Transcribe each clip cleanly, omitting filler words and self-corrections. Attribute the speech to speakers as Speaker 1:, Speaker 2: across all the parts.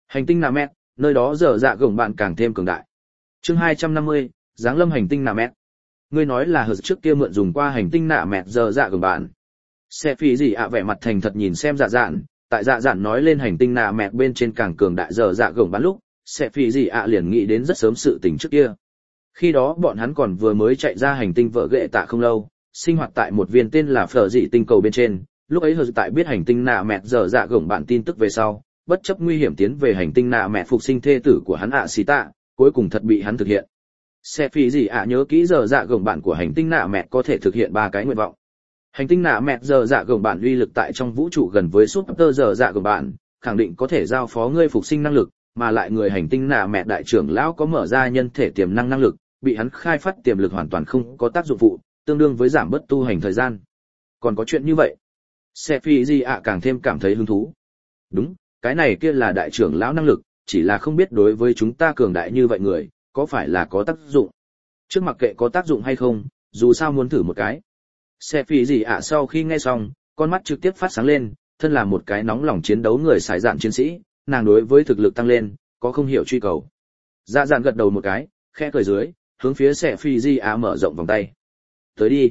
Speaker 1: Hành tinh nạ mẹ, nơi đó dở dạ gồng bạn càng thêm cường đại. Chương 250, giáng lâm hành tinh nạ mẹ. Ngươi nói là hờ trước kia mượn dùng qua hành tinh nạ mẹ dở dạ gồng bạn. Sẽ phí gì ạ vẻ mặt thành thật nhìn xem dạ dạn, tại dạ dạn nói lên hành tinh nạ mẹ bên trên càng cường đại dở dạ gồng bạn lúc, sẽ phí gì ạ liền nghĩ đến rất sớm sự tình trước kia. Khi đó bọn hắn còn vừa mới chạy ra hành tinh vợ ghệ tạ không lâu, sinh hoạt tại một viên tên là phở dị tinh cầu bên trên. Lúc ấy hờ tại biết hành tinh nạ mẹ dở dạ gồng bạn tin tức về sau, bất chấp nguy hiểm tiến về hành tinh nạ mẹ phục sinh thê tử của hắn ạ xí tạ, cuối cùng thật bị hắn thực hiện. Sẽ phí gì ạ nhớ kỹ dở dạ gồng bạn của hành tinh nạ mẹ có thể thực hiện 3 cái nguyện vọng. Hành tinh nạ mẹ dở dạ gồng bạn uy lực tại trong vũ trụ gần với super dở dạ gồng bạn, khẳng định có thể giao phó ngươi phục sinh năng lực, mà lại người hành tinh nạ mẹ đại trưởng lão có mở ra nhân thể tiềm năng năng lực, bị hắn khai phát tiềm lực hoàn toàn không có tác dụng phụ, tương đương với giảm bớt tu hành thời gian. Còn có chuyện như vậy? Sẽ phí gì ạ càng thêm cảm thấy hứng thú. Đúng, cái này kia là đại trưởng lão năng lực, chỉ là không biết đối với chúng ta cường đại như vậy người, có phải là có tác dụng. Trước mặc kệ có tác dụng hay không, dù sao muốn thử một cái. Sẽ phí gì ạ sau khi nghe xong, con mắt trực tiếp phát sáng lên, thân là một cái nóng lòng chiến đấu người sải dạn chiến sĩ, nàng đối với thực lực tăng lên, có không hiểu truy cầu. Dạ dạn gật đầu một cái, khẽ cười dưới, hướng phía sẽ phí gì ạ mở rộng vòng tay. Tới đi.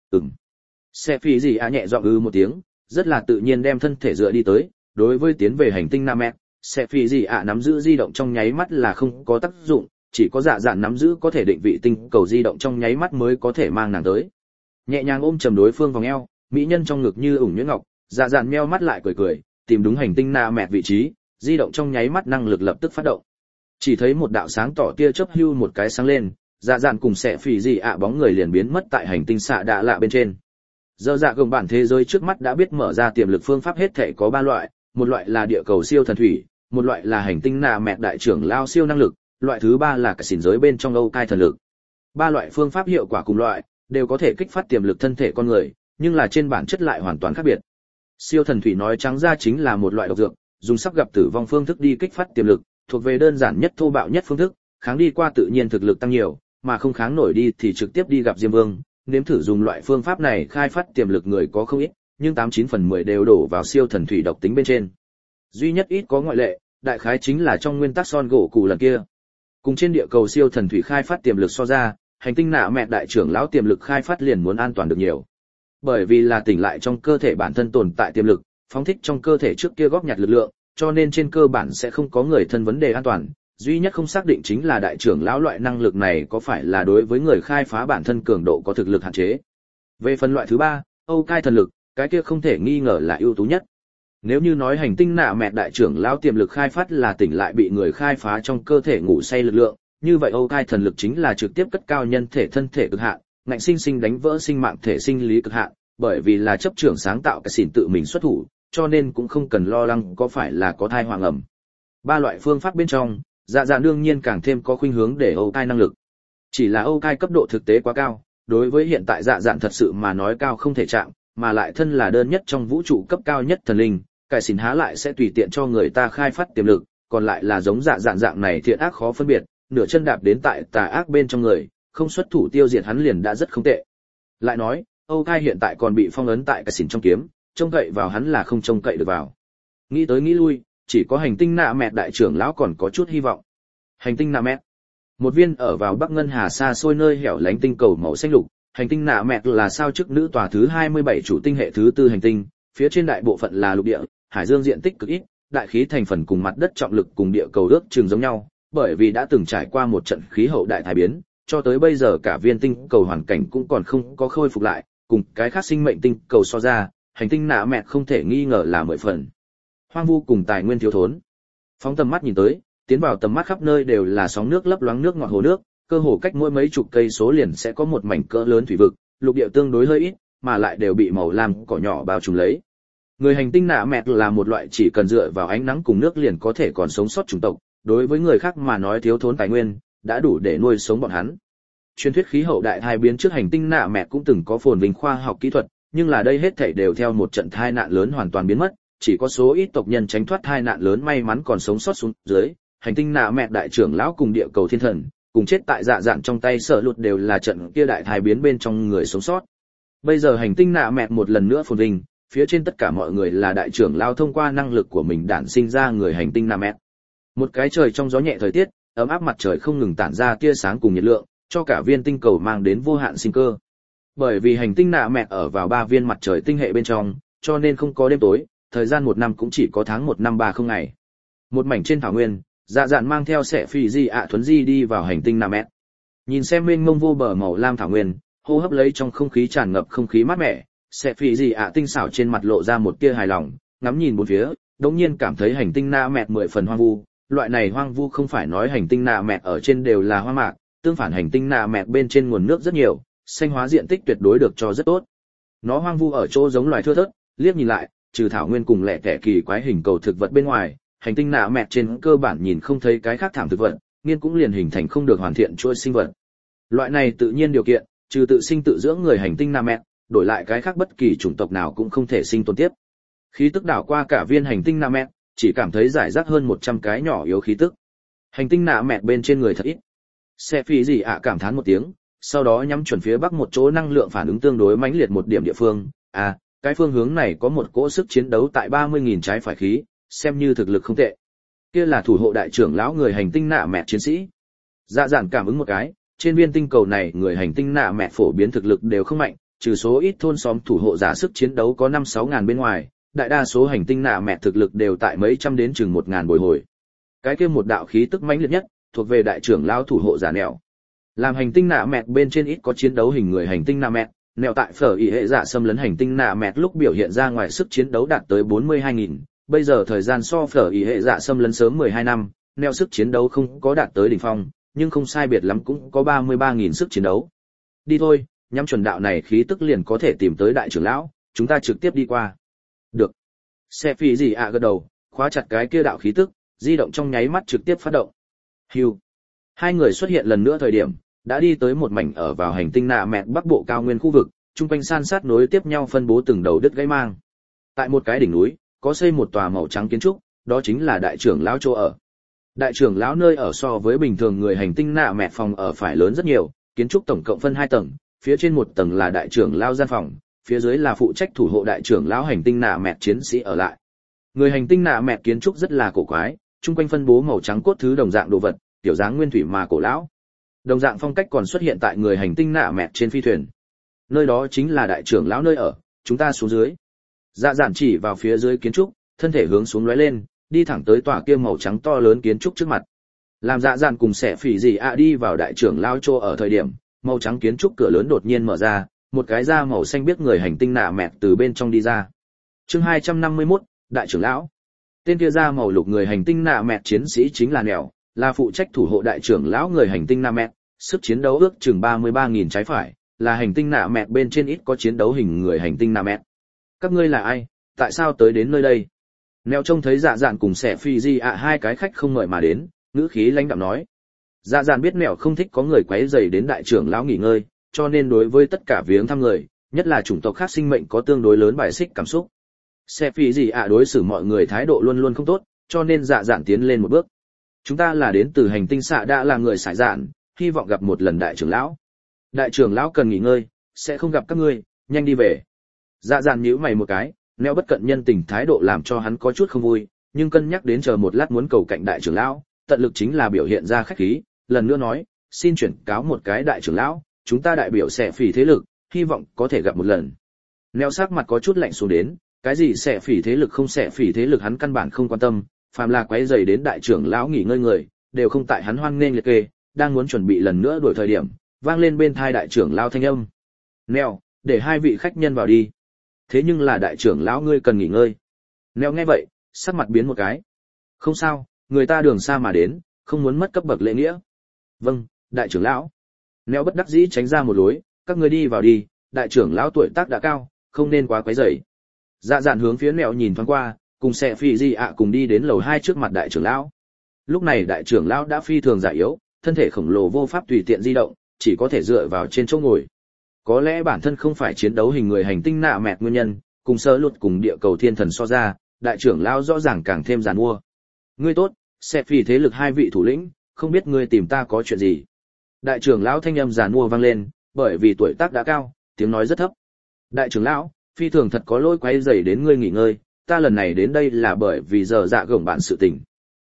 Speaker 1: Sẽ phí gì ạ nhẹ giọng một tiếng, rất là tự nhiên đem thân thể dựa đi tới. Đối với tiến về hành tinh Nam Mẹ, sẽ phí gì ạ nắm giữ di động trong nháy mắt là không có tác dụng, chỉ có dạ dạn nắm giữ có thể định vị tinh cầu di động trong nháy mắt mới có thể mang nàng tới. Nhẹ nhàng ôm chầm đối phương vòng eo, mỹ nhân trong ngực như ủng nhuyễn ngọc, dạ dạn meo mắt lại cười cười, tìm đúng hành tinh Nam Mẹ vị trí, di động trong nháy mắt năng lực lập tức phát động. Chỉ thấy một đạo sáng tỏ tia chớp hưu một cái sáng lên, dạ dạn cùng sẽ phí gì ạ bóng người liền biến mất tại hành tinh xạ đạ lạ bên trên. Giờ dạ gồng bản thế giới trước mắt đã biết mở ra tiềm lực phương pháp hết thể có 3 loại. Một loại là địa cầu siêu thần thủy, một loại là hành tinh nạ mẹ đại trưởng lao siêu năng lực, loại thứ 3 là cả xỉn giới bên trong Âu Cai thần lực. 3 loại phương pháp hiệu quả cùng loại, đều có thể kích phát tiềm lực thân thể con người, nhưng là trên bản chất lại hoàn toàn khác biệt. Siêu thần thủy nói trắng ra chính là một loại độc dược, dùng sắp gặp tử vong phương thức đi kích phát tiềm lực, thuộc về đơn giản nhất thô bạo nhất phương thức, kháng đi qua tự nhiên thực lực tăng nhiều, mà không kháng nổi đi thì trực tiếp đi gặp Diêm Vương. Nếm thử dùng loại phương pháp này khai phát tiềm lực người có không ít, nhưng 89 phần 10 đều đổ vào siêu thần thủy độc tính bên trên. Duy nhất ít có ngoại lệ, đại khái chính là trong nguyên tắc son gỗ cụ lần kia. Cùng trên địa cầu siêu thần thủy khai phát tiềm lực so ra, hành tinh nạ mẹ đại trưởng lão tiềm lực khai phát liền muốn an toàn được nhiều. Bởi vì là tỉnh lại trong cơ thể bản thân tồn tại tiềm lực, phóng thích trong cơ thể trước kia góp nhặt lực lượng, cho nên trên cơ bản sẽ không có người thân vấn đề an toàn. Duy nhất không xác định chính là đại trưởng lão loại năng lực này có phải là đối với người khai phá bản thân cường độ có thực lực hạn chế. Về phần loại thứ 3, Âu Cai thần lực, cái kia không thể nghi ngờ là ưu tú nhất. Nếu như nói hành tinh nạ mẹ đại trưởng lão tiềm lực khai phát là tỉnh lại bị người khai phá trong cơ thể ngủ say lực lượng, như vậy Âu Cai thần lực chính là trực tiếp cất cao nhân thể thân thể cực hạn, ngạnh sinh sinh đánh vỡ sinh mạng thể sinh lý cực hạn, bởi vì là chấp trưởng sáng tạo cái xỉn tự mình xuất thủ, cho nên cũng không cần lo lắng có phải là có thai hoàng ẩm. 3 loại phương pháp bên trong, dạ dạ đương nhiên càng thêm có khuynh hướng để Âu Cai năng lực. Chỉ là Âu Cai cấp độ thực tế quá cao, đối với hiện tại dạ dạn thật sự mà nói cao không thể chạm, mà lại thân là đơn nhất trong vũ trụ cấp cao nhất thần linh, cải xỉn há lại sẽ tùy tiện cho người ta khai phát tiềm lực, còn lại là giống dạ dạn dạng này thiện ác khó phân biệt, nửa chân đạp đến tại tà ác bên trong người, không xuất thủ tiêu diệt hắn liền đã rất không tệ. Lại nói, Âu Cai hiện tại còn bị phong ấn tại cải xỉn trong kiếm, trông cậy vào hắn là không trông cậy được vào. Nghĩ tới nghĩ lui, chỉ có hành tinh nạ mẹ đại trưởng lão còn có chút hy vọng. Hành tinh nạ mẹ, một viên ở vào Bắc Ngân Hà xa xôi nơi hẻo lánh tinh cầu màu xanh lục. Hành tinh nạ mẹ là sao chức nữ tòa thứ 27 chủ tinh hệ thứ 4 hành tinh, phía trên đại bộ phận là lục địa, hải dương diện tích cực ít, đại khí thành phần cùng mặt đất trọng lực cùng địa cầu ước chừng giống nhau, bởi vì đã từng trải qua một trận khí hậu đại thái biến, cho tới bây giờ cả viên tinh cầu hoàn cảnh cũng còn không có khôi phục lại, cùng cái khác sinh mệnh tinh cầu so ra, hành tinh nạ mẹ không thể nghi ngờ là 10 phần. Hoang vu cùng tài nguyên thiếu thốn. Phóng tầm mắt nhìn tới, tiến vào tầm mắt khắp nơi đều là sóng nước lấp loáng nước ngọt hồ nước, cơ hồ cách mỗi mấy chục cây số liền sẽ có một mảnh cỡ lớn thủy vực, lục địa tương đối hơi ít, mà lại đều bị màu lam cỏ nhỏ bao trùm lấy. Người hành tinh nạ mẹ là một loại chỉ cần dựa vào ánh nắng cùng nước liền có thể còn sống sót chủng tộc, đối với người khác mà nói thiếu thốn tài nguyên, đã đủ để nuôi sống bọn hắn. Truyền thuyết khí hậu đại tai biến trước hành tinh nạ mẹ cũng từng có phồn vinh khoa học kỹ thuật, nhưng là đây hết thảy đều theo một trận tai nạn lớn hoàn toàn biến mất, chỉ có số ít tộc nhân tránh thoát tai nạn lớn may mắn còn sống sót xuống dưới. Hành tinh nạ mẹ đại trưởng lão cùng địa cầu thiên thần, cùng chết tại dạ dạn trong tay Sở Lụt đều là trận kia đại tai biến bên trong người sống sót. Bây giờ hành tinh nạ mẹ một lần nữa phồn vinh, phía trên tất cả mọi người là đại trưởng lão thông qua năng lực của mình đản sinh ra người hành tinh nạ mẹ. Một cái trời trong gió nhẹ thời tiết, ấm áp mặt trời không ngừng tản ra tia sáng cùng nhiệt lượng, cho cả viên tinh cầu mang đến vô hạn sinh cơ. Bởi vì hành tinh nạ mẹ ở vào 3 viên mặt trời tinh hệ bên trong, cho nên không có đêm tối, thời gian một năm cũng chỉ có tháng 1 năm 30 ngày. Một mảnh trên thảo nguyên, Dạ Dạn mang theo Sẻ Phỉ Di ạ Thuấn Di đi vào hành tinh nạ mẹ. Nhìn xem mênh mông vô bờ màu lam thảo nguyên, hô hấp lấy trong không khí tràn ngập không khí mát mẻ, Sẻ Phỉ Di ạ tinh xảo trên mặt lộ ra một tia hài lòng, ngắm nhìn bốn phía, đột nhiên cảm thấy hành tinh nạ mẹ 10 phần hoang vu. Loại này hoang vu không phải nói hành tinh nạ mẹ ở trên đều là hoang mạc, tương phản hành tinh nạ mẹ bên trên nguồn nước rất nhiều, xanh hóa diện tích tuyệt đối được cho rất tốt. Nó hoang vu ở chỗ giống loài thưa thớt, liếc nhìn lại, trừ thảo nguyên cùng lẻ tẻ kỳ quái hình cầu thực vật bên ngoài, hành tinh nạ mẹ trên cơ bản nhìn không thấy cái khác thảm thực vật, nghiên cũng liền hình thành không được hoàn thiện chuỗi sinh vật. Loại này tự nhiên điều kiện, trừ tự sinh tự dưỡng người hành tinh nạ mẹ, đổi lại cái khác bất kỳ chủng tộc nào cũng không thể sinh tồn tiếp. Khí tức đảo qua cả viên hành tinh nạ mẹ, chỉ cảm thấy giải rác hơn 100 cái nhỏ yếu khí tức. Hành tinh nạ mẹ bên trên người thật ít. Sẽ Phỉ Di ạ cảm thán một tiếng, sau đó nhắm chuẩn phía bắc một chỗ năng lượng phản ứng tương đối mãnh liệt một điểm địa phương. Cái phương hướng này có một cỗ sức chiến đấu tại 30.000 trái phải khí, xem như thực lực không tệ. Kia là thủ hộ đại trưởng lão người hành tinh nạ mẹ chiến sĩ. Dạ Dạn cảm ứng một cái, trên viên tinh cầu này người hành tinh nạ mẹ phổ biến thực lực đều không mạnh, trừ số ít thôn xóm thủ hộ giả sức chiến đấu có 5-6 ngàn bên ngoài, đại đa số hành tinh nạ mẹ thực lực đều tại mấy trăm đến chừng 1.000 bồi hồi. Cái kia một đạo khí tức mãnh liệt nhất, thuộc về đại trưởng lão thủ hộ giả nẻo. Làm hành tinh nạ mẹ bên trên ít có chiến đấu hình người hành tinh nạ mẹ, nẻo tại phở ý hệ dạ xâm lấn hành tinh nạ mẹ lúc biểu hiện ra ngoài sức chiến đấu đạt tới 42.000, bây giờ thời gian so phở ý hệ dạ xâm lấn sớm 12 năm, nẻo sức chiến đấu không có đạt tới đỉnh phong, nhưng không sai biệt lắm cũng có 33.000 sức chiến đấu. Đi thôi, nhắm chuẩn đạo này khí tức liền có thể tìm tới đại trưởng lão, chúng ta trực tiếp đi qua. Được. Sẽ Phỉ Di ạ gật đầu, khóa chặt cái kia đạo khí tức, di động trong nháy mắt trực tiếp phát động. Hưu. Hai người xuất hiện lần nữa thời điểm, đã đi tới một mảnh ở vào hành tinh nạ mẹ bắc bộ cao nguyên khu vực, trung quanh san sát nối tiếp nhau phân bố từng đầu đứt gãy mang. Tại một cái đỉnh núi, có xây một tòa màu trắng kiến trúc, đó chính là đại trưởng lão chỗ ở. Đại trưởng lão nơi ở so với bình thường người hành tinh nạ mẹ phòng ở phải lớn rất nhiều, kiến trúc tổng cộng phân 2 tầng, phía trên một tầng là đại trưởng lão gian phòng, phía dưới là phụ trách thủ hộ đại trưởng lão hành tinh nạ mẹ chiến sĩ ở lại. Người hành tinh nạ mẹ kiến trúc rất là cổ quái, chung quanh phân bố màu trắng cốt thứ đồng dạng đồ vật, tiểu dáng nguyên thủy mà cổ lão. Đồng dạng phong cách còn xuất hiện tại người hành tinh nạ mẹ trên phi thuyền. Nơi đó chính là đại trưởng lão nơi ở, chúng ta xuống dưới. Dạ Dạn chỉ vào phía dưới kiến trúc, thân thể hướng xuống lóe lên, đi thẳng tới tòa kia màu trắng to lớn kiến trúc trước mặt. Làm Dạ Dạn cùng Sẻ Phỉ Di ạ đi vào đại trưởng lão chỗ ở thời điểm, màu trắng kiến trúc cửa lớn đột nhiên mở ra, một cái da màu xanh biếc người hành tinh nạ mẹ từ bên trong đi ra. Chương 251, đại trưởng lão. Tên kia da màu lục người hành tinh nạ mẹ chiến sĩ chính là Nẻo, là phụ trách thủ hộ đại trưởng lão người hành tinh nạ mẹ, sức chiến đấu ước chừng 33.000 trái phải, là hành tinh nạ mẹ bên trên ít có chiến đấu hình người hành tinh nạ mẹ. Các ngươi là ai, tại sao tới đến nơi đây? Nẻo trông thấy Dạ Dạn cùng Sẻ Phỉ Di ạ hai cái khách không mời mà đến, ngữ khí lãnh đạm nói. Dạ Dạn biết Nẻo không thích có người quấy rầy đến đại trưởng lão nghỉ ngơi, cho nên đối với tất cả viếng thăm người, nhất là chủng tộc khác sinh mệnh có tương đối lớn bài xích cảm xúc. Sẻ Phỉ Di ạ đối xử mọi người thái độ luôn luôn không tốt, cho nên Dạ Dạn tiến lên một bước. Chúng ta là đến từ hành tinh xạ đã là người sải dạn, hy vọng gặp một lần đại trưởng lão. Đại trưởng lão cần nghỉ ngơi, sẽ không gặp các ngươi, nhanh đi về. Dạ Dạn nhíu mày một cái, Neo bất cận nhân tình thái độ làm cho hắn có chút không vui, nhưng cân nhắc đến chờ một lát muốn cầu cạnh đại trưởng lão, tận lực chính là biểu hiện ra khách khí, lần nữa nói, xin chuyển cáo một cái đại trưởng lão, chúng ta đại biểu Sẻ Phỉ thế lực, hy vọng có thể gặp một lần. Neo sắc mặt có chút lạnh xuống đến, cái gì Sẻ Phỉ thế lực không Sẻ Phỉ thế lực hắn căn bản không quan tâm, phàm là quấy rầy đến đại trưởng lão nghỉ ngơi người, đều không tại hắn hoan nghênh liệt kê, đang muốn chuẩn bị lần nữa đổi thời điểm, vang lên bên tai đại trưởng lão thanh âm. Neo, để hai vị khách nhân vào đi. Thế nhưng là đại trưởng lão ngươi cần nghỉ ngơi. Neo nghe vậy, sắc mặt biến một cái. Không sao, người ta đường xa mà đến, không muốn mất cấp bậc lễ nghĩa. Vâng, đại trưởng lão. Neo bất đắc dĩ tránh ra một lối, các ngươi đi vào đi, đại trưởng lão tuổi tác đã cao, không nên quá quấy rầy. Dạ Dạn hướng phía Neo nhìn thoáng qua, cùng Sẻ Phỉ Di ạ cùng đi đến lầu 2 trước mặt đại trưởng lão. Lúc này đại trưởng lão đã phi thường già yếu, thân thể khổng lồ vô pháp tùy tiện di động, chỉ có thể dựa vào trên chỗ ngồi. Có lẽ bản thân không phải chiến đấu hình người hành tinh nạ mẹ nguyên nhân, cùng sơ lụt cùng địa cầu thiên thần so ra, đại trưởng lão rõ ràng càng thêm giàn mua. Ngươi tốt, Sẻ Phỉ thế lực hai vị thủ lĩnh, không biết ngươi tìm ta có chuyện gì? Đại trưởng lão thanh âm giàn mua vang lên, bởi vì tuổi tác đã cao, tiếng nói rất thấp. Đại trưởng lão, phi thường thật có lỗi quấy rầy đến ngươi nghỉ ngơi, ta lần này đến đây là bởi vì giờ dạ gổng bạn sự tình.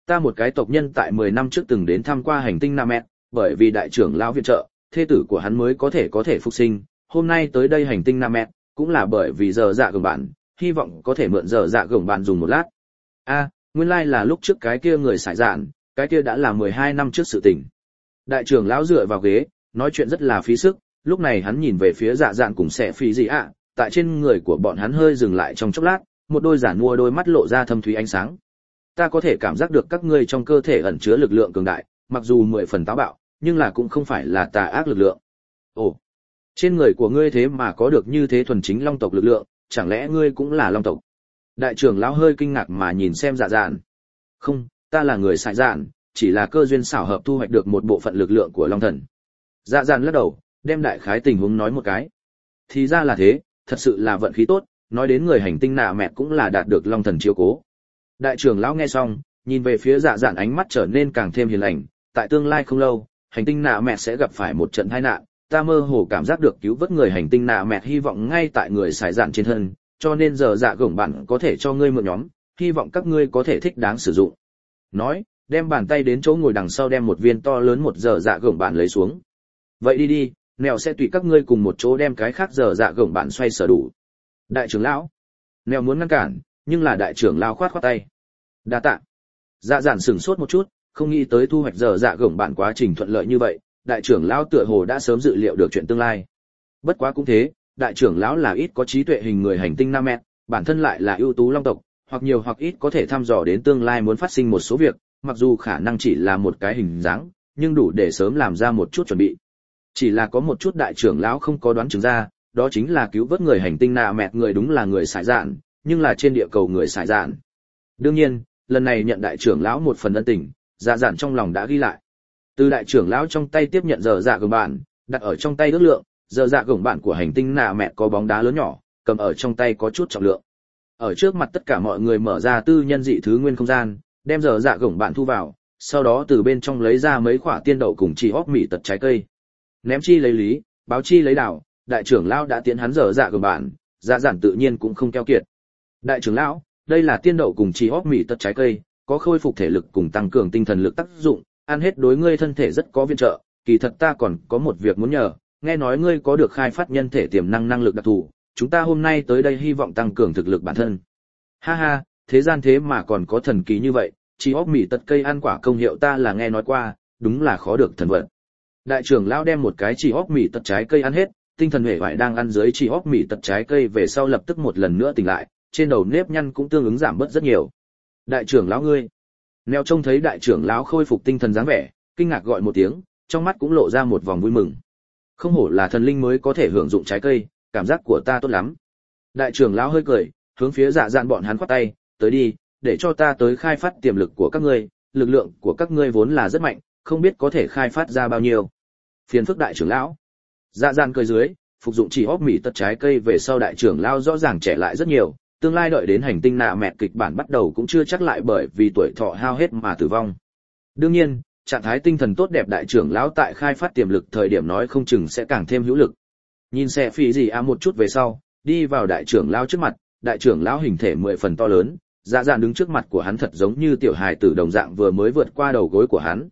Speaker 1: Ta một cái tộc nhân tại 10 năm trước từng đến thăm qua hành tinh Nam Mẹ, bởi vì đại trưởng lão viện trợ, thê tử của hắn mới có thể phục sinh, hôm nay tới đây hành tinh Nam Mẹ, cũng là bởi vì giờ dạ gồng bạn, hy vọng có thể mượn giờ dạ gồng bạn dùng một lát. Nguyên lai là lúc trước cái kia người xài dạn, cái kia đã là 12 năm trước sự tình. Đại trưởng lão dựa vào ghế, nói chuyện rất là phí sức, lúc này hắn nhìn về phía dạ dạn cùng sẽ phí gì ạ, tại trên người của bọn hắn hơi dừng lại trong chốc lát, một đôi giản mua đôi mắt lộ ra thâm thúy ánh sáng. Ta có thể cảm giác được các ngươi trong cơ thể ẩn chứa lực lượng cường đại, mặc dù 10 phần táo bạo, nhưng là cũng không phải là tà ác lực lượng. Ồ, trên người của ngươi thế mà có được như thế thuần chính long tộc lực lượng, chẳng lẽ ngươi cũng là long tộc? Đại trưởng lão hơi kinh ngạc mà nhìn xem dạ dạn. Không, ta là người xài dạn, chỉ là cơ duyên xảo hợp thu hoạch được một bộ phận lực lượng của long thần. Dạ dạn lắc đầu, đem đại khái tình huống nói một cái. Thì ra là thế, thật sự là vận khí tốt, nói đến người hành tinh nạ mẹ cũng là đạt được long thần chiếu cố. Đại trưởng lão nghe xong, nhìn về phía dạ dạn ánh mắt trở nên càng thêm hiền lành, tại tương lai không lâu, hành tinh nạ mẹ sẽ gặp phải một trận tai nạn, ta mơ hồ cảm giác được cứu vớt người hành tinh nạ mẹ hy vọng ngay tại người xài dạn trên thân, cho nên giờ dạ gồng bạn có thể cho ngươi mượn nhóm, hy vọng các ngươi có thể thích đáng sử dụng. Nói, đem bàn tay đến chỗ ngồi đằng sau đem một viên to lớn một giờ dạ gồng bạn lấy xuống. Vậy đi đi, Nèo sẽ tùy các ngươi cùng một chỗ đem cái khác giờ dạ gồng bạn xoay sở đủ. Đại trưởng lão, Nèo muốn ngăn cản, nhưng là đại trưởng lão khoát tay. Đa tạ. Dạ dạn sửng sốt một chút, không nghĩ tới thu hoạch giờ dạ gồng bạn quá trình thuận lợi như vậy, đại trưởng lão tựa hồ đã sớm dự liệu được chuyện tương lai. Bất quá cũng thế, đại trưởng lão là ít có trí tuệ hình người hành tinh Nam Mẹ, bản thân lại là ưu tú long tộc, hoặc nhiều hoặc ít có thể thăm dò đến tương lai muốn phát sinh một số việc, mặc dù khả năng chỉ là một cái hình dáng, nhưng đủ để sớm làm ra một chút chuẩn bị. Chỉ là có một chút đại trưởng lão không có đoán chừng ra, đó chính là cứu vớt người hành tinh Nam Mẹ người đúng là người xài dạn, nhưng là trên địa cầu người xài dạn. Đương nhiên, lần này nhận đại trưởng lão một phần ân tình, dạ dạn trong lòng đã ghi lại. Từ đại trưởng lão trong tay tiếp nhận giờ dạ gồng bạn, đặt ở trong tay ước lượng, giờ dạ gồng bạn của hành tinh Nạ Mẹ có bóng đá lớn nhỏ, cầm ở trong tay có chút trọng lượng. Ở trước mặt tất cả mọi người mở ra tư nhân dị thứ nguyên không gian, đem giờ dạ gồng bạn thu vào, sau đó từ bên trong lấy ra mấy quả tiên đậu cùng chỉ óc mì tật trái cây. Ném chi lấy lý, báo chi lấy đảo, đại trưởng lão đã tiến hắn giờ dạ gồng bạn, dạ dạn tự nhiên cũng không keo kiệt. Đại trưởng lão, đây là tiên đậu cùng chỉ óc mì tật trái cây, có khôi phục thể lực cùng tăng cường tinh thần lực tác dụng, ăn hết đối ngươi thân thể rất có viện trợ, kỳ thật ta còn có một việc muốn nhờ, nghe nói ngươi có được khai phát nhân thể tiềm năng năng lực đặc thù, chúng ta hôm nay tới đây hy vọng tăng cường thực lực bản thân. Ha ha, thế gian thế mà còn có thần kỳ như vậy, chỉ óc mì tật cây ăn quả công hiệu ta là nghe nói qua, đúng là khó được thần vật. Đại trưởng lão đem một cái chỉ óc mì tật trái cây ăn hết, tinh thần huệ vải đang ăn dưới chỉ óc mì tật trái cây về sau lập tức một lần nữa tỉnh lại, trên đầu nếp nhăn cũng tương ứng giảm bớt rất nhiều. Đại trưởng lão ngươi. Neo trông thấy đại trưởng lão khôi phục tinh thần dáng vẻ, kinh ngạc gọi một tiếng, trong mắt cũng lộ ra một vòng vui mừng. Không hổ là thần linh mới có thể hưởng dụng trái cây, cảm giác của ta tốt lắm. Đại trưởng lão hơi cười, hướng phía dạ dạn bọn hắn khoát tay, tới đi, để cho ta tới khai phát tiềm lực của các ngươi, lực lượng của các ngươi vốn là rất mạnh, không biết có thể khai phát ra bao nhiêu. Phiền phức đại trưởng lão. Dạ dạn cười dưới, phục dụng chỉ óc mì tật trái cây về sau đại trưởng lão rõ ràng trẻ lại rất nhiều, tương lai đợi đến hành tinh Nạ Mẹ kịch bản bắt đầu cũng chưa chắc lại bởi vì tuổi thọ hao hết mà tử vong. Đương nhiên, trạng thái tinh thần tốt đẹp đại trưởng lão tại khai phát tiềm lực thời điểm nói không chừng sẽ càng thêm hữu lực. Nhìn xe phỉ gì một chút về sau, đi vào đại trưởng lão trước mặt, đại trưởng lão hình thể 10 phần to lớn, dạ dạn đứng trước mặt của hắn thật giống như tiểu hài tử đồng dạng vừa mới vượt qua đầu gối của hắn.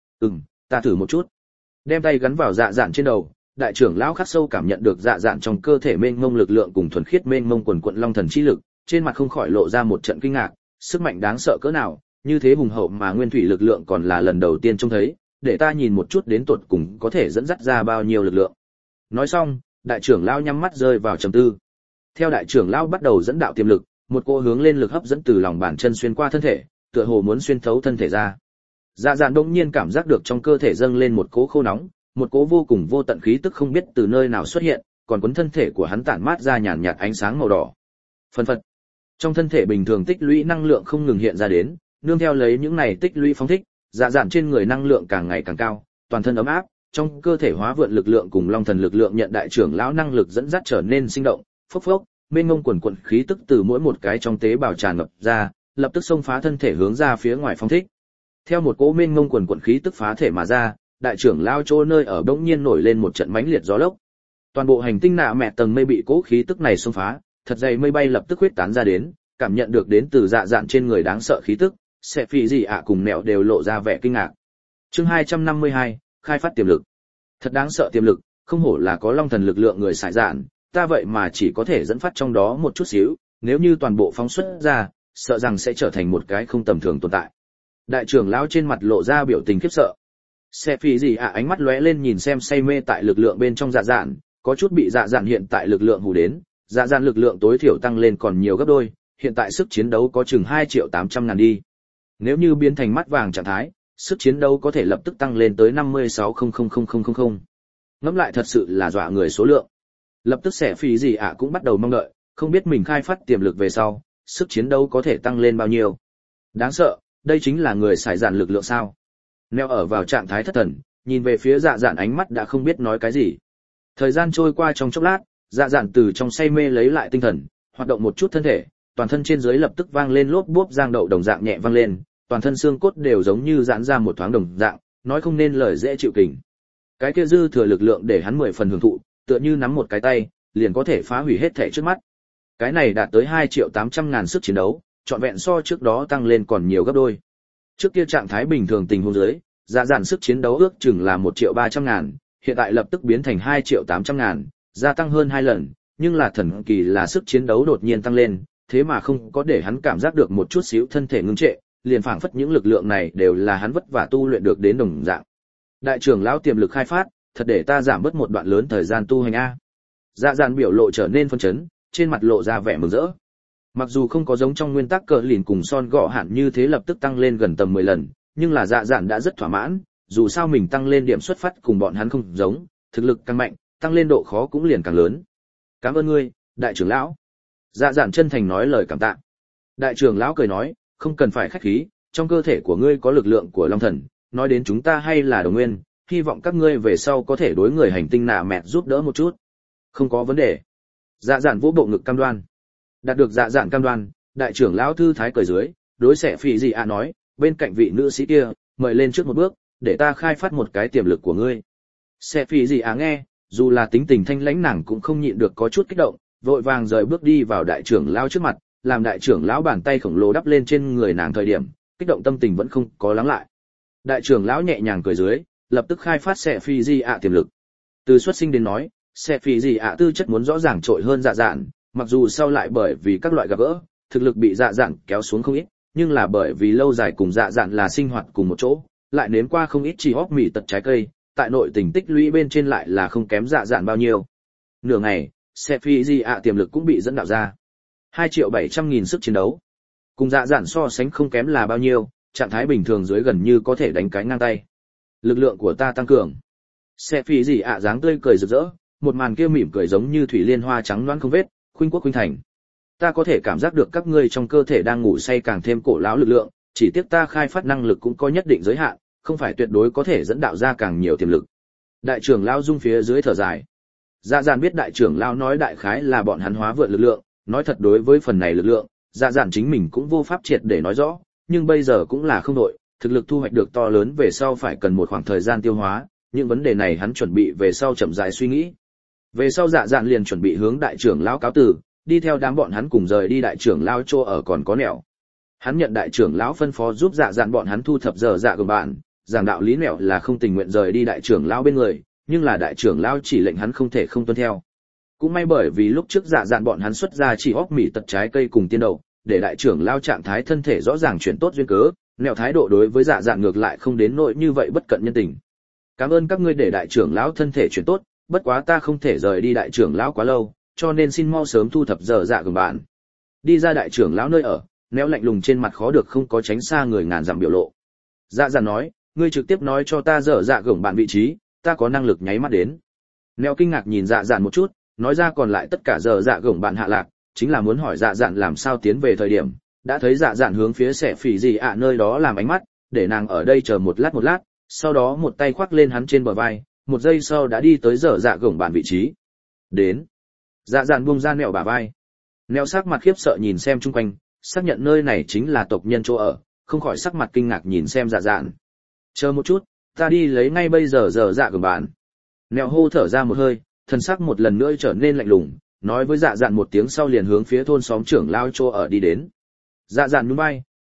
Speaker 1: Ta thử một chút. Đem tay gắn vào dạ dạn trên đầu, đại trưởng lão khắc sâu cảm nhận được dạ dạn trong cơ thể mênh mông lực lượng cùng thuần khiết mênh mông quần quận long thần chi lực, trên mặt không khỏi lộ ra một trận kinh ngạc, sức mạnh đáng sợ cỡ nào, như thế hùng hậu mà nguyên thủy lực lượng còn là lần đầu tiên trông thấy, để ta nhìn một chút đến tột cùng có thể dẫn dắt ra bao nhiêu lực lượng. Nói xong, đại trưởng lão nhắm mắt rơi vào trầm tư. Theo đại trưởng lão bắt đầu dẫn đạo tiềm lực, một cô hướng lên lực hấp dẫn từ lòng bàn chân xuyên qua thân thể, tựa hồ muốn xuyên thấu thân thể ra. Dạ dạn đột nhiên cảm giác được trong cơ thể dâng lên một cỗ khô nóng, một cỗ vô cùng vô tận khí tức không biết từ nơi nào xuất hiện, còn cuốn thân thể của hắn tản mát ra nhàn nhạt ánh sáng màu đỏ. Phân phật. Trong thân thể bình thường tích lũy năng lượng không ngừng hiện ra đến, nương theo lấy những này tích lũy phóng thích, dạ dạn trên người năng lượng càng ngày càng cao, toàn thân ấm áp, trong cơ thể hóa vượn lực lượng cùng long thần lực lượng nhận đại trưởng lão năng lực dẫn dắt trở nên sinh động, phốc phốc, mênh mông quần quần khí tức từ mỗi một cái trong tế bào tràn ngập ra, lập tức xông phá thân thể hướng ra phía ngoài phóng thích. Theo một cỗ mênh mông quần quần khí tức phá thể mà ra, đại trưởng lão chỗ nơi ở bỗng nhiên nổi lên một trận mãnh liệt gió lốc. Toàn bộ hành tinh Nạ Mẹ tầng mây bị cỗ khí tức này xông phá, thật dày mây bay lập tức huyết tán ra đến, cảm nhận được đến từ dạ dạn trên người đáng sợ khí tức, sẽ phỉ gì ạ cùng mẹo đều lộ ra vẻ kinh ngạc. Chương 252, khai phát tiềm lực. Thật đáng sợ tiềm lực, không hổ là có long thần lực lượng người xài dạn, ta vậy mà chỉ có thể dẫn phát trong đó một chút xíu, nếu như toàn bộ phóng xuất ra, sợ rằng sẽ trở thành một cái không tầm thường tồn tại. Đại trưởng lão trên mặt lộ ra biểu tình khiếp sợ. Sẽ phỉ gì ạ ánh mắt lóe lên nhìn xem say mê tại lực lượng bên trong dạ dạn, có chút bị dạ dạn hiện tại lực lượng hù đến, dạ dạn lực lượng tối thiểu tăng lên còn nhiều gấp đôi, hiện tại sức chiến đấu có chừng 2.800.000 đi. Nếu như biến thành mắt vàng trạng thái, sức chiến đấu có thể lập tức tăng lên tới 56,000,000. Ngẫm lại thật sự là dọa người số lượng. Lập tức sẽ phỉ gì ạ cũng bắt đầu mong đợi, không biết mình khai phát tiềm lực về sau, sức chiến đấu có thể tăng lên bao nhiêu. Đáng sợ, đây chính là người xài dạn lực lượng sao? Neo ở vào trạng thái thất thần, nhìn về phía dạ dạn ánh mắt đã không biết nói cái gì. Thời gian trôi qua trong chốc lát, dạ dạn từ trong say mê lấy lại tinh thần, hoạt động một chút thân thể, toàn thân trên dưới lập tức vang lên lốp bốp giang đậu đồng dạng nhẹ vang lên, toàn thân xương cốt đều giống như giãn ra một thoáng đồng dạng, nói không nên lời dễ chịu kình. Cái kia dư thừa lực lượng để hắn 10 phần hưởng thụ, tựa như nắm một cái tay, liền có thể phá hủy hết thảy trước mắt. Cái này đạt tới 2.800.000 sức chiến đấu, trọn vẹn so trước đó tăng lên còn nhiều gấp đôi. Trước kia trạng thái bình thường tình huống dưới, dạ dạn sức chiến đấu ước chừng là 1.300.000, hiện tại lập tức biến thành 2.800.000, gia tăng hơn 2 lần, nhưng là thần kỳ là sức chiến đấu đột nhiên tăng lên, thế mà không có để hắn cảm giác được một chút xíu thân thể ngưng trệ, liền phảng phất những lực lượng này đều là hắn vất vả tu luyện được đến đồng dạng. Đại trưởng lão tiềm lực khai phát, thật để ta giảm bớt một đoạn lớn thời gian tu hành a. Dạ dạn biểu lộ trở nên phấn chấn, trên mặt lộ ra vẻ mừng rỡ. Mặc dù không có giống trong nguyên tắc cờ lìn cùng son gọ hạn như thế lập tức tăng lên gần tầm 10 lần, nhưng là dạ dạn đã rất thỏa mãn, dù sao mình tăng lên điểm xuất phát cùng bọn hắn không giống, thực lực càng mạnh, tăng lên độ khó cũng liền càng lớn. Cảm ơn ngươi, đại trưởng lão. Dạ dạn chân thành nói lời cảm tạ. Đại trưởng lão cười nói, không cần phải khách khí, trong cơ thể của ngươi có lực lượng của long thần, nói đến chúng ta hay là đồng nguyên, hy vọng các ngươi về sau có thể đối người hành tinh nạ mẹt giúp đỡ một chút. Không có vấn đề. Dạ dạn vỗ bộ ngực cam đoan. Đạt được dạ dạn cam đoan, đại trưởng lão thư thái cười dưới, đối sẽ phỉ gì ạ nói, bên cạnh vị nữ sĩ kia, mời lên trước một bước, để ta khai phát một cái tiềm lực của ngươi. Sẽ phỉ gì ạ nghe, dù là tính tình thanh lãnh nàng cũng không nhịn được có chút kích động, vội vàng rời bước đi vào đại trưởng lão trước mặt, làm đại trưởng lão bàn tay khổng lồ đắp lên trên người nàng thời điểm, kích động tâm tình vẫn không có lắng lại. Đại trưởng lão nhẹ nhàng cười dưới, lập tức khai phát sẽ phỉ gì ạ tiềm lực. Từ xuất sinh đến nói, sẽ phỉ gì ạ tư chất muốn rõ ràng trội hơn dạ dạn, mặc dù sau lại bởi vì các loại gặp gỡ, thực lực bị dạ dạn kéo xuống không ít, nhưng là bởi vì lâu dài cùng dạ dạn là sinh hoạt cùng một chỗ, lại nếm qua không ít chỉ hóc mì tật trái cây, tại nội tình tích lũy bên trên lại là không kém dạ dạn bao nhiêu. Nửa ngày, sẽ phỉ gì ạ tiềm lực cũng bị dẫn đạo ra. 2.700.000 sức chiến đấu. Cùng dạ dạn so sánh không kém là bao nhiêu, trạng thái bình thường dưới gần như có thể đánh cái ngang tay. Lực lượng của ta tăng cường. Sẽ phỉ gì ạ dáng tươi cười rực rỡ, một màn kia mỉm cười giống như thủy liên hoa trắng loãng không vết, khuynh quốc khuynh thành. Ta có thể cảm giác được các ngươi trong cơ thể đang ngủ say càng thêm cổ lão lực lượng, chỉ tiếc ta khai phát năng lực cũng có nhất định giới hạn, không phải tuyệt đối có thể dẫn đạo ra càng nhiều tiềm lực. Đại trưởng lão dung phía dưới thở dài. Dạ dạn biết đại trưởng lão nói đại khái là bọn hắn hóa vượn lực lượng, nói thật đối với phần này lực lượng, dạ dạn chính mình cũng vô pháp triệt để nói rõ, nhưng bây giờ cũng là không đội, thực lực thu hoạch được to lớn về sau phải cần một khoảng thời gian tiêu hóa, những vấn đề này hắn chuẩn bị về sau chậm rãi suy nghĩ. Về sau dạ dạn liền chuẩn bị hướng đại trưởng lão cáo từ, đi theo đám bọn hắn cùng rời đi đại trưởng lão chỗ ở còn có nẻo. Hắn nhận đại trưởng lão phân phó giúp dạ dạn bọn hắn thu thập giờ dạ của bạn, giảng đạo lý nẻo là không tình nguyện rời đi đại trưởng lão bên người, nhưng là đại trưởng lão chỉ lệnh hắn không thể không tuân theo. Cũng may bởi vì lúc trước dạ dạn bọn hắn xuất ra chỉ óc mì tật trái cây cùng tiên đậu, để đại trưởng lão trạng thái thân thể rõ ràng chuyển tốt duyên cớ, nẻo thái độ đối với dạ dạn ngược lại không đến nỗi như vậy bất cận nhân tình. Cảm ơn các ngươi để đại trưởng lão thân thể chuyển tốt, bất quá ta không thể rời đi đại trưởng lão quá lâu, cho nên xin mau sớm thu thập giờ dạ của bạn. Đi ra đại trưởng lão nơi ở, nẻo lạnh lùng trên mặt khó được không có tránh xa người ngàn dặm biểu lộ. Dạ dạn nói, ngươi trực tiếp nói cho ta giờ dạ gổng bạn vị trí, ta có năng lực nháy mắt đến. Nẻo kinh ngạc nhìn dạ dạn một chút, nói ra còn lại tất cả giờ dạ gổng bạn hạ lạc, chính là muốn hỏi dạ dạn làm sao tiến về thời điểm, đã thấy dạ dạn hướng phía sẽ phỉ gì ạ nơi đó làm ánh mắt, để nàng ở đây chờ một lát, sau đó một tay khoác lên hắn trên bờ vai, một giây sau đã đi tới giờ dạ gổng bạn vị trí. Đến. Dạ dạn buông ra nẻo bả vai. Nẻo sắc mặt khiếp sợ nhìn xem chung quanh, xác nhận nơi này chính là tộc nhân chỗ ở, không khỏi sắc mặt kinh ngạc nhìn xem dạ dạn. Chờ một chút, ta đi lấy ngay bây giờ giờ dạ gổng bạn. Nẻo hô thở ra một hơi, thân sắc một lần nữa trở nên lạnh lùng, nói với dạ dạn một tiếng sau liền hướng phía thôn xóm trưởng lao chỗ ở đi đến. Dạ dạn nhún vai,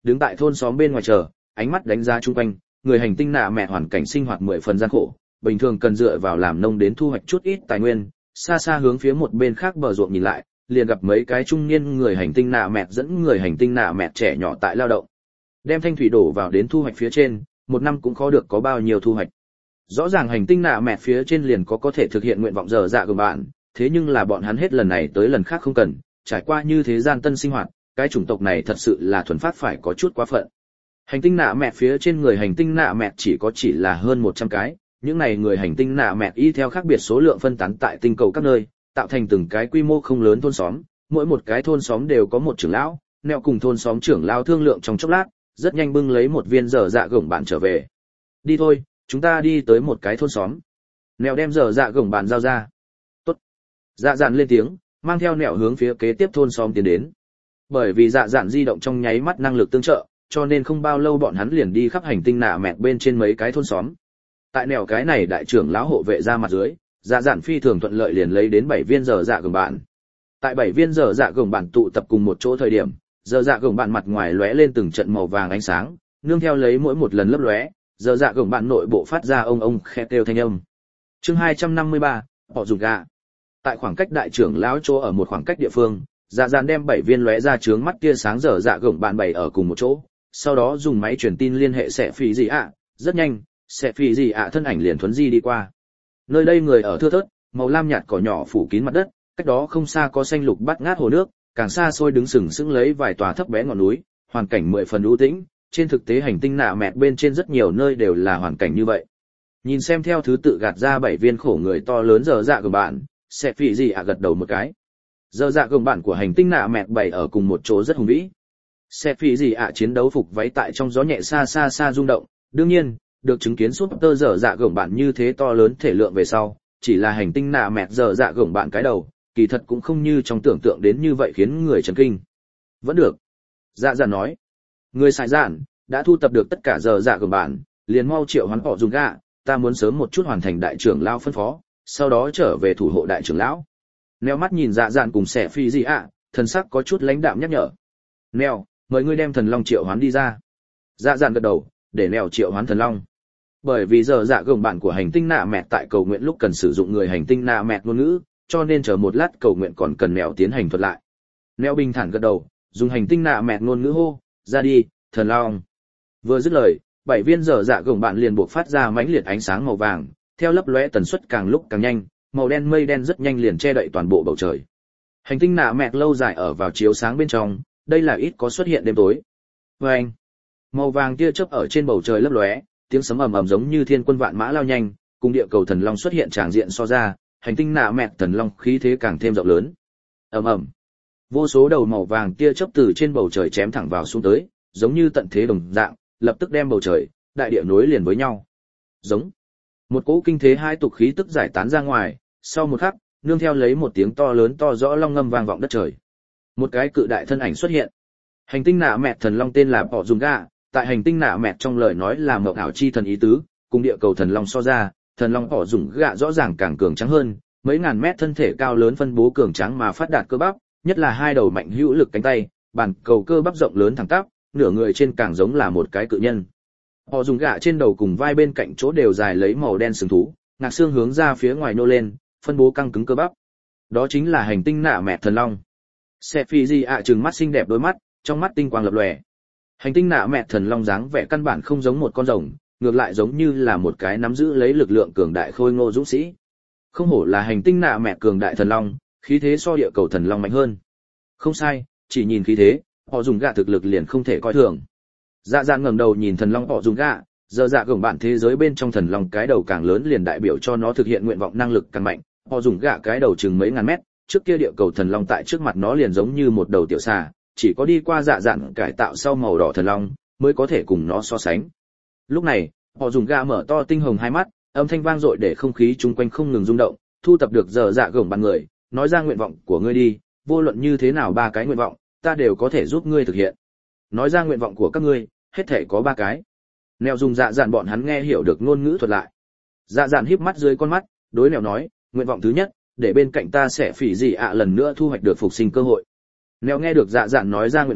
Speaker 1: đứng tại thôn xóm bên ngoài chờ, ánh mắt đánh giá chung quanh, người hành tinh nạ mẹ hoàn cảnh sinh hoạt 10 phần gian khổ, bình thường cần dựa vào làm nông đến thu hoạch chút ít tài nguyên, xa xa hướng phía một bên khác bờ ruộng nhìn lại, liền gặp mấy cái trung niên người hành tinh nạ mẹ dẫn người hành tinh nạ mẹ trẻ nhỏ tại lao động. Đem thanh thủy đổ vào đến thu hoạch phía trên, một năm cũng khó được có bao nhiêu thu hoạch. Rõ ràng hành tinh nạ mẹ phía trên liền có thể thực hiện nguyện vọng giờ dạ của bạn, thế nhưng là bọn hắn hết lần này tới lần khác không cần, trải qua như thế gian tân sinh hoạt, cái chủng tộc này thật sự là thuần phát phải có chút quá phận. Hành tinh nạ mẹ phía trên người hành tinh nạ mẹ chỉ là hơn 100 cái, những này người hành tinh nạ mẹ y theo khác biệt số lượng phân tán tại tinh cầu các nơi, tạo thành từng cái quy mô không lớn thôn xóm, mỗi một cái thôn xóm đều có một trưởng lão, neo cùng thôn xóm trưởng lão thương lượng trong chốc lát, rất nhanh bưng lấy một viên dở dạ gồng bạn trở về. Đi thôi, chúng ta đi tới một cái thôn xóm. Neo đem dở dạ gồng bạn giao ra. Tốt. Dạ dạn lên tiếng, mang theo neo hướng phía kế tiếp thôn xóm tiến đến. Bởi vì dạ dạn di động trong nháy mắt năng lực tương trợ, cho nên không bao lâu bọn hắn liền đi khắp hành tinh nạ mẹ bên trên mấy cái thôn xóm. Tại nẻo cái này đại trưởng lão hộ vệ ra mặt dưới, dạ dạn phi thường thuận lợi liền lấy đến 7 viên dở dạ gồng bạn. Tại 7 viên dở dạ gồng bạn tụ tập cùng một chỗ thời điểm, dở dạ gồng bạn mặt ngoài lóe lên từng trận màu vàng ánh sáng, nương theo lấy mỗi một lần lấp lóe, dở dạ gồng bạn nội bộ phát ra ông ông khẽ kêu thanh âm. Chương 253, họ dùng gà. Tại khoảng cách đại trưởng lão chỗ ở một khoảng cách địa phương, dạ dạn đem 7 viên lóe ra chướng mắt tia sáng dở dạ gồng bạn bày ở cùng một chỗ, sau đó dùng máy truyền tin liên hệ sẽ phỉ gì ạ, rất nhanh, sẽ phỉ gì ạ thân ảnh liền thuấn di đi qua. Nơi đây người ở thưa thớt, màu lam nhạt cỏ nhỏ phủ kín mặt đất, cách đó không xa có xanh lục bát ngát hồ nước, càng xa xôi đứng sừng sững lấy vài tòa thấp bé ngọn núi, hoàn cảnh 10 phần u tĩnh, trên thực tế hành tinh nạ mẹ bên trên rất nhiều nơi đều là hoàn cảnh như vậy. Nhìn xem theo thứ tự gạt ra 7 viên khổ người to lớn dở dạ gồng bạn, sẽ phỉ gì ạ gật đầu một cái. Dở dạ gồng bạn của hành tinh nạ mẹ bày ở cùng một chỗ rất hùng vĩ. Sẽ phỉ gì ạ chiến đấu phục váy tại trong gió nhẹ xa xa xa rung động, đương nhiên, được chứng kiến suốt tơ dở dạ gồng bạn như thế to lớn thể lượng về sau, chỉ là hành tinh nạ mẹ dở dạ gồng bạn cái đầu, kỳ thật cũng không như trong tưởng tượng đến như vậy khiến người chấn kinh. Vẫn được. Dạ dạ nói. Người xài giản, đã thu tập được tất cả dở dạ gồng bạn, liền mau triệu hoán họ dùng gạ, ta muốn sớm một chút hoàn thành đại trưởng lão phân phó, sau đó trở về thủ hộ đại trưởng lão. Neo mắt nhìn dạ dạn cùng sẽ phi gì ạ, thần sắc có chút lãnh đạm nhắc nhở. Neo, mời ngươi đem thần long triệu hoán đi ra. Dạ dạn gật đầu, để Neo triệu hoán thần long. Bởi vì giờ dạ gồng bạn của hành tinh nạ mẹ tại cầu nguyện lúc cần sử dụng người hành tinh nạ mẹ ngôn ngữ, cho nên chờ một lát cầu nguyện còn cần Neo tiến hành thuật lại. Neo bình thản gật đầu, dùng hành tinh nạ mẹ ngôn ngữ hô, ra đi, thần long. Vừa dứt lời, 7 viên giờ dạ gồng bạn liền buộc phát ra mãnh liệt ánh sáng màu vàng, theo lấp lóe tần suất càng lúc càng nhanh, màu đen mây đen rất nhanh liền che đậy toàn bộ bầu trời. Hành tinh nạ mẹ lâu dài ở vào chiếu sáng bên trong, đây là ít có xuất hiện đêm tối. Vâng! Màu vàng tia chớp ở trên bầu trời lấp lóe, tiếng sấm ầm ầm giống như thiên quân vạn mã lao nhanh, cùng địa cầu thần long xuất hiện tràng diện so ra, hành tinh nạ mẹ thần long khí thế càng thêm rộng lớn. Ầm ầm! Vô số đầu màu vàng tia chớp từ trên bầu trời chém thẳng vào xuống tới, giống như tận thế đồng dạng, lập tức đem bầu trời, đại địa nối liền với nhau. Giống. Một cỗ kinh thế hai tục khí tức giải tán ra ngoài, sau một khắc, nương theo lấy một tiếng to lớn to rõ long ngâm vang vọng đất trời. Một cái cự đại thân ảnh xuất hiện. Hành tinh nạ mẹ thần long tên là Bọ Dùng Gà, tại hành tinh nạ mẹ trong lời nói là mộng ảo chi thần ý tứ, cùng địa cầu thần long so ra, thần long Bọ Dùng Gà rõ ràng càng cường tráng hơn, mấy ngàn mét thân thể cao lớn phân bố cường tráng mà phát đạt cơ bắp, nhất là hai đầu mạnh hữu lực cánh tay, bàn cầu cơ bắp rộng lớn thẳng tắp, nửa người trên càng giống là một cái cự nhân. Họ dùng gạ trên đầu cùng vai bên cạnh chỗ đều dài lấy màu đen sừng thú, ngạc xương hướng ra phía ngoài nô lên, phân bố căng cứng cơ bắp. Đó chính là hành tinh nạ mẹ thần long. Sẽ phi gì ạ trừng mắt xinh đẹp đôi mắt, trong mắt tinh quang lập lòe. Hành tinh nạ mẹ thần long dáng vẻ căn bản không giống một con rồng, ngược lại giống như là một cái nắm giữ lấy lực lượng cường đại khôi ngô dũng sĩ. Không hổ là hành tinh nạ mẹ cường đại thần long, khí thế so địa cầu thần long mạnh hơn. Không sai, chỉ nhìn khí thế, họ dùng gạ thực lực liền không thể coi thường. Dạ dạ ngẩng đầu nhìn thần long họ dùng gạ, giờ dạ gồng bạn thế giới bên trong thần long cái đầu càng lớn liền đại biểu cho nó thực hiện nguyện vọng năng lực càng mạnh. Họ dùng gạ cái đầu chừng mấy ngàn mét, trước kia địa cầu thần long tại trước mặt nó liền giống như một đầu tiểu xà, chỉ có đi qua dạ dạn cải tạo sau màu đỏ thần long mới có thể cùng nó so sánh. Lúc này, họ dùng gạ mở to tinh hồng hai mắt, âm thanh vang dội để không khí chung quanh không ngừng rung động, thu tập được giờ dạ gồng bạn người, nói ra nguyện vọng của ngươi đi, vô luận như thế nào ba cái nguyện vọng, ta đều có thể giúp ngươi thực hiện. Nói ra nguyện vọng của các ngươi, hết thể có 3 cái. Nèo dùng dạ dạn bọn hắn nghe hiểu được ngôn ngữ thuật lại. Dạ dạn híp mắt dưới con mắt, đối Nèo nói, nguyện vọng thứ nhất, để bên cạnh ta sẽ phỉ gì ạ lần nữa thu hoạch được phục sinh cơ hội. Nèo nghe được dạ dạn nói ra nguyện vọng,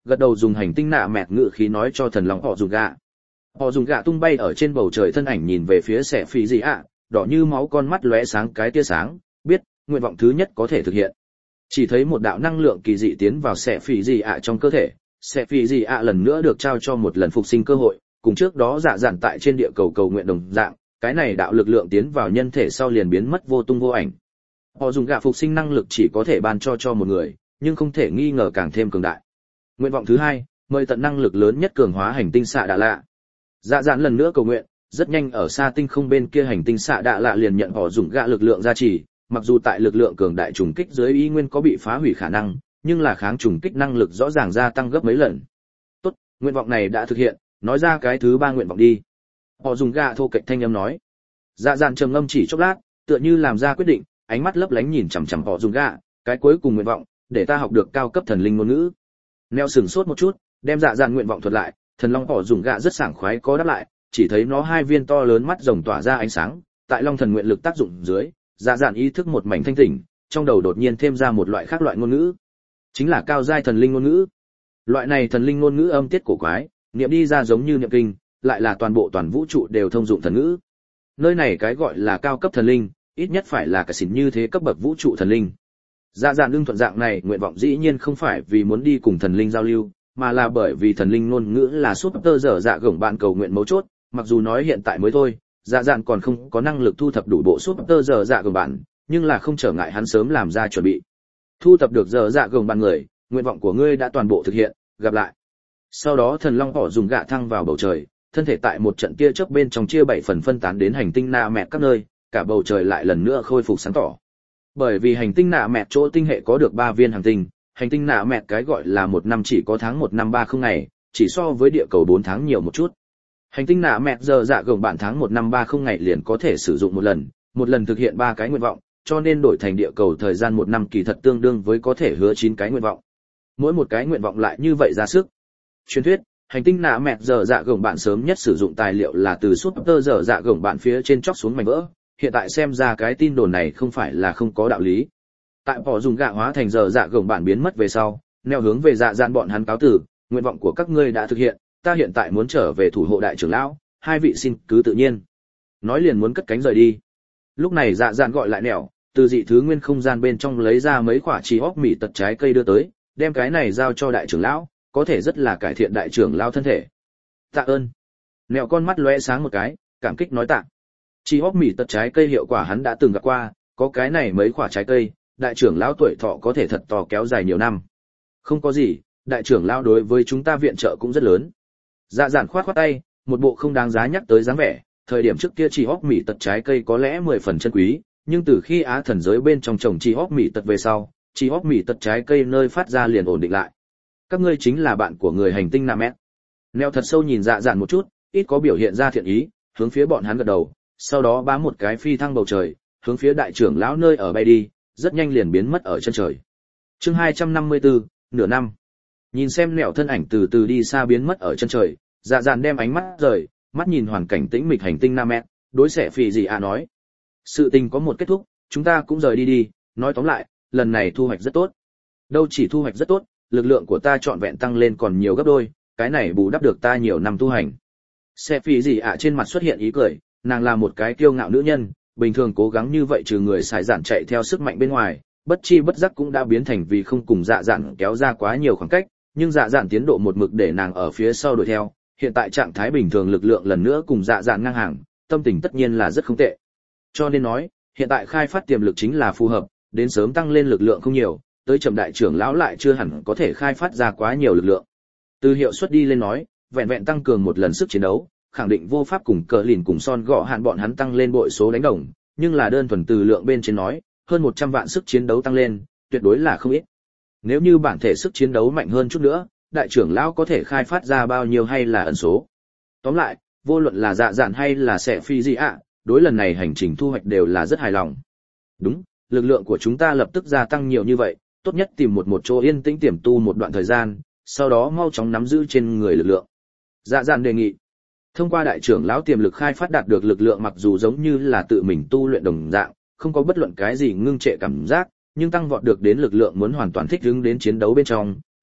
Speaker 1: gật đầu dùng hành tinh nạ mẹt ngự khí nói cho thần long họ dùng gạ. Họ dùng gạ tung bay ở trên bầu trời thân ảnh nhìn về phía Sẻ Phỉ Dị ạ, đỏ như máu con mắt lóe sáng cái tia sáng, biết nguyện vọng thứ nhất có thể thực hiện. Chỉ thấy một đạo năng lượng kỳ dị tiến vào Sẻ Phỉ Dị ạ trong cơ thể, Sẻ Phỉ Dị ạ lần nữa được trao cho một lần phục sinh cơ hội, cùng trước đó dạ dạn tại trên địa cầu cầu nguyện đồng dạng, cái này đạo lực lượng tiến vào nhân thể sau liền biến mất vô tung vô ảnh. Họ dùng gạ phục sinh năng lực chỉ có thể ban cho một người, nhưng không thể nghi ngờ càng thêm cường đại. Nguyện vọng thứ hai, mời tận năng lực lớn nhất cường hóa hành tinh xạ đạ lạ. Dạ dạn lần nữa cầu nguyện, rất nhanh ở xa tinh không bên kia hành tinh xạ đạ lạ liền nhận họ dùng gạ lực lượng gia trì, mặc dù tại lực lượng cường đại trùng kích dưới y nguyên có bị phá hủy khả năng, nhưng là kháng trùng kích năng lực rõ ràng gia tăng gấp mấy lần. Tốt, nguyện vọng này đã thực hiện, nói ra cái thứ ba nguyện vọng đi. Họ dùng gạ thô kệch thanh âm nói. Dạ dạn trầm ngâm chỉ chốc lát, tựa như làm ra quyết định, ánh mắt lấp lánh nhìn chằm chằm họ dùng gạ, cái cuối cùng nguyện vọng, để ta học được cao cấp thần linh ngôn ngữ. Neo sừng sốt một chút, đem dạ dạn nguyện vọng thuật lại, thần long họ dùng gạ rất sảng khoái có đáp lại, chỉ thấy nó hai viên to lớn mắt rồng tỏa ra ánh sáng, tại long thần nguyện lực tác dụng dưới, dạ dạn ý thức một mảnh thanh tỉnh, trong đầu đột nhiên thêm ra một loại khác loại ngôn ngữ, chính là cao giai thần linh ngôn ngữ. Loại này thần linh ngôn ngữ âm tiết cổ quái, niệm đi ra giống như niệm kinh, lại là toàn vũ trụ đều thông dụng thần ngữ. Nơi này cái gọi là cao cấp thần linh, ít nhất phải là cả xỉn như thế cấp bậc vũ trụ thần linh. Dạ dạn ưng thuận dạng này nguyện vọng dĩ nhiên không phải vì muốn đi cùng thần linh giao lưu, mà là bởi vì thần linh ngôn ngữ là super dở dạ gồng bạn cầu nguyện mấu chốt, mặc dù nói hiện tại mới thôi, dạ dạn còn không có năng lực thu thập đủ bộ super dở dạ gồng bạn, nhưng là không trở ngại hắn sớm làm ra chuẩn bị. Thu thập được dở dạ gồng bạn người, nguyện vọng của ngươi đã toàn bộ thực hiện, gặp lại. Sau đó thần long họ dùng gạ thăng vào bầu trời, thân thể tại một trận tia chớp bên trong chia 7 phần phân tán đến hành tinh Na Mẹt các nơi, cả bầu trời lại lần nữa khôi phục sáng tỏ. Bởi vì hành tinh Na Mẹt chỗ tinh hệ có được 3 viên hành tinh Na Mẹt cái gọi là một năm chỉ có tháng 1 năm 30 ngày, chỉ so với địa cầu 4 tháng nhiều một chút. Hành tinh Na Mẹt giờ dạ gồng bạn tháng 1 năm 30 ngày liền có thể sử dụng một lần thực hiện 3 cái nguyện vọng, cho nên đổi thành địa cầu thời gian 1 năm kỳ thật tương đương với có thể hứa 9 cái nguyện vọng. Mỗi một cái nguyện vọng lại như vậy ra sức. Truyền thuyết, hành tinh Na Mẹt giờ dạ gồng bạn sớm nhất sử dụng tài liệu là từ super giờ dạ gồng bạn phía trên chóc xuống mảnh vỡ, hiện tại xem ra cái tin đồn này không phải là không có đạo lý. Tại bỏ dùng gạ hóa thành giờ dạ gồng bạn biến mất về sau, neo hướng về dạ dạn bọn hắn cáo tử, nguyện vọng của các ngươi đã thực hiện, ta hiện tại muốn trở về thủ hộ đại trưởng lão, hai vị xin cứ tự nhiên. Nói liền muốn cất cánh rời đi. Lúc này dạ dạn gọi lại nẻo, từ dị thứ nguyên không gian bên trong lấy ra mấy quả chỉ óc mỉ tật trái cây đưa tới, đem cái này giao cho đại trưởng lão, có thể rất là cải thiện đại trưởng lão thân thể. Tạ ơn. Nẻo con mắt lóe sáng một cái, cảm kích nói tạ. Chỉ óc mỉ tật trái cây hiệu quả hắn đã từng gặp qua, có cái này mấy quả trái cây, đại trưởng lão tuổi thọ có thể thật to kéo dài nhiều năm. Không có gì, đại trưởng lão đối với chúng ta viện trợ cũng rất lớn. Dạ dạn khoát khoát tay, một bộ không đáng giá nhắc tới dáng vẻ, thời điểm trước kia chỉ óc mỉ tật trái cây có lẽ 10 phần chân quý, nhưng từ khi Á thần giới bên trong trồng chỉ óc mỉ tật về sau, chỉ óc mỉ tật trái cây nơi phát ra liền ổn định lại. Các ngươi chính là bạn của người hành tinh Nam Mét. Neo thật sâu nhìn dạ dạn một chút, ít có biểu hiện ra thiện ý, hướng phía bọn hắn gật đầu, sau đó bám một cái phi thăng bầu trời, hướng phía đại trưởng lão nơi ở bay đi, rất nhanh liền biến mất ở chân trời. Chương 254, nửa năm. Nhìn xem Nẻo thân ảnh từ từ đi xa biến mất ở chân trời, dạ dạn đem ánh mắt rời, mắt nhìn hoàn cảnh tĩnh mịch hành tinh Nam Mét, đối Sẻ Phỉ Dị ạ nói: sự tình có một kết thúc, chúng ta cũng rời đi đi. Nói tóm lại, lần này thu hoạch rất tốt. Đâu chỉ thu hoạch rất tốt, lực lượng của ta trọn vẹn tăng lên còn nhiều gấp đôi, cái này bù đắp được ta nhiều năm tu hành. Sẻ Phỉ Dị ạ trên mặt xuất hiện ý cười, nàng là một cái kiêu ngạo nữ nhân, bình thường cố gắng như vậy trừ người xài giản chạy theo sức mạnh bên ngoài, bất chi bất giác cũng đã biến thành vì không cùng dạ dạn kéo ra quá nhiều khoảng cách, nhưng dạ dạn tiến độ một mực để nàng ở phía sau đuổi theo, hiện tại trạng thái bình thường lực lượng lần nữa cùng dạ dạn ngang hàng, tâm tình tất nhiên là rất không tệ. Cho nên nói, hiện tại khai phát tiềm lực chính là phù hợp, đến sớm tăng lên lực lượng không nhiều, tới chậm đại trưởng lão lại chưa hẳn có thể khai phát ra quá nhiều lực lượng. Từ hiệu suất đi lên nói, vẹn vẹn tăng cường một lần sức chiến đấu, khẳng định vô pháp cùng cờ lìn cùng son gọ hạn bọn hắn tăng lên bội số đánh đồng, nhưng là đơn thuần từ lượng bên trên nói, hơn 100 vạn sức chiến đấu tăng lên, tuyệt đối là không ít. Nếu như bản thể sức chiến đấu mạnh hơn chút nữa, đại trưởng lão có thể khai phát ra bao nhiêu hay là ẩn số. Tóm lại, vô luận là dạ dạn hay là Sẻ Phỉ Dị ạ, đối lần này hành trình thu hoạch đều là rất hài lòng. Đúng, lực lượng của chúng ta lập tức gia tăng nhiều như vậy, tốt nhất tìm một chỗ yên tĩnh tiềm tu một đoạn thời gian, sau đó mau chóng nắm giữ trên người lực lượng. Dạ dạn đề nghị. Thông qua đại trưởng lão tiềm lực khai phát đạt được lực lượng mặc dù giống như là tự mình tu luyện đồng dạng, không có bất luận cái gì ngưng trệ cảm giác, nhưng tăng vọt được đến lực lượng muốn hoàn toàn thích ứng đến chiến đấu bên trong,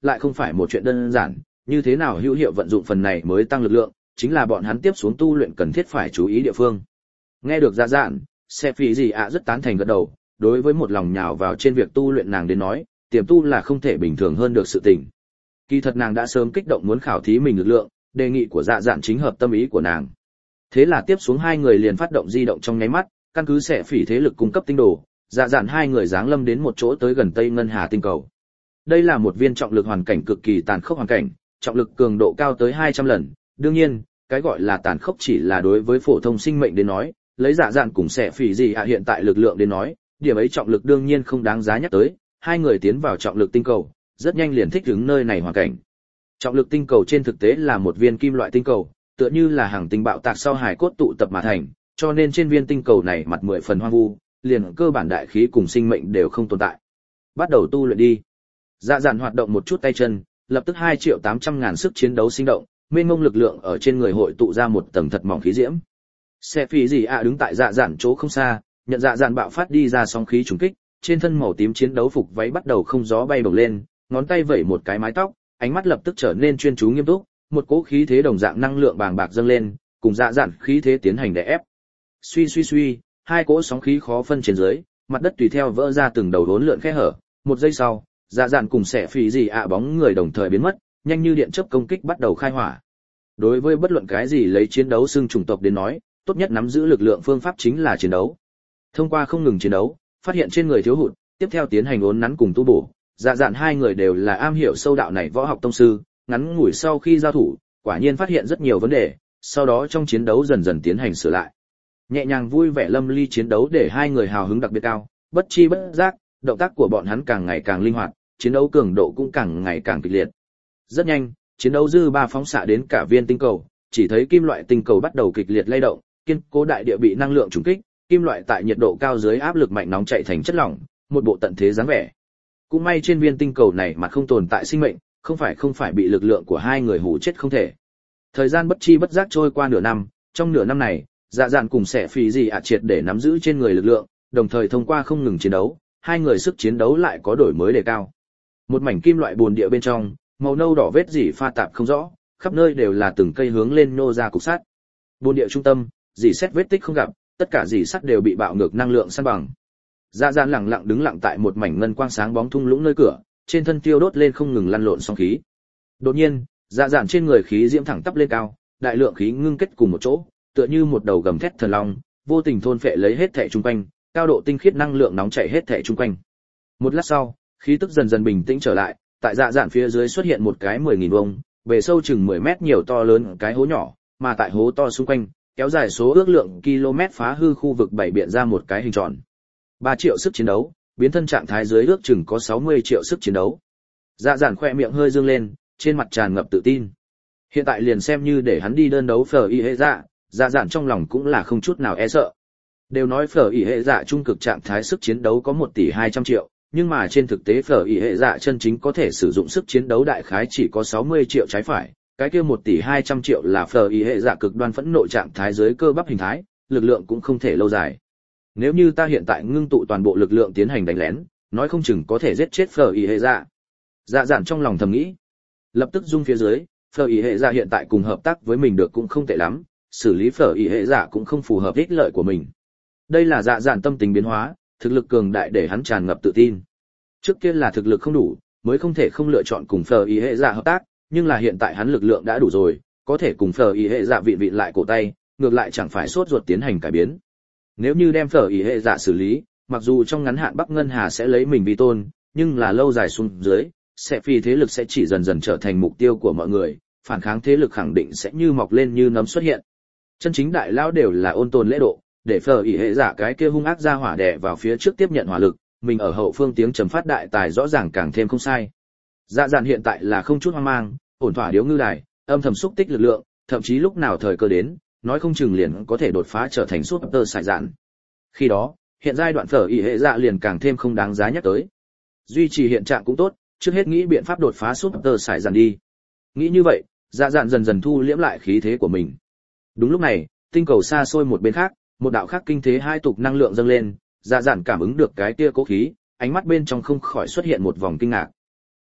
Speaker 1: lại không phải một chuyện đơn giản, như thế nào hữu hiệu vận dụng phần này mới tăng lực lượng, chính là bọn hắn tiếp xuống tu luyện cần thiết phải chú ý địa phương. Nghe được Dạ Dạn, Xe Phỉ Dị ạ rất tán thành gật đầu, đối với một lòng nhào vào trên việc tu luyện nàng đến nói, tiềm tu là không thể bình thường hơn được sự tình. Kỳ thật nàng đã sớm kích động muốn khảo thí mình lực lượng, đề nghị của Dạ Dạn chính hợp tâm ý của nàng. Thế là tiếp xuống hai người liền phát động di động trong nháy mắt, căn cứ Xe Phỉ thế lực cung cấp tinh đồ, Dạ Dạn hai người giáng lâm đến một chỗ tới gần Tây Ngân Hà tinh cầu. Đây là một viên trọng lực hoàn cảnh cực kỳ tàn khốc hoàn cảnh, trọng lực cường độ cao tới 200 lần, đương nhiên, cái gọi là tàn khốc chỉ là đối với phổ thông sinh mệnh đến nói, lấy Dạ Dạn cùng Xe Phỉ gì hiện tại lực lượng đến nói, điểm ấy trọng lực đương nhiên không đáng giá nhắc tới, hai người tiến vào trọng lực tinh cầu, rất nhanh liền thích ứng nơi này hoàn cảnh. Trọng lực tinh cầu trên thực tế là một viên kim loại tinh cầu, tựa như là hàng tinh bạo tạc sau hải cốt tụ tập mà thành, cho nên trên viên tinh cầu này mặt 10 phần hoang vu, liền cơ bản đại khí cùng sinh mệnh đều không tồn tại. Bắt đầu tu luyện đi. Dạ Dạn hoạt động một chút tay chân, lập tức 2.800.000 sức chiến đấu sinh động, mênh mông lực lượng ở trên người hội tụ ra một tầng thật mỏng khí diễm. Xe Phỉ gì đứng tại Dạ Dạn chỗ không xa, nhận Dạ Dạn bạo phát đi ra sóng khí trùng kích, trên thân màu tím chiến đấu phục váy bắt đầu không gió bay bổng lên, ngón tay vẩy một cái mái tóc, ánh mắt lập tức trở nên chuyên chú nghiêm túc, một cỗ khí thế đồng dạng năng lượng bàng bạc dâng lên, cùng Dạ Dạn khí thế tiến hành đè ép. Suy suy suy, hai cỗ sóng khí khó phân trên dưới, mặt đất tùy theo vỡ ra từng đầu đốn lượn khe hở, một giây sau, Dạ Dạn cùng Xe Phỉ gì bóng người đồng thời biến mất, nhanh như điện chớp công kích bắt đầu khai hỏa. Đối với bất luận cái gì lấy chiến đấu xưng chủng tộc đến nói, tốt nhất nắm giữ lực lượng phương pháp chính là chiến đấu. Thông qua không ngừng chiến đấu, phát hiện trên người thiếu hụt, tiếp theo tiến hành uốn nắn cùng tu bổ. Dạ Dạn hai người đều là am hiểu sâu đạo này võ học tông sư, ngắn ngủi sau khi giao thủ, quả nhiên phát hiện rất nhiều vấn đề, sau đó trong chiến đấu dần dần tiến hành sửa lại. Nhẹ nhàng vui vẻ lâm ly chiến đấu để hai người hào hứng đặc biệt cao, bất chi bất giác, động tác của bọn hắn càng ngày càng linh hoạt, chiến đấu cường độ cũng càng ngày càng kịch liệt. Rất nhanh, chiến đấu dư ba phóng xạ đến cả viên tinh cầu, chỉ thấy kim loại tinh cầu bắt đầu kịch liệt lay động, kiên cố đại địa bị năng lượng trùng kích, kim loại tại nhiệt độ cao dưới áp lực mạnh nóng chạy thành chất lỏng, một bộ tận thế dáng vẻ. Cũng may trên viên tinh cầu này mà không tồn tại sinh mệnh, không phải bị lực lượng của hai người hù chết không thể. Thời gian bất chi bất giác trôi qua nửa năm, trong nửa năm này, Dạ Dạn cùng Xe Phỉ gì triệt để nắm giữ trên người lực lượng, đồng thời thông qua không ngừng chiến đấu, hai người sức chiến đấu lại có đổi mới đề cao. Một mảnh kim loại bồn địa bên trong, màu nâu đỏ vết rỉ pha tạp không rõ, khắp nơi đều là từng cây hướng lên nô ra cục sắt. Bồn địa trung tâm, rỉ sét vết tích không gặp, tất cả rỉ sắt đều bị bạo ngược năng lượng san bằng. Dạ Dạn lặng lặng đứng lặng tại một mảnh ngân quang sáng bóng thung lũng nơi cửa, trên thân tiêu đốt lên không ngừng lăn lộn sóng khí. Đột nhiên, Dạ Dạn trên người khí diễm thẳng tắp lên cao, đại lượng khí ngưng kết cùng một chỗ, tựa như một đầu gầm thét thần long, vô tình thôn phệ lấy hết thảy chung quanh, cao độ tinh khiết năng lượng nóng chảy hết thảy chung quanh. Một lát sau, khí tức dần dần bình tĩnh trở lại, tại Dạ Dạn phía dưới xuất hiện một cái 10.000 vuông, bề sâu chừng 10 mét nhiều to lớn cái hố nhỏ, mà tại hố to xung quanh, kéo dài số ước lượng km phá hư khu vực bảy biện ra một cái hình tròn. 3 triệu sức chiến đấu, biến thân trạng thái dưới ước chừng có 60 triệu sức chiến đấu. Dạ Dạn khỏe miệng hơi dương lên, trên mặt tràn ngập tự tin. Hiện tại liền xem như để hắn đi đơn đấu Phở Y Hệ Dạ, Dạ Dạn trong lòng cũng là không chút nào e sợ. Đều nói Phở Y Hệ Dạ trung cực trạng thái sức chiến đấu có 1 tỷ 200 triệu, nhưng mà trên thực tế Phở Y Hệ Dạ chân chính có thể sử dụng sức chiến đấu đại khái chỉ có 60 triệu trái phải, cái kia 1 tỷ 200 triệu là Phở Y Hệ Dạ cực đoan phẫn nộ trạng thái dưới cơ bắp hình thái, lực lượng cũng không thể lâu dài. Nếu như ta hiện tại ngưng tụ toàn bộ lực lượng tiến hành đánh lén, nói không chừng có thể giết chết Phở Y Hệ Dạ. Dạ Dạn trong lòng thầm nghĩ. Lập tức rung phía dưới, Phở Y Hệ Dạ hiện tại cùng hợp tác với mình được cũng không tệ lắm, xử lý Phở Y Hệ Dạ cũng không phù hợp ích lợi của mình. Đây là Dạ Dạn tâm tình biến hóa, thực lực cường đại để hắn tràn ngập tự tin. Trước kia là thực lực không đủ, mới không thể không lựa chọn cùng Phở Y Hệ Dạ hợp tác, nhưng là hiện tại hắn lực lượng đã đủ rồi, có thể cùng Phở Y Hệ Dạ vịn lại cổ tay, ngược lại chẳng phải sốt ruột tiến hành cải biến. Nếu như đem Phở Y Hệ Dạ xử lý, mặc dù trong ngắn hạn Bắc Ngân Hà sẽ lấy mình vi tôn, nhưng là lâu dài xuống dưới, sẽ phi thế lực sẽ chỉ dần dần trở thành mục tiêu của mọi người, phản kháng thế lực khẳng định sẽ như mọc lên như nấm xuất hiện. Chân chính đại lão đều là ôn tồn lễ độ, để Phở Y Hệ Dạ cái kia hung ác ra hỏa đè vào phía trước tiếp nhận hỏa lực, mình ở hậu phương tiếng trầm phát đại tài rõ ràng càng thêm không sai. Dạ Dạn hiện tại là không chút hoang mang, ổn thỏa điếu ngư đài, âm thầm xúc tích lực lượng, thậm chí lúc nào thời cơ đến, nói không chừng liền có thể đột phá trở thành Super Sải Dạn. Khi đó, hiện giai đoạn Phở Y Hệ Dạ liền càng thêm không đáng giá nhắc tới. Duy trì hiện trạng cũng tốt, trước hết nghĩ biện pháp đột phá Super Sải Dạn đi. Nghĩ như vậy, Dạ Dạn dần dần thu liễm lại khí thế của mình. Đúng lúc này, tinh cầu xa xôi một bên khác, một đạo khác kinh thế hai tục năng lượng dâng lên, Dạ Dạn cảm ứng được cái kia cố khí, ánh mắt bên trong không khỏi xuất hiện một vòng kinh ngạc.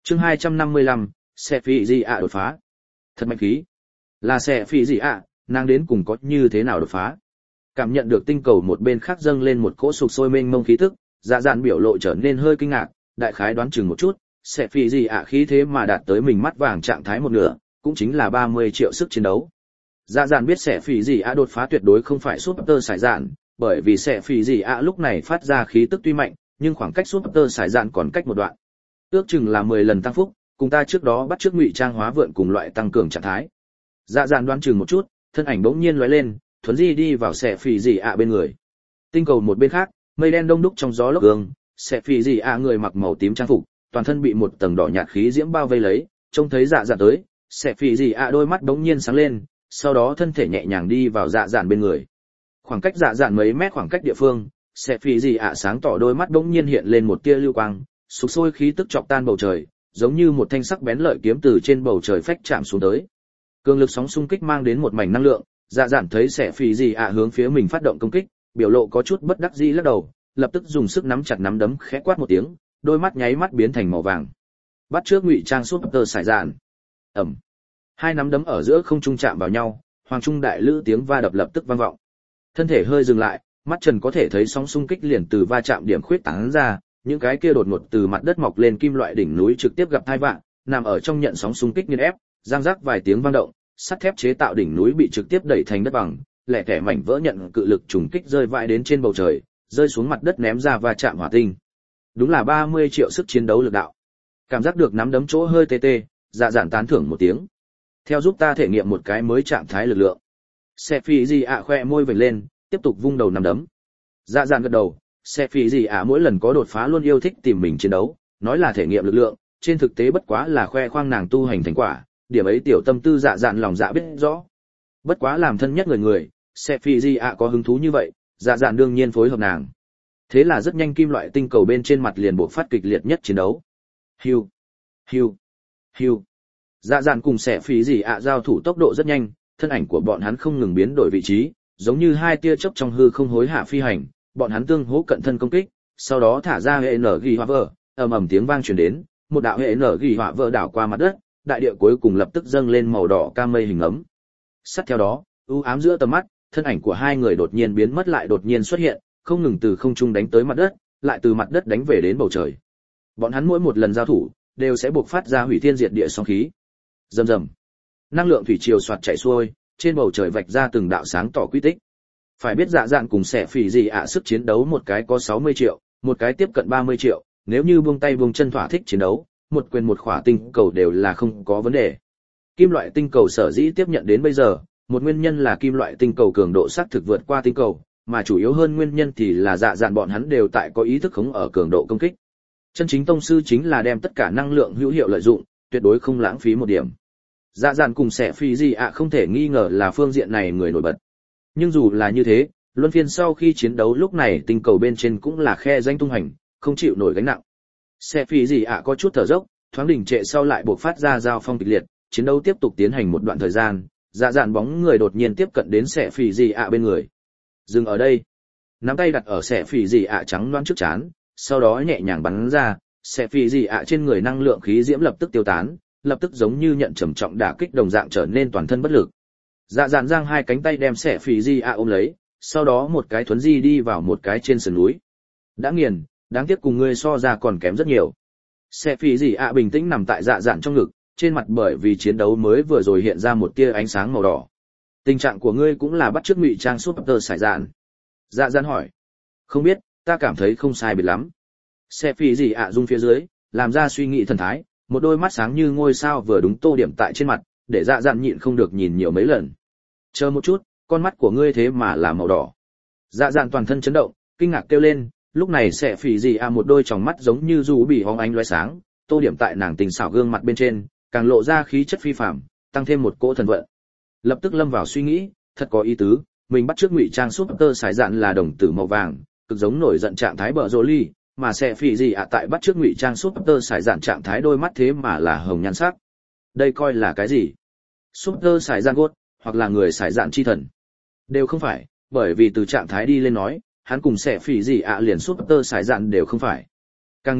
Speaker 1: Chương 255, xe phi gì ạ đột phá. Thật mạnh khí. Là xe phi gì ạ, nàng đến cùng có như thế nào đột phá? Cảm nhận được tinh cầu một bên khác dâng lên một cỗ sục sôi mênh mông khí tức, Dạ Dạn biểu lộ trở nên hơi kinh ngạc, đại khái đoán chừng một chút, sẽ phi gì ạ khí thế mà đạt tới mình mắt vàng trạng thái một nửa, cũng chính là 30 triệu sức chiến đấu. Dạ Dạn biết sẽ phi gì ạ đột phá tuyệt đối không phải Super Sải Dạn, bởi vì sẽ phi gì ạ lúc này phát ra khí tức tuy mạnh, nhưng khoảng cách Super Sải Dạn còn cách một đoạn. Ước chừng là 10 lần tăng phúc, cùng ta trước đó bắt trước ngụy trang hóa vượn cùng loại tăng cường trạng thái. Dạ Dạn đoán chừng một chút, thân ảnh bỗng nhiên lóe lên, thuấn di đi vào sẽ phi gì ạ bên người. Tinh cầu một bên khác, mây đen đông đúc trong gió lốc gương, sẽ phi gì ạ người mặc màu tím trang phục, toàn thân bị một tầng đỏ nhạt khí diễm bao vây lấy, trông thấy Dạ Dạn tới, sẽ phi gì ạ đôi mắt bỗng nhiên sáng lên, sau đó thân thể nhẹ nhàng đi vào Dạ Dạn bên người. Khoảng cách Dạ Dạn mấy mét khoảng cách địa phương, sẽ phi gì ạ sáng tỏ đôi mắt bỗng nhiên hiện lên một tia lưu quang, sục sôi khí tức chọc tan bầu trời, giống như một thanh sắc bén lợi kiếm từ trên bầu trời phách chạm xuống tới. Cường lực sóng xung kích mang đến một mảnh năng lượng, Dạ Dạn thấy sẽ phi gì ạ hướng phía mình phát động công kích, biểu lộ có chút bất đắc dĩ lắc đầu, lập tức dùng sức nắm chặt nắm đấm khẽ quát một tiếng, đôi mắt nháy mắt biến thành màu vàng. Bắt trước ngụy trang Super Sải Dạn. Ầm. Hai nắm đấm ở giữa không trung chạm vào nhau, hoàng trung đại lữ tiếng va đập lập tức vang vọng. Thân thể hơi dừng lại, mắt Trần có thể thấy sóng xung kích liền từ va chạm điểm khuyết tán ra, những cái kia đột ngột từ mặt đất mọc lên kim loại đỉnh núi trực tiếp gặp hai vạn, nằm ở trong nhận sóng xung kích nghiền ép, răng rắc vài tiếng vang động, sắt thép chế tạo đỉnh núi bị trực tiếp đẩy thành đất bằng, lẻ tẻ mảnh vỡ nhận cự lực trùng kích rơi vãi đến trên bầu trời, rơi xuống mặt đất ném ra va chạm hỏa tinh. Đúng là 30 triệu sức chiến đấu lực đạo. Cảm giác được nắm đấm chỗ hơi tê tê, Dạ Dạn tán thưởng một tiếng. Theo giúp ta thể nghiệm một cái mới trạng thái lực lượng. Xe phi gì ạ khoe môi vểnh lên, tiếp tục vung đầu nắm đấm. Dạ Dạn gật đầu, xe phi gì ạ mỗi lần có đột phá luôn yêu thích tìm mình chiến đấu, nói là thể nghiệm lực lượng, trên thực tế bất quá là khoe khoang nàng tu hành thành quả, điểm ấy tiểu tâm tư Dạ Dạn lòng dạ biết rõ. Bất quá làm thân nhất người, xe phi gì ạ có hứng thú như vậy, Dạ Dạn đương nhiên phối hợp nàng. Thế là rất nhanh kim loại tinh cầu bên trên mặt liền buộc phát kịch liệt nhất chiến đấu. Hiu, hiu, hiu. Dạ Dạn cùng sẽ phí gì ạ giao thủ tốc độ rất nhanh, thân ảnh của bọn hắn không ngừng biến đổi vị trí, giống như hai tia chớp trong hư không hối hạ phi hành, bọn hắn tương hỗ cận thân công kích, sau đó thả ra hệ nở ghi hỏa vỡ, ầm ầm tiếng vang truyền đến, một đạo hệ nở ghi hỏa vỡ đảo qua mặt đất, đại địa cuối cùng lập tức dâng lên màu đỏ cam mây hình ấm. Sát theo đó, u ám giữa tầm mắt, thân ảnh của hai người đột nhiên biến mất lại đột nhiên xuất hiện, không ngừng từ không trung đánh tới mặt đất, lại từ mặt đất đánh về đến bầu trời. Bọn hắn mỗi một lần giao thủ, đều sẽ buộc phát ra hủy thiên diệt địa sóng khí. Rầm rầm. Năng lượng thủy triều xoạt chảy xuôi, trên bầu trời vạch ra từng đạo sáng tỏ quy tích. Phải biết Dạ Dạn cùng sẽ phỉ gì ạ sức chiến đấu một cái có 60 triệu, một cái tiếp cận 30 triệu, nếu như buông tay buông chân thỏa thích chiến đấu, một quyền một khỏa tinh cầu đều là không có vấn đề. Kim loại tinh cầu sở dĩ tiếp nhận đến bây giờ, một nguyên nhân là kim loại tinh cầu cường độ xác thực vượt qua tinh cầu, mà chủ yếu hơn nguyên nhân thì là Dạ Dạn bọn hắn đều tại có ý thức khống ở cường độ công kích. Chân chính tông sư chính là đem tất cả năng lượng hữu hiệu lợi dụng, tuyệt đối không lãng phí một điểm. Dạ Dạn cùng sẽ phi gì ạ không thể nghi ngờ là phương diện này người nổi bật. Nhưng dù là như thế, luân phiên sau khi chiến đấu lúc này tinh cầu bên trên cũng là khe danh tung hành, không chịu nổi gánh nặng. Sẽ phi gì ạ có chút thở dốc, thoáng đỉnh trệ sau lại buộc phát ra giao phong kịch liệt, chiến đấu tiếp tục tiến hành một đoạn thời gian. Dạ Dạn bóng người đột nhiên tiếp cận đến sẽ phi gì ạ bên người. Dừng ở đây. Nắm tay đặt ở sẽ phi gì ạ trắng loáng trước trán, sau đó nhẹ nhàng bắn ra, sẽ phi gì ạ trên người năng lượng khí diễm lập tức tiêu tán, lập tức giống như nhận trầm trọng đả kích đồng dạng trở nên toàn thân bất lực. Dạ Dạn giang hai cánh tay đem sẽ phi gì ạ ôm lấy, sau đó một cái thuấn di đi vào một cái trên sườn núi. Đã nghiền, đáng tiếc cùng ngươi so ra còn kém rất nhiều. Sẽ phi gì ạ bình tĩnh nằm tại Dạ Dạn trong ngực, trên mặt bởi vì chiến đấu mới vừa rồi hiện ra một tia ánh sáng màu đỏ. Tình trạng của ngươi cũng là bắt chước ngụy trang Super Sải Dạn. Dạ Dạn hỏi. Không biết, ta cảm thấy không sai biệt lắm. Sẽ phi gì ạ rung phía dưới, làm ra suy nghĩ thần thái, một đôi mắt sáng như ngôi sao vừa đúng tô điểm tại trên mặt, để Dạ Dạn nhịn không được nhìn nhiều mấy lần. Chờ một chút, con mắt của ngươi thế mà là màu đỏ. Dạ Dạn toàn thân chấn động, kinh ngạc kêu lên, lúc này sẽ phỉ gì một đôi tròng mắt giống như dù bị hóng ánh lóe sáng, tô điểm tại nàng tình xảo gương mặt bên trên, càng lộ ra khí chất phi phàm, tăng thêm một cỗ thần vận. Lập tức lâm vào suy nghĩ, thật có ý tứ, mình bắt trước ngụy trang Super Sải Dạn là đồng tử màu vàng, cực giống nổi giận trạng thái bờ rồ ly, mà sẽ phỉ gì tại bắt trước ngụy trang Super Sải Dạn trạng thái đôi mắt thế mà là hồng nhan sắc. Đây coi là cái gì? Super Sải Dạn gốt, hoặc là người Sải Dạn chi thần? Đều không phải, bởi vì từ trạng thái đi lên nói, hắn cùng sẽ phỉ gì liền Super Sải Dạn đều không phải. Càng nghĩ,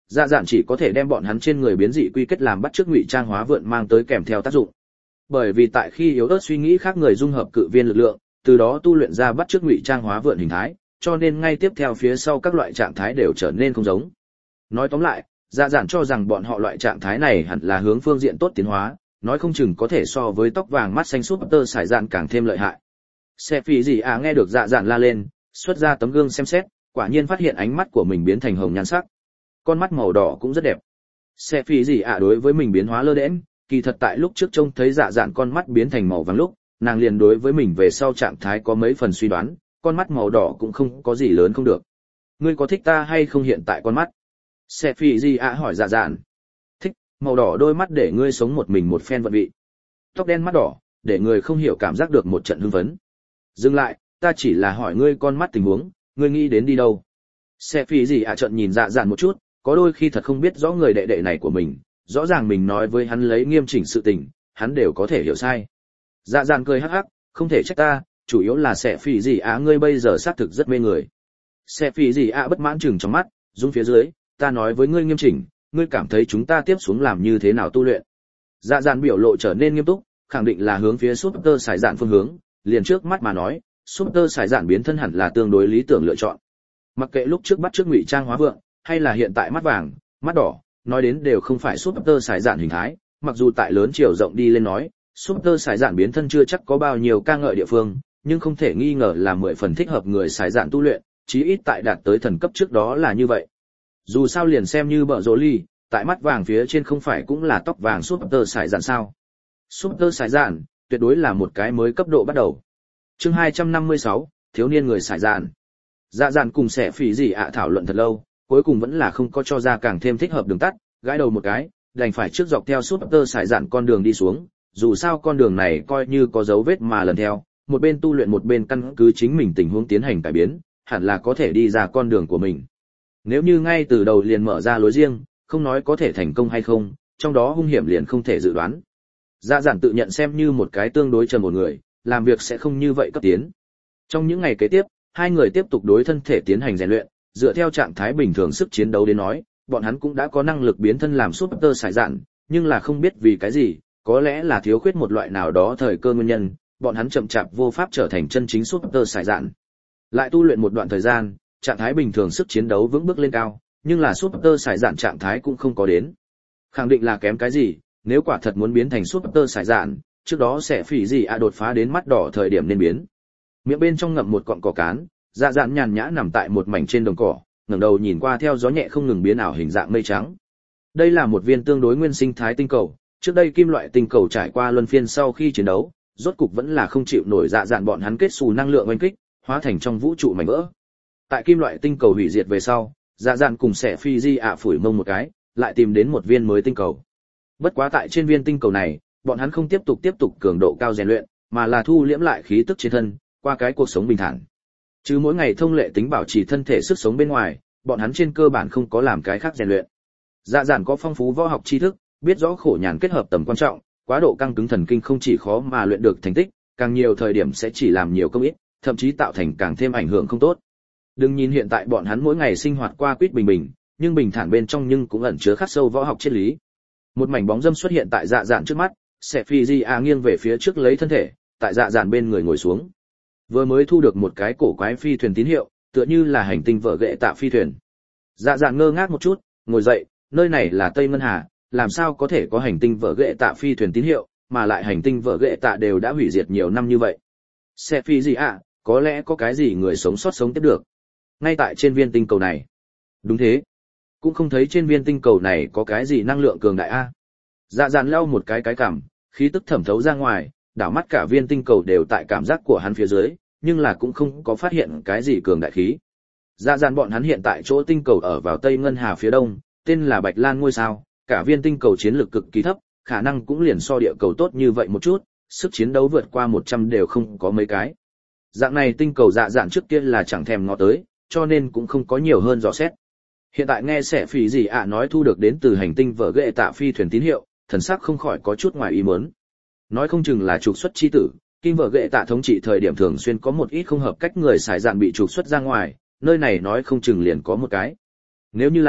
Speaker 1: dạ dạn chỉ có thể đem bọn hắn trên người biến dị quy kết làm bắt chước ngụy trang hóa vượn mang tới kèm theo tác dụng. Bởi vì tại khi yếu ớt suy nghĩ khác người dung hợp cự viên lực lượng, từ đó tu luyện ra bắt chước ngụy trang hóa vượn hình thái, cho nên ngay tiếp theo phía sau các loại trạng thái đều trở nên không giống. Nói tóm lại, dạ dạn cho rằng bọn họ loại trạng thái này hẳn là hướng phương diện tốt tiến hóa, nói không chừng có thể so với tóc vàng mắt xanh súp tơ sải dạn càng thêm lợi hại. Xe phì gì nghe được dạ dạn la lên, xuất ra tấm gương xem xét, quả nhiên phát hiện ánh mắt của mình biến thành hồng nhan sắc. Con mắt màu đỏ cũng rất đẹp. Xe phì gì đối với mình biến hóa lơ đễnh, kỳ thật tại lúc trước trông thấy dạ dạn con mắt biến thành màu vàng lúc, nàng liền đối với mình về sau trạng thái có mấy phần suy đoán, con mắt màu đỏ cũng không có gì lớn không được. Ngươi có thích ta hay không hiện tại con mắt? Xe phì gì hỏi dạ dạn. Thích, màu đỏ đôi mắt để ngươi sống một mình một phen vận vị. Tóc đen mắt đỏ, để người không hiểu cảm giác được một trận hưng phấn. Dừng lại, ta chỉ là hỏi ngươi con mắt tình huống, ngươi nghĩ đến đi đâu? Xe phì gì trợn nhìn dạ dạn một chút, có đôi khi thật không biết rõ người đệ đệ này của mình, rõ ràng mình nói với hắn lấy nghiêm chỉnh sự tình, hắn đều có thể hiểu sai. Dạ dạn cười hắc hắc, không thể trách ta, chủ yếu là Xe phì gì ngươi bây giờ xác thực rất mê người. Xe phì gì bất mãn chừng trong mắt, rung phía dưới, ta nói với ngươi nghiêm chỉnh, ngươi cảm thấy chúng ta tiếp xuống làm như thế nào tu luyện? Dạ dạn biểu lộ trở nên nghiêm túc, khẳng định là hướng phía Super Sải Dạn phương hướng, liền trước mắt mà nói, Super Sải Dạn biến thân hẳn là tương đối lý tưởng lựa chọn. Mặc kệ lúc trước bắt trước ngụy trang hóa vượng, hay là hiện tại mắt vàng, mắt đỏ, nói đến đều không phải Super Sải Dạn hình thái, mặc dù tại lớn chiều rộng đi lên nói, Super Sải Dạn biến thân chưa chắc có bao nhiêu ca ngợi địa phương, nhưng không thể nghi ngờ là 10 phần thích hợp người Sải Dạn tu luyện, chí ít tại đạt tới thần cấp trước đó là như vậy. Dù sao liền xem như bợ rỗ ly, tại mắt vàng phía trên không phải cũng là tóc vàng Super Sải Dạn sao? Super Sải Dạn tuyệt đối là một cái mới cấp độ bắt đầu. Chương 256, thiếu niên người Sải Dạn. Dạ dạn cùng Sẽ Phỉ gì thảo luận thật lâu, cuối cùng vẫn là không có cho ra càng thêm thích hợp đường tắt, gãi đầu một cái, đành phải trước dọc theo Super Sải Dạn con đường đi xuống, dù sao con đường này coi như có dấu vết mà lần theo, một bên tu luyện một bên căn cứ chính mình tình huống tiến hành cải biến, hẳn là có thể đi ra con đường của mình. Nếu như ngay từ đầu liền mở ra lối riêng, không nói có thể thành công hay không, trong đó hung hiểm liền không thể dự đoán. Dạ dạn tự nhận xem như một cái tương đối trầm một người, làm việc sẽ không như vậy cấp tiến. Trong những ngày kế tiếp, hai người tiếp tục đối thân thể tiến hành rèn luyện, dựa theo trạng thái bình thường sức chiến đấu đến nói, bọn hắn cũng đã có năng lực biến thân làm Super Sải Dạn, nhưng là không biết vì cái gì, có lẽ là thiếu khuyết một loại nào đó thời cơ nguyên nhân, bọn hắn chậm chạp vô pháp trở thành chân chính Super Sải Dạn. Lại tu luyện một đoạn thời gian, trạng thái bình thường sức chiến đấu vững bước lên cao, nhưng là Super Sải Dạn trạng thái cũng không có đến. Khẳng định là kém cái gì, nếu quả thật muốn biến thành Super Sải Dạn, trước đó sẽ phỉ gì đột phá đến mắt đỏ thời điểm nên biến. Miệng bên trong ngậm một cọng cỏ cán, dạ dạn nhàn nhã nằm tại một mảnh trên đồng cỏ, ngẩng đầu nhìn qua theo gió nhẹ không ngừng biến ảo hình dạng mây trắng. Đây là một viên tương đối nguyên sinh thái tinh cầu, trước đây kim loại tinh cầu trải qua luân phiên sau khi chiến đấu, rốt cục vẫn là không chịu nổi dạ dạn bọn hắn kết xù năng lượng oanh kích, hóa thành trong vũ trụ mảnh vỡ. Tại kim loại tinh cầu hủy diệt về sau, dạ dạn cùng Sẽ Phi Di phủi mông một cái, lại tìm đến một viên mới tinh cầu. Bất quá tại trên viên tinh cầu này, bọn hắn không tiếp tục cường độ cao rèn luyện, mà là thu liễm lại khí tức trên thân, qua cái cuộc sống bình thản. Chứ mỗi ngày thông lệ tính bảo trì thân thể sức sống bên ngoài, bọn hắn trên cơ bản không có làm cái khác rèn luyện. Dạ dạn có phong phú võ học tri thức, biết rõ khổ nhàn kết hợp tầm quan trọng, quá độ căng cứng thần kinh không chỉ khó mà luyện được thành tích, càng nhiều thời điểm sẽ chỉ làm nhiều công ít, thậm chí tạo thành càng thêm ảnh hưởng không tốt. Đừng nhìn hiện tại bọn hắn mỗi ngày sinh hoạt qua quýt bình bình, nhưng bình thản bên trong nhưng cũng ẩn chứa khắc sâu võ học triết lý. Một mảnh bóng dâm xuất hiện tại dạ dạn trước mắt, Sẽ Phi Di nghiêng về phía trước lấy thân thể, tại dạ dạn bên người ngồi xuống. Vừa mới thu được một cái cổ quái phi thuyền tín hiệu, tựa như là hành tinh vợ ghệ tạ phi thuyền. Dạ dạn ngơ ngác một chút, ngồi dậy, nơi này là Tây Ngân Hà, làm sao có thể có hành tinh vợ ghệ tạ phi thuyền tín hiệu, mà lại hành tinh vợ ghệ tạ đều đã hủy diệt nhiều năm như vậy. Sẽ Phi Di có lẽ có cái gì người sống sót sống tiếp được. Ngay tại trên viên tinh cầu này. Đúng thế. Cũng không thấy trên viên tinh cầu này có cái gì năng lượng cường đại a. Dạ dạn lau một cái cằm, khí tức thẩm thấu ra ngoài, đảo mắt cả viên tinh cầu đều tại cảm giác của hắn phía dưới, nhưng là cũng không có phát hiện cái gì cường đại khí. Dạ dạn bọn hắn hiện tại chỗ tinh cầu ở vào Tây Ngân Hà phía đông, tên là Bạch Lan ngôi sao, cả viên tinh cầu chiến lược cực kỳ thấp, khả năng cũng liền so địa cầu tốt như vậy một chút, sức chiến đấu vượt qua 100 đều không có mấy cái. Dạng này tinh cầu dạ dạn trước kia là chẳng thèm ngó tới, cho nên cũng không có nhiều hơn dò xét. Hiện tại nghe Sẽ Phỉ gì nói thu được đến từ hành tinh vợ ghệ tạ phi thuyền tín hiệu, thần sắc không khỏi có chút ngoài ý muốn. Nói không chừng là trục xuất chi tử, kim vợ ghệ tạ thống trị thời điểm thường xuyên có một ít không hợp cách người Sải Dạn bị trục xuất ra ngoài, nơi này nói không chừng liền có một cái. Nếu như là,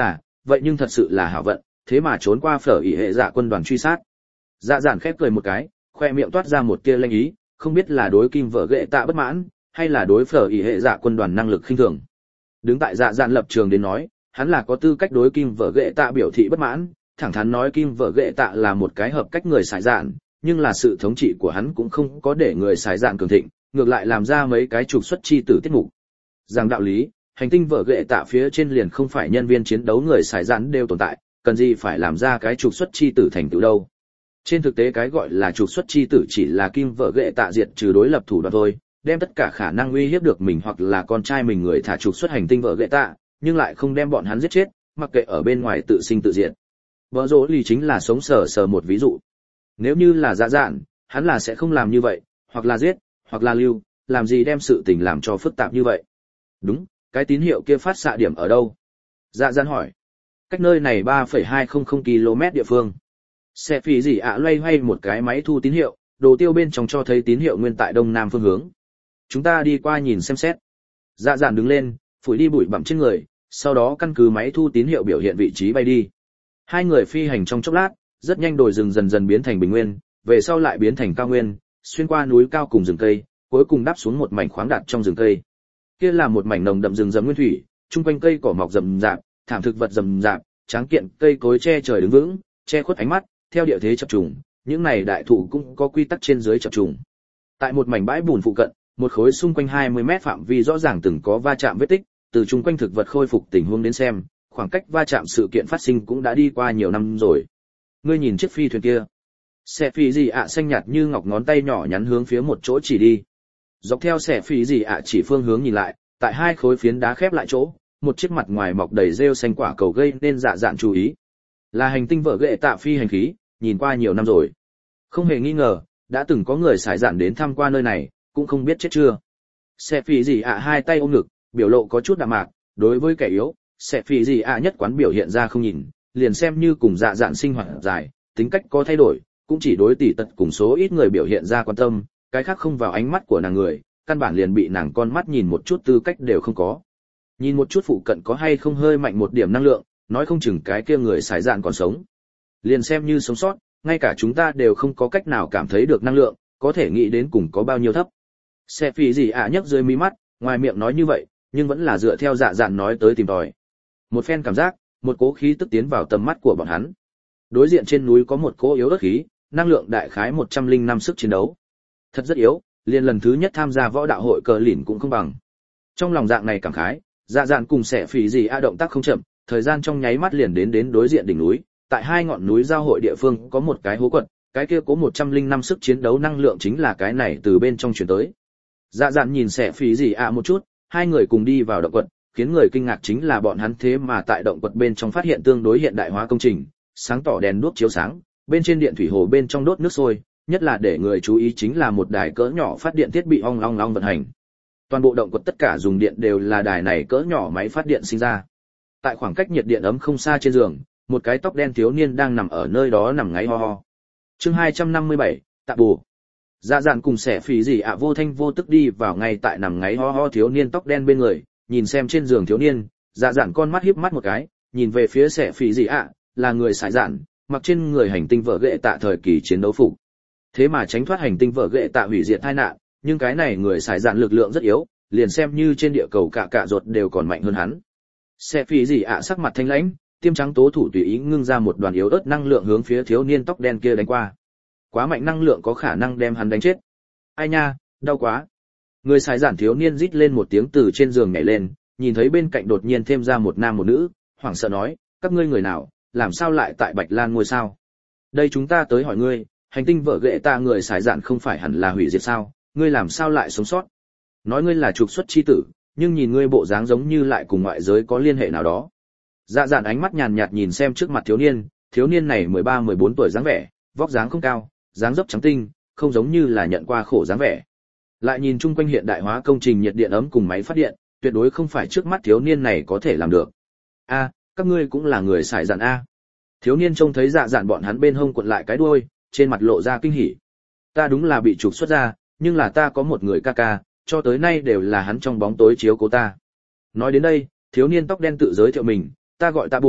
Speaker 1: vậy nhưng thật sự là hảo vận, thế mà trốn qua Phở ỉ hệ dạ quân đoàn truy sát. Dạ dạn khép cười một cái, khoe miệng toát ra một tia lanh ý, không biết là đối Kim Vợ Ghệ Tạ bất mãn, hay là đối Phở ỉ hệ dạ quân đoàn năng lực khinh thường. Đứng tại dạ dạn lập trường đến nói, hắn là có tư cách đối Kim Vợ Ghệ Tạ biểu thị bất mãn, thẳng thắn nói Kim Vợ Ghệ Tạ là một cái hợp cách người xài dạn, nhưng là sự thống trị của hắn cũng không có để người xài dạn cường thịnh, ngược lại làm ra mấy cái trục xuất chi tử tiết mục. Rằng đạo lý, hành tinh Vợ Ghệ Tạ phía trên liền không phải nhân viên chiến đấu người xài dạn đều tồn tại, cần gì phải làm ra cái trục xuất chi tử thành tựu đâu. Trên thực tế cái gọi là trục xuất chi tử chỉ là Kim Vợ Ghệ Tạ diệt trừ đối lập thủ đoạn thôi, đem tất cả khả năng uy hiếp được mình hoặc là con trai mình người thả trục xuất hành tinh Vợ Ghệ Tạ, nhưng lại không đem bọn hắn giết chết, mặc kệ ở bên ngoài tự sinh tự diệt. Vợ Dỗ Lì chính là sống sờ sờ một ví dụ. Nếu như là dạ dạn, hắn là sẽ không làm như vậy, hoặc là giết, hoặc là lưu, làm gì đem sự tình làm cho phức tạp như vậy. Đúng, cái tín hiệu kia phát xạ điểm ở đâu? Dạ dạn hỏi. Cách nơi này 3,200 km địa phương. Xe phì gì ạ loay hoay một cái máy thu tín hiệu, đồ tiêu bên trong cho thấy tín hiệu nguyên tại đông nam phương hướng. Chúng ta đi qua nhìn xem xét. Dạ dạn đứng lên, phủi đi bụi bặm trên người, sau đó căn cứ máy thu tín hiệu biểu hiện vị trí bay đi. Hai người phi hành trong chốc lát, rất nhanh đồi rừng dần dần biến thành bình nguyên, về sau lại biến thành cao nguyên, xuyên qua núi cao cùng rừng cây, cuối cùng đáp xuống một mảnh khoáng đạt trong rừng cây. Kia là một mảnh nồng đậm rừng rậm nguyên thủy, chung quanh cây cỏ mọc rậm rạp, thảm thực vật rậm rạp, tráng kiện cây cối che trời đứng vững, che khuất ánh mắt, theo địa thế chập trùng, những này đại thụ cũng có quy tắc trên dưới chập trùng. Tại một mảnh bãi bùn phụ cận, một khối xung quanh 20 mét phạm vi rõ ràng từng có va chạm vết tích, từ chung quanh thực vật khôi phục tình huống đến xem, khoảng cách va chạm sự kiện phát sinh cũng đã đi qua nhiều năm rồi. Ngươi nhìn chiếc phi thuyền kia. Xe phi gì ạ xanh nhạt như ngọc ngón tay nhỏ nhắn hướng phía một chỗ chỉ đi. Dọc theo xe phi gì ạ chỉ phương hướng nhìn lại, tại hai khối phiến đá khép lại chỗ, một chiếc mặt ngoài mọc đầy rêu xanh quả cầu gây nên dạ dạn chú ý. Là hành tinh Vợ Ghệ Tạ phi hành khí, nhìn qua nhiều năm rồi. Không hề nghi ngờ, đã từng có người xài dạn đến thăm qua nơi này, cũng không biết chết chưa. Xe phi gì ạ hai tay ôm ngực, biểu lộ có chút đạm mạc, đối với kẻ yếu, sẽ phi gì ạ nhất quán biểu hiện ra không nhìn, liền xem như cùng dạ dạn sinh hoạt dài, tính cách có thay đổi, cũng chỉ đối tỷ tật cùng số ít người biểu hiện ra quan tâm, cái khác không vào ánh mắt của nàng người, căn bản liền bị nàng con mắt nhìn một chút tư cách đều không có. Nhìn một chút phụ cận có hay không hơi mạnh một điểm năng lượng, nói không chừng cái kia người xài dạn còn sống. Liền xem như sống sót, ngay cả chúng ta đều không có cách nào cảm thấy được năng lượng, có thể nghĩ đến cùng có bao nhiêu thấp. Xe phi gì ạ nhấc dưới mí mắt, ngoài miệng nói như vậy, nhưng vẫn là dựa theo dạ dạn nói tới tìm tòi. Một phen cảm giác, một cố khí tức tiến vào tầm mắt của bọn hắn. Đối diện trên núi có một cỗ yếu ớt khí, năng lượng đại khái 105 sức chiến đấu. Thật rất yếu, liền lần thứ nhất tham gia võ đạo hội cờ lỉn cũng không bằng. Trong lòng dạng này cảm khái, dạ dạn cùng Xẻ Phỉ gì a động tác không chậm, thời gian trong nháy mắt liền đến đối diện đỉnh núi, tại hai ngọn núi giao hội địa phương có một cái hố quật, cái kia có 105 sức chiến đấu năng lượng chính là cái này từ bên trong truyền tới. Dạ dạn nhìn Xẻ Phỉ gì a một chút, hai người cùng đi vào động quật, khiến người kinh ngạc chính là bọn hắn thế mà tại động quật bên trong phát hiện tương đối hiện đại hóa công trình, sáng tỏ đèn đuốc chiếu sáng, bên trên điện thủy hồ bên trong đốt nước sôi, nhất là để người chú ý chính là một đài cỡ nhỏ phát điện thiết bị ong long long vận hành. Toàn bộ động quật tất cả dùng điện đều là đài này cỡ nhỏ máy phát điện sinh ra. Tại khoảng cách nhiệt điện ấm không xa trên giường, một cái tóc đen thiếu niên đang nằm ở nơi đó nằm ngáy ho ho. Chương 257, tạ bù. Dạ dạn cùng Xẻ Phỉ gì ạ vô thanh vô tức đi vào ngay tại nằm ngáy ho ho thiếu niên tóc đen bên người, nhìn xem trên giường thiếu niên, dạ dạn con mắt híp mắt một cái, nhìn về phía Xẻ Phỉ gì ạ, là người xài dạn, mặc trên người hành tinh Vợ Ghệ Tạ thời kỳ chiến đấu phục. Thế mà tránh thoát hành tinh Vợ Ghệ Tạ hủy diệt tai nạn, nhưng cái này người xài dạn lực lượng rất yếu, liền xem như trên địa cầu cả ruột đều còn mạnh hơn hắn. Xẻ Phỉ gì ạ sắc mặt thanh lãnh, tiêm trắng tố thủ tùy ý ngưng ra một đoàn yếu ớt năng lượng hướng phía thiếu niên tóc đen kia đánh qua. Quá mạnh năng lượng có khả năng đem hắn đánh chết. Ai nha, đau quá. Người xài dạn thiếu niên rít lên một tiếng từ trên giường nhảy lên, nhìn thấy bên cạnh đột nhiên thêm ra một nam một nữ, hoảng sợ nói, các ngươi người nào, làm sao lại tại Bạch Lan ngôi sao? Đây chúng ta tới hỏi ngươi, hành tinh Vợ Ghệ Tạ người xài dạn không phải hẳn là hủy diệt sao, ngươi làm sao lại sống sót? Nói ngươi là trục xuất chi tử, nhưng nhìn ngươi bộ dáng giống như lại cùng ngoại giới có liên hệ nào đó. Dạ dạn ánh mắt nhàn nhạt nhìn xem trước mặt thiếu niên này 13-14 tuổi dáng vẻ, vóc dáng không cao, dáng dấp trắng tinh, không giống như là nhận qua khổ dáng vẻ. Lại nhìn chung quanh hiện đại hóa công trình nhiệt điện ấm cùng máy phát điện, tuyệt đối không phải trước mắt thiếu niên này có thể làm được. A, các ngươi cũng là người xài dạn a. Thiếu niên trông thấy dạ dạn bọn hắn bên hông cuộn lại cái đuôi, trên mặt lộ ra kinh hỉ. Ta đúng là bị trục xuất ra, nhưng là ta có một người ca ca, cho tới nay đều là hắn trong bóng tối chiếu cố ta. Nói đến đây, thiếu niên tóc đen tự giới thiệu mình, ta gọi Tạ Bù,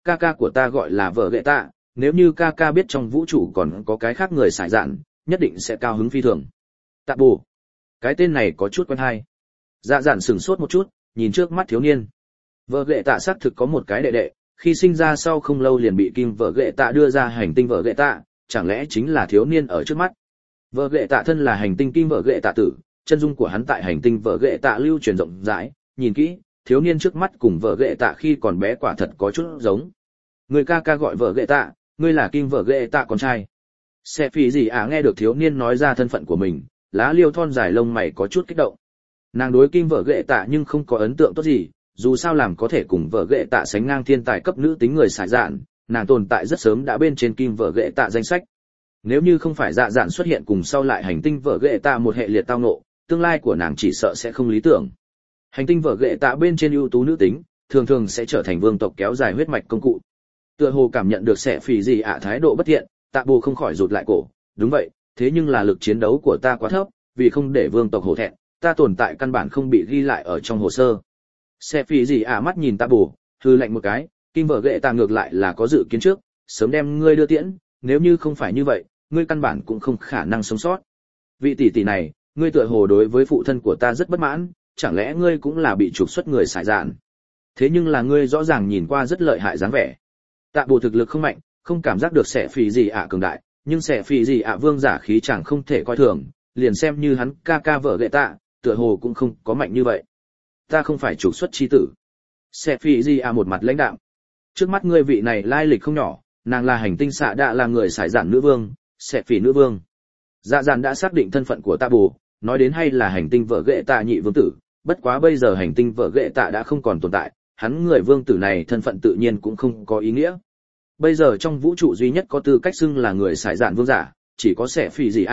Speaker 1: ca ca của ta gọi là vợ ghệ tạ, nếu như ca ca biết trong vũ trụ còn có cái khác người sải dạn, nhất định sẽ cao hứng phi thường. Tạ bù, cái tên này có chút quen hay. Dạ dạn sửng sốt một chút, nhìn trước mắt thiếu niên. Vợ ghệ tạ xác thực có một cái đệ đệ, khi sinh ra sau không lâu liền bị kim vợ ghệ tạ đưa ra hành tinh vợ ghệ tạ, chẳng lẽ chính là thiếu niên ở trước mắt. Vợ ghệ tạ thân là hành tinh kim vợ ghệ tạ tử, chân dung của hắn tại hành tinh vợ ghệ tạ lưu truyền rộng rãi, nhìn kỹ, thiếu niên trước mắt cùng vợ ghệ tạ khi còn bé quả thật có chút giống. Người ca ca gọi vợ ghệ tạ, ngươi là kim vợ ghệ tạ con trai. Xe phì gì nghe được thiếu niên nói ra thân phận của mình, lá liêu thon dài lông mày có chút kích động. Nàng đối kim vợ ghệ tạ nhưng không có ấn tượng tốt gì, dù sao làm có thể cùng vợ ghệ tạ sánh ngang thiên tài cấp nữ tính người sải dạn, nàng tồn tại rất sớm đã bên trên kim vợ ghệ tạ danh sách. Nếu như không phải dạ dạn xuất hiện cùng sau lại hành tinh vợ ghệ tạ một hệ liệt tao ngộ, tương lai của nàng chỉ sợ sẽ không lý tưởng. Hành tinh vợ ghệ tạ bên trên ưu tú nữ tính, thường thường sẽ trở thành vương tộc kéo dài huyết mạch công cụ. Tựa hồ cảm nhận được sẽ phì gì thái độ bất thiện, Tạ Bồ không khỏi rụt lại cổ, đúng vậy, thế nhưng là lực chiến đấu của ta quá thấp, vì không để vương tộc hổ thẹn, ta tồn tại căn bản không bị ghi lại ở trong hồ sơ. Sẽ phì gì mắt nhìn Tạ Bồ, hư lạnh một cái, kim vợ ghệ tạ ngược lại là có dự kiến trước, sớm đem ngươi đưa tiễn, nếu như không phải như vậy, ngươi căn bản cũng không khả năng sống sót. Vị tỷ tỷ này, ngươi tựa hồ đối với phụ thân của ta rất bất mãn, chẳng lẽ ngươi cũng là bị trục xuất người sải dạn? Thế nhưng là ngươi rõ ràng nhìn qua rất lợi hại dáng vẻ. Tạ Bồ thực lực không mạnh, không cảm giác được sẽ phì gì cường đại, nhưng sẽ phì gì vương giả khí chẳng không thể coi thường, liền xem như hắn ca ca vợ ghệ tạ, tựa hồ cũng không có mạnh như vậy. Ta không phải trục xuất chi tử. Sẽ phì gì một mặt lãnh đạm. Trước mắt ngươi vị này lai lịch không nhỏ, nàng là hành tinh xạ đạ là người sải dạn nữ vương, sẽ phì nữ vương. Dạ dạn đã xác định thân phận của Tạ Bồ, nói đến hay là hành tinh vợ ghệ tạ nhị vương tử, bất quá bây giờ hành tinh vợ ghệ tạ đã không còn tồn tại, hắn người vương tử này thân phận tự nhiên cũng không có ý nghĩa. Bây giờ trong vũ trụ duy nhất có tư cách xưng là người sải dạn vương giả, chỉ có sẽ phì gì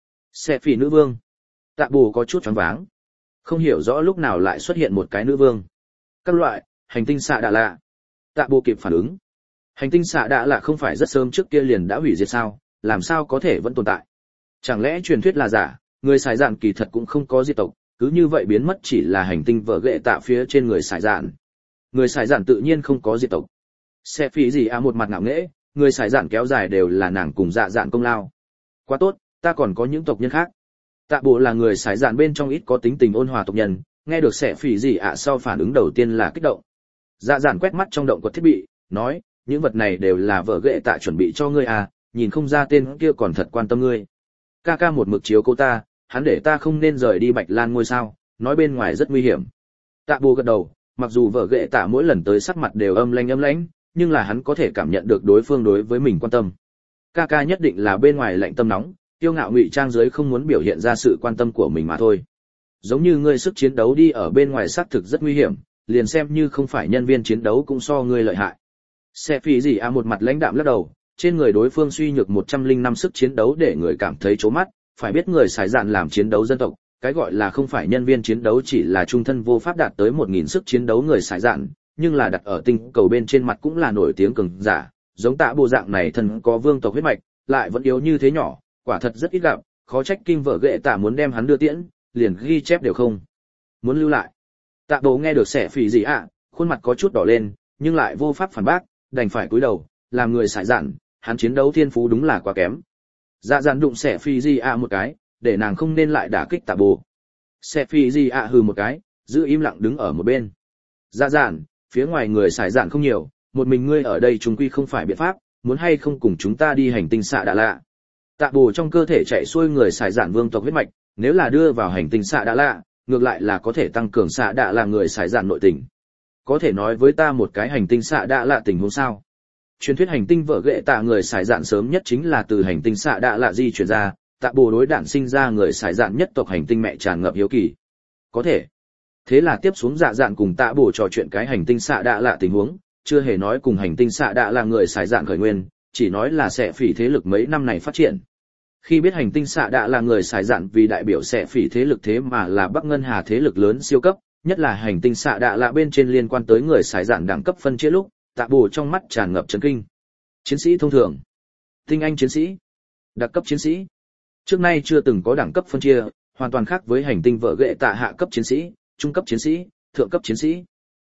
Speaker 1: Sẽ phì nữ vương. Tạ Bồ có chút choáng váng, không hiểu rõ lúc nào lại xuất hiện một cái nữ vương. Các loại, hành tinh xạ đạ lạ. Tạ Bồ kịp phản ứng. Hành tinh xạ đạ lạ không phải rất sớm trước kia liền đã hủy diệt sao, làm sao có thể vẫn tồn tại? Chẳng lẽ truyền thuyết là giả, người sải dạn kỳ thật cũng không có diệt tộc, cứ như vậy biến mất chỉ là hành tinh vợ ghệ tạ phía trên người sải dạn. Người sải dạn tự nhiên không có diệt tộc. Sẽ phí gì một mặt ngạo nghễ, người sải dạn kéo dài đều là nàng cùng dạ dạn công lao. Quá tốt, ta còn có những tộc nhân khác. Tạ Bộ là người sải dạn bên trong ít có tính tình ôn hòa tộc nhân, nghe được sẽ phí gì sau phản ứng đầu tiên là kích động. Dạ dạn quét mắt trong động của thiết bị, nói, những vật này đều là vợ ghệ tạ chuẩn bị cho ngươi nhìn không ra tên kia còn thật quan tâm ngươi. Ca ca một mực chiếu cô ta, hắn để ta không nên rời đi Bạch Lan ngôi sao, nói bên ngoài rất nguy hiểm. Tạ Bồ gật đầu, mặc dù vợ ghệ tạ mỗi lần tới sắc mặt đều âm lãnh, nhưng là hắn có thể cảm nhận được đối phương đối với mình quan tâm. Ca ca nhất định là bên ngoài lạnh tâm nóng, kiêu ngạo ngụy trang dưới không muốn biểu hiện ra sự quan tâm của mình mà thôi. Giống như ngươi sức chiến đấu đi ở bên ngoài xác thực rất nguy hiểm, liền xem như không phải nhân viên chiến đấu cũng so ngươi lợi hại. Sẽ phí gì một mặt lãnh đạm lắc đầu, trên người đối phương suy nhược 105 sức chiến đấu để người cảm thấy chố mắt, phải biết người sải dạn làm chiến đấu dân tộc, cái gọi là không phải nhân viên chiến đấu chỉ là trung thân vô pháp đạt tới 1000 sức chiến đấu người sải dạn, nhưng là đặt ở tinh cầu bên trên mặt cũng là nổi tiếng cường giả, giống Tạ Bộ dạng này thân có vương tộc huyết mạch, lại vẫn yếu như thế nhỏ, quả thật rất ít gặp, khó trách kim vợ ghệ Tạ muốn đem hắn đưa tiễn, liền ghi chép đều không muốn lưu lại. Tạ Bộ nghe được sẽ phì gì khuôn mặt có chút đỏ lên, nhưng lại vô pháp phản bác, đành phải cúi đầu, làm người sải dạn, hắn chiến đấu thiên phú đúng là quá kém. Dạ dạn đụng sẽ phi di một cái, để nàng không nên lại đả kích Tạ Bồ. Sẽ phi di hừ một cái, giữ im lặng đứng ở một bên. Dạ dạn, phía ngoài người sải dạn không nhiều, một mình ngươi ở đây chúng quy không phải biện pháp, muốn hay không cùng chúng ta đi hành tinh xạ đạ lạ. Tạ Bồ trong cơ thể chạy xuôi người sải dạn vương tộc huyết mạch, nếu là đưa vào hành tinh xạ đạ lạ, ngược lại là có thể tăng cường xạ đạ là người sải dạn nội tình. Có thể nói với ta một cái hành tinh xạ đạ lạ tình huống sao? Truyền thuyết hành tinh vợ ghệ Tạ người sải dạn sớm nhất chính là từ hành tinh xạ đạ lạ di chuyển ra, Tạ Bồ đối đản sinh ra người sải dạn nhất tộc hành tinh mẹ tràn ngập hiếu kỳ. Có thể. Thế là tiếp xuống dạ dạn cùng Tạ Bồ trò chuyện cái hành tinh xạ đạ lạ tình huống, chưa hề nói cùng hành tinh xạ đạ là người sải dạn khởi nguyên, chỉ nói là sẽ phỉ thế lực mấy năm này phát triển. Khi biết hành tinh xạ đạ là người sải dạn vì đại biểu sẽ phỉ thế lực thế mà là Bắc Ngân Hà thế lực lớn siêu cấp, nhất là hành tinh xạ đạ lạ bên trên liên quan tới người sải dạn đẳng cấp phân chia lúc, Tạ Bồ trong mắt tràn ngập chấn kinh. Chiến sĩ thông thường, tinh anh chiến sĩ, đặc cấp chiến sĩ. Trước nay chưa từng có đẳng cấp phân chia, hoàn toàn khác với hành tinh vợ ghệ Tạ hạ cấp chiến sĩ, trung cấp chiến sĩ, thượng cấp chiến sĩ.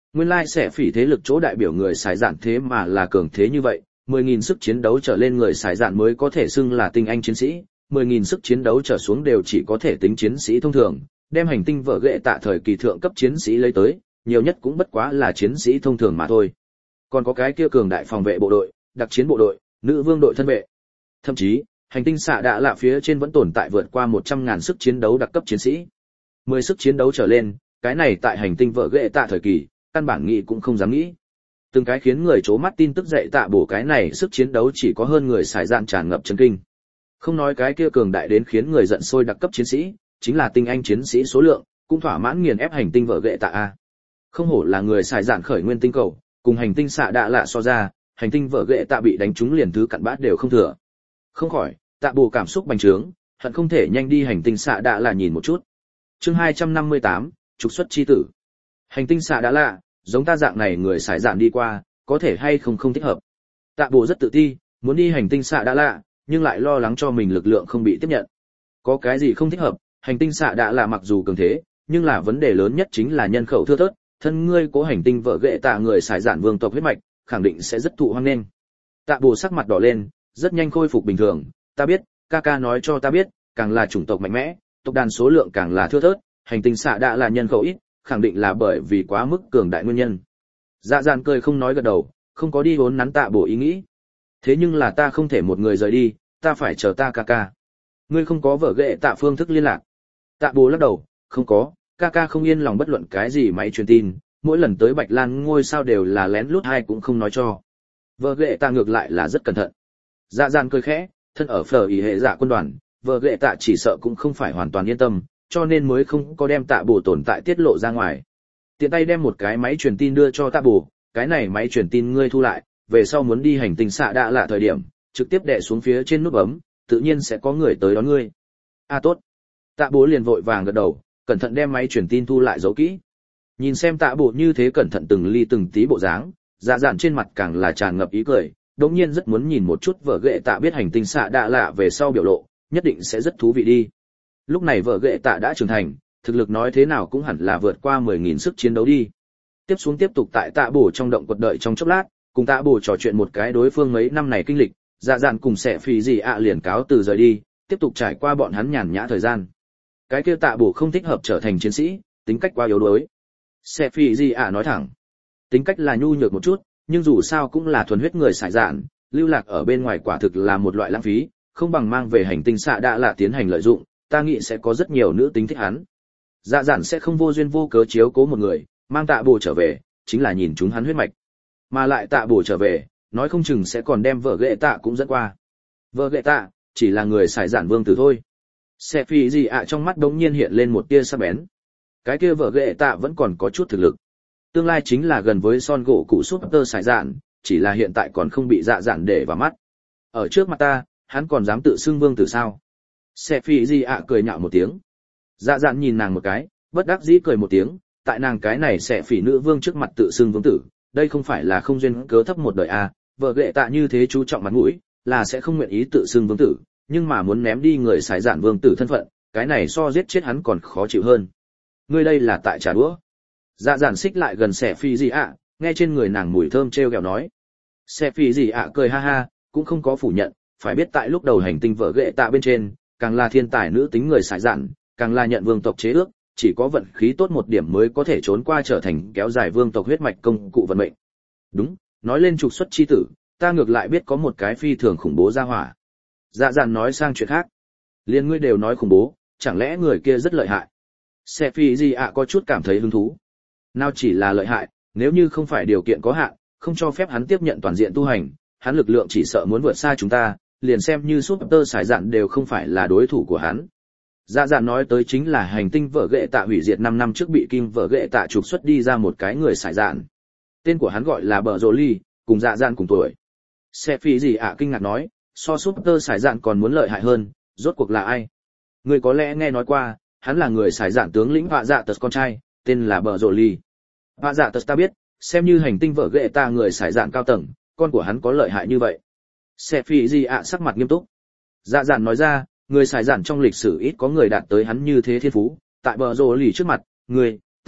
Speaker 1: Nguyên lai sẽ phỉ thế lực chỗ đại biểu người xài dạn thế mà là cường thế như vậy, 10.000 sức chiến đấu trở lên người xài dạn mới có thể xưng là tinh anh chiến sĩ, 10.000 sức chiến đấu trở xuống đều chỉ có thể tính chiến sĩ thông thường, đem hành tinh vợ ghệ tạ thời kỳ thượng cấp chiến sĩ lấy tới, nhiều nhất cũng bất quá là chiến sĩ thông thường mà thôi. Còn có cái kia cường đại phòng vệ bộ đội, đặc chiến bộ đội, nữ vương đội thân vệ. Thậm chí, hành tinh xạ đạ lạ phía trên vẫn tồn tại vượt qua 100.000 sức chiến đấu đặc cấp chiến sĩ. 10 sức chiến đấu trở lên, cái này tại hành tinh vợ ghệ tạ thời kỳ, căn bản nghĩ cũng không dám nghĩ. Từng cái khiến người chố mắt tin tức dậy tạ bổ cái này sức chiến đấu chỉ có hơn người xài dạn tràn ngập chấn kinh. Không nói cái kia cường đại đến khiến người giận sôi đặc cấp chiến sĩ, chính là tinh anh chiến sĩ số lượng, cũng thỏa mãn nghiền ép hành tinh vợ ghệ tạ a. Không hổ là người xài dạn khởi nguyên tinh cầu, cùng hành tinh xạ đạ lạ so ra, hành tinh vợ ghệ tạ bị đánh trúng liền thứ cặn bã đều không thừa. Không khỏi, tạ bổ cảm xúc bành trướng, hận không thể nhanh đi hành tinh xạ đạ lạ nhìn một chút. Chương 258, trục xuất chi tử. Hành tinh xạ đạ lạ, giống ta dạng này người xài dạn đi qua, có thể hay không thích hợp. Tạ bổ rất tự ti, muốn đi hành tinh xạ đạ lạ, nhưng lại lo lắng cho mình lực lượng không bị tiếp nhận. Có cái gì không thích hợp, hành tinh xạ đạ lạ mặc dù cường thế, nhưng là vấn đề lớn nhất chính là nhân khẩu thưa thớt, thân ngươi cố hành tinh vợ ghệ tạ người xài dạn vương tộc huyết mạch, khẳng định sẽ rất thụ hoang nghênh. Tạ bổ sắc mặt đỏ lên, rất nhanh khôi phục bình thường, ta biết, ca nói cho ta biết, càng là chủng tộc mạnh mẽ, tộc đàn số lượng càng là thưa thớt, hành tinh xạ đạ là nhân khẩu ít, khẳng định là bởi vì quá mức cường đại nguyên nhân. Dạ dạn cười không nói gật đầu, không có đi vốn nắn tạ bổ ý nghĩ. Thế nhưng là ta không thể một người rời đi, ta phải chờ ta ca. Ngươi không có vợ ghệ tạ phương thức liên lạc. Tạ bổ lắc đầu, không có, ca không yên lòng bất luận cái gì máy truyền tin, mỗi lần tới Bạch Lan ngôi sao đều là lén lút hay cũng không nói cho. Vợ ghệ tạ ngược lại là rất cẩn thận. Dạ dạn cười khẽ, thân ở phở ý hệ dạ quân đoàn, vợ ghệ tạ chỉ sợ cũng không phải hoàn toàn yên tâm, cho nên mới không có đem tạ bổ tồn tại tiết lộ ra ngoài. Tiện tay đem một cái máy truyền tin đưa cho tạ bổ, cái này máy truyền tin ngươi thu lại, về sau muốn đi hành tinh xạ đạ lạ thời điểm, trực tiếp đè xuống phía trên nút bấm, tự nhiên sẽ có người tới đón ngươi. Tốt. Tạ bố liền vội vàng gật đầu, cẩn thận đem máy truyền tin thu lại giấu kỹ. Nhìn xem tạ bố như thế cẩn thận từng ly từng tí bộ dáng, dạ dạn trên mặt càng là tràn ngập ý cười, đột nhiên rất muốn nhìn một chút vợ ghệ tạ biết hành tinh xạ đạ lạ về sau biểu lộ, nhất định sẽ rất thú vị đi. Lúc này vợ ghệ tạ đã trưởng thành, thực lực nói thế nào cũng hẳn là vượt qua 10.000 sức chiến đấu đi. Tiếp xuống tiếp tục tại tạ bổ trong động quật đợi trong chốc lát, cùng tạ bổ trò chuyện một cái đối phương mấy năm này kinh lịch, dạ dạn cùng sẽ phì gì liền cáo từ rời đi, tiếp tục trải qua bọn hắn nhàn nhã thời gian. Cái kia tạ bổ không thích hợp trở thành chiến sĩ, tính cách quá yếu đuối. Sẽ phì gì nói thẳng, tính cách là nhu nhược một chút, nhưng dù sao cũng là thuần huyết người xài dạn, lưu lạc ở bên ngoài quả thực là một loại lãng phí, không bằng mang về hành tinh xạ đạ lạ tiến hành lợi dụng, ta nghĩ sẽ có rất nhiều nữ tính thích hắn. Dạ dạn sẽ không vô duyên vô cớ chiếu cố một người, mang tạ bổ trở về, chính là nhìn chúng hắn huyết mạch. Mà lại tạ bổ trở về, nói không chừng sẽ còn đem vợ ghệ tạ cũng dẫn qua. Vợ ghệ tạ, chỉ là người xài dạn vương tử thôi. Sẽ phi gì trong mắt đống nhiên hiện lên một tia sắc bén. Cái kia vợ ghệ tạ vẫn còn có chút thực lực. Tương lai chính là gần với son gỗ cụ súp tơ xài dạn, chỉ là hiện tại còn không bị dạ dạn để vào mắt. Ở trước mặt ta, hắn còn dám tự xưng vương tử sao? Sẽ phi gì cười nhạo một tiếng. Dạ dạn nhìn nàng một cái, bất đắc dĩ cười một tiếng, tại nàng cái này sẽ phỉ nữ vương trước mặt tự xưng vương tử, đây không phải là không duyên cớ thấp một đời vợ ghệ tạ như thế chú trọng mặt mũi, là sẽ không nguyện ý tự xưng vương tử, nhưng mà muốn ném đi người xài dạn vương tử thân phận, cái này so giết chết hắn còn khó chịu hơn. Ngươi đây là tại trả đũa. Dạ dạn xích lại gần sẽ phi gì nghe trên người nàng mùi thơm trêu ghẹo nói. Sẽ phi gì cười ha ha, cũng không có phủ nhận, phải biết tại lúc đầu hành tinh vợ ghệ tạ bên trên, càng là thiên tài nữ tính người xài dạn, càng là nhận vương tộc chế ước, chỉ có vận khí tốt một điểm mới có thể trốn qua trở thành kéo dài vương tộc huyết mạch công cụ vận mệnh. Đúng, nói lên trục xuất chi tử, ta ngược lại biết có một cái phi thường khủng bố ra hỏa. Dạ dạn nói sang chuyện khác. Liên ngươi đều nói khủng bố, chẳng lẽ người kia rất lợi hại? Sẽ phi gì có chút cảm thấy hứng thú. Nào chỉ là lợi hại, nếu như không phải điều kiện có hạn, không cho phép hắn tiếp nhận toàn diện tu hành, hắn lực lượng chỉ sợ muốn vượt xa chúng ta, liền xem như Super Sải Dạn đều không phải là đối thủ của hắn. Dạ dạn nói tới chính là hành tinh vợ ghệ tạ hủy diệt 5 năm trước bị kim vợ ghệ tạ trục xuất đi ra một cái người Sải Dạn. Tên của hắn gọi là Bờ Rồ Ly, cùng dạ dạn cùng tuổi. Sẽ phi gì kinh ngạc nói, so Super Sải Dạn còn muốn lợi hại hơn, rốt cuộc là ai? Người có lẽ nghe nói qua, hắn là người Sải Dạn tướng lĩnh Vạ Dạ Tật con trai, tên là Bờ Rồ Ly. Vạ Dạ Tật ta biết, xem như hành tinh vợ ghệ tạ người Sải Dạn cao tầng, con của hắn có lợi hại như vậy. Sẽ phi gì sắc mặt nghiêm túc. Dạ dạn nói ra, người xài dạn trong lịch sử ít có người đạt tới hắn như thế thiên phú, tại Bờ Rồ Lì trước mặt, người, ta,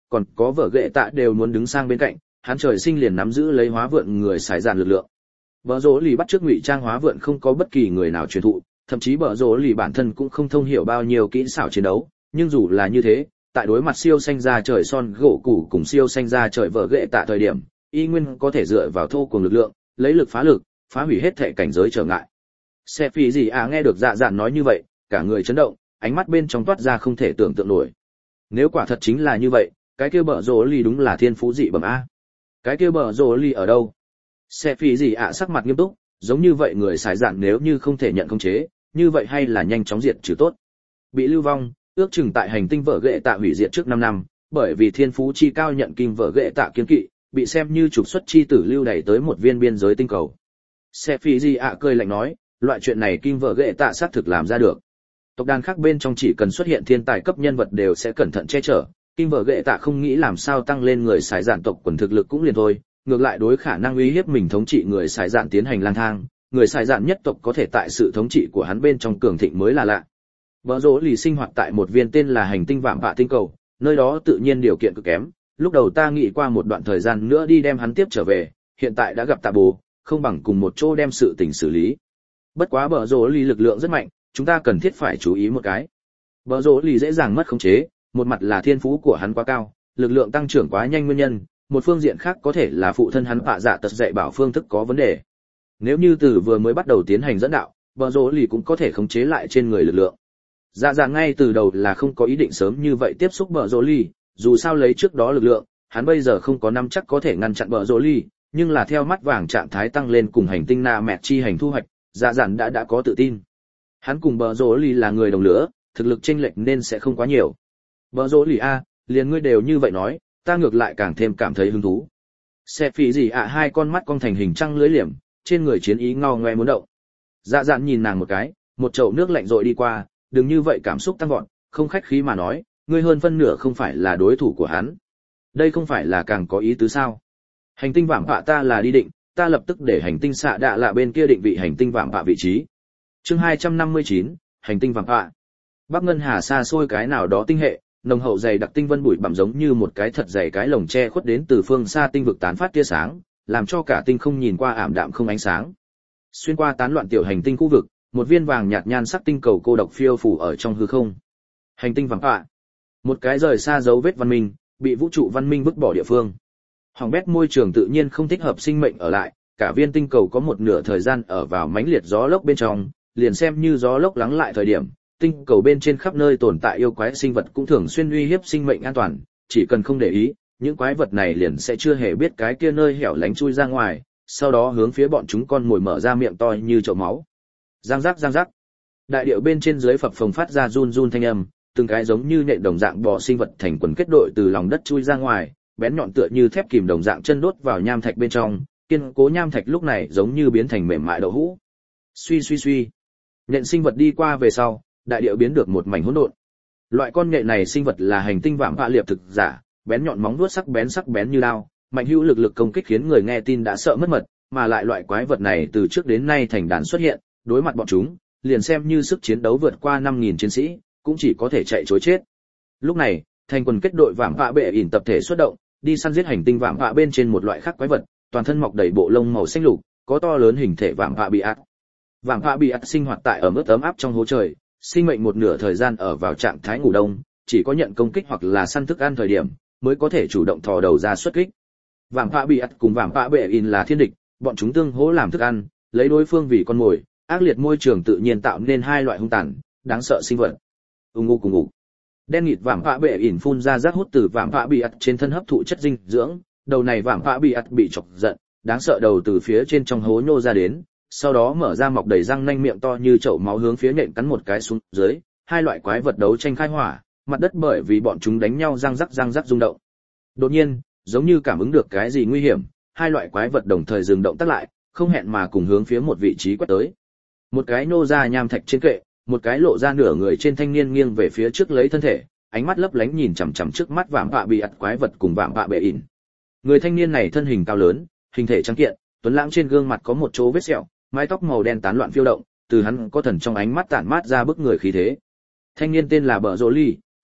Speaker 1: còn có vợ ghệ tạ đều muốn đứng sang bên cạnh, hắn trời sinh liền nắm giữ lấy hóa vượn người xài dạn lực lượng. Bờ rỗ lì bắt trước ngụy trang hóa vượn không có bất kỳ người nào truyền thụ, thậm chí bờ rỗ lì bản thân cũng không thông hiểu bao nhiêu kỹ xảo chiến đấu, nhưng dù là như thế, tại đối mặt siêu xanh da trời son gỗ củ cùng siêu xanh da trời vợ ghệ tạ thời điểm, y nguyên có thể dựa vào thô cùng lực lượng, lấy lực, phá hủy hết thể cảnh giới trở ngại. Xe phi gì à nghe được dạ dạn nói như vậy, cả người chấn động, ánh mắt bên trong toát ra không thể tưởng tượng nổi. Nếu quả thật chính là như vậy, cái kia bờ rỗ lì đúng là thiên phú dị bẩm a. Cái kia bờ rỗ lì ở đâu? Xe phi gì ạ sắc mặt nghiêm túc, giống như vậy người xài dạn nếu như không thể nhận khống chế, như vậy hay là nhanh chóng diệt trừ tốt. Bị lưu vong, ước chừng tại hành tinh vợ ghệ tạ hủy diệt trước 5 năm, bởi vì thiên phú chi cao nhận kim vợ ghệ tạ kiên kỵ, bị xem như trục xuất chi tử lưu đẩy tới một viên biên giới tinh cầu. Xe phi gì ạ cười lạnh nói, loại chuyện này kim vợ ghệ tạ xác thực làm ra được. Tộc đàn khác bên trong chỉ cần xuất hiện thiên tài cấp nhân vật đều sẽ cẩn thận che chở, kim vợ ghệ tạ không nghĩ làm sao tăng lên người xài dạn tộc quần thực lực cũng liền thôi, ngược lại đối khả năng uy hiếp mình thống trị người xài dạn tiến hành lang thang, người xài dạn nhất tộc có thể tại sự thống trị của hắn bên trong cường thịnh mới là lạ. Bờ rỗ lì sinh hoạt tại một viên tên là hành tinh vạm vạ tinh cầu, nơi đó tự nhiên điều kiện cực kém, lúc đầu ta nghĩ qua một đoạn thời gian nữa đi đem hắn tiếp trở về, hiện tại đã gặp tạ bồ, không bằng cùng một chỗ đem sự tình xử lý. Bất quá bờ rỗ lì lực lượng rất mạnh, chúng ta cần thiết phải chú ý một cái. Bờ rỗ lì dễ dàng mất khống chế, một mặt là thiên phú của hắn quá cao, lực lượng tăng trưởng quá nhanh nguyên nhân, một phương diện khác có thể là phụ thân hắn bạ dạ tật dạy bảo phương thức có vấn đề. Nếu như từ vừa mới bắt đầu tiến hành dẫn đạo, bờ rỗ lì cũng có thể khống chế lại trên người lực lượng. Dạ dạ ngay từ đầu là không có ý định sớm như vậy tiếp xúc bờ rỗ lì, dù sao lấy trước đó lực lượng, hắn bây giờ không có nắm chắc có thể ngăn chặn bờ rỗ lì, nhưng là theo mắt vàng trạng thái tăng lên cùng hành tinh Na Mẹt chi hành thu hoạch, dạ dạn đã có tự tin. Hắn cùng bờ rỗ lì là người đồng lứa, thực lực chênh lệch nên sẽ không quá nhiều. Bờ rỗ lì a, liền ngươi đều như vậy nói, ta ngược lại càng thêm cảm thấy hứng thú. Xe phí gì ạ hai con mắt cong thành hình trăng lưới liềm, trên người chiến ý ngao ngoe muốn động. Dạ dạn nhìn nàng một cái, một chậu nước lạnh rội đi qua, đừng như vậy cảm xúc tăng vọt, không khách khí mà nói, ngươi hơn phân nửa không phải là đối thủ của hắn. Đây không phải là càng có ý tứ sao? Hành tinh vạm vạ ta là đi định, ta lập tức để hành tinh xạ đạ lạ bên kia định vị hành tinh vạm vạ vị trí. Chương 259, hành tinh vạm vạ. Bắc ngân hà xa xôi cái nào đó tinh hệ, nồng hậu dày đặc tinh vân bụi bặm giống như một cái thật dày cái lồng che khuất đến từ phương xa tinh vực tán phát tia sáng, làm cho cả tinh không nhìn qua ảm đạm không ánh sáng. Xuyên qua tán loạn tiểu hành tinh khu vực, một viên vàng nhạt nhan sắc tinh cầu cô độc phiêu phù ở trong hư không. Hành tinh vàng ạ, một cái rời xa dấu vết văn minh, bị vũ trụ văn minh vứt bỏ địa phương. Hỏng bét môi trường tự nhiên không thích hợp sinh mệnh ở lại, cả viên tinh cầu có một nửa thời gian ở vào mãnh liệt gió lốc bên trong, liền xem như gió lốc lắng lại thời điểm, tinh cầu bên trên khắp nơi tồn tại yêu quái sinh vật cũng thường xuyên uy hiếp sinh mệnh an toàn, chỉ cần không để ý, những quái vật này liền sẽ chưa hề biết cái kia nơi hẻo lánh chui ra ngoài, sau đó hướng phía bọn chúng con mồi mở ra miệng to như chậu máu. Giang giác giang giác. Đại điệu bên trên dưới phập phồng phát ra run run thanh âm, từng cái giống như nhện đồng dạng bò sinh vật thành quần kết đội từ lòng đất chui ra ngoài, bén nhọn tựa như thép kìm đồng dạng chân đốt vào nham thạch bên trong, kiên cố nham thạch lúc này giống như biến thành mềm mại đậu hũ. Suy suy suy. Nhện sinh vật đi qua về sau, đại điệu biến được một mảnh hỗn độn. Loại con nhện này sinh vật là hành tinh vạm vạ liệp thực giả, bén nhọn móng vuốt sắc bén như đao, mạnh hữu lực công kích khiến người nghe tin đã sợ mất mật, mà lại loại quái vật này từ trước đến nay thành đàn xuất hiện, đối mặt bọn chúng, liền xem như sức chiến đấu vượt qua 5000 chiến sĩ, cũng chỉ có thể chạy trối chết. Lúc này, thành quần kết đội vạm vạ bệ ỉn tập thể xuất động, đi săn giết hành tinh vạm vạ bên trên một loại khác quái vật, toàn thân mọc đầy bộ lông màu xanh lục, có to lớn hình thể vạm vạ bị ạt. Vạm vạ bị ạt sinh hoạt tại ở mức ấm áp trong hố trời, sinh mệnh một nửa thời gian ở vào trạng thái ngủ đông, chỉ có nhận công kích hoặc là săn thức ăn thời điểm, mới có thể chủ động thò đầu ra xuất kích. Vạm vạ bị ạt cùng vạm vạ bệ ỉn là thiên địch, bọn chúng tương hỗ làm thức ăn, lấy đối phương vì con mồi. Ác liệt môi trường tự nhiên tạo nên hai loại hung tàn, đáng sợ sinh vật. Cùng ngủ. Đen nghịt vạm vạ bệ ỉn phun ra rác hút từ vạm vạ bị ắt trên thân hấp thụ chất dinh dưỡng, đầu này vạm vạ bị ắt bị chọc giận, đáng sợ đầu từ phía trên trong hố nhô ra đến, sau đó mở ra mọc đầy răng nanh miệng to như chậu máu hướng phía nhện cắn một cái xuống dưới, hai loại quái vật đấu tranh khai hỏa, mặt đất bởi vì bọn chúng đánh nhau răng rắc rung động. Đột nhiên, giống như cảm ứng được cái gì nguy hiểm, hai loại quái vật đồng thời dừng động tác lại, không hẹn mà cùng hướng phía một vị trí quét tới. Một cái nô ra nham thạch trên kệ, một cái lộ ra nửa người trên thanh niên nghiêng về phía trước lấy thân thể, ánh mắt lấp lánh nhìn chằm chằm trước mắt vạm vạ bị ặt quái vật cùng vạm vạ bệ ỉn. Người thanh niên này thân hình cao lớn, hình thể trắng kiện, tuấn lãng trên gương mặt có một chỗ vết sẹo, mái tóc màu đen tán loạn phiêu động, từ hắn có thần trong ánh mắt tản mát ra bức người khí thế. Thanh niên tên là Bờ Rỗ Ly,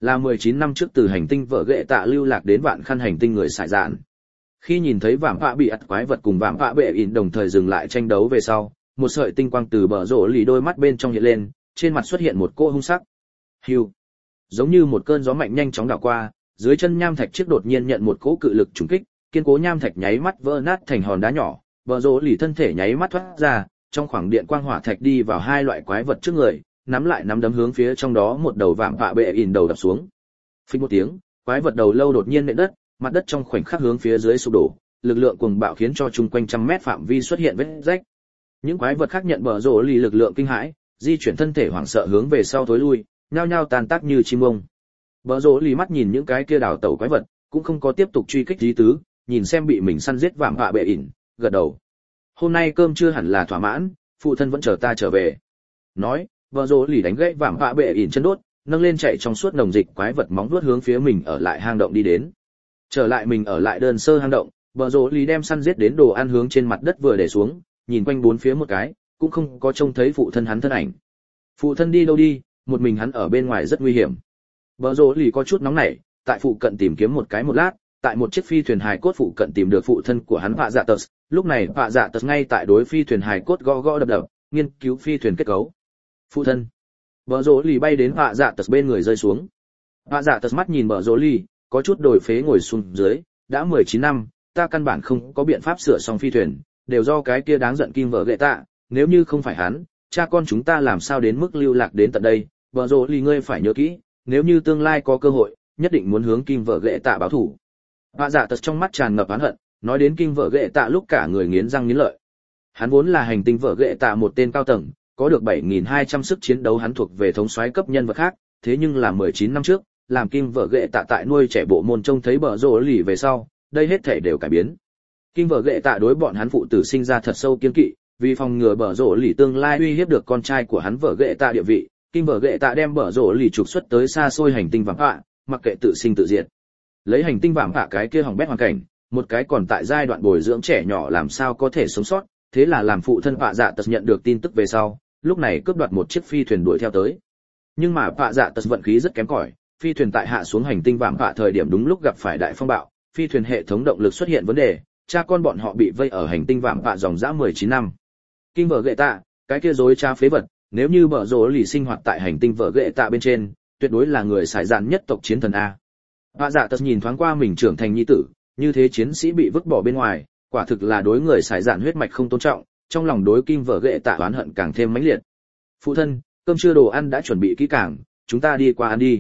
Speaker 1: là 19 năm trước từ hành tinh vợ ghệ tạ lưu lạc đến vạn khăn hành tinh người xài dạn. Khi nhìn thấy vạm vạ bị ắt quái vật cùng vạm vạ bệ ỉn đồng thời dừng lại tranh đấu về sau, một sợi tinh quang từ bờ rổ lì đôi mắt bên trong hiện lên, trên mặt xuất hiện một cô hung sắc. Hưu. Giống như một cơn gió mạnh nhanh chóng đảo qua, dưới chân nham thạch chiếc đột nhiên nhận một cỗ cự lực trùng kích, kiên cố nham thạch nháy mắt vỡ nát thành hòn đá nhỏ, bờ rổ lì thân thể nháy mắt thoát ra, trong khoảng điện quang hỏa thạch đi vào hai loại quái vật trước người, nắm lại nắm đấm hướng phía trong đó một đầu vạm vạ bệ ỉn đầu đập xuống. Phình một tiếng, quái vật đầu lâu đột nhiên nện đất, mặt đất trong khoảnh khắc hướng phía dưới sụp đổ, lực lượng cuồng bạo khiến cho chung quanh trăm mét phạm vi xuất hiện vết rách. Những quái vật khác nhận bờ rổ lì lực lượng kinh hãi, di chuyển thân thể hoảng sợ hướng về sau thối lui, nhao nhao tàn tác như chim ông. Bờ rổ lì mắt nhìn những cái kia đào tẩu quái vật, cũng không có tiếp tục truy kích lý tứ, nhìn xem bị mình săn giết vạm vạ bệ ỉn, gật đầu. Hôm nay cơm chưa hẳn là thỏa mãn, phụ thân vẫn chờ ta trở về. Nói, bờ rổ lì đánh gãy vạm vạ bệ ỉn chân đốt, nâng lên chạy trong suốt nồng dịch quái vật móng vuốt hướng phía mình ở lại hang động đi đến. Trở lại mình ở lại đơn sơ hang động, bờ rổ lì đem săn giết đến đồ ăn hướng trên mặt đất vừa để xuống, nhìn quanh bốn phía một cái, cũng không có trông thấy phụ thân hắn thân ảnh. Phụ thân đi đâu đi, một mình hắn ở bên ngoài rất nguy hiểm. Bờ rổ lì có chút nóng nảy, tại phụ cận tìm kiếm một lát, tại một chiếc phi thuyền hài cốt phụ cận tìm được phụ thân của hắn Vạ Dạ Tật. Lúc này Vạ Dạ Tật ngay tại đối phi thuyền hài cốt gõ gõ đập đập, nghiên cứu phi thuyền kết cấu. Phụ thân. Bờ rổ lì bay đến Vạ Dạ Tật bên người rơi xuống. Vạ Dạ Tật mắt nhìn bờ rổ lì, có chút đổi phế ngồi xuống dưới, đã 19 năm, ta căn bản không có biện pháp sửa xong phi thuyền, đều do cái kia đáng giận Kim Vợ Ghệ Tạ, nếu như không phải hắn, cha con chúng ta làm sao đến mức lưu lạc đến tận đây. Bờ rổ lì ngươi phải nhớ kỹ, nếu như tương lai có cơ hội, nhất định muốn hướng Kim Vợ Ghệ Tạ báo thù. Vạ Dạ Tật trong mắt tràn ngập oán hận, nói đến Kim Vợ Ghệ Tạ lúc cả người nghiến răng nghiến lợi. Hắn vốn là hành tinh Vợ Ghệ Tạ một tên cao tầng, có được 7.200 sức chiến đấu, hắn thuộc về thống soái cấp nhân vật khác, thế nhưng là 19 năm trước, làm Kim Vợ Ghệ Tạ tại nuôi trẻ bộ môn trông thấy bờ rổ lì về sau, đây hết thể đều cải biến. Kim Vợ Ghệ Tạ đối bọn hắn phụ tử sinh ra thật sâu kiên kỵ, vì phòng ngừa bờ rổ lì tương lai uy hiếp được con trai của hắn Vợ Ghệ Tạ địa vị, Kim Vợ Ghệ Tạ đem bờ rổ lì trục xuất tới xa xôi hành tinh vạm vạ, mặc kệ tự sinh tự diệt. Lấy hành tinh vạm vạ cái kia hỏng bét hoàn cảnh, một cái còn tại giai đoạn bồi dưỡng trẻ nhỏ làm sao có thể sống sót, thế là làm phụ thân Vạ Dạ Tật nhận được tin tức về sau, lúc này cướp đoạt một chiếc phi thuyền đuổi theo tới. Nhưng mà Vạ Dạ Tật vận khí rất kém cỏi, phi thuyền tại hạ xuống hành tinh vạm vạ thời điểm đúng lúc gặp phải đại phong bạo, phi thuyền hệ thống động lực xuất hiện vấn đề, cha con bọn họ bị vây ở hành tinh vạm vạ dòng dã 19 năm. Kim Vợ Ghệ Tạ, cái kia dối trá phế vật, nếu như bờ rổ lì sinh hoạt tại hành tinh Vợ Ghệ Tạ bên trên, tuyệt đối là người xài dạn nhất tộc chiến thần a. Vạ Dạ Tật nhìn thoáng qua mình trưởng thành nhi tử, như thế chiến sĩ bị vứt bỏ bên ngoài, quả thực là đối người xài dạn huyết mạch không tôn trọng, trong lòng đối Kim Vợ Ghệ Tạ oán hận càng thêm mãnh liệt. Phụ thân, cơm trưa đồ ăn đã chuẩn bị kỹ càng, chúng ta đi qua ăn đi.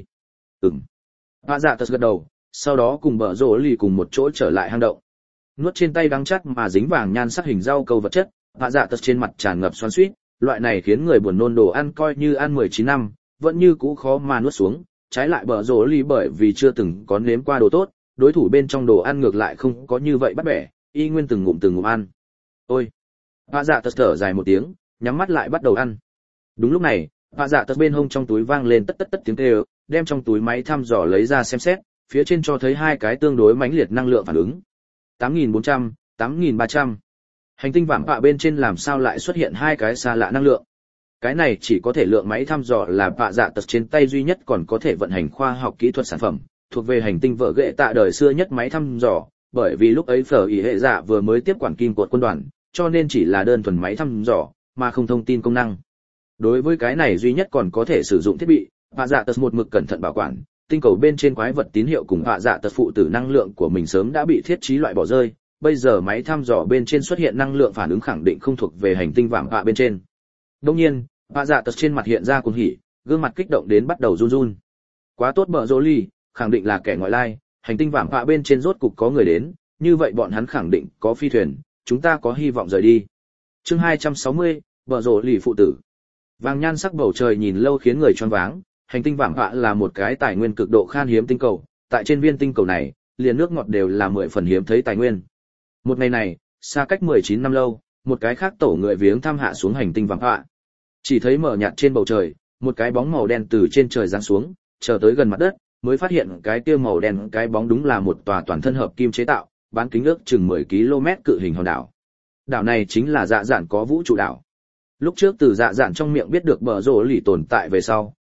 Speaker 1: Vạ Dạ Tật gật đầu, sau đó cùng bờ rổ lì cùng một chỗ trở lại hang động. Nuốt trên tay đắng chát mà dính vàng nhan sắc hình rau câu vật chất, Vạ Dạ Tật trên mặt tràn ngập xoắn xuýt, loại này khiến người buồn nôn đồ ăn coi như ăn 19 năm, vẫn như cũ khó mà nuốt xuống, trái lại bờ rổ lì bởi vì chưa từng có nếm qua đồ tốt, đối thủ bên trong đồ ăn ngược lại không có như vậy bắt bẻ, y nguyên từng ngụm ăn. Ôi. Vạ Dạ Tật thở dài một tiếng, nhắm mắt lại bắt đầu ăn. Đúng lúc này, Vạ Dạ Tật bên hông trong túi vang lên tất tất tất tiếng kêu, đem trong túi máy thăm dò lấy ra xem xét, phía trên cho thấy hai cái tương đối mãnh liệt năng lượng phản ứng. 8.400, 8.300. Hành tinh vạm vạ bên trên làm sao lại xuất hiện hai cái xa lạ năng lượng? Cái này chỉ có thể lượng máy thăm dò là Vạ Dạ Tật trên tay duy nhất còn có thể vận hành khoa học kỹ thuật sản phẩm, thuộc về hành tinh Vợ Ghệ Tạ đời xưa nhất máy thăm dò, bởi vì lúc ấy Phở ỷ hệ dạ vừa mới tiếp quản kim cột quân đoàn, cho nên chỉ là đơn thuần máy thăm dò, mà không thông tin công năng. Đối với cái này duy nhất còn có thể sử dụng thiết bị, Vạ Dạ Tật một mực cẩn thận bảo quản, tinh cầu bên trên quái vật tín hiệu cùng Vạ Dạ Tật phụ tử năng lượng của mình sớm đã bị thiết trí loại bỏ rơi, bây giờ máy thăm dò bên trên xuất hiện năng lượng phản ứng khẳng định không thuộc về hành tinh vạm vạ bên trên. Đương nhiên, Vạ Dạ Tật trên mặt hiện ra cuồng hỉ, gương mặt kích động đến bắt đầu run run. Quá tốt bờ rổ lì, khẳng định là kẻ ngoại lai, hành tinh vạm vạ bên trên rốt cục có người đến, như vậy bọn hắn khẳng định có phi thuyền, chúng ta có hy vọng rời đi. Chương 260, bờ rổ lì phụ tử. Vàng nhan sắc bầu trời nhìn lâu khiến người choáng váng, hành tinh vạm vạ là một cái tài nguyên cực độ khan hiếm tinh cầu, tại trên viên tinh cầu này, liền nước ngọt đều là 10 phần hiếm thấy tài nguyên. Một ngày này, xa cách 19 năm lâu, một cái khác tổ người viếng thăm hạ xuống hành tinh vạm vạ. Chỉ thấy mờ nhạt trên bầu trời, một cái bóng màu đen từ trên trời giáng xuống, chờ tới gần mặt đất, mới phát hiện cái kia màu đen cái bóng đúng là một tòa toàn thân hợp kim chế tạo, bán kính ước chừng 10 km cự hình hòn đảo. Đảo này chính là Dạ Dạn có vũ trụ đảo. Lúc trước từ Dạ Dạn trong miệng biết được bờ rổ lì tồn tại về sau,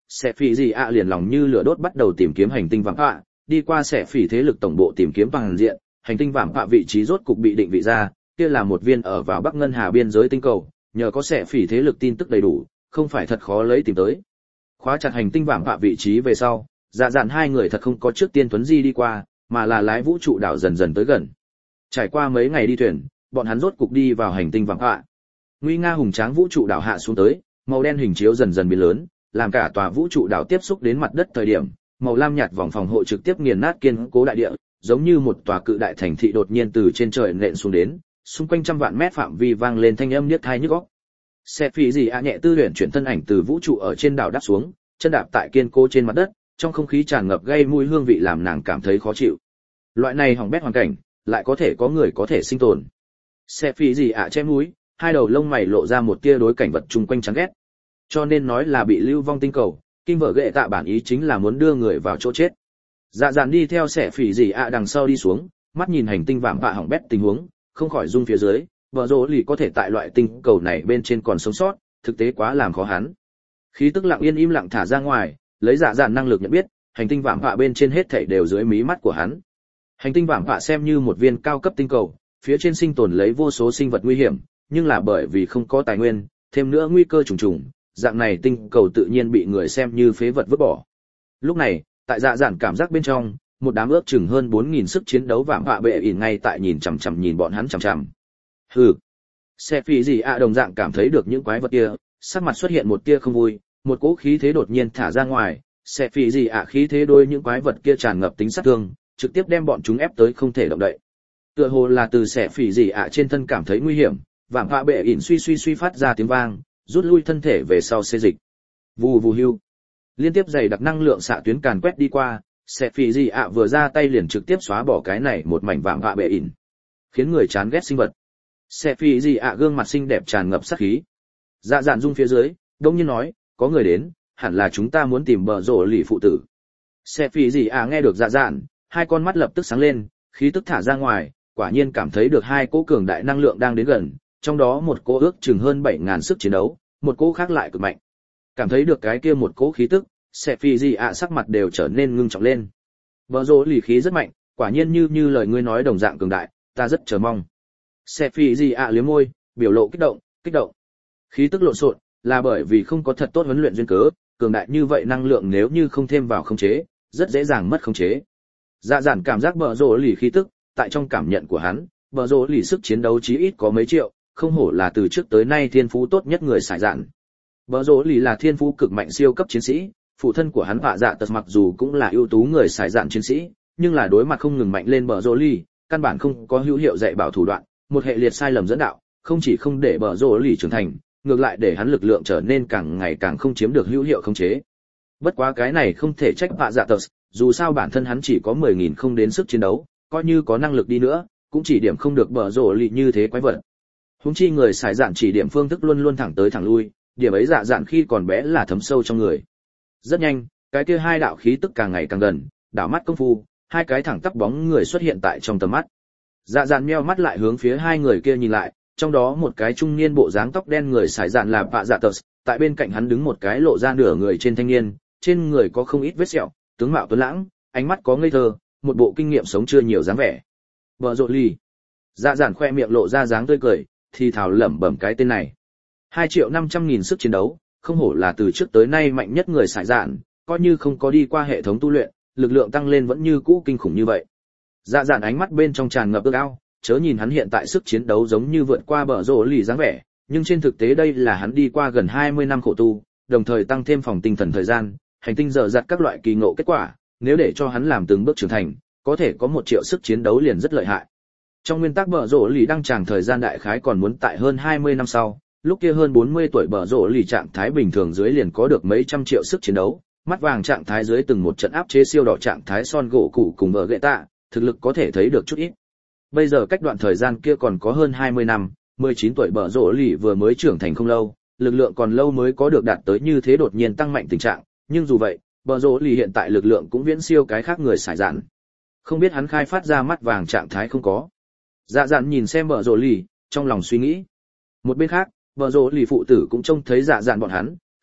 Speaker 1: Sẽ Phỉ Dị ạ liền lòng như lửa đốt bắt đầu tìm kiếm hành tinh vạm vạ, đi qua Sẽ Phỉ thế lực tổng bộ tìm kiếm toàn diện, hành tinh vạm vạ vị trí rốt cục bị định vị ra, kia là một viên ở vào Bắc Ngân Hà biên giới tinh cầu, nhờ có Sẽ Phỉ thế lực tin tức đầy đủ, không phải thật khó lấy tìm tới. Khóa chặt hành tinh vạm vạ vị trí về sau, Dạ Dạn hai người thật không có trước tiên tuấn di đi qua, mà là lái vũ trụ đảo dần dần tới gần. Trải qua mấy ngày đi thuyền, bọn hắn rốt cục đi vào hành tinh vạm vạ. Nguy nga hùng tráng vũ trụ đảo hạ xuống tới, màu đen hình chiếu dần dần biến lớn, làm cả tòa vũ trụ đảo tiếp xúc đến mặt đất thời điểm, màu lam nhạt vòng phòng hộ trực tiếp nghiền nát kiên cố đại địa, giống như một tòa cự đại thành thị đột nhiên từ trên trời nện xuống đến, xung quanh trăm vạn mét phạm vi vang lên thanh âm niết tai nhức óc. Sẽ Phỉ Dị ạ nhẹ tư luyện chuyển thân ảnh từ vũ trụ ở trên đảo đáp xuống, chân đạp tại kiên cố trên mặt đất, trong không khí tràn ngập gây mùi hương vị làm nàng cảm thấy khó chịu. Loại này hỏng bét hoàn cảnh, lại có thể có người có thể sinh tồn. Sẽ Phỉ Dị ạ che mũi, hai đầu lông mày lộ ra một tia đối cảnh vật chung quanh chán ghét. Cho nên nói là bị lưu vong tinh cầu, Kim vợ ghệ tạ bản ý chính là muốn đưa người vào chỗ chết. Dạ Dạn đi theo Sẽ Phỉ Dị ạ đằng sau đi xuống, mắt nhìn hành tinh vạm vạ hỏng bét tình huống, không khỏi rung phía dưới, vợ rỗ lì có thể tại loại tinh cầu này bên trên còn sống sót, thực tế quá làm khó hắn. Khí tức lặng yên im lặng thả ra ngoài, lấy Dạ Dạn năng lực nhận biết, hành tinh vạm vạ bên trên hết thảy đều dưới mí mắt của hắn. Hành tinh vạm vạ xem như một viên cao cấp tinh cầu, phía trên sinh tồn lấy vô số sinh vật nguy hiểm, nhưng là bởi vì không có tài nguyên, thêm nữa nguy cơ trùng trùng, dạng này tinh cầu tự nhiên bị người xem như phế vật vứt bỏ. Lúc này, tại Dạ Dạn cảm giác bên trong, một đám ước chừng hơn 4000 sức chiến đấu vạm vạ bệ ỉn ngay tại nhìn chằm chằm nhìn bọn hắn chằm chằm. Hừ. Sẽ Phỉ Dị ạ đồng dạng cảm thấy được những quái vật kia, sắc mặt xuất hiện một tia không vui, một cỗ khí thế đột nhiên thả ra ngoài, Sẽ Phỉ Dị ạ khí thế đôi những quái vật kia tràn ngập tính sát thương, trực tiếp đem bọn chúng ép tới không thể động đậy. Tựa hồ là từ Sẽ Phỉ Dị ạ trên thân cảm thấy nguy hiểm, vạm vạ bệ ỉn suy phát ra tiếng vang, rút lui thân thể về sau xê dịch. Vù vù hưu. Liên tiếp dày đặc năng lượng xạ tuyến càn quét đi qua, Sẽ Phỉ Dị ạ vừa ra tay liền trực tiếp xóa bỏ cái này một mảnh vạm vạ bệ ỉn, khiến người chán ghét sinh vật. Sẽ Phỉ Dị ạ gương mặt xinh đẹp tràn ngập sát khí. Dạ Dạn rung phía dưới, đông nhiên nói, có người đến, hẳn là chúng ta muốn tìm bờ rổ lì phụ tử. Sẽ Phỉ Dị ạ nghe được Dạ Dạn, hai con mắt lập tức sáng lên, khí tức thả ra ngoài, quả nhiên cảm thấy được hai cỗ cường đại năng lượng đang đến gần, trong đó một cỗ ước chừng hơn 7000 sức chiến đấu, một cỗ khác lại cực mạnh. Cảm thấy được cái kia một cỗ khí tức, Sẽ Phỉ Dị ạ sắc mặt đều trở nên ngưng trọng lên. Bờ rổ lì khí rất mạnh, quả nhiên như lời ngươi nói đồng dạng cường đại, ta rất chờ mong. Sẽ Phỉ Dị ạ liếm môi, biểu lộ kích động. Khí tức lộn xộn, là bởi vì không có thật tốt huấn luyện duyên cớ, cường đại như vậy năng lượng nếu như không thêm vào khống chế, rất dễ dàng mất khống chế. Dạ Dạn cảm giác bờ rổ lì khí tức, tại trong cảm nhận của hắn, bờ rổ lì sức chiến đấu chí ít có mấy triệu, không hổ là từ trước tới nay thiên phú tốt nhất người xài dạn. Bờ rổ lì là thiên phú cực mạnh siêu cấp chiến sĩ, phụ thân của hắn Vạ Dạ Tật mặc dù cũng là ưu tú người xài dạn chiến sĩ, nhưng là đối mặt không ngừng mạnh lên bờ rổ lì, căn bản không có hữu hiệu dạy bảo thủ đoạn, một hệ liệt sai lầm dẫn đạo, không chỉ không để bờ rổ lì trưởng thành, ngược lại để hắn lực lượng trở nên càng ngày càng không chiếm được hữu hiệu khống chế. Bất quá cái này không thể trách Vạ Dạ Tật, dù sao bản thân hắn chỉ có 10.000 không đến sức chiến đấu, coi như có năng lực đi nữa, cũng chỉ điểm không được bờ rổ lì như thế quái vật. Huống chi người xài dạn chỉ điểm phương thức luôn luôn thẳng tới thẳng lui, điểm ấy Dạ Dạn khi còn bé là thấm sâu trong người. Rất nhanh, cái kia hai đạo khí tức càng ngày càng gần, đảo mắt công phu, hai cái thẳng tắp bóng người xuất hiện tại trong tầm mắt. Dạ Dạn meo mắt lại hướng phía hai người kia nhìn lại, trong đó một cái trung niên bộ dáng tóc đen người xài dạn là Vạ Dạ Tật, tại bên cạnh hắn đứng một cái lộ ra nửa người trên thanh niên, trên người có không ít vết sẹo, tướng mạo tuấn lãng, ánh mắt có ngây thơ, một bộ kinh nghiệm sống chưa nhiều dáng vẻ. Bờ rộ lì. Dạ Dạn khoe miệng lộ ra dáng tươi cười, thì thào lẩm bẩm cái tên này. 2.500.000 sức chiến đấu, không hổ là từ trước tới nay mạnh nhất người xài dạn, coi như không có đi qua hệ thống tu luyện, lực lượng tăng lên vẫn như cũ kinh khủng như vậy. Dạ Dạn ánh mắt bên trong tràn ngập ước ao, chớ nhìn hắn hiện tại sức chiến đấu giống như vượt qua bờ rổ lì dáng vẻ, nhưng trên thực tế đây là hắn đi qua gần 20 năm khổ tu, đồng thời tăng thêm phòng tinh thần thời gian, hành tinh dở dặt các loại kỳ ngộ kết quả, nếu để cho hắn làm từng bước trưởng thành, có thể có 1 triệu sức chiến đấu liền rất lợi hại. Trong nguyên tắc bờ rổ lì đăng tràng thời gian đại khái còn muốn tại hơn 20 năm sau, lúc kia hơn 40 tuổi bờ rổ lì trạng thái bình thường dưới liền có được mấy trăm triệu sức chiến đấu, mắt vàng trạng thái dưới từng một trận áp chế siêu đỏ trạng thái son gỗ cụ cùng bờ gậy tạ, thực lực có thể thấy được chút ít. Bây giờ cách đoạn thời gian kia còn có hơn 20 năm, 19 tuổi bờ rổ lì vừa mới trưởng thành không lâu, lực lượng còn lâu mới có được đạt tới như thế đột nhiên tăng mạnh tình trạng, nhưng dù vậy, bờ rổ lì hiện tại lực lượng cũng viễn siêu cái khác người xài dạn. Không biết hắn khai phát ra mắt vàng trạng thái không có. Dạ Dạn nhìn xem bờ rổ lì, trong lòng suy nghĩ. Một bên khác, bờ rổ lì phụ tử cũng trông thấy Dạ Dạn bọn hắn,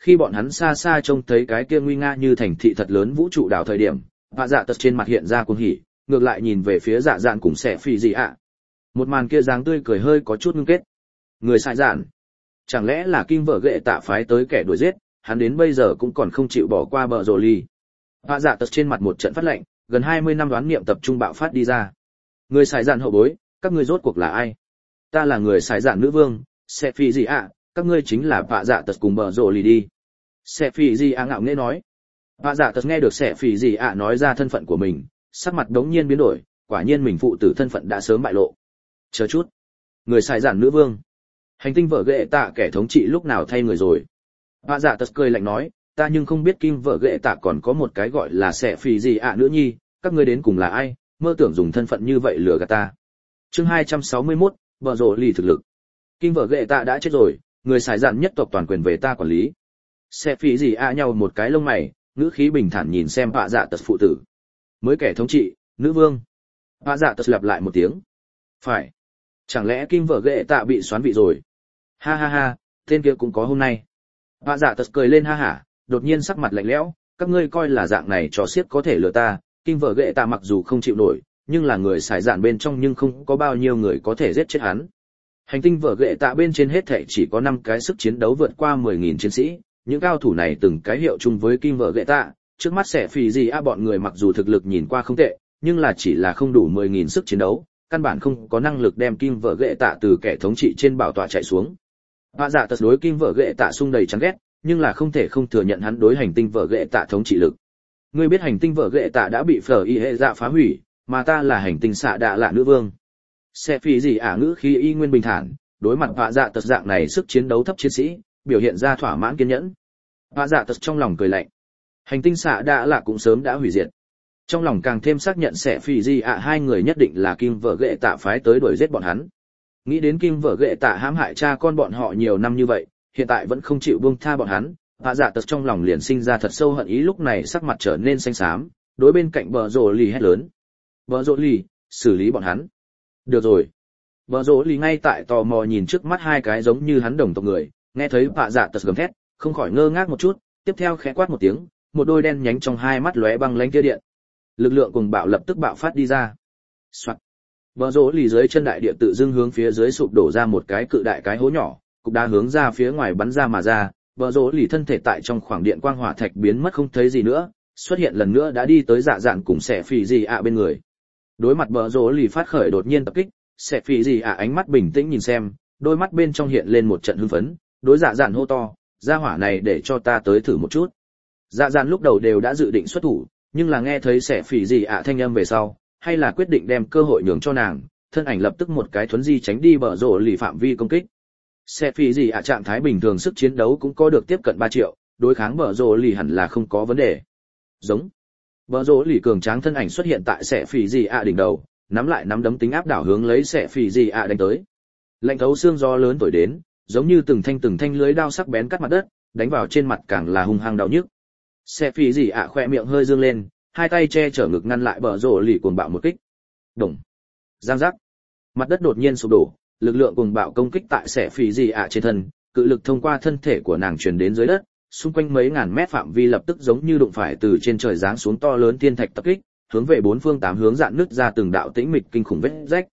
Speaker 1: Khi bọn hắn xa xa trông thấy cái kia nguy nga như thành thị thật lớn vũ trụ đảo thời điểm, Vạ Dạ Tật trên mặt hiện ra cuồng hỉ, ngược lại nhìn về phía Dạ Dạn cùng Xẻ Phỉ Dị ạ. Một màn kia dáng tươi cười hơi có chút ngưng kết. Người sai dạn, chẳng lẽ là Kim Vở Gệ Tạ phái tới kẻ đuổi giết, hắn đến bây giờ cũng còn không chịu bỏ qua bờ rồ ly. Vạ Dạ Tật trên mặt một trận phát lạnh, gần 20 năm đoán niệm tập trung bạo phát đi ra. Người sai dạn hậu bối, các ngươi rốt cuộc là ai? Ta là người sai dạn nữ vương, Xẻ Phỉ Dị ạ, các ngươi chính là Vạ Dạ Tật cùng bờ rồ ly đi. Xẻ Phỉ Dị ạ ngạo nghễ nói. Vạ Dạ Tật nghe được Xẻ Phỉ Dị ạ nói ra thân phận của mình, sắc mặt đống nhiên biến đổi, quả nhiên mình phụ tử thân phận đã sớm bại lộ. Chờ chút, người sai dạn nữ vương, hành tinh vợ ghệ tạ kẻ thống trị lúc nào thay người rồi? Vạ Dạ Tật cười lạnh nói, ta nhưng không biết Kim vợ ghệ tạ còn có một cái gọi là Xẻ Phỉ Dị ạ nữa nhi, các ngươi đến cùng là ai, mơ tưởng dùng thân phận như vậy lừa gạt ta. Chương 261, bờ rồ lì thực lực. Kim vợ ghệ tạ đã chết rồi, người sai dạn nhất tộc toàn quyền về ta quản lý. Xẻ Phỉ Dị ạ nhau một cái lông mày, ngữ khí bình thản nhìn xem Vạ Dạ Tật phụ tử. Mới kẻ thống trị, nữ vương. Vạ Dạ Tật lặp lại một tiếng. Phải. Chẳng lẽ Kim vợ ghệ tạ bị xoán vị rồi? Ha ha ha, tên kia cũng có hôm nay. Vạ Dạ Tật cười lên ha hả, đột nhiên sắc mặt lạnh lẽo, các ngươi coi là dạng này trò xiếc có thể lừa ta, Kim vợ ghệ tạ mặc dù không chịu nổi, nhưng là người xài dạn bên trong nhưng không có bao nhiêu người có thể giết chết hắn. Hành tinh vợ ghệ tạ bên trên hết thảy chỉ có 5 cái sức chiến đấu vượt qua 10.000 chiến sĩ, những cao thủ này từng cái hiệu chung với Kim vợ ghệ tạ, trước mắt Xẻ Phỉ Dị ạ bọn người mặc dù thực lực nhìn qua không tệ, nhưng là chỉ là không đủ 10.000 sức chiến đấu, căn bản không có năng lực đem Kim vợ ghệ tạ từ kẻ thống trị trên bảo tọa chạy xuống. Vạ Dạ Tật đối Kim vợ ghệ tạ xung đầy chán ghét, nhưng là không thể không thừa nhận hắn đối hành tinh vợ ghệ tạ thống trị lực. Ngươi biết hành tinh vợ ghệ tạ đã bị Phở Y hệ dạ phá hủy, mà ta là hành tinh xạ đạ lạ nữ vương. Xẻ Phỉ Dị ạ ngữ khí y nguyên bình thản, đối mặt Vạ Dạ Tật dạng này sức chiến đấu thấp chiến sĩ, biểu hiện ra thỏa mãn kiên nhẫn. Vạ Dạ Tật trong lòng cười lạnh. Hành tinh xạ đạ lạ cũng sớm đã hủy diệt. Trong lòng càng thêm xác nhận Xẻ Phỉ Dị ạ hai người nhất định là Kim vợ ghệ tạ phái tới đuổi giết bọn hắn. Nghĩ đến Kim vợ ghệ tạ hãm hại cha con bọn họ nhiều năm như vậy, hiện tại vẫn không chịu buông tha bọn hắn, Vạ Dạ Tật trong lòng liền sinh ra thật sâu hận ý, lúc này sắc mặt trở nên xanh xám, đối bên cạnh bờ rồ lì hét lớn. Bờ rồ lì, xử lý bọn hắn. Được rồi. Bờ rồ lì ngay tại tò mò nhìn trước mắt hai cái giống như hắn đồng tộc người, nghe thấy Vạ Dạ Tật gầm thét, không khỏi ngơ ngác một chút, tiếp theo khẽ quát một tiếng, một đôi đen nhánh trong hai mắt lóe băng lãnh tia điện. Lực lượng cùng bạo lập tức bạo phát đi ra. Soạt. Bờ rỗ lì dưới chân đại địa tự dưng hướng phía dưới sụp đổ ra một cái cự đại cái hố nhỏ, cục đá hướng ra phía ngoài bắn ra mà ra. Bờ rỗ lì thân thể tại trong khoảng điện quang hỏa thạch biến mất không thấy gì nữa, xuất hiện lần nữa đã đi tới Dạ Dạn cùng Xẻ Phỉ Dị ạ bên người. Đối mặt bờ rỗ lì phát khởi đột nhiên tập kích, Xẻ Phỉ Dị ạ ánh mắt bình tĩnh nhìn xem, đôi mắt bên trong hiện lên một trận hưng phấn, đối Dạ Dạn hô to, gia hỏa này để cho ta tới thử một chút. Dạ Dạn lúc đầu đều đã dự định xuất thủ, nhưng là nghe thấy Xẻ Phỉ Dị ạ thanh âm về sau, hay là quyết định đem cơ hội nhường cho nàng, thân ảnh lập tức một cái thuấn di tránh đi bờ rồ lì phạm vi công kích. Xẻ Phỉ Dị ạ trạng thái bình thường, sức chiến đấu cũng có được tiếp cận 3 triệu, đối kháng bờ rồ lì hẳn là không có vấn đề. Giống. Bờ rồ lì cường tráng thân ảnh xuất hiện tại Xẻ Phỉ Dị ạ đỉnh đầu, nắm lại nắm đấm tính áp đảo hướng lấy Xẻ Phỉ Dị ạ đánh tới. Lạnh thấu xương gió lớn thổi đến, giống như từng thanh lưới đao sắc bén cắt mặt đất, đánh vào trên mặt càng là hung hăng đau nhức. Xẻ Phỉ Dị ạ khỏe miệng hơi dương lên, hai tay che chở ngực ngăn lại bờ rồ lì cuồng bạo một kích. Đùng. Giang giác. Mặt đất đột nhiên sụp đổ, lực lượng cuồng bạo công kích tại Xẻ Phỉ Dị ạ trên thân, cự lực thông qua thân thể của nàng truyền đến dưới đất, xung quanh mấy ngàn mét phạm vi lập tức giống như đụng phải từ trên trời giáng xuống to lớn thiên thạch tập kích, hướng về bốn phương tám hướng dạn nứt ra từng đạo tĩnh mịch kinh khủng vết rách.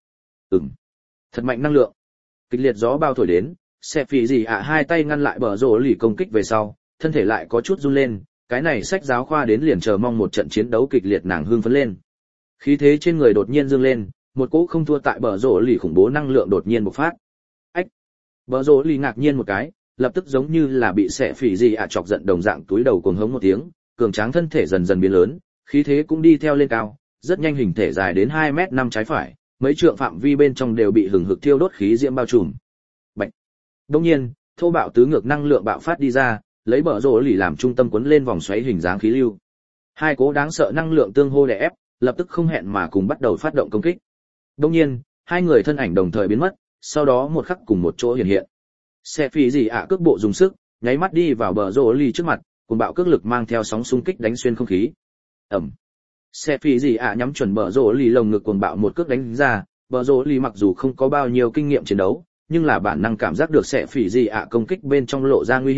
Speaker 1: Thật mạnh năng lượng. Kịch liệt gió bao thổi đến, Xẻ Phỉ Dị ạ hai tay ngăn lại bờ rồ lì công kích về sau, thân thể lại có chút run lên, cái này sách giáo khoa đến liền chờ mong một trận chiến đấu kịch liệt, nàng hưng phấn lên. Khí thế trên người đột nhiên dương lên, một cỗ không thua tại bờ rồ lì khủng bố năng lượng đột nhiên bộc phát. Ách. Bờ rồ lì ngạc nhiên một cái, lập tức giống như là bị Xẻ Phỉ Dị ạ chọc giận đồng dạng, túi đầu cuồng hống một tiếng, cường tráng thân thể dần dần biến lớn, khí thế cũng đi theo lên cao, rất nhanh hình thể dài đến 2m5 trái phải, mấy trượng phạm vi bên trong đều bị hừng hực thiêu đốt khí diễm bao trùm. Bạch. Đương nhiên, thô bạo tứ ngược năng lượng bạo phát đi ra, lấy bờ rồ lì làm trung tâm quấn lên vòng xoáy hình dáng khí lưu. Hai cố đáng sợ năng lượng tương hô đè ép, lập tức không hẹn mà cùng bắt đầu phát động công kích. Đương nhiên, hai người thân ảnh đồng thời biến mất, sau đó một khắc cùng một chỗ hiện hiện. Xẻ Phỉ Dị ạ cước bộ dùng sức, nháy mắt đi vào bờ rồ lì trước mặt, cùng bạo cước lực mang theo sóng xung kích đánh xuyên không khí. Ầm. Xẻ Phỉ Dị ạ nhắm chuẩn bờ rồ lì lồng ngực, cuồng bạo một cước đánh ra, bờ rồ lì mặc dù không có bao nhiêu kinh nghiệm chiến đấu, nhưng là bản năng cảm giác được Xẻ Phỉ Dị ạ công kích bên trong lộ ra nguy hiểm,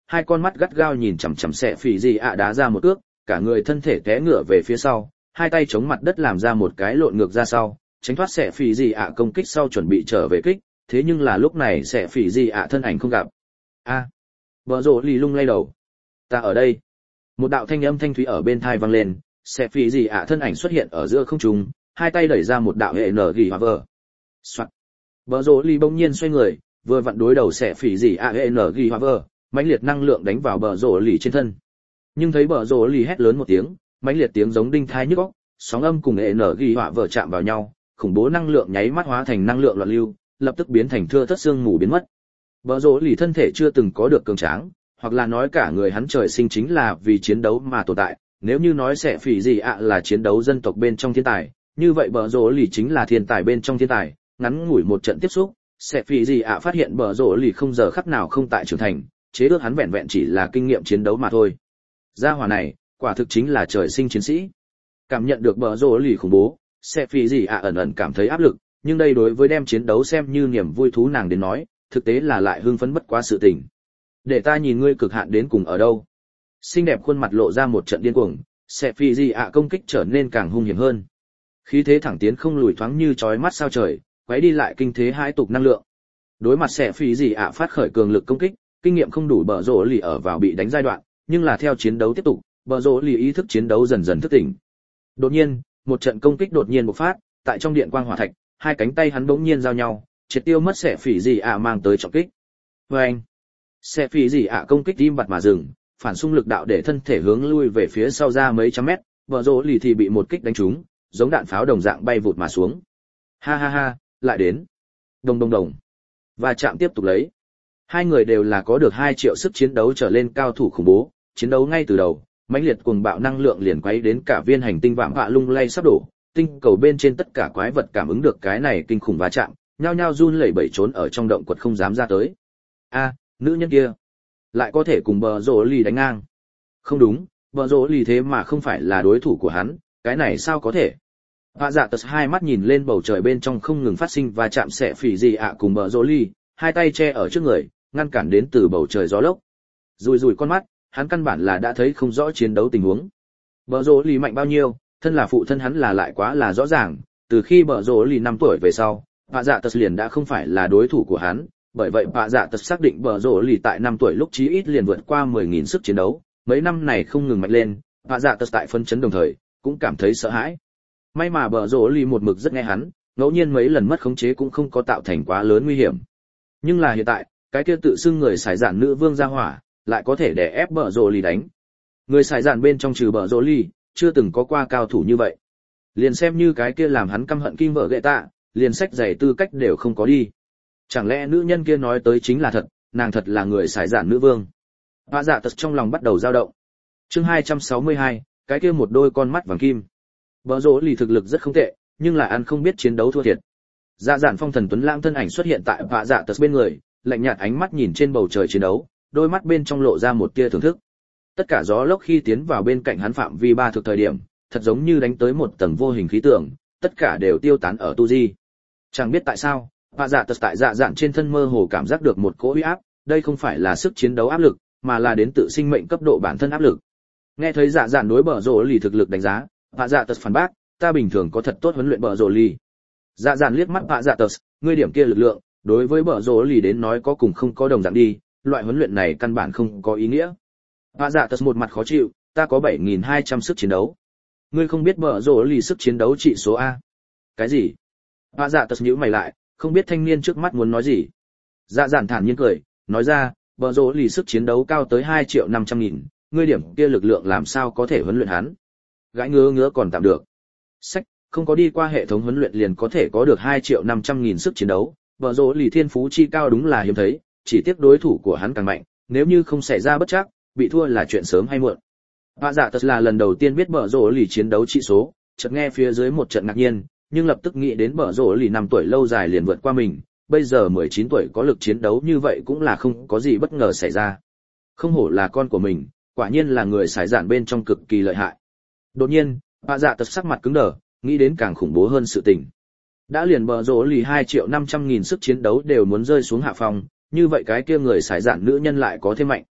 Speaker 1: hai con mắt gắt gao nhìn chằm chằm Sẻ Phỉ Dị ạ đá ra một cước, cả người thân thể té ngửa về phía sau, hai tay chống mặt đất làm ra một cái lộn ngược ra sau, tránh thoát Sẻ Phỉ Dị ạ công kích sau chuẩn bị trở về kích, thế nhưng là lúc này Sẻ Phỉ Dị ạ thân ảnh không gặp. A, Bờ rồ lì lung lay đầu. Ta ở đây. Một đạo thanh âm thanh thúy ở bên tai vang lên, Sẻ Phỉ Dị ạ thân ảnh xuất hiện ở giữa không trung, hai tay đẩy ra một đạo hệ nở gỉ hóa vờ. Soạt. Bờ rồ lì bỗng nhiên xoay người, vừa vặn đối đầu Sẻ Phỉ Dị ạ hệ nở gỉ hóa vờ, mãnh liệt năng lượng đánh vào bờ rồ lì trên thân. Nhưng thấy bờ rồ lì hét lớn một tiếng, mãnh liệt tiếng giống đinh thai nhức óc, sóng âm cùng hệ nở gỉ hóa vờ chạm vào nhau, khủng bố năng lượng nháy mắt hóa thành năng lượng loạn lưu, lập tức biến thành thưa thớt xương mù biến mất. Bờ rồ lì thân thể chưa từng có được cường tráng, hoặc là nói cả người hắn trời sinh chính là vì chiến đấu mà tồn tại. Nếu như nói Sẻ Phỉ Dị ạ là chiến đấu dân tộc bên trong thiên tài, như vậy bờ rồ lì chính là thiên tài bên trong thiên tài. Ngắn ngủi một trận tiếp xúc, Sẻ Phỉ Dị ạ phát hiện bờ rồ lì không giờ khắc nào không tại trưởng thành, chế ước hắn vẹn vẹn chỉ là kinh nghiệm chiến đấu mà thôi. Gia hỏa này, quả thực chính là trời sinh chiến sĩ. Cảm nhận được bờ rồ lì khủng bố, Sẻ Phỉ Dị ạ ẩn ẩn cảm thấy áp lực, nhưng đây đối với đem chiến đấu xem như niềm vui thú nàng đến nói, thực tế là lại hưng phấn bất quá sự tình. Để ta nhìn ngươi cực hạn đến cùng ở đâu. Xinh đẹp khuôn mặt lộ ra một trận điên cuồng, Sẻ Phỉ Dị ạ công kích trở nên càng hung hiểm hơn. Khí thế thẳng tiến không lùi thoáng như chói mắt sao trời, quấy đi lại kinh thế hai tục năng lượng. Đối mặt Sẻ Phỉ Dị ạ phát khởi cường lực công kích, kinh nghiệm không đủ bờ rồ lì ở vào bị đánh giai đoạn, nhưng là theo chiến đấu tiếp tục, bờ rồ lì ý thức chiến đấu dần dần thức tỉnh. Đột nhiên, một trận công kích đột nhiên bộc phát, tại trong điện quang hỏa thạch, hai cánh tay hắn bỗng nhiên giao nhau, triệt tiêu mất Sẻ Phỉ Dị ạ mang tới trọng kích. Oeng! Sẻ Phỉ Dị ạ công kích im bặt mà dừng, phản xung lực đạo để thân thể hướng lui về phía sau ra mấy trăm mét, bờ rồ lì thì bị một kích đánh trúng, giống đạn pháo đồng dạng bay vụt mà xuống. Ha ha ha, lại đến. Đồng đồng đồng. Và chạm tiếp tục lấy. Hai người đều là có được 2 triệu sức chiến đấu trở lên cao thủ khủng bố, chiến đấu ngay từ đầu, mãnh liệt cuồng bạo năng lượng liền quấy đến cả viên hành tinh vạm vạ lung lay sắp đổ, tinh cầu bên trên tất cả quái vật cảm ứng được cái này kinh khủng va chạm, nhao nhao run lẩy bẩy trốn ở trong động quật không dám ra tới. A, nữ nhân kia lại có thể cùng bờ rồ lì đánh ngang. Không đúng, bờ rồ lì thế mà không phải là đối thủ của hắn, cái này sao có thể? Vạ dạ tật hai mắt nhìn lên bầu trời bên trong không ngừng phát sinh và chạm Sẻ Phỉ Dị ạ cùng bờ rồ lì, hai tay che ở trước người, ngăn cản đến từ bầu trời gió lốc. Rùi rùi con mắt, hắn căn bản là đã thấy không rõ chiến đấu tình huống. Bờ rồ lì mạnh bao nhiêu, thân là phụ thân hắn là lại quá là rõ ràng, từ khi bờ rồ lì 5 tuổi về sau, vạ dạ tật liền đã không phải là đối thủ của hắn, bởi vậy vạ dạ tật xác định bờ rồ lì tại 5 tuổi lúc chí ít liền vượt qua 10.000 sức chiến đấu, mấy năm này không ngừng mạnh lên, vạ dạ tật tại phân chấn đồng thời cũng cảm thấy sợ hãi. May mà bờ rồ lì một mực rất nghe hắn, ngẫu nhiên mấy lần mất khống chế cũng không có tạo thành quá lớn nguy hiểm. Nhưng là hiện tại, cái kia tự xưng người xài giản nữ vương gia hỏa, lại có thể đè ép bờ rồ lì đánh. Người xài giản bên trong trừ bờ rồ lì, chưa từng có qua cao thủ như vậy. Liền xem như cái kia làm hắn căm hận kim vợ gệ tạ, liền sách giày tư cách đều không có đi. Chẳng lẽ nữ nhân kia nói tới chính là thật, nàng thật là người xài giản nữ vương. Vạ dạ tật trong lòng bắt đầu dao động. Chương 262, cái kia một đôi con mắt vàng kim. Bờ rồ lì thực lực rất không tệ, nhưng là ăn không biết chiến đấu thua thiệt. Dạ dạn phong thần tuấn lãng thân ảnh xuất hiện tại vạ dạ tật bên người, lạnh nhạt ánh mắt nhìn trên bầu trời chiến đấu, đôi mắt bên trong lộ ra một tia thưởng thức. Tất cả gió lốc khi tiến vào bên cạnh hắn phạm vi 3 thực thời điểm, thật giống như đánh tới một tầng vô hình khí tượng, tất cả đều tiêu tán ở tu di. Chẳng biết tại sao, vạ dạ tật tại dạ dạn trên thân mơ hồ cảm giác được một cỗ uy áp, đây không phải là sức chiến đấu áp lực, mà là đến tự sinh mệnh cấp độ bản thân áp lực. Nghe thấy dạ dạn đối bờ rồ lì thực lực đánh giá, vạ dạ tật phản bác, ta bình thường có thật tốt huấn luyện bờ rồ lì. Dạ dạn liếc mắt vạ dạ tật, ngươi điểm kia lực lượng, đối với bờ rồ lì đến nói có cùng không có đồng dạng đi, loại huấn luyện này căn bản không có ý nghĩa. Vạ dạ tật một mặt khó chịu, ta có 7.200 sức chiến đấu. Ngươi không biết bờ rồ lì sức chiến đấu trị số A. Cái gì? Vạ dạ tật nhíu mày lại, không biết thanh niên trước mắt muốn nói gì. Dạ dạn thản nhiên cười, nói ra, bờ rồ lì sức chiến đấu cao tới 2.500.000, ngươi điểm kia lực lượng làm sao có thể huấn luyện hắn? Gãi ngứa còn tạm được. Sách, không có đi qua hệ thống huấn luyện liền có thể có được 2.500.000 sức chiến đấu, bờ rồ lì thiên phú chi cao đúng là hiếm thấy, chỉ tiếc đối thủ của hắn càng mạnh, nếu như không xảy ra bất trắc, bị thua là chuyện sớm hay muộn. Vạ dạ tật là lần đầu tiên biết bờ rồ lì chiến đấu trị số, chợt nghe phía dưới một trận ngạc nhiên, nhưng lập tức nghĩ đến bờ rồ lì 5 tuổi lâu dài liền vượt qua mình, bây giờ 19 tuổi có lực chiến đấu như vậy cũng là không có gì bất ngờ xảy ra. Không hổ là con của mình, quả nhiên là người xài giản bên trong cực kỳ lợi hại. Đột nhiên, vạ dạ tật sắc mặt cứng đờ, nghĩ đến càng khủng bố hơn sự tình. Đã liền bờ rồ lì 2.500.000 sức chiến đấu đều muốn rơi xuống hạ phòng, như vậy cái kia người xài giản nữ nhân lại có thêm mạnh.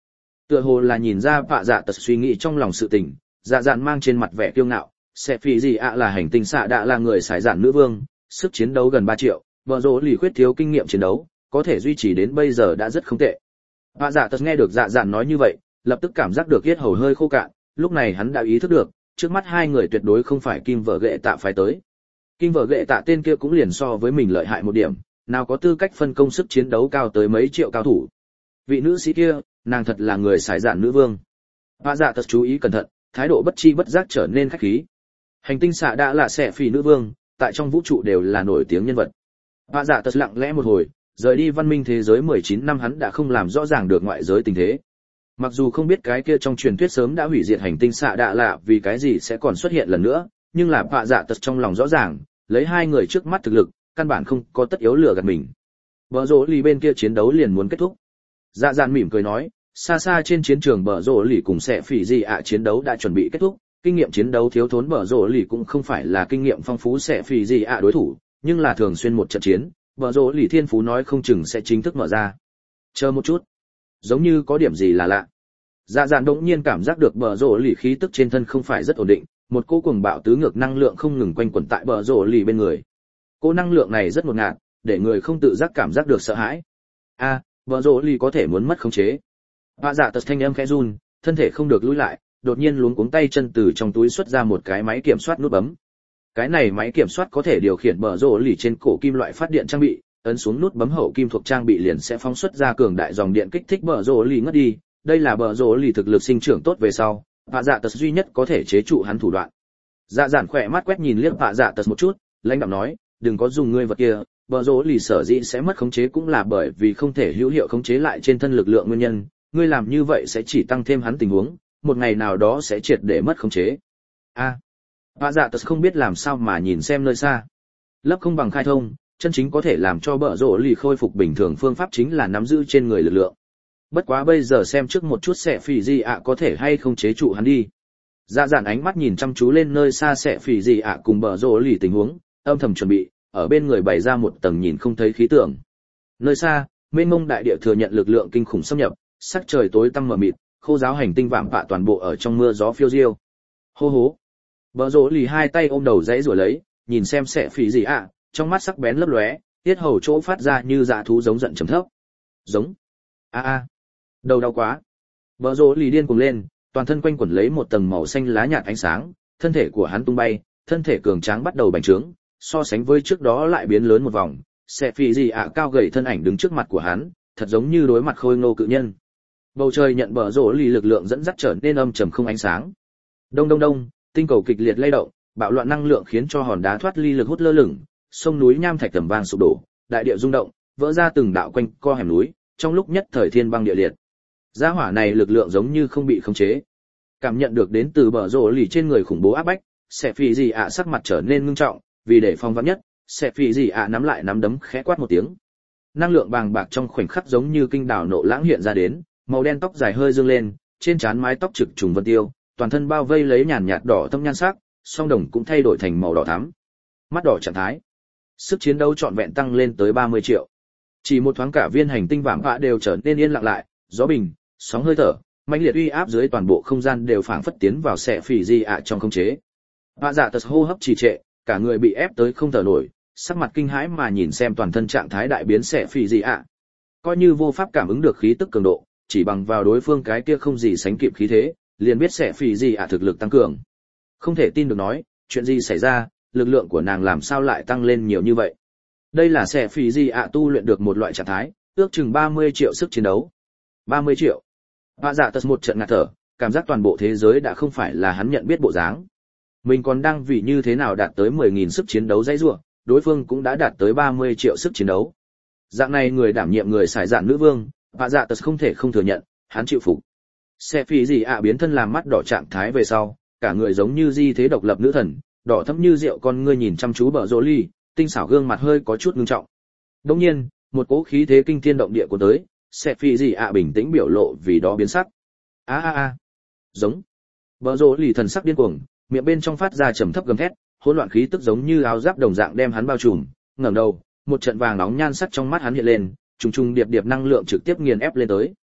Speaker 1: Tựa hồ là nhìn ra vạ dạ tật suy nghĩ trong lòng sự tình, dạ dạn mang trên mặt vẻ kiêu ngạo, sẽ phỉ gì ạ là hành tinh xạ đã là người sải dạn nữ vương, sức chiến đấu gần 3 triệu, vợ rỗ lì khuyết thiếu kinh nghiệm chiến đấu, có thể duy trì đến bây giờ đã rất không tệ. Vạ dạ tật nghe được dạ dạn nói như vậy, lập tức cảm giác được yết hầu hơi khô cạn, lúc này hắn đã ý thức được, trước mắt hai người tuyệt đối không phải kim vợ ghệ tạ phải tới. Kim vợ ghệ tạ tên kia cũng liền so với mình lợi hại một điểm, nào có tư cách phân công sức chiến đấu cao tới mấy triệu cao thủ. Vị nữ sĩ kia, nàng thật là người sải dạn nữ vương. Vạ dạ tật chú ý cẩn thận, thái độ bất chi bất giác trở nên khách khí. Hành tinh xạ đã là sẽ phỉ nữ vương, tại trong vũ trụ đều là nổi tiếng nhân vật. Vạ dạ tật lặng lẽ một hồi, rời đi văn minh thế giới 19 năm hắn đã không làm rõ ràng được ngoại giới tình thế. Mặc dù không biết cái kia trong truyền thuyết sớm đã hủy diệt hành tinh xạ đạ lạ vì cái gì sẽ còn xuất hiện lần nữa, nhưng là vạ dạ tật trong lòng rõ ràng, lấy hai người trước mắt thực lực, căn bản không có tất yếu lừa gạt mình. Bờ rỗ lì bên kia chiến đấu liền muốn kết thúc. Dạ dạn mỉm cười nói, xa xa trên chiến trường bờ rỗ lì cùng sẽ phỉ gì ạ chiến đấu đã chuẩn bị kết thúc, kinh nghiệm chiến đấu thiếu thốn bờ rỗ lì cũng không phải là kinh nghiệm phong phú sẽ phỉ gì ạ đối thủ, nhưng là thường xuyên một trận chiến, bờ rỗ lì thiên phú nói không chừng sẽ chính thức mở ra. Chờ một chút, giống như có điểm gì là lạ. Dạ dạn đột nhiên cảm giác được bờ rỗ lì khí tức trên thân không phải rất ổn định, một cỗ cuồng bạo tứ ngược năng lượng không ngừng quanh quẩn tại bờ rỗ lì bên người. Cỗ năng lượng này rất ngột ngạt, để người không tự giác cảm giác được sợ hãi. A, bờ rỗ lì có thể muốn mất khống chế. Vạ dạ tật thanh âm khẽ run, thân thể không được lùi lại, đột nhiên luống cuống tay chân từ trong túi xuất ra một cái máy kiểm soát nút bấm. Cái này máy kiểm soát có thể điều khiển bờ rỗ lì trên cổ kim loại phát điện trang bị, ấn xuống nút bấm hậu kim thuộc trang bị liền sẽ phóng xuất ra cường đại dòng điện kích thích bờ rỗ lì ngất đi. Đây là bờ rỗ lì thực lực sinh trưởng tốt về sau, vạ dạ tật duy nhất có thể chế trụ hắn thủ đoạn. Dạ dạn khỏe mắt quét nhìn liếc vạ dạ tật một chút, lãnh đạm nói, đừng có dùng ngươi vật kia. Bờ rỗ lì sở dĩ sẽ mất khống chế cũng là bởi vì không thể hữu hiệu khống chế lại trên thân lực lượng nguyên nhân, ngươi làm như vậy sẽ chỉ tăng thêm hắn tình huống, một ngày nào đó sẽ triệt để mất khống chế. A, vạ dạ tật không biết làm sao mà nhìn xem nơi xa. Lấp không bằng khai thông, chân chính có thể làm cho bờ rỗ lì khôi phục bình thường phương pháp chính là nắm giữ trên người lực lượng. Bất quá bây giờ xem trước một chút sẽ phỉ gì ạ có thể hay không chế trụ hắn đi. Dạ dạn ánh mắt nhìn chăm chú lên nơi xa sẽ phỉ gì ạ cùng bờ rỗ lì tình huống, âm thầm chuẩn bị ở bên người bày ra một tầng nhìn không thấy khí tượng. Nơi xa, mênh mông đại địa thừa nhận lực lượng kinh khủng xâm nhập, sắc trời tối tăm mờ mịt, khô giáo hành tinh vạm vạ toàn bộ ở trong mưa gió phiêu diêu. Hô hố. Bờ rỗ lì hai tay ôm đầu dãy rủa lấy, nhìn xem sẽ phỉ gì ạ, trong mắt sắc bén lấp lóe, tiết hầu chỗ phát ra như dạ thú giống giận trầm thấp. Giống. A a. Đầu đau quá. Bờ rỗ lì điên cuồng lên, toàn thân quanh quẩn lấy một tầng màu xanh lá nhạt ánh sáng, thân thể của hắn tung bay, thân thể cường tráng bắt đầu bành trướng. So sánh với trước đó lại biến lớn một vòng, sẽ phỉ gì ạ cao gầy thân ảnh đứng trước mặt của hắn, thật giống như đối mặt khôi ngô cự nhân. Bầu trời nhận bờ rỗ lì lực lượng dẫn dắt trở nên âm trầm không ánh sáng. Đông đông đông, tinh cầu kịch liệt lay động, bạo loạn năng lượng khiến cho hòn đá thoát ly lực hút lơ lửng, sông núi nham thạch tầm vang sụp đổ, đại địa rung động, vỡ ra từng đạo quanh co hẻm núi, trong lúc nhất thời thiên băng địa liệt. Gia hỏa này lực lượng giống như không bị khống chế. Cảm nhận được đến từ bờ rỗ lì trên người khủng bố áp bách, sẽ phỉ gì ạ sắc mặt trở nên ngưng trọng. Vì để phòng vắn nhất, sẽ phỉ gì ạ nắm lại nắm đấm khẽ quát một tiếng. Năng lượng bàng bạc trong khoảnh khắc giống như kinh đảo nộ lãng hiện ra đến, màu đen tóc dài hơi dương lên, trên trán mái tóc trực trùng vân tiêu, toàn thân bao vây lấy nhàn nhạt đỏ thâm nhan sắc, song đồng cũng thay đổi thành màu đỏ thắm. Mắt đỏ trạng thái. Sức chiến đấu trọn vẹn tăng lên tới 30 triệu. Chỉ một thoáng cả viên hành tinh vạm vạ đều trở nên yên lặng lại, gió bình, sóng hơi thở, mãnh liệt uy áp dưới toàn bộ không gian đều phảng phất tiến vào sẽ phỉ gì ạ trong khống chế. Vạ dạ tật hô hấp trì trệ, cả người bị ép tới không thở nổi, sắc mặt kinh hãi mà nhìn xem toàn thân trạng thái đại biến sẽ phỉ gì ạ. Coi như vô pháp cảm ứng được khí tức cường độ, chỉ bằng vào đối phương cái kia không gì sánh kịp khí thế, liền biết sẽ phỉ gì ạ thực lực tăng cường. Không thể tin được nói, chuyện gì xảy ra, lực lượng của nàng làm sao lại tăng lên nhiều như vậy. Đây là sẽ phỉ gì ạ tu luyện được một loại trạng thái, ước chừng 30 triệu sức chiến đấu. 30 triệu. Vạ dạ tật một trận ngạt thở, cảm giác toàn bộ thế giới đã không phải là hắn nhận biết bộ dáng. Mình còn đang vì như thế nào đạt tới 10.000 sức chiến đấu dãy rủa, đối phương cũng đã đạt tới 30 triệu sức chiến đấu. Dạng này người đảm nhiệm người xài dạn nữ vương, vạ dạ tật không thể không thừa nhận, hắn chịu phục. Sẽ phỉ gì ạ biến thân làm mắt đỏ trạng thái về sau, cả người giống như di thế độc lập nữ thần, đỏ thẫm như rượu con ngươi nhìn chăm chú bờ rỗ ly, tinh xảo gương mặt hơi có chút ngưng trọng. Đương nhiên, một cỗ khí thế kinh thiên động địa của tới, sẽ phỉ gì ạ bình tĩnh biểu lộ vì đó biến sắc. A a a. Giống. Bờ rỗ ly thần sắc điên cuồng, miệng bên trong phát ra trầm thấp gầm thét, hỗn loạn khí tức giống như áo giáp đồng dạng đem hắn bao trùm, ngẩng đầu, một trận vàng nóng nhan sắc trong mắt hắn hiện lên, trùng trùng điệp điệp năng lượng trực tiếp nghiền ép lên tới.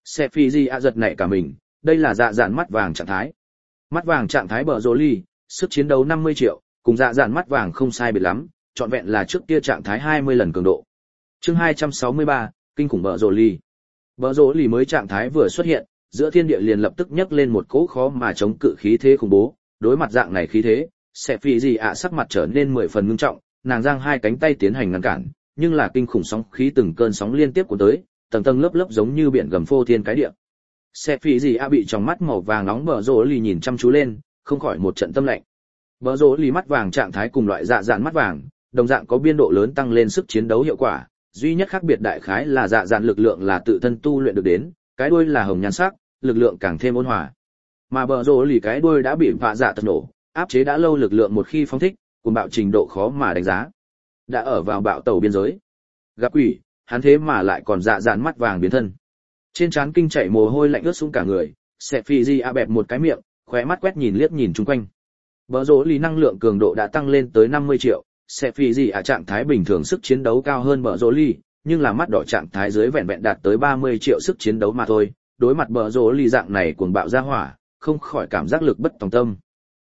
Speaker 1: Xe phi gì ạ giật nảy cả mình, đây là dạ dạn mắt vàng trạng thái. Mắt vàng trạng thái bờ rồ ly, sức chiến đấu 50 triệu, cùng dạ dạn mắt vàng không sai biệt lắm, trọn vẹn là trước kia trạng thái 20 lần cường độ. Chương 263, kinh khủng bờ rồ ly. Bờ rồ ly mới trạng thái vừa xuất hiện, giữa thiên địa liền lập tức nhấc lên một cỗ khó mà chống cự khí thế khủng bố, đối mặt dạng này khí thế, sẽ phi gì ạ sắc mặt trở nên 10 phần ngưng trọng, nàng giang hai cánh tay tiến hành ngăn cản, nhưng là kinh khủng sóng khí từng cơn sóng liên tiếp của tới, tầng tầng lớp lớp giống như biển gầm phô thiên cái địa. Sẽ phi gì ạ bị trong mắt màu vàng nóng bờ rồ ly nhìn chăm chú lên, không khỏi một trận tâm lạnh. Bờ rồ ly mắt vàng trạng thái cùng loại dạ dạn mắt vàng, đồng dạng có biên độ lớn tăng lên sức chiến đấu hiệu quả, duy nhất khác biệt đại khái là dạ dạn lực lượng là tự thân tu luyện được đến, cái đuôi là hồng nhan sắc, lực lượng càng thêm ôn hòa. Mà bờ rồ ly cái đuôi đã bị vạ dạ tật nổ, áp chế đã lâu lực lượng một khi phóng thích, cùng bạo trình độ khó mà đánh giá. Đã ở vào bạo tẩu biên giới. Gặp quỷ, hắn thế mà lại còn dạ dạn mắt vàng biến thân. Trên trán kinh chảy mồ hôi lạnh ướt sũng cả người, sẽ phi di a bẹp một cái miệng, khóe mắt quét nhìn liếc nhìn chung quanh. Bờ rồ ly năng lượng cường độ đã tăng lên tới 50 triệu, sẽ phi di a trạng thái bình thường sức chiến đấu cao hơn bờ rồ ly, nhưng là mắt đỏ trạng thái dưới vẹn vẹn đạt tới 30 triệu sức chiến đấu mà thôi. Đối mặt bờ rồ ly dạng này cuồng bạo ra hỏa, không khỏi cảm giác lực bất tòng tâm.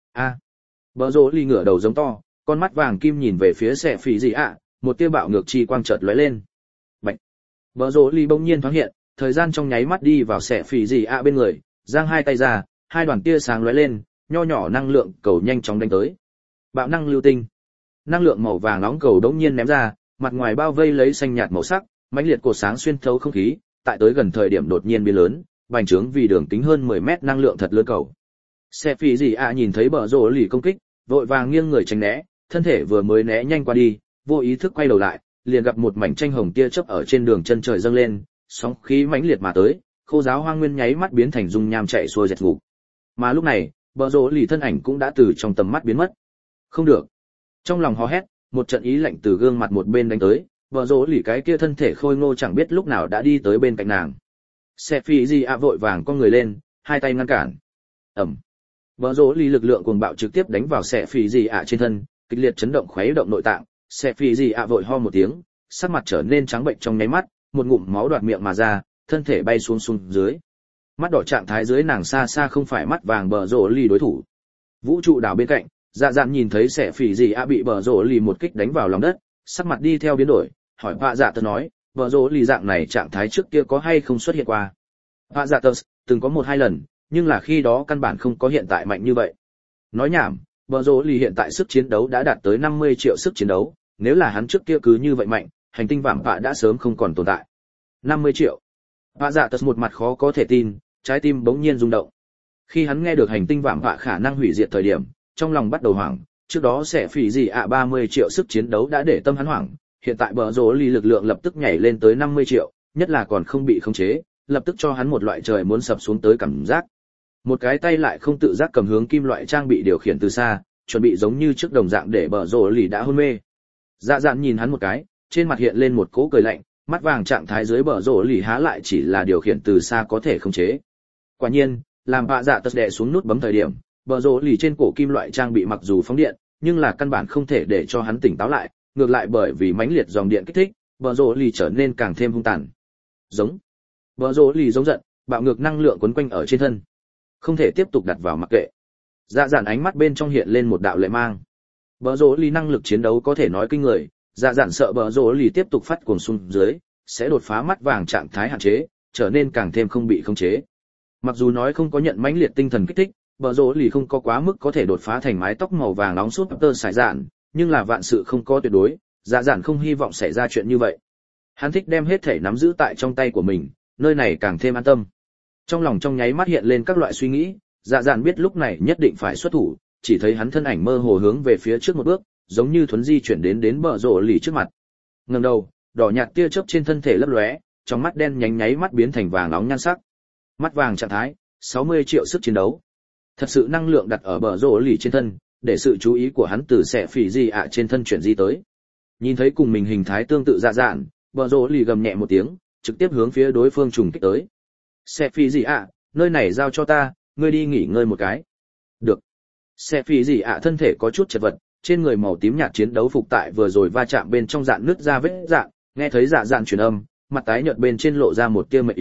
Speaker 1: Bờ rồ ly ngửa đầu giống to, con mắt vàng kim nhìn về phía sẽ phi di a, một tia bạo ngược chi quang chợt lóe lên. Bạch. Bờ rồ ly bỗng nhiên thoáng hiện, thời gian trong nháy mắt đi vào sẽ phỉ gì ạ bên người, giang hai tay ra, hai đoàn tia sáng lóe lên, nho nhỏ năng lượng cầu nhanh chóng đánh tới. Bạo năng lưu tinh. Năng lượng màu vàng nóng cầu đống nhiên ném ra, mặt ngoài bao vây lấy xanh nhạt màu sắc, mãnh liệt cột sáng xuyên thấu không khí, tại tới gần thời điểm đột nhiên biến lớn, bành trướng vì đường kính hơn 10 mét năng lượng thật lớn cầu. Sẽ phỉ gì ạ nhìn thấy bờ rồ lì công kích, vội vàng nghiêng người tránh né, thân thể vừa mới né nhanh qua đi, vô ý thức quay đầu lại, liền gặp một mảnh tranh hồng tia chớp ở trên đường chân trời dâng lên, sóng khí mãnh liệt mà tới, khô giáo hoang nguyên nháy mắt biến thành dung nham chạy xuôi dẹt ngục. Mà lúc này, bờ rồ lì thân ảnh cũng đã từ trong tầm mắt biến mất. Không được. Trong lòng hò hét, một trận ý lạnh từ gương mặt một bên đánh tới, bờ rồ lì cái kia thân thể khôi ngô chẳng biết lúc nào đã đi tới bên cạnh nàng. Xe phi di ạ vội vàng con người lên, hai tay ngăn cản. Ẩm. Bờ rồ lì lực lượng cuồng bạo trực tiếp đánh vào xe phi di ạ trên thân, kịch liệt chấn động khuấy động nội tạng. Xe phi di ạ vội ho một tiếng, sắc mặt trở nên trắng bệnh trong nháy mắt, một ngụm máu đoạt miệng mà ra, thân thể bay xuống dưới. Mắt đỏ trạng thái dưới nàng xa xa không phải mắt vàng bờ rồ lì đối thủ. Vũ trụ đảo bên cạnh, dạ dạn nhìn thấy sẽ phỉ gì ạ bị bờ rồ lì một kích đánh vào lòng đất, sắc mặt đi theo biến đổi, hỏi vạ dạ tớ nói, bờ rồ lì dạng này trạng thái trước kia có hay không xuất hiện qua? Vạ dạ tớ từng có 1-2 lần, nhưng là khi đó căn bản không có hiện tại mạnh như vậy. Nói nhảm, bờ rồ lì hiện tại sức chiến đấu đã đạt tới 50 triệu sức chiến đấu, nếu là hắn trước kia cứ như vậy mạnh, hành tinh vạm vạ đã sớm không còn tồn tại. 50 triệu. Vạ dạ tật một mặt khó có thể tin, trái tim bỗng nhiên rung động. Khi hắn nghe được hành tinh vạm vạ khả năng hủy diệt thời điểm, trong lòng bắt đầu hoảng, trước đó sẽ phỉ gì ạ 30 triệu sức chiến đấu đã để tâm hắn hoảng, hiện tại bờ rồ lì lực lượng lập tức nhảy lên tới 50 triệu, nhất là còn không bị khống chế, lập tức cho hắn một loại trời muốn sập xuống tới cảm giác. Một cái tay lại không tự giác cầm hướng kim loại trang bị điều khiển từ xa, chuẩn bị giống như trước đồng dạng để bờ rồ lì đã hôn mê. Dạ dạn nhìn hắn một cái, trên mặt hiện lên một cỗ cười lạnh, mắt vàng trạng thái dưới bờ rồ lì há lại chỉ là điều khiển từ xa có thể khống chế. Quả nhiên, làm vạ dạ tật đè xuống nút bấm thời điểm, bờ rồ lì trên cổ kim loại trang bị mặc dù phóng điện, nhưng là căn bản không thể để cho hắn tỉnh táo lại, ngược lại bởi vì mãnh liệt dòng điện kích thích, bờ rồ lì trở nên càng thêm hung tàn. Giống. Bờ rồ lì giống giận, bạo ngược năng lượng quấn quanh ở trên thân, không thể tiếp tục đặt vào mặc kệ. Dạ dạn ánh mắt bên trong hiện lên một đạo lệ mang. Bờ rồ lì năng lực chiến đấu có thể nói kinh người, dạ dạn sợ bờ rồ lì tiếp tục phát cuồng xung dưới, sẽ đột phá mắt vàng trạng thái hạn chế, trở nên càng thêm không bị khống chế. Mặc dù nói không có nhận mãnh liệt tinh thần kích thích, bờ rồ lì không có quá mức có thể đột phá thành mái tóc màu vàng nóng súp tơ sải dạn, nhưng là vạn sự không có tuyệt đối, dạ dạn không hy vọng xảy ra chuyện như vậy. Hắn thích đem hết thể nắm giữ tại trong tay của mình, nơi này càng thêm an tâm. Trong lòng trong nháy mắt hiện lên các loại suy nghĩ, dạ dạn biết lúc này nhất định phải xuất thủ, chỉ thấy hắn thân ảnh mơ hồ hướng về phía trước một bước, giống như thuấn di chuyển đến bờ rồ lì trước mặt. Ngẩng đầu, đỏ nhạt tia chớp trên thân thể lấp lóe, trong mắt đen nhánh nháy mắt biến thành vàng nóng nhan sắc. Mắt vàng trạng thái, 60 triệu sức chiến đấu. Thật sự năng lượng đặt ở bờ rồ lì trên thân, để sự chú ý của hắn từ xẻ phỉ gì ạ trên thân chuyển di tới. Nhìn thấy cùng mình hình thái tương tự dạ dạn, bờ rồ lì gầm nhẹ một tiếng, trực tiếp hướng phía đối phương trùng kích tới. Xẻ phỉ gì ạ, nơi này giao cho ta, ngươi đi nghỉ ngơi một cái. Được. Xẻ phỉ gì ạ thân thể có chút chật vật, trên người màu tím nhạt chiến đấu phục tại vừa rồi va chạm bên trong dạn nứt ra vết dạn, nghe thấy dạ dạn truyền âm, mặt tái nhợt bên trên lộ ra một tia mệt ý,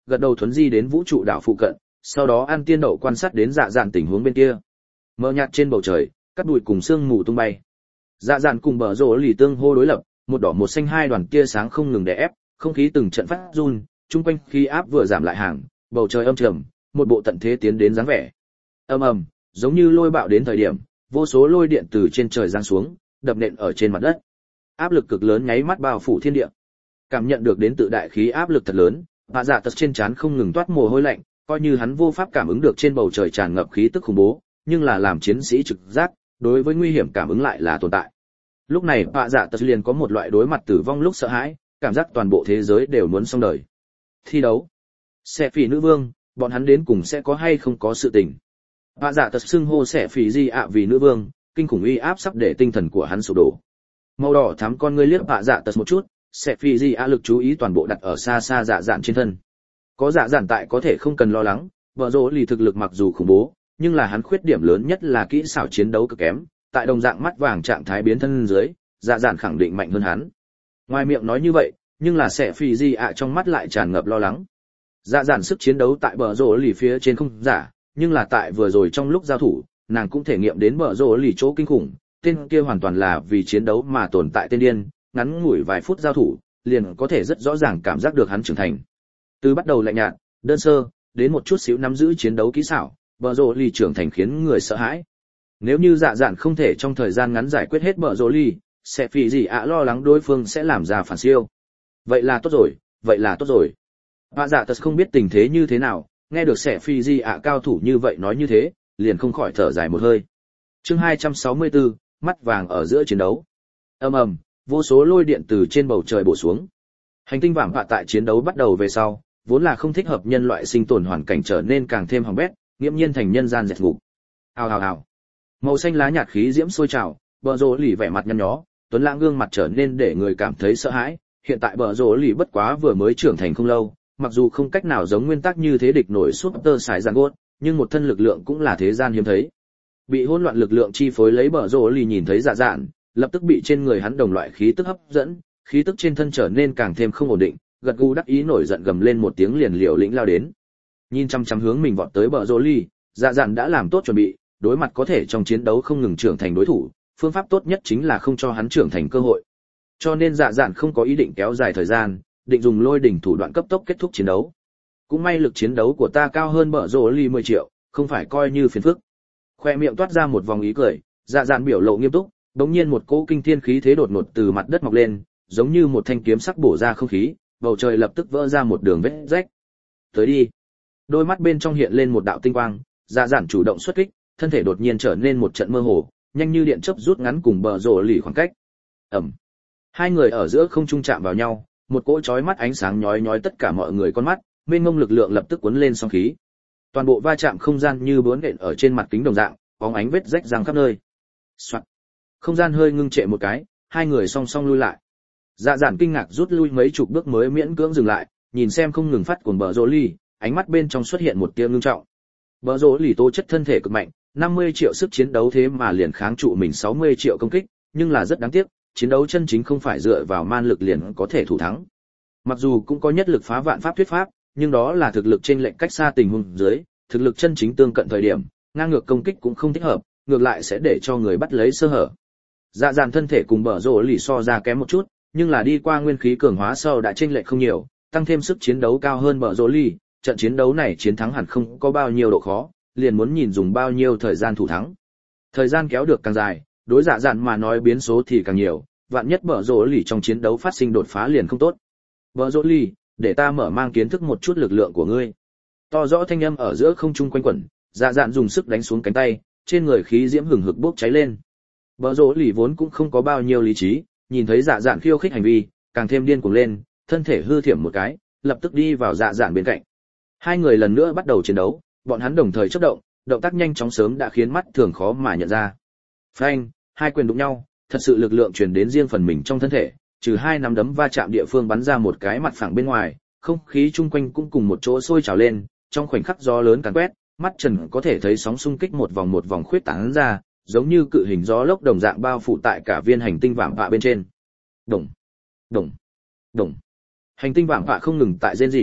Speaker 1: gật đầu thuấn di đến vũ trụ đảo phụ cận, sau đó ăn tiên đậu quan sát đến dạ dạn tình huống bên kia. Mờ nhạt trên bầu trời, cát bụi cùng sương mù tung bay. Dạ dạn cùng bờ rồ lì tương hô đối lập, một đỏ một xanh hai đoàn tia sáng không ngừng đè ép, không khí từng trận phát run, chung quanh khí áp vừa giảm lại hàng, bầu trời âm trầm, một bộ tận thế tiến đến dáng vẻ. Ầm ầm, giống như lôi bạo đến thời điểm, vô số lôi điện từ trên trời giáng xuống, đập nện ở trên mặt đất. Áp lực cực lớn nháy mắt bao phủ thiên địa. Cảm nhận được đến tự đại khí áp lực thật lớn, Hạ Dạ Tật trên trán không ngừng toát mồ hôi lạnh, coi như hắn vô pháp cảm ứng được trên bầu trời tràn ngập khí tức khủng bố, nhưng là làm chiến sĩ trực giác, đối với nguy hiểm cảm ứng lại là tồn tại. Lúc này Hạ Dạ Tật liền có một loại đối mặt tử vong lúc sợ hãi, cảm giác toàn bộ thế giới đều muốn xong đời. Thi đấu, Xẻ Phỉ nữ vương, bọn hắn đến cùng sẽ có hay không có sự tình. Hạ Dạ Tật xưng hô Xẻ Phỉ gì ạ vì nữ vương, kinh khủng uy áp sắp để tinh thần của hắn sụp đổ. Màu đỏ thắm con ngươi liếc Hạ Dạ Tật một chút, Xẻ Phỉ gì ạ lực chú ý toàn bộ đặt ở xa xa Dạ Dạn trên thân. Có Dạ Dạn tại có thể không cần lo lắng, Bờ Rồ lì thực lực mặc dù khủng bố, nhưng là hắn khuyết điểm lớn nhất là kỹ xảo chiến đấu cực kém, tại đồng dạng mắt vàng trạng thái biến thân dưới, Dạ Dạn khẳng định mạnh hơn hắn. Ngoài miệng nói như vậy, nhưng là Xẻ Phỉ gì ạ trong mắt lại tràn ngập lo lắng. Dạ Dạn sức chiến đấu tại Bờ Rồ lì phía trên không giả, nhưng là tại vừa rồi trong lúc giao thủ, nàng cũng thể nghiệm đến Bờ Rồ lì chỗ kinh khủng, tên kia hoàn toàn là vì chiến đấu mà tồn tại tên điên, ngắn ngủi vài phút giao thủ, liền có thể rất rõ ràng cảm giác được hắn trưởng thành. Từ bắt đầu lạnh nhạt, đơn sơ, đến một chút xíu nắm giữ chiến đấu kỹ xảo, Bờ Rồ lì trưởng thành khiến người sợ hãi. Nếu như Dạ Dạn không thể trong thời gian ngắn giải quyết hết Bờ Rồ lì, sẽ Phỉ gì ạ lo lắng đối phương sẽ làm ra phản siêu. Vậy là tốt rồi, vậy là tốt rồi. Hạ Dạ Tật không biết tình thế như thế nào, nghe được sẽ Phỉ gì ạ cao thủ như vậy nói như thế, liền không khỏi thở dài một hơi. Chương 264, mắt vàng ở giữa chiến đấu. Ầm ầm, vô số lôi điện từ trên bầu trời bổ xuống. Hành tinh vạm vạ tại chiến đấu bắt đầu về sau, vốn là không thích hợp nhân loại sinh tồn hoàn cảnh trở nên càng thêm hỏng bét, nghiễm nhiên thành nhân gian dẹt ngục. Hào hào hào. Màu xanh lá nhạt khí diễm sôi trào, Bờ Rồ lì vẻ mặt nhăn nhó, tuấn lãng gương mặt trở nên để người cảm thấy sợ hãi. Hiện tại Bờ Rồ lì bất quá vừa mới trưởng thành không lâu, mặc dù không cách nào giống nguyên tắc như thế địch nổi Super Sải Giang Gốt, nhưng một thân lực lượng cũng là thế gian hiếm thấy. Bị hỗn loạn lực lượng chi phối lấy Bờ Rồ lì nhìn thấy Dạ Dạn, lập tức bị trên người hắn đồng loại khí tức hấp dẫn, khí tức trên thân trở nên càng thêm không ổn định, gật gù đắc ý nổi giận gầm lên một tiếng liền liều lĩnh lao đến. Nhìn chăm chăm hướng mình vọt tới Bờ Rồ lì, Dạ Dạn đã làm tốt chuẩn bị, đối mặt có thể trong chiến đấu không ngừng trưởng thành đối thủ, phương pháp tốt nhất chính là không cho hắn trưởng thành cơ hội. Cho nên Dạ Dạn không có ý định kéo dài thời gian, định dùng lôi đỉnh thủ đoạn cấp tốc kết thúc chiến đấu. Cũng may lực chiến đấu của ta cao hơn Bờ Rồ lì 10 triệu, không phải coi như phiền phức. Khoe miệng toát ra một vòng ý cười, Dạ Dạn biểu lộ nghiêm túc, đống nhiên một cỗ kinh thiên khí thế đột ngột từ mặt đất mọc lên, giống như một thanh kiếm sắc bổ ra không khí, bầu trời lập tức vỡ ra một đường vết rách. Tới đi. Đôi mắt bên trong hiện lên một đạo tinh quang, Dạ Dạn chủ động xuất kích, thân thể đột nhiên trở nên một trận mơ hồ, nhanh như điện chớp rút ngắn cùng Bờ Rồ lì khoảng cách. Ầm. Hai người ở giữa không trung chạm vào nhau, một cỗ chói mắt ánh sáng nhói nhói tất cả mọi người con mắt, mênh mông lực lượng lập tức cuốn lên sóng khí. Toàn bộ va chạm không gian như bướn đện ở trên mặt kính đồng dạng, bóng ánh vết rách răng khắp nơi. Soạt. Không gian hơi ngưng trệ một cái, hai người song song lui lại. Dạ Dạn kinh ngạc rút lui mấy chục bước mới miễn cưỡng dừng lại, nhìn xem không ngừng phát cuồng Bờ Rồ lì, ánh mắt bên trong xuất hiện một tia ngưng trọng. Bờ Rồ lì tố chất thân thể cực mạnh, 50 triệu sức chiến đấu thế mà liền kháng trụ mình 60 triệu công kích, nhưng là rất đáng tiếc, chiến đấu chân chính không phải dựa vào man lực liền có thể thủ thắng. Mặc dù cũng có nhất lực phá vạn pháp thuyết pháp, nhưng đó là thực lực trên lệnh cách xa tình huống dưới, thực lực chân chính tương cận thời điểm, ngang ngược công kích cũng không thích hợp, ngược lại sẽ để cho người bắt lấy sơ hở. Dạ Dạn thân thể cùng Bờ Rồ lì so ra kém một chút, nhưng là đi qua nguyên khí cường hóa sau đã chênh lệch không nhiều, tăng thêm sức chiến đấu cao hơn Bờ Rồ lì, trận chiến đấu này chiến thắng hẳn không có bao nhiêu độ khó, liền muốn nhìn dùng bao nhiêu thời gian thủ thắng. Thời gian kéo được càng dài, đối Dạ Dạn mà nói biến số thì càng nhiều, vạn nhất Bờ Rồ lì trong chiến đấu phát sinh đột phá liền không tốt. Bờ Rồ lì, để ta mở mang kiến thức một chút lực lượng của ngươi. To rõ thanh âm ở giữa không trung quanh quẩn, Dạ Dạn dùng sức đánh xuống cánh tay, trên người khí diễm hừng hực bốc cháy lên. Bờ Rồ lì vốn cũng không có bao nhiêu lý trí, nhìn thấy Dạ Dạn khiêu khích hành vi, càng thêm điên cuồng lên, thân thể hư thiểm một cái, lập tức đi vào Dạ Dạn bên cạnh. Hai người lần nữa bắt đầu chiến đấu, bọn hắn đồng thời chớp động, động tác nhanh chóng sớm đã khiến mắt thường khó mà nhận ra. Phanh, hai quyền đụng nhau, thật sự lực lượng truyền đến riêng phần mình trong thân thể, trừ hai nắm đấm va chạm địa phương bắn ra một cái mặt phẳng bên ngoài, không khí chung quanh cũng cùng một chỗ sôi trào lên, trong khoảnh khắc gió lớn càn quét, mắt trần có thể thấy sóng xung kích một vòng khuyết tán ra, giống như cự hình gió lốc đồng dạng bao phủ tại cả viên hành tinh vạm vạ bên trên. Đùng, đùng, đùng. Hành tinh vạm vạ không ngừng tại rên rỉ,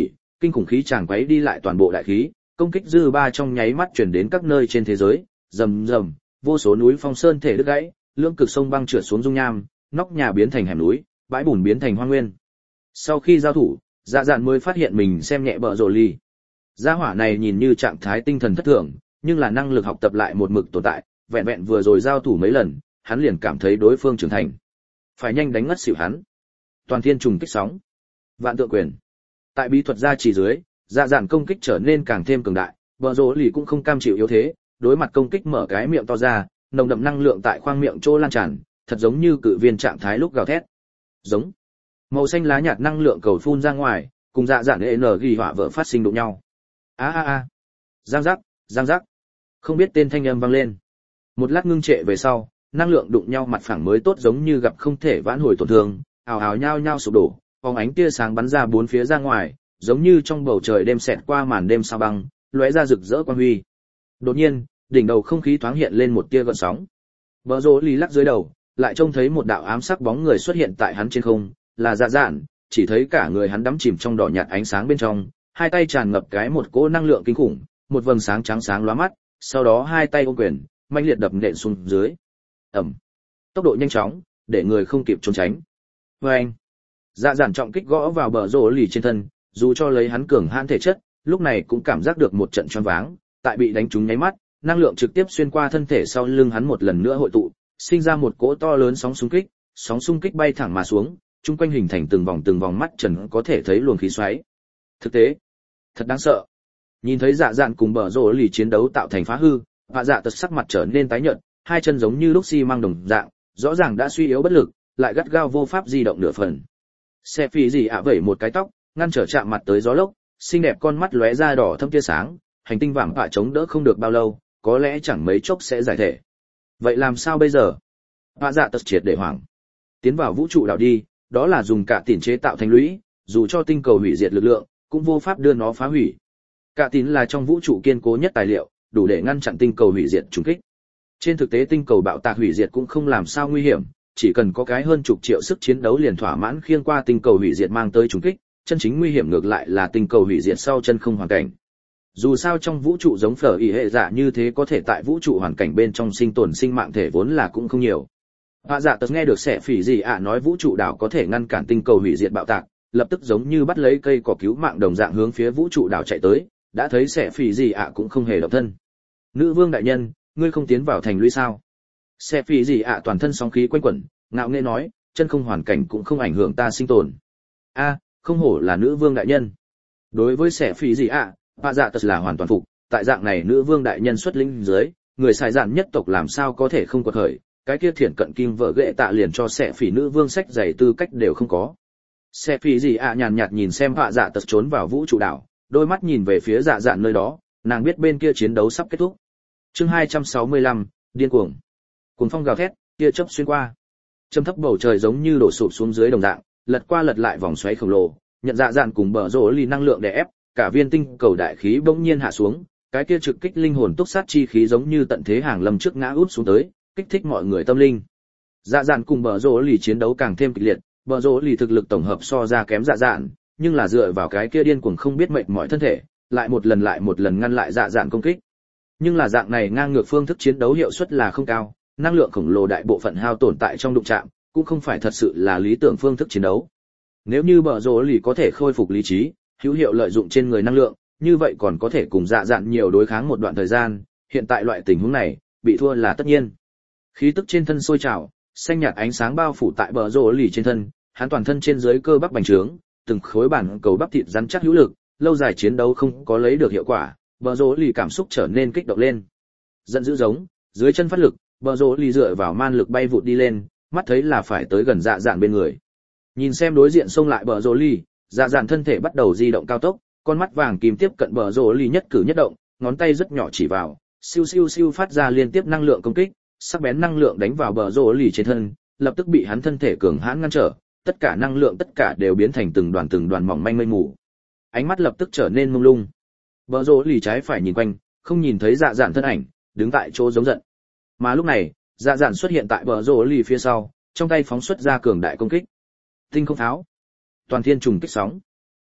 Speaker 1: kinh khủng khí tràng quấy đi lại toàn bộ đại khí, công kích dư ba trong nháy mắt truyền đến các nơi trên thế giới, rầm rầm, vô số núi phong sơn thể đứt gãy, lưỡng cực sông băng trượt xuống dung nham, nóc nhà biến thành hẻm núi, bãi bùn biến thành hoang nguyên. Sau khi giao thủ, Dạ Dạn mới phát hiện mình xem nhẹ bờ rồ ly. Gia hỏa này nhìn như trạng thái tinh thần thất thường, nhưng là năng lực học tập lại một mực tồn tại, vẹn vẹn vừa rồi giao thủ mấy lần, hắn liền cảm thấy đối phương trưởng thành. Phải nhanh đánh ngất xỉu hắn. Toàn thiên trùng kích sóng, vạn tượng quyền. Tại bí thuật gia chỉ dưới, Dạ Dạn công kích trở nên càng thêm cường đại, bờ rồ ly cũng không cam chịu yếu thế, đối mặt công kích mở cái miệng to ra, nồng đậm năng lượng tại khoang miệng chỗ lan tràn, thật giống như cự viên trạng thái lúc gào thét. Giống. Màu xanh lá nhạt năng lượng cầu phun ra ngoài, cùng Dạ Dạn energy hỏa vỡ phát sinh đụng nhau. A a a. Giang giác, giang giác. Không biết tên thanh âm vang lên. Một lát ngưng trệ về sau, năng lượng đụng nhau mặt phẳng mới tốt giống như gặp không thể vãn hồi tổn thương, ào ào nhao nhao sụp đổ, phóng ánh tia sáng bắn ra bốn phía ra ngoài, giống như trong bầu trời đêm xẹt qua màn đêm sao băng, lóe ra rực rỡ quang huy. Đột nhiên, đỉnh đầu không khí thoáng hiện lên một tia gợn sóng. Bờ rồ lì lắc dưới đầu, lại trông thấy một đạo ám sắc bóng người xuất hiện tại hắn trên không, là Dạ Dạn, chỉ thấy cả người hắn đắm chìm trong đỏ nhạt ánh sáng bên trong, hai tay tràn ngập cái một cỗ năng lượng kinh khủng, một vầng sáng trắng sáng lóa mắt, sau đó hai tay ôm quyền, mạnh liệt đập nện xuống dưới. Ầm. Tốc độ nhanh chóng, để người không kịp trốn tránh. Oeng. Dạ Dạn trọng kích gõ vào bờ rồ lì trên thân, dù cho lấy hắn cường hãn thể chất, lúc này cũng cảm giác được một trận choáng váng, tại bị đánh trúng nháy mắt, năng lượng trực tiếp xuyên qua thân thể sau lưng hắn một lần nữa hội tụ, sinh ra một cỗ to lớn sóng xung kích bay thẳng mà xuống, chung quanh hình thành từng vòng mắt trần có thể thấy luồng khí xoáy. Thực tế, thật đáng sợ. Nhìn thấy Dạ Dạn cùng bờ rồ lì chiến đấu tạo thành phá hư, Hạ Dạ Tật sắc mặt trở nên tái nhợt, hai chân giống như lúc xi măng đồng dạng, rõ ràng đã suy yếu bất lực, lại gắt gao vô pháp di động nửa phần. Xe phi gì ạ vẩy một cái tóc, ngăn trở chạm mặt tới gió lốc, xinh đẹp con mắt lóe ra đỏ thâm tia sáng, hành tinh vàng bạ chống đỡ không được bao lâu, có lẽ chẳng mấy chốc sẽ giải thể. Vậy làm sao bây giờ? Hạ Dạ Tật triệt để hoảng. Tiến vào vũ trụ đảo đi, đó là dùng cả tỉn chế tạo thành lũy, dù cho tinh cầu hủy diệt lực lượng, cũng vô pháp đưa nó phá hủy. Cả tín là trong vũ trụ kiên cố nhất tài liệu, đủ để ngăn chặn tinh cầu hủy diệt trùng kích. Trên thực tế tinh cầu bạo tạc hủy diệt cũng không làm sao nguy hiểm, chỉ cần có cái hơn chục triệu sức chiến đấu liền thỏa mãn khiêng qua tinh cầu hủy diệt mang tới trùng kích, chân chính nguy hiểm ngược lại là tinh cầu hủy diệt sau chân không hoàn cảnh. Dù sao trong vũ trụ giống phở ỷ hệ dạ như thế có thể tại vũ trụ hoàn cảnh bên trong sinh tồn sinh mạng thể vốn là cũng không nhiều. Hạ Dạ Tật nghe được Xẻ Phỉ gì ạ nói vũ trụ đảo có thể ngăn cản tinh cầu hủy diệt bạo tạc, lập tức giống như bắt lấy cây cỏ cứu mạng đồng dạng hướng phía vũ trụ đảo chạy tới, đã thấy Xẻ Phỉ gì ạ cũng không hề động thân. Nữ vương đại nhân, ngươi không tiến vào thành lũy sao? Xẻ Phỉ gì ạ toàn thân sóng khí quanh quẩn, ngạo nghễ nói, chân không hoàn cảnh cũng không ảnh hưởng ta sinh tồn. A, không hổ là nữ vương đại nhân. Đối với Xẻ Phỉ gì ạ, Hạ Dạ Tật là hoàn toàn phục, tại dạng này nữ vương đại nhân xuất lĩnh dưới, người xài dạn nhất tộc làm sao có thể không quật khởi, cái kia thiển cận kim vợ ghệ tạ liền cho Xẻ Phỉ nữ vương sách giày tư cách đều không có. Xẻ Phỉ gì ạ nhàn nhạt nhìn xem Hạ Dạ Tật trốn vào vũ trụ đảo, đôi mắt nhìn về phía Dạ Dạn nơi đó, nàng biết bên kia chiến đấu sắp kết thúc. Chương 265, điên cuồng. Cuồng phong gào thét, tia chớp xuyên qua. Trầm thấp bầu trời giống như đổ sụp xuống dưới đồng dạng, lật qua lật lại vòng xoáy khổng lồ, nhận Dạ Dạn cùng bờ rồ lì năng lượng đè ép, cả viên tinh cầu đại khí bỗng nhiên hạ xuống, cái kia trực kích linh hồn túc sát chi khí giống như tận thế hàng lâm trước ngã úp xuống tới, kích thích mọi người tâm linh. Dạ Dạn cùng bờ rồ lì chiến đấu càng thêm kịch liệt, bờ rồ lì thực lực tổng hợp so ra kém Dạ Dạn, nhưng là dựa vào cái kia điên cuồng không biết mệt mỏi thân thể, lại một lần ngăn lại Dạ Dạn công kích. Nhưng là dạng này ngang ngược phương thức chiến đấu hiệu suất là không cao, năng lượng khổng lồ đại bộ phận hao tổn tại trong đụng chạm, cũng không phải thật sự là lý tưởng phương thức chiến đấu. Nếu như bờ rồ lì có thể khôi phục lý trí, hữu hiệu lợi dụng trên người năng lượng, như vậy còn có thể cùng Dạ Dạn nhiều đối kháng một đoạn thời gian, hiện tại loại tình huống này, bị thua là tất nhiên. Khí tức trên thân sôi trào, xanh nhạt ánh sáng bao phủ tại bờ rồ lì trên thân, hắn toàn thân trên dưới cơ bắp bành trướng, từng khối bản cầu bắp thịt rắn chắc hữu lực, lâu dài chiến đấu không có lấy được hiệu quả, bờ rồ lì cảm xúc trở nên kích động lên. Giận dữ giống, dưới chân phát lực, bờ rồ lì dựa vào man lực bay vụt đi lên, mắt thấy là phải tới gần Dạ Dạn bên người. Nhìn xem đối diện xông lại bờ rồ lì, Dạ Dạn thân thể bắt đầu di động cao tốc, con mắt vàng kim tiếp cận bờ rồ lì nhất cử nhất động, ngón tay rất nhỏ chỉ vào, siêu siêu siêu phát ra liên tiếp năng lượng công kích, sắc bén năng lượng đánh vào bờ rồ lì trên thân, lập tức bị hắn thân thể cường hãn ngăn trở, tất cả năng lượng tất cả đều biến thành từng đoàn mỏng manh mây mù. Ánh mắt lập tức trở nên mông lung. Bờ rồ lì trái phải nhìn quanh, không nhìn thấy Dạ Dạn thân ảnh, đứng tại chỗ giống giận. Mà lúc này, Dạ Dạn xuất hiện tại bờ rồ lì phía sau, trong tay phóng xuất ra cường đại công kích. Tinh không pháo, toàn thiên trùng kích sóng.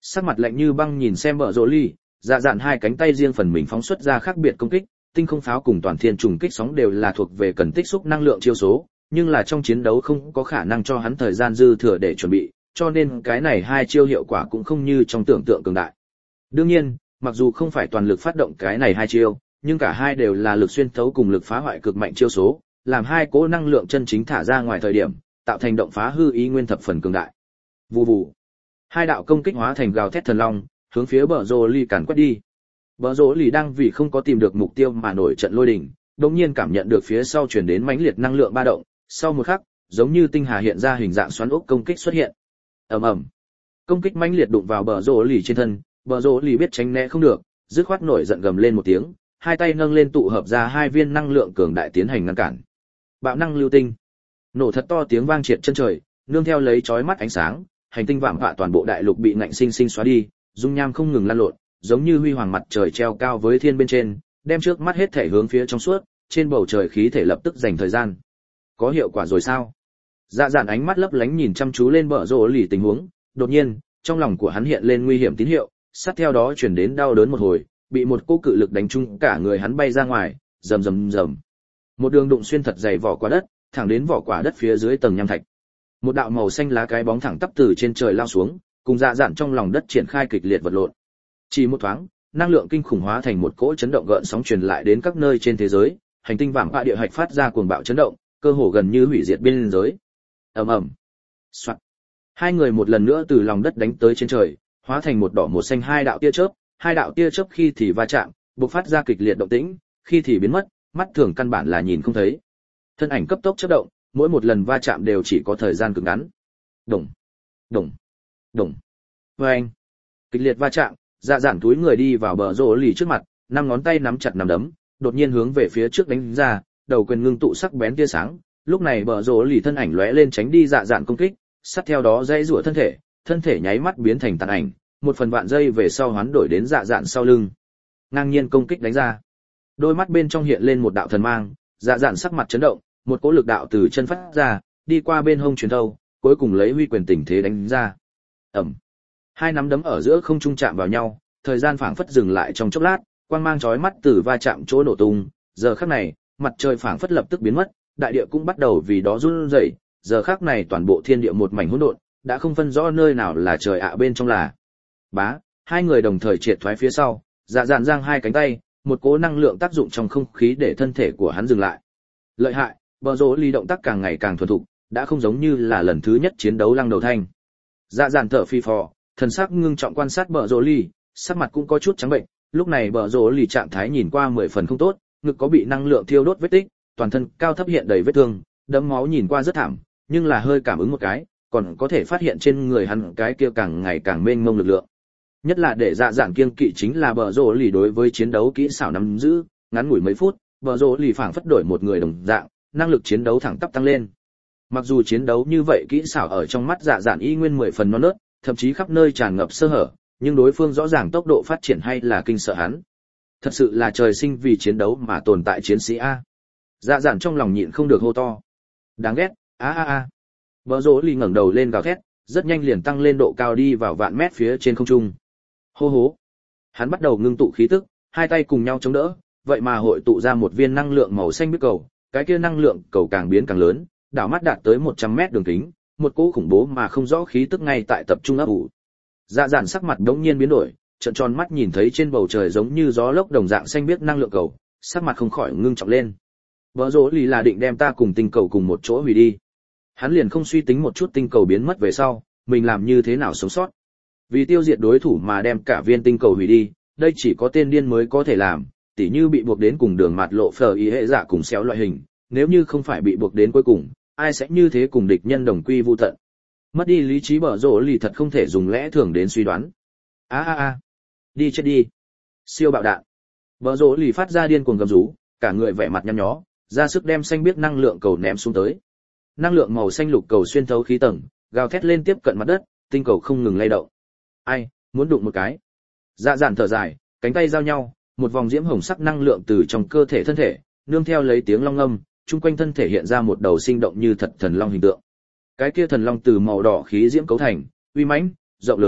Speaker 1: Sắc mặt lạnh như băng nhìn xem bờ rồ ly, dạ dạn hai cánh tay riêng phần mình phóng xuất ra khác biệt công kích, tinh không pháo cùng toàn thiên trùng kích sóng đều là thuộc về cần tích xúc năng lượng chiêu số, nhưng là trong chiến đấu không có khả năng cho hắn thời gian dư thừa để chuẩn bị, cho nên cái này hai chiêu hiệu quả cũng không như trong tưởng tượng cường đại. Đương nhiên, mặc dù không phải toàn lực phát động cái này hai chiêu, nhưng cả hai đều là lực xuyên thấu cùng lực phá hoại cực mạnh chiêu số, làm hai cỗ năng lượng chân chính thả ra ngoài thời điểm, tạo thành động phá hư ý nguyên thập phần cường đại. Vù vù. Hai đạo công kích hóa thành gào thét thần long, hướng phía bờ rồ ly càn quét đi. Bờ rồ ly đang vì không có tìm được mục tiêu mà nổi trận lôi đình, đột nhiên cảm nhận được phía sau truyền đến mãnh liệt năng lượng ba động, sau một khắc, giống như tinh hà hiện ra hình dạng xoắn ốc công kích xuất hiện. Ầm ầm. Công kích mãnh liệt đụng vào bờ rồ ly trên thân, bờ rồ ly biết tránh né không được, dứt khoát nổi giận gầm lên một tiếng, hai tay nâng lên tụ hợp ra hai viên năng lượng cường đại tiến hành ngăn cản. Bạo năng lưu tinh. Nổ thật to tiếng vang triệt chân trời, nương theo lấy chói mắt ánh sáng, hành tinh vạm vạ toàn bộ đại lục bị ngạnh sinh sinh xóa đi, dung nham không ngừng lan lộn, giống như huy hoàng mặt trời treo cao với thiên bên trên, đem trước mắt hết thể hướng phía trong suốt, trên bầu trời khí thể lập tức dành thời gian. Có hiệu quả rồi sao? Dạ dạn ánh mắt lấp lánh nhìn chăm chú lên bờ rồ lì tình huống, đột nhiên, trong lòng của hắn hiện lên nguy hiểm tín hiệu, sát theo đó truyền đến đau đớn một hồi, bị một cỗ cự lực đánh trúng cả người hắn bay ra ngoài, rầm rầm rầm. Một đường đụng xuyên thật dày vỏ quả đất, thẳng đến vỏ quả đất phía dưới tầng nham thạch. Một đạo màu xanh lá cái bóng thẳng tắp từ trên trời lao xuống, cùng dạ dạn trong lòng đất triển khai kịch liệt vật lộn. Chỉ một thoáng, năng lượng kinh khủng hóa thành một cỗ chấn động gợn sóng truyền lại đến các nơi trên thế giới, hành tinh vạm vạ địa hạch phát ra cuồng bạo chấn động, cơ hồ gần như hủy diệt biên giới. Ầm ầm. Soạt. Hai người một lần nữa từ lòng đất đánh tới trên trời, hóa thành một đỏ một xanh hai đạo tia chớp khi thì va chạm, bộc phát ra kịch liệt động tĩnh, khi thì biến mất, mắt thường căn bản là nhìn không thấy. Thân ảnh cấp tốc chớp động, mỗi một lần va chạm đều chỉ có thời gian cực ngắn. Đùng, đùng, đùng. Oeng. Kịch liệt va chạm, dạ dạn túi người đi vào bờ rồ lì trước mặt, năm ngón tay nắm chặt nắm đấm, đột nhiên hướng về phía trước đánh ra, đầu quyền ngưng tụ sắc bén tia sáng. Lúc này bờ rồ lì thân ảnh lóe lên tránh đi dạ dạn công kích, sát theo đó dãy rủa thân thể nháy mắt biến thành tàn ảnh, một phần vạn giây về sau hoán đổi đến dạ dạn sau lưng. Ngang nhiên công kích đánh ra. Đôi mắt bên trong hiện lên một đạo thần mang, dạ dạn sắc mặt chấn động, một cỗ lực đạo từ chân phát ra, đi qua bên hông truyền thâu, cuối cùng lấy huy quyền tình thế đánh ra. Ầm. Hai nắm đấm ở giữa không trung chạm vào nhau, thời gian phảng phất dừng lại trong chốc lát, quang mang chói mắt từ va chạm chỗ nổ tung, giờ khắc này, mặt trời phảng phất lập tức biến mất, đại địa cũng bắt đầu vì đó run rẩy, giờ khắc này toàn bộ thiên địa một mảnh hỗn độn, đã không phân rõ nơi nào là trời ạ bên trong là. Bá, hai người đồng thời triệt thoái phía sau, dạ dạn giang hai cánh tay, một cỗ năng lượng tác dụng trong không khí để thân thể của hắn dừng lại. Lợi hại, bờ rồ ly động tác càng ngày càng thuần thục, đã không giống như là lần thứ nhất chiến đấu lăng đầu thanh. Dạ dạn thở phì phò, thần sắc ngưng trọng quan sát bờ rồ ly, sắc mặt cũng có chút trắng bệnh, lúc này bờ rồ ly trạng thái nhìn qua 10 phần không tốt, ngực có bị năng lượng thiêu đốt vết tích, toàn thân cao thấp hiện đầy vết thương, đẫm máu nhìn qua rất thảm, nhưng là hơi cảm ứng một cái, còn có thể phát hiện trên người hắn cái kia càng ngày càng mênh mông lực lượng. Nhất là để dạ dạn kiêng kỵ chính là bờ rồ ly đối với chiến đấu kỹ xảo nắm giữ, ngắn ngủi mấy phút, bờ rồ ly phảng phất đổi một người đồng dạng, năng lực chiến đấu thẳng tắp tăng lên. Mặc dù chiến đấu như vậy kỹ xảo ở trong mắt dạ dạn y nguyên 10 phần non nớt, thậm chí khắp nơi tràn ngập sơ hở, nhưng đối phương rõ ràng tốc độ phát triển hay là kinh sợ hắn. Thật sự là trời sinh vì chiến đấu mà tồn tại chiến sĩ a. Dạ dạn trong lòng nhịn không được hô to. Đáng ghét, a a a. Bờ rồ ly ngẩng đầu lên gào thét, rất nhanh liền tăng lên độ cao đi vào vạn mét phía trên không trung. Hô hố. Hắn bắt đầu ngưng tụ khí tức, hai tay cùng nhau chống đỡ, vậy mà hội tụ ra một viên năng lượng màu xanh biếc cầu, cái kia năng lượng cầu càng biến càng lớn, đảo mắt đạt tới 100 mét đường kính, một cỗ khủng bố mà không rõ khí tức ngay tại tập trung ấp ủ. Dạ dạn sắc mặt đống nhiên biến đổi, trợn tròn mắt nhìn thấy trên bầu trời giống như gió lốc đồng dạng xanh biếc năng lượng cầu, sắc mặt không khỏi ngưng trọng lên. Bờ rồ ly là định đem ta cùng tinh cầu cùng một chỗ hủy đi. Hắn liền không suy tính một chút tinh cầu biến mất về sau, mình làm như thế nào sống sót. Vì tiêu diệt đối thủ mà đem cả viên tinh cầu hủy đi, đây chỉ có tên điên mới có thể làm, tỉ như bị buộc đến cùng đường mạt lộ phờ ý hệ giả cùng xéo loại hình, nếu như không phải bị buộc đến cuối cùng, ai sẽ như thế cùng địch nhân đồng quy vu tận. Mất đi lý trí bờ rồ ly thật không thể dùng lẽ thường đến suy đoán. A a a, đi chết đi. Siêu bạo đạn. Bờ rồ ly phát ra điên cuồng gầm rú, cả người vẻ mặt nhăn nhó, ra sức đem xanh biếc năng lượng cầu ném xuống tới. Năng lượng màu xanh lục cầu xuyên thấu khí tầng, gào thét lên tiếp cận mặt đất, tinh cầu không ngừng lay động. Ai, muốn đụng một cái. Dạ dạn thở dài, cánh tay giao nhau, một vòng diễm hồng sắc năng lượng từ trong cơ thể thân thể, nương theo lấy tiếng long ngâm, chung quanh thân thể hiện ra một đầu sinh động như thật thần long hình tượng. Cái kia thần long từ màu đỏ khí diễm cấu thành, uy mãnh, rộng lớn,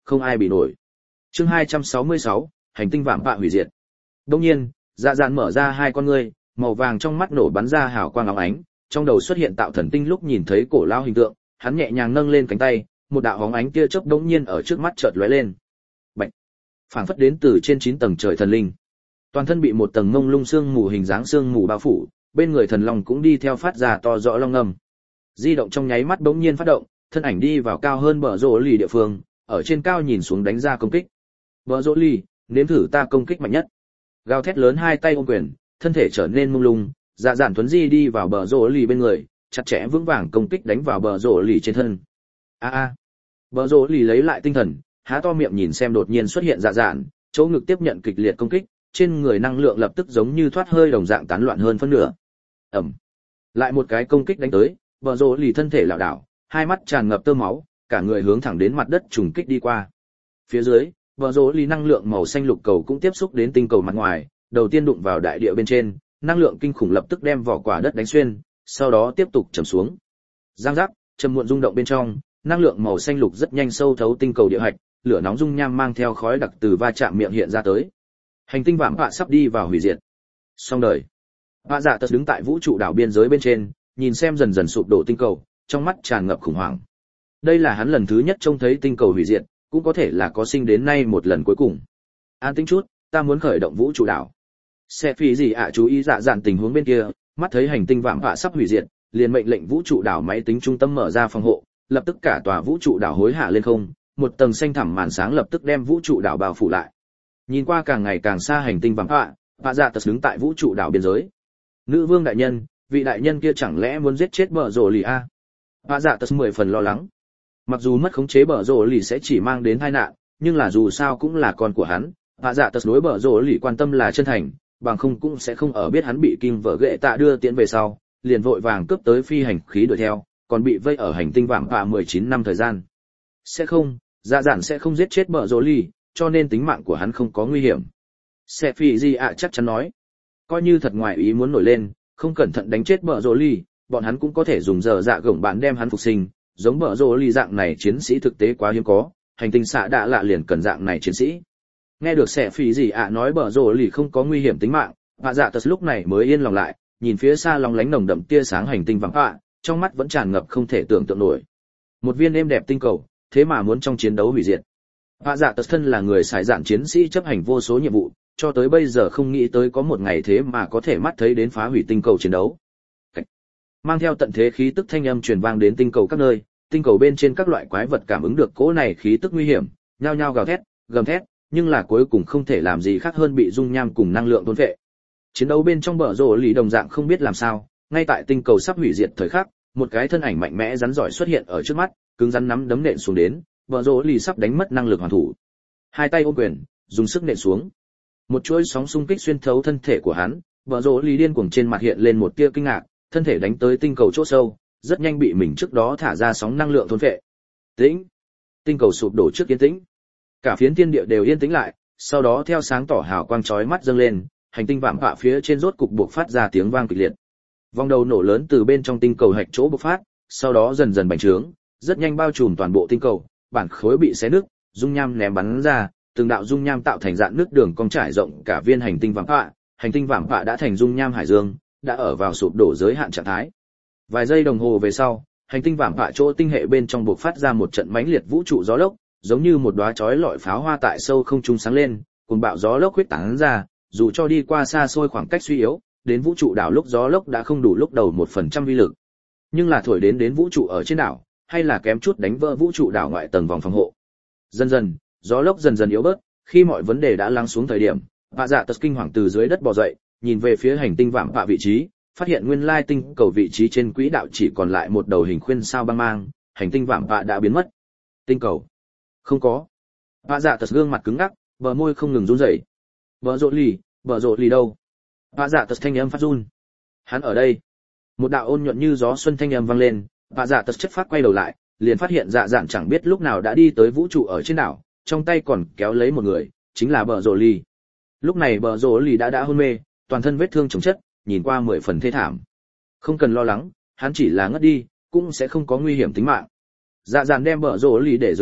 Speaker 1: không ai bị nổi. Chương 266, hành tinh vạm vạ hủy diệt. Đương nhiên, dạ dạn mở ra hai con ngươi, màu vàng trong mắt nổ bắn ra hào quang óng ánh, trong đầu xuất hiện tạo thần tinh lúc nhìn thấy cổ lao hình tượng, hắn nhẹ nhàng nâng lên cánh tay, một đạo bóng ánh tia chớp đống nhiên ở trước mắt chợt lóe lên. Bạch, phảng phất đến từ trên 9 tầng trời thần linh. Toàn thân bị một tầng mông lung sương mù hình dáng sương mù bao phủ, bên người thần long cũng đi theo phát ra to rõ long ngâm. Di động trong nháy mắt bỗng nhiên phát động, thân ảnh đi vào cao hơn bờ rỗ lì địa phương, ở trên cao nhìn xuống đánh ra công kích. Bờ rỗ lì, nếm thử ta công kích mạnh nhất. Gào thét lớn hai tay ôm quyền, thân thể trở nên mông lung, dạ dạn thuấn di đi vào bờ rỗ lì bên người, chặt chẽ vững vàng công kích đánh vào bờ rỗ lì trên thân. Bờ rỗ lì lấy lại tinh thần, há to miệng nhìn xem đột nhiên xuất hiện dạ dạn, chỗ ngực tiếp nhận kịch liệt công kích, trên người năng lượng lập tức giống như thoát hơi đồng dạng tán loạn hơn phân nửa. Ầm. Lại một cái công kích đánh tới, bờ rỗ lì thân thể lảo đảo, hai mắt tràn ngập tơ máu, cả người hướng thẳng đến mặt đất trùng kích đi qua. Phía dưới, bờ rỗ lì năng lượng màu xanh lục cầu cũng tiếp xúc đến tinh cầu mặt ngoài, đầu tiên đụng vào đại địa bên trên, năng lượng kinh khủng lập tức đem vỏ quả đất đánh xuyên, sau đó tiếp tục trầm xuống. Giang giác, trầm muộn rung động bên trong, năng lượng màu xanh lục rất nhanh sâu thấu tinh cầu địa hạch, lửa nóng dung nham mang theo khói đặc từ va chạm miệng hiện ra tới. Hành tinh vạm vạ sắp đi vào hủy diệt. Xong đời. Vạ dạ tật đứng tại vũ trụ đảo biên giới bên trên, nhìn xem dần dần sụp đổ tinh cầu, trong mắt tràn ngập khủng hoảng. Đây là hắn lần thứ nhất trông thấy tinh cầu hủy diệt, cũng có thể là có sinh đến nay một lần cuối cùng. An tĩnh chút, ta muốn khởi động vũ trụ đảo. Sẽ phí gì ạ chú ý dạ dạn tình huống bên kia, mắt thấy hành tinh vạm vạ sắp hủy diệt, liền mệnh lệnh vũ trụ đảo máy tính trung tâm mở ra phòng hộ, lập tức cả tòa vũ trụ đảo hối hạ lên không, một tầng xanh thẳm màn sáng lập tức đem vũ trụ đảo bao phủ lại. Nhìn qua càng ngày càng xa hành tinh vạm vạ dạ tật đứng tại vũ trụ đảo biên giới. Nữ vương đại nhân, vị đại nhân kia chẳng lẽ muốn giết chết bờ rồ lì a? Vạ dạ tật 10 phần lo lắng. Mặc dù mất khống chế bờ rồ lì sẽ chỉ mang đến tai nạn, nhưng là dù sao cũng là con của hắn, vạ dạ tật đối bờ rồ lì quan tâm là chân thành, bằng không cũng sẽ không ở biết hắn bị kim vợ ghệ tạ đưa tiễn về sau, liền vội vàng cướp tới phi hành khí đuổi theo, còn bị vây ở hành tinh vạm vạ 19 năm thời gian. Sẽ không, dạ dạn sẽ không giết chết bờ rồ lì, cho nên tính mạng của hắn không có nguy hiểm. Sẽ phi gì ạ chắc chắn nói. Coi như thật ngoài ý muốn nổi lên, không cẩn thận đánh chết bờ rồ lì, bọn hắn cũng có thể dùng giờ dạ gổng bạn đem hắn phục sinh, giống bờ rồ lì dạng này chiến sĩ thực tế quá hiếm có, hành tinh xạ đã lạ liền cần dạng này chiến sĩ. Nghe được sẽ phi gì ạ nói bờ rồ lì không có nguy hiểm tính mạng, vạ dạ tật lúc này mới yên lòng lại, nhìn phía xa lóng lánh nồng đậm tia sáng hành tinh vạm vạ, trong mắt vẫn tràn ngập không thể tưởng tượng nổi. Một viên êm đẹp tinh cầu, thế mà muốn trong chiến đấu hủy diệt. Vạ dạ tật thân là người xài dạn chiến sĩ chấp hành vô số nhiệm vụ, cho tới bây giờ không nghĩ tới có một ngày thế mà có thể mắt thấy đến phá hủy tinh cầu chiến đấu. Mang theo tận thế khí tức thanh âm truyền vang đến tinh cầu các nơi, tinh cầu bên trên các loại quái vật cảm ứng được cỗ này khí tức nguy hiểm, nhao nhao gào thét, gầm thét, nhưng là cuối cùng không thể làm gì khác hơn bị dung nham cùng năng lượng thôn phệ. Chiến đấu bên trong bờ rồ lì đồng dạng không biết làm sao, ngay tại tinh cầu sắp hủy diệt thời khắc, một cái thân ảnh mạnh mẽ rắn giỏi xuất hiện ở trước mắt, cứng rắn nắm đấm nện xuống đến, bờ rồ lì sắp đánh mất năng lực hoàn thủ. Hai tay ôm quyền, dùng sức nện xuống. Một chuỗi sóng xung kích xuyên thấu thân thể của hắn, bờ rồ lì điên cuồng trên mặt hiện lên một tia kinh ngạc, thân thể đánh tới tinh cầu chỗ sâu, rất nhanh bị mình trước đó thả ra sóng năng lượng thôn phệ. Tĩnh. Tinh cầu sụp đổ trước yên tĩnh. Cả phiến thiên địa đều yên tĩnh lại, sau đó theo sáng tỏ hào quang chói mắt dâng lên, hành tinh vạm vạ phía trên rốt cục buộc phát ra tiếng vang kịch liệt. Vòng đầu nổ lớn từ bên trong tinh cầu hạch chỗ bộc phát, sau đó dần dần bành trướng, rất nhanh bao trùm toàn bộ tinh cầu, bản khối bị xé nứt, dung nham ném bắn ra, từng đạo dung nham tạo thành dạng nước đường cong trải rộng cả viên hành tinh vạm vạ, hành tinh vạm vạ đã thành dung nham hải dương, đã ở vào sụp đổ giới hạn trạng thái. Vài giây đồng hồ về sau, hành tinh vạm vạ chỗ tinh hệ bên trong bộc phát ra một trận mãnh liệt vũ trụ gió lốc, giống như một đóa chói lọi pháo hoa tại sâu không trung sáng lên, cuồng bạo gió lốc huyết tán ra, dù cho đi qua xa xôi khoảng cách suy yếu, đến vũ trụ đảo lúc gió lốc đã không đủ lúc đầu 1% uy lực. Nhưng là thổi đến vũ trụ ở trên đảo, hay là kém chút đánh vỡ vũ trụ đảo ngoại tầng vòng phòng hộ. Dần dần, gió lốc dần dần yếu bớt, khi mọi vấn đề đã lắng xuống thời điểm, Vạ Dạ Tật kinh hoàng từ dưới đất bò dậy, nhìn về phía hành tinh vạm vạ vị trí, phát hiện nguyên lai tinh cầu vị trí trên quỹ đạo chỉ còn lại một đầu hình khuyên sao băng mang, hành tinh vạm vạ đã biến mất. Tinh cầu không có. Vạ Dạ Tật gương mặt cứng ngắc, bờ môi không ngừng run rẩy. Bờ rộ lì đâu? Vạ Dạ Tật thanh âm phát run. Hắn ở đây. Một đạo ôn nhuận như gió xuân thanh âm vang lên, Vạ Dạ Tật chất phát quay đầu lại, liền phát hiện Dạ Dạn chẳng biết lúc nào đã đi tới vũ trụ ở trên đảo, trong tay còn kéo lấy một người, chính là bờ rộ lì. Lúc này bờ rộ lì đã hôn mê, toàn thân vết thương chồng chất, nhìn qua 10 phần thê thảm. Không cần lo lắng, hắn chỉ là ngất đi, cũng sẽ không có nguy hiểm tính mạng. Dạ Dạn đem bờ rộ lì để dưới đất,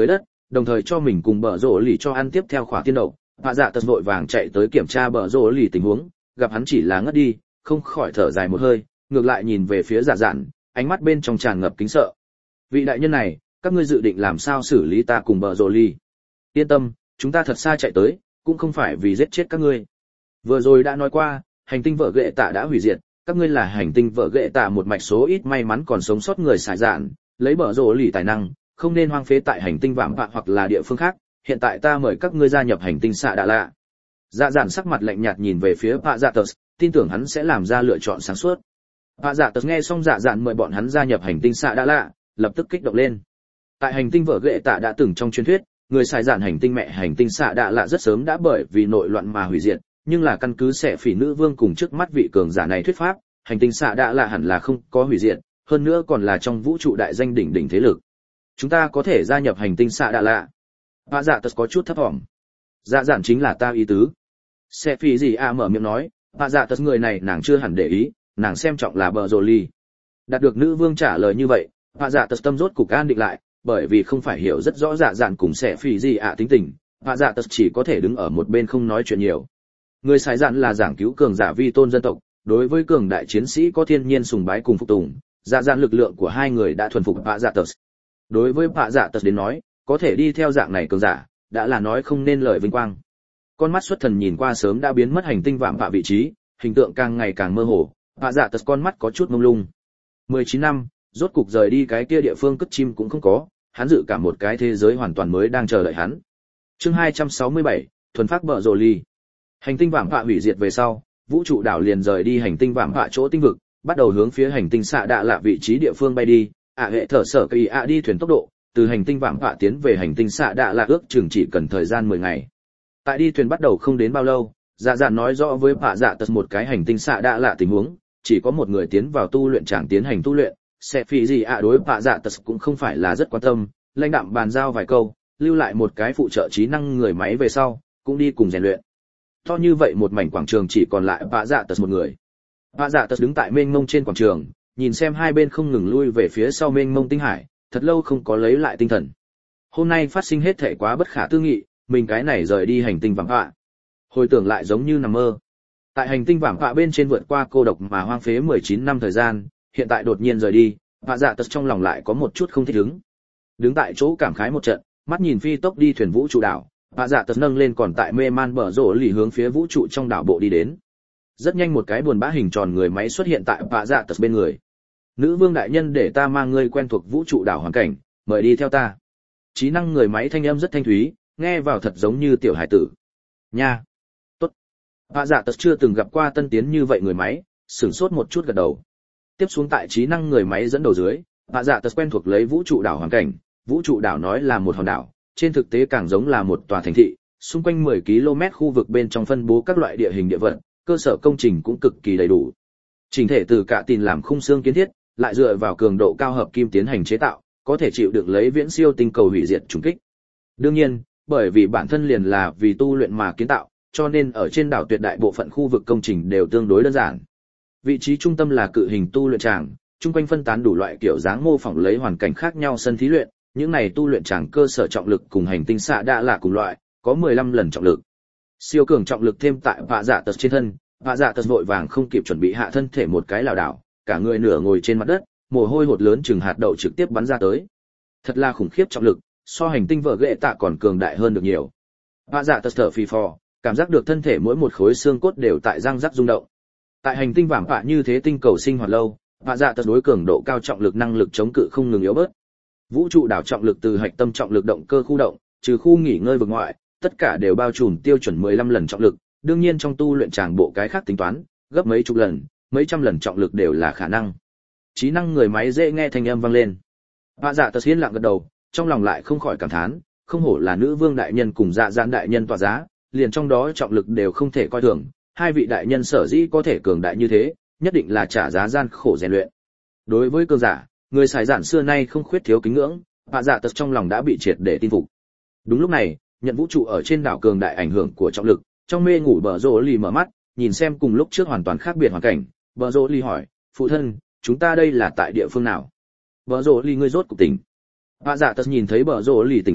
Speaker 1: đồng thời cho mình cùng bờ rổ lì cho ăn tiếp theo khỏa tiên đậu. Vạ dạ tật vội vàng chạy tới kiểm tra bờ rổ lì tình huống, gặp hắn chỉ là ngất đi, không khỏi thở dài một hơi, ngược lại nhìn về phía Dạ Dạn, ánh mắt bên trong tràn ngập kính sợ. Vị đại nhân này, các ngươi dự định làm sao xử lý ta cùng bờ rổ lì? Yên tâm, chúng ta thật xa chạy tới, cũng không phải vì giết chết các ngươi. Vừa rồi đã nói qua, hành tinh vợ ghệ tạ đã hủy diệt, các ngươi là hành tinh vợ ghệ tạ một mạch số ít may mắn còn sống sót người xài dạn, lấy bờ rổ lì tài năng, không nên hoang phế tại hành tinh vạm vạ hoặc là địa phương khác. Hiện tại ta mời các ngươi gia nhập hành tinh xạ đạ lạ. Dạ Dạn sắc mặt lạnh nhạt nhìn về phía Vạ Dạ Tật, tin tưởng hắn sẽ làm ra lựa chọn sáng suốt. Vạ Dạ Tật nghe xong Dạ Dạn mời bọn hắn gia nhập hành tinh xạ đạ lạ, lập tức kích động lên. Tại hành tinh vợ ghệ tạ đã từng trong truyền thuyết, người xài dạn hành tinh mẹ hành tinh xạ đạ lạ rất sớm đã bởi vì nội loạn mà hủy diệt, nhưng là căn cứ sẽ phỉ nữ vương cùng trước mắt vị cường giả này thuyết pháp, hành tinh xạ đạ lạ hẳn là không có hủy diệt, hơn nữa còn là trong vũ trụ đại danh đỉnh đỉnh thế lực. Chúng ta có thể gia nhập hành tinh xạ đạ lạ. Vạ Dạ Tật có chút thấp thỏm. Dạ Dạn chính là ta ý tứ. Sẽ phỉ gì mở miệng nói, Vạ Dạ Tật người này nàng chưa hẳn để ý, nàng xem trọng là bờ rồ ly. Đạt được nữ vương trả lời như vậy, Vạ Dạ Tật tâm rốt cục an định lại, bởi vì không phải hiểu rất rõ Dạ Dạn cùng sẽ phỉ gì tính tình, Vạ Dạ Tật chỉ có thể đứng ở một bên không nói chuyện nhiều. Người xài dạn là giảng cứu cường giả vi tôn dân tộc, đối với cường đại chiến sĩ có thiên nhiên sùng bái cùng phục tùng, Dạ Dạn lực lượng của hai người đã thuần phục Vạ Dạ Tật. Đối với Vạ Dạ Tật đến nói, có thể đi theo dạng này cường giả, đã là nói không nên lời vinh quang. Con mắt xuất thần nhìn qua sớm đã biến mất hành tinh vạm vạ vị trí, hình tượng càng ngày càng mơ hồ, Vạ Dạ Tật con mắt có chút mông lung. 19 năm, rốt cục rời đi cái kia địa phương cất chim cũng không có, hắn dự cảm một cái thế giới hoàn toàn mới đang chờ đợi hắn. Chương 267, thuần phát bờ rồ ly. Hành tinh vạm vạ hủy diệt về sau, vũ trụ đảo liền rời đi hành tinh vạm vạ chỗ tinh vực, bắt đầu hướng phía hành tinh xạ đạ lạ vị trí địa phương bay đi. Hệ thở sở kỳ đi thuyền tốc độ, từ hành tinh vạm vạ tiến về hành tinh xạ đạ lạ ước chừng chỉ cần thời gian 10 ngày. Tại đi thuyền bắt đầu không đến bao lâu, Dạ Dạn nói rõ với Vạ Dạ Tật một cái hành tinh xạ đạ lạ tình huống, chỉ có một người tiến vào tu luyện tràng tiến hành tu luyện. Sẽ phỉ gì đối Vạ Dạ Tật cũng không phải là rất quan tâm, lãnh đạm bàn giao vài câu, lưu lại một cái phụ trợ trí năng người máy về sau, cũng đi cùng rèn luyện. To như vậy một mảnh quảng trường chỉ còn lại Vạ Dạ Tật một người. Vạ Dạ Tật đứng tại mênh mông trên quảng trường, nhìn xem hai bên không ngừng lui về phía sau mênh mông tinh hải, thật lâu không có lấy lại tinh thần. Hôm nay phát sinh hết thảy quá bất khả tư nghị, mình cái này rời đi hành tinh vạm vạ. Hồi tưởng lại giống như nằm mơ. Tại hành tinh vạm vạ bên trên vượt qua cô độc mà hoang phế 19 năm thời gian, hiện tại đột nhiên rời đi, Vạ Dạ Tật trong lòng lại có một chút không thích ứng. Đứng tại chỗ cảm khái một trận, mắt nhìn phi tốc đi thuyền vũ trụ đảo, Vạ Dạ Tật nâng lên còn tại mê man bờ rổ lì hướng phía vũ trụ trong đảo bộ đi đến. Rất nhanh một cái buồn bã hình tròn người máy xuất hiện tại Vạ Dạ Tật bên người. Nữ vương đại nhân để ta mang ngươi quen thuộc vũ trụ đảo hoàn cảnh, mời đi theo ta. Trí năng người máy thanh âm rất thanh thúy, nghe vào thật giống như tiểu hải tử. Nha, tốt. Vạ Dạ Tật chưa từng gặp qua tân tiến như vậy người máy, sửng sốt một chút gật đầu. Tiếp xuống tại trí năng người máy dẫn đầu dưới, Vạ Dạ Tật quen thuộc lấy vũ trụ đảo hoàn cảnh. Vũ trụ đảo nói là một hòn đảo, trên thực tế càng giống là một tòa thành thị, xung quanh 10 km khu vực bên trong phân bố các loại địa hình địa vật, cơ sở công trình cũng cực kỳ đầy đủ. Chỉnh thể từ cả tin làm khung xương kiến thiết, lại dựa vào cường độ cao hợp kim tiến hành chế tạo, có thể chịu đựng lấy viễn siêu tinh cầu hủy diệt trùng kích. Đương nhiên, bởi vì bản thân liền là vì tu luyện mà kiến tạo, cho nên ở trên đảo tuyệt đại bộ phận khu vực công trình đều tương đối đơn giản. Vị trí trung tâm là cự hình tu luyện tràng, chung quanh phân tán đủ loại kiểu dáng mô phỏng lấy hoàn cảnh khác nhau sân thí luyện, những này tu luyện tràng cơ sở trọng lực cùng hành tinh xạ đã là cùng loại, có 15 lần trọng lực. Siêu cường trọng lực thêm tại Vạ Dạ Tật trên thân, Vạ Dạ Tật vội vàng không kịp chuẩn bị hạ thân thể một cái lảo đảo, cả người nửa ngồi trên mặt đất, mồ hôi hột lớn chừng hạt đậu trực tiếp bắn ra tới. Thật là khủng khiếp trọng lực, so hành tinh vợ ghệ tạ còn cường đại hơn được nhiều. Vạ Dạ Tật thở phì phò, cảm giác được thân thể mỗi một khối xương cốt đều tại răng rắc rung động. Tại hành tinh vạm vạ như thế tinh cầu sinh hoạt lâu, Vạ Dạ Tật đối cường độ cao trọng lực năng lực chống cự không ngừng yếu bớt. Vũ trụ đảo trọng lực từ hạch tâm trọng lực động cơ khu động, trừ khu nghỉ ngơi vực ngoại, tất cả đều bao trùm tiêu chuẩn 15 lần trọng lực, đương nhiên trong tu luyện tràng bộ cái khác tính toán, gấp mấy chục lần, mấy trăm lần trọng lực đều là khả năng. Trí năng người máy dễ nghe thanh âm vang lên. Vạ Dạ Tật yên lặng gật đầu, trong lòng lại không khỏi cảm thán, không hổ là nữ vương đại nhân cùng Dạ Dạn đại nhân tỏa giá, liền trong đó trọng lực đều không thể coi thường, hai vị đại nhân sở dĩ có thể cường đại như thế, nhất định là trả giá gian khổ rèn luyện. Đối với cường giả, người xài giản xưa nay không khuyết thiếu kính ngưỡng, Vạ Dạ Tật trong lòng đã bị triệt để tin phục. Đúng lúc này, nhận vũ trụ ở trên đảo cường đại ảnh hưởng của trọng lực, trong mê ngủ bờ rỗ lì mở mắt, nhìn xem cùng lúc trước hoàn toàn khác biệt hoàn cảnh, bờ rỗ lì hỏi, phụ thân, chúng ta đây là tại địa phương nào? Bờ rỗ lì ngươi rốt cục tỉnh. Vạ Dạ Tật nhìn thấy bờ rỗ lì tỉnh lại,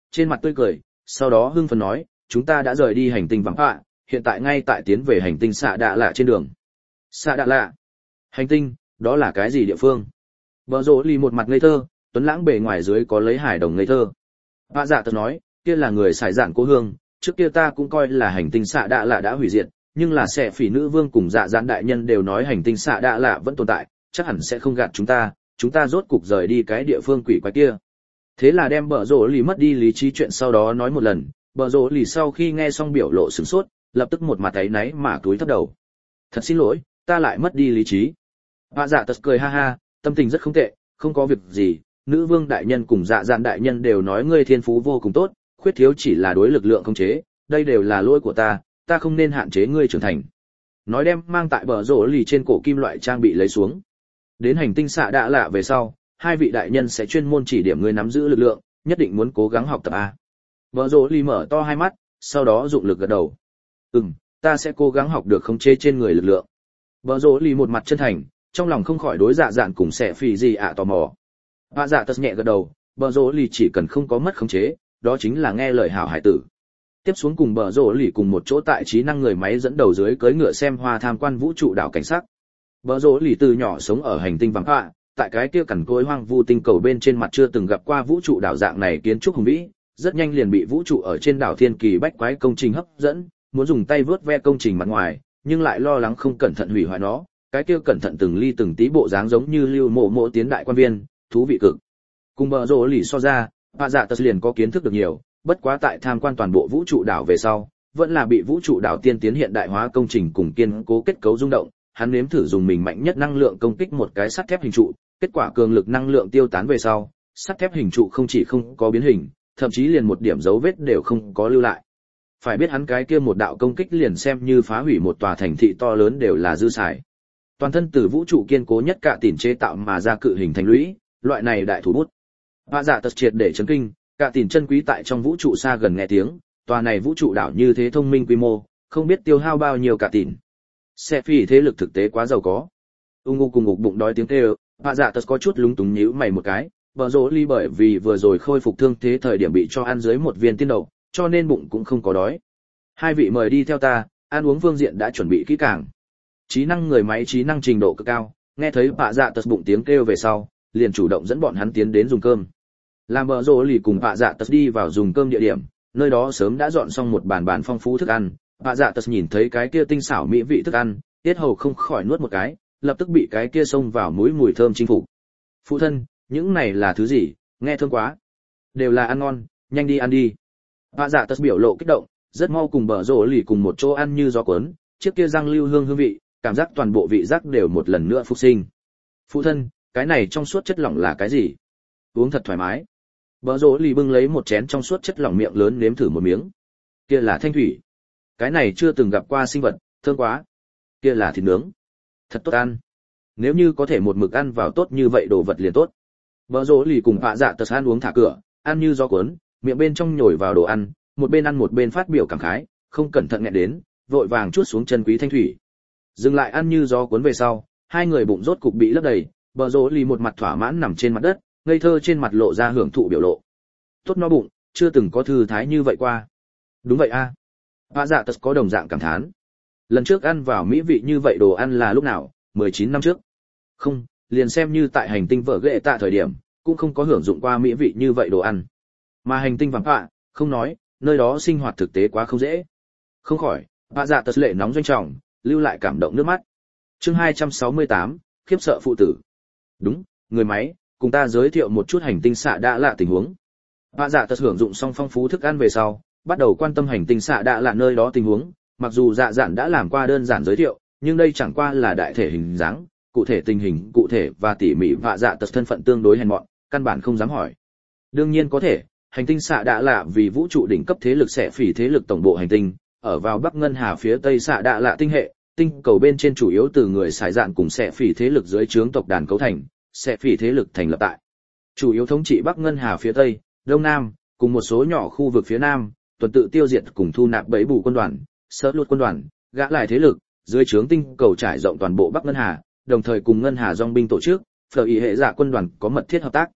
Speaker 1: trên mặt tươi cười, sau đó hưng phấn nói, chúng ta đã rời đi hành tinh vắng ạ, hiện tại ngay tại tiến về hành tinh xạ đạ lạ trên đường. Xạ đạ lạ? Hành tinh, đó là cái gì địa phương? Bờ rỗ lì một mặt ngây thơ, tuấn lãng bề ngoài dưới có lấy hài đồng ngây thơ. Vạ dạ tật nói, kia là người xài dạn cố hương, trước kia ta cũng coi là hành tinh xạ đạ lạ đã hủy diệt, nhưng là xẻ phỉ nữ vương cùng dạ dạn đại nhân đều nói hành tinh xạ đạ lạ vẫn tồn tại, chắc hẳn sẽ không gạt chúng ta rốt cục rời đi cái địa phương quỷ quái kia. Thế là đem bờ rỗ lì mất đi lý trí chuyện sau đó nói một lần. Bờ rỗ lì sau khi nghe xong biểu lộ sửng sốt, lập tức một mặt áy náy mà cúi thấp đầu. Thật xin lỗi, ta lại mất đi lý trí. Vạ dạ tật cười ha ha, tâm tình rất không tệ, không có việc gì, nữ vương đại nhân cùng dạ dạn đại nhân đều nói ngươi thiên phú vô cùng tốt, khuyết thiếu chỉ là đối lực lượng khống chế, đây đều là lỗi của ta không nên hạn chế ngươi trưởng thành. Nói đem mang tại bờ rỗ lì trên cổ kim loại trang bị lấy xuống. Đến hành tinh xạ đạ lạ về sau, hai vị đại nhân sẽ chuyên môn chỉ điểm ngươi nắm giữ lực lượng, nhất định muốn cố gắng học tập a. Bờ rỗ lì mở to hai mắt, sau đó dụng lực gật đầu. Ta sẽ cố gắng học được khống chế trên người lực lượng. Bờ rỗ lì một mặt chân thành, trong lòng không khỏi đối dạ dạn cùng sẽ phì gì tò mò. Vạ dạ tật nhẹ gật đầu, bờ rỗ lì chỉ cần không có mất khống chế, đó chính là nghe lời hảo hải tử. Tiếp xuống cùng bờ rỗ lì cùng một chỗ tại trí năng người máy dẫn đầu dưới cưỡi ngựa xem hoa tham quan vũ trụ đảo cảnh sắc. Bờ rỗ lì từ nhỏ sống ở hành tinh vắng ạ, tại cái kia cằn cỗi hoang vu tinh cầu bên trên mặt chưa từng gặp qua vũ trụ đảo dạng này kiến trúc hùng vĩ, rất nhanh liền bị vũ trụ ở trên đảo thiên kỳ bách quái công trình hấp dẫn, muốn dùng tay vớt ve công trình mặt ngoài, nhưng lại lo lắng không cẩn thận hủy hoại nó, cái kia cẩn thận từng ly từng tí bộ dáng giống như Lưu Mộ Mộ tiến đại quan viên, thú vị cực. Cùng bờ rỗ lì so ra, Vạ Dạ Tật liền có kiến thức được nhiều, bất quá tại tham quan toàn bộ vũ trụ đảo về sau, vẫn là bị vũ trụ đảo tiên tiến hiện đại hóa công trình cùng kiên cố kết cấu rung động, hắn nếm thử dùng mình mạnh nhất năng lượng công kích một cái sắt thép hình trụ, kết quả cường lực năng lượng tiêu tán về sau, sắt thép hình trụ không chỉ không có biến hình, thậm chí liền một điểm dấu vết đều không có lưu lại. Phải biết hắn cái kia một đạo công kích liền xem như phá hủy một tòa thành thị to lớn đều là dư xài. Toàn thân từ vũ trụ kiên cố nhất cả tỉn chế tạo mà ra cự hình thành lũy, loại này đại thủ bút. Vạ Dạ Tật triệt để chấn kinh, cả tỉn chân quý tại trong vũ trụ xa gần nghe tiếng, tòa này vũ trụ đảo như thế thông minh quy mô, không biết tiêu hao bao nhiêu cả tỉn. Sẽ phi thế lực thực tế quá giàu có. Ung cùng ngục bụng đói tiếng kêu, Vạ Dạ Tật có chút lúng túng nhíu mày một cái, bờ rỗ ly bởi vì vừa rồi khôi phục thương thế thời điểm bị cho ăn dưới một viên tiên đậu, cho nên bụng cũng không có đói. Hai vị mời đi theo ta, ăn uống phương diện đã chuẩn bị kỹ càng. Trí năng người máy trí năng trình độ cực cao, nghe thấy Vạ Dạ Tật bụng tiếng kêu về sau, liền chủ động dẫn bọn hắn tiến đến dùng cơm. Làm bờ rỗ ly cùng Vạ Dạ Tật đi vào dùng cơm địa điểm, nơi đó sớm đã dọn xong một bàn phong phú thức ăn. Vạ Dạ Tật nhìn thấy cái kia tinh xảo mỹ vị thức ăn, tiết hầu không khỏi nuốt một cái, lập tức bị cái kia xông vào mũi mùi thơm chinh phục. Phụ thân, những này là thứ gì, nghe thơm quá. Đều là ăn ngon, nhanh đi ăn đi. Vạ Dạ Tật biểu lộ kích động, rất mau cùng bờ rỗ lì cùng một chỗ ăn như gió cuốn, chiếc kia răng lưu hương vị, cảm giác toàn bộ vị giác đều một lần nữa phục sinh. Phụ thân, cái này trong suốt chất lỏng là cái gì? Uống thật thoải mái. Bờ rỗ lì bưng lấy một chén trong suốt chất lỏng miệng lớn nếm thử một miếng. Kia là thanh thủy. Cái này chưa từng gặp qua sinh vật, thơm quá. Kia là thịt nướng. Thật tốt ăn. Nếu như có thể một mực ăn vào tốt như vậy đồ vật liền tốt. Bờ rỗ lì cùng Vạ Dạ Tật ăn uống thả cửa, ăn như gió cuốn, miệng bên trong nhồi vào đồ ăn, một bên ăn một bên phát biểu cảm khái, không cẩn thận nghẹn đến, vội vàng chuốt xuống chân quý thanh thủy. Dừng lại ăn như gió cuốn về sau, hai người bụng rốt cục bị lấp đầy, bờ rỗ lì một mặt thỏa mãn nằm trên mặt đất, ngây thơ trên mặt lộ ra hưởng thụ biểu lộ. Tốt no bụng, chưa từng có thư thái như vậy qua. Đúng vậy a. Vạ Dạ Tật có đồng dạng cảm thán. Lần trước ăn vào mỹ vị như vậy đồ ăn là lúc nào? 19 năm trước. Không, liền xem như tại hành tinh vợ ghệ tạ thời điểm, cũng không có hưởng dụng qua mỹ vị như vậy đồ ăn. Mà hành tinh vàng họa, không nói, nơi đó sinh hoạt thực tế quá không dễ. Không khỏi, Vạ Dạ Tật lệ nóng doanh trọng, lưu lại cảm động nước mắt. Chương 268, khiếp sợ phụ tử. Đúng, người máy, cùng ta giới thiệu một chút hành tinh xạ đạ lạ tình huống. Vạ Dạ Tật hưởng dụng xong phong phú thức ăn về sau, bắt đầu quan tâm hành tinh xạ đạ lạ nơi đó tình huống, mặc dù dạ dạn đã làm qua đơn giản giới thiệu, nhưng đây chẳng qua là đại thể hình dáng, cụ thể tình hình cụ thể và tỉ mỉ Vạ Dạ Tật thân phận tương đối hèn mọn, căn bản không dám hỏi. Đương nhiên có thể, hành tinh xạ đạ lạ vì vũ trụ đỉnh cấp thế lực sẽ phỉ thế lực tổng bộ hành tinh, ở vào Bắc Ngân Hà phía Tây xạ đạ lạ tinh hệ, tinh cầu bên trên chủ yếu từ người xài dạn cùng sẽ phỉ thế lực dưới trướng tộc đàn cấu thành, sẽ phỉ thế lực thành lập tại. Chủ yếu thống trị Bắc Ngân Hà phía Tây, Đông Nam, cùng một số nhỏ khu vực phía Nam, tuần tự tiêu diệt cùng thu nạp bẫy bù quân đoàn, sở luật quân đoàn, gã lại thế lực, dưới trướng tinh cầu trải rộng toàn bộ Bắc Ngân Hà, đồng thời cùng Ngân Hà dòng binh tổ chức, phở ý hệ dạ quân đoàn có mật thiết hợp tác.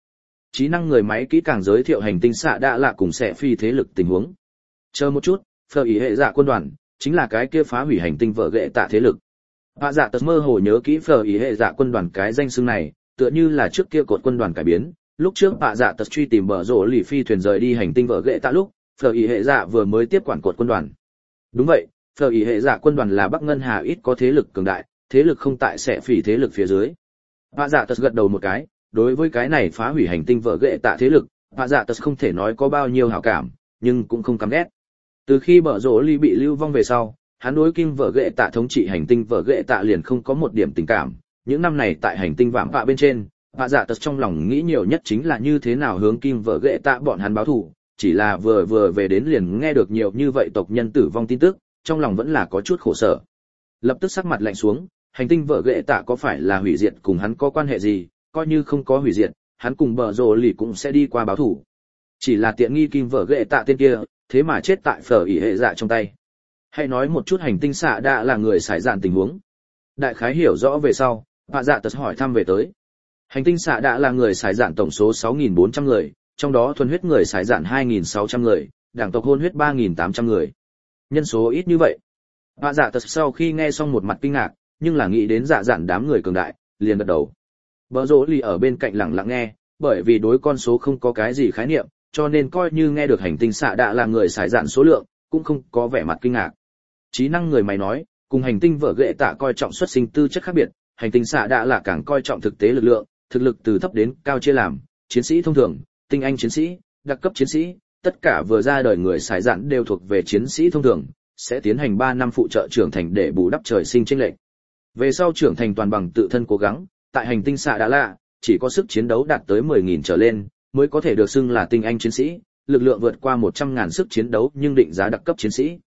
Speaker 1: Trí năng người máy kỹ càng giới thiệu hành tinh xạ đã lạ cùng sẽ phi thế lực tình huống. Chờ một chút, phở ý hệ dạ quân đoàn chính là cái kia phá hủy hành tinh vợ ghệ tạ thế lực. Hạ dạ tật mơ hồ nhớ kỹ phở ý hệ dạ quân đoàn cái danh xưng này, tựa như là trước kia cột quân đoàn cải biến. Lúc trước hạ dạ tật truy tìm bờ rổ lì phi thuyền rời đi hành tinh vợ ghệ tạ lúc, phở ý hệ dạ vừa mới tiếp quản cột quân đoàn. Đúng vậy, phở ý hệ dạ quân đoàn là Bắc Ngân Hà ít có thế lực cường đại, thế lực không tại sẽ phỉ thế lực phía dưới. Hạ dạ tật gật đầu một cái, đối với cái này phá hủy hành tinh vợ ghệ tạ thế lực, hạ dạ tật không thể nói có bao nhiêu hảo cảm, nhưng cũng không căm ghét. Từ khi bờ rổ ly bị lưu vong về sau, hắn đối kim vợ ghệ tạ thống trị hành tinh vợ ghệ tạ liền không có một điểm tình cảm. Những năm này tại hành tinh vạm vạ bên trên, hạ dạ tật trong lòng nghĩ nhiều nhất chính là như thế nào hướng kim vợ ghệ tạ bọn hắn báo thù. Chỉ là vừa về đến liền nghe được nhiều như vậy tộc nhân tử vong tin tức, trong lòng vẫn là có chút khổ sở. Lập tức sắc mặt lạnh xuống, hành tinh vợ ghệ tạ có phải là hủy diệt cùng hắn có quan hệ gì? Coi như không có hủy diệt, hắn cùng bờ rồ lì cũng sẽ đi qua báo thù. Chỉ là tiện nghi kim vợ ghệ tạ tên kia, thế mà chết tại phở ỉ hệ dạ trong tay. Hãy nói một chút hành tinh xạ đã là người xài dạn tình huống. Đại khái hiểu rõ về sau, hạ dạ tật hỏi thăm về tới. Hành tinh xạ đã là người xài dạn tổng số 6.400 người, trong đó thuần huyết người xài dạn 2.600 người, đảng tộc hôn huyết 3.800 người. Nhân số ít như vậy. Hạ dạ tật sau khi nghe xong một mặt kinh ngạc, nhưng là nghĩ đến dạ dạn đám người cường đại, liền gật đầu. Bờ rỗ lì ở bên cạnh lặng lặng nghe, bởi vì đối con số không có cái gì khái niệm, cho nên coi như nghe được hành tinh xạ đã là người xài dạn số lượng, cũng không có vẻ mặt kinh ngạc. Trí năng người máy nói, cùng hành tinh vợ ghệ tạ coi trọng xuất sinh tư chất khác biệt, hành tinh xạ đã là càng coi trọng thực tế lực lượng, thực lực từ thấp đến cao chia làm, chiến sĩ thông thường, tinh anh chiến sĩ, đặc cấp chiến sĩ, tất cả vừa ra đời người xài dạn đều thuộc về chiến sĩ thông thường, sẽ tiến hành 3 năm phụ trợ trưởng thành để bù đắp trời sinh chênh lệch. Về sau trưởng thành toàn bằng tự thân cố gắng, tại hành tinh xạ đã lạ, chỉ có sức chiến đấu đạt tới 10.000 trở lên, mới có thể được xưng là tinh anh chiến sĩ, lực lượng vượt qua 100.000 sức chiến đấu nhưng định giá đặc cấp chiến sĩ.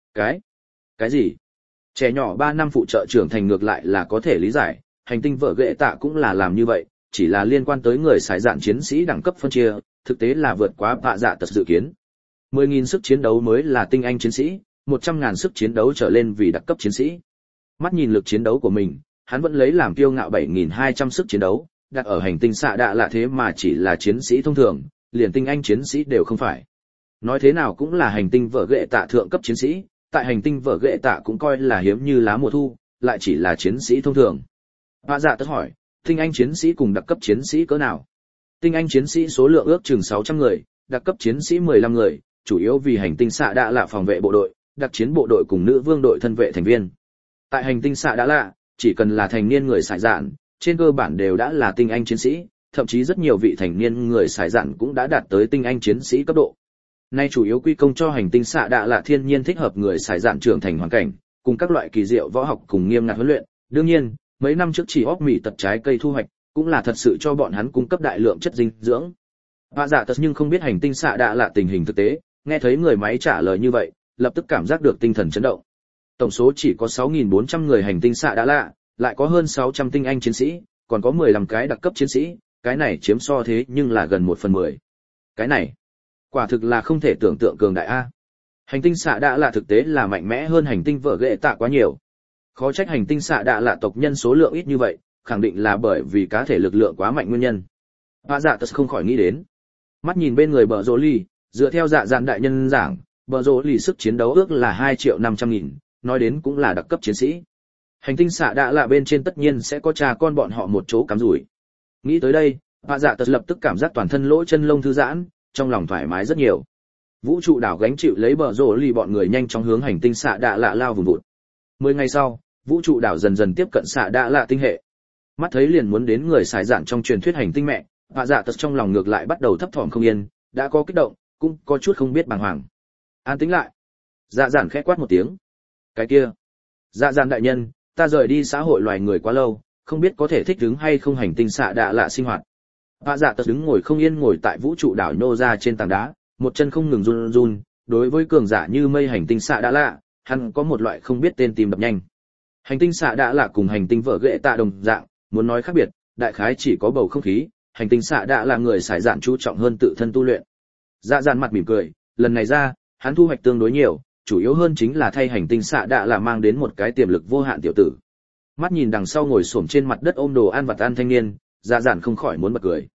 Speaker 1: Cái gì? Trẻ nhỏ 3 năm phụ trợ trưởng thành ngược lại là có thể lý giải, hành tinh vợ ghệ tạ cũng là làm như vậy, chỉ là liên quan tới người xài dạn chiến sĩ đẳng cấp phân chia, thực tế là vượt quá hạ dạ tật dự kiến. 10.000 sức chiến đấu mới là tinh anh chiến sĩ, 100.000 sức chiến đấu trở lên vì đặc cấp chiến sĩ. Mắt nhìn lực chiến đấu của mình, hắn vẫn lấy làm kiêu ngạo 7.200 sức chiến đấu, đặt ở hành tinh xạ đạ lạ thế mà chỉ là chiến sĩ thông thường, liền tinh anh chiến sĩ đều không phải. Nói thế nào cũng là hành tinh vợ ghệ tạ thượng cấp chiến sĩ, tại hành tinh vợ ghệ tạ cũng coi là hiếm như lá mùa thu, lại chỉ là chiến sĩ thông thường. Hạ dạ tất hỏi, tinh anh chiến sĩ cùng đặc cấp chiến sĩ cỡ nào? Tinh anh chiến sĩ số lượng ước chừng 600 người, đặc cấp chiến sĩ 15 người, chủ yếu vì hành tinh xạ đạ lạ phòng vệ bộ đội, đặc chiến bộ đội cùng nữ vương đội thân vệ thành viên. Tại hành tinh xạ đạ lạ, chỉ cần là thành niên người xài dạn, trên cơ bản đều đã là tinh anh chiến sĩ, thậm chí rất nhiều vị thành niên người xài dạn cũng đã đạt tới tinh anh chiến sĩ cấp độ. Nay chủ yếu quy công cho hành tinh xạ đạ lạ thiên nhiên thích hợp người xài dạn trưởng thành hoàn cảnh, cùng các loại kỳ diệu võ học cùng nghiêm ngặt huấn luyện. Đương nhiên, mấy năm trước chỉ óc mì tật trái cây thu hoạch, cũng là thật sự cho bọn hắn cung cấp đại lượng chất dinh dưỡng. Hạ dạ tật nhưng không biết hành tinh xạ đạ lạ tình hình thực tế, nghe thấy người máy trả lời như vậy, lập tức cảm giác được tinh thần chấn động. Tổng số chỉ có 6.400 người hành tinh xạ đạ lạ, lại có hơn 600 tinh anh chiến sĩ, còn có 15 cái đặc cấp chiến sĩ, cái này chiếm so thế nhưng là gần 1/10. Cái này, quả thực là không thể tưởng tượng cường đại a. Hành tinh xạ đạ lạ thực tế là mạnh mẽ hơn hành tinh vợ ghệ tạ quá nhiều. Khó trách hành tinh xạ đạ lạ tộc nhân số lượng ít như vậy, khẳng định là bởi vì cá thể lực lượng quá mạnh nguyên nhân. Hạ dạ tật không khỏi nghĩ đến. Mắt nhìn bên người bờ rỗ lì, dựa theo dạ dạn đại nhân giảng, bờ rỗ lì sức chiến đấu ước là 2.500.000, nói đến cũng là đặc cấp chiến sĩ. Hành tinh xạ đạ lạ bên trên tất nhiên sẽ có cha con bọn họ một chỗ cắm rủi. Nghĩ tới đây, hạ dạ tật lập tức cảm giác toàn thân lỗ chân lông thư giãn, trong lòng thoải mái rất nhiều. Vũ trụ đảo gánh chịu lấy bờ rỗ lì bọn người nhanh chóng hướng hành tinh xạ đạ lạ lao vùng vụt. 10 ngày sau, vũ trụ đảo dần dần tiếp cận xạ đạ lạ tinh hệ. Mắt thấy liền muốn đến người xài dạn trong truyền thuyết hành tinh mẹ, hạ dạ tật trong lòng ngược lại bắt đầu thấp thỏm không yên, đã có kích động, cũng có chút không biết bàng hoàng. An tĩnh lại. Dạ dạn khẽ quát một tiếng. Cái kia, dạ dạn đại nhân, ta rời đi xã hội loài người quá lâu, không biết có thể thích ứng hay không hành tinh xạ đạ lạ sinh hoạt. Hạ dạ tật đứng ngồi không yên ngồi tại vũ trụ đảo nhô ra trên tảng đá, một chân không ngừng run run. Đối với cường giả như mây hành tinh xạ đạ lạ, hắn có một loại không biết tên tim đập nhanh. Hành tinh xạ đạ lạ cùng hành tinh vợ ghệ tạ đồng dạng, muốn nói khác biệt, đại khái chỉ có bầu không khí. Hành tinh xạ đạ là người xài dạn chú trọng hơn tự thân tu luyện. Dạ dạn mặt mỉm cười, lần này ra, hắn thu hoạch tương đối nhiều, chủ yếu hơn chính là thay hành tinh xạ đạ là mang đến một cái tiềm lực vô hạn tiểu tử. Mắt nhìn đằng sau ngồi xổm trên mặt đất ôm đồ ăn vặt ăn thanh niên, dạ dạn không khỏi muốn bật cười.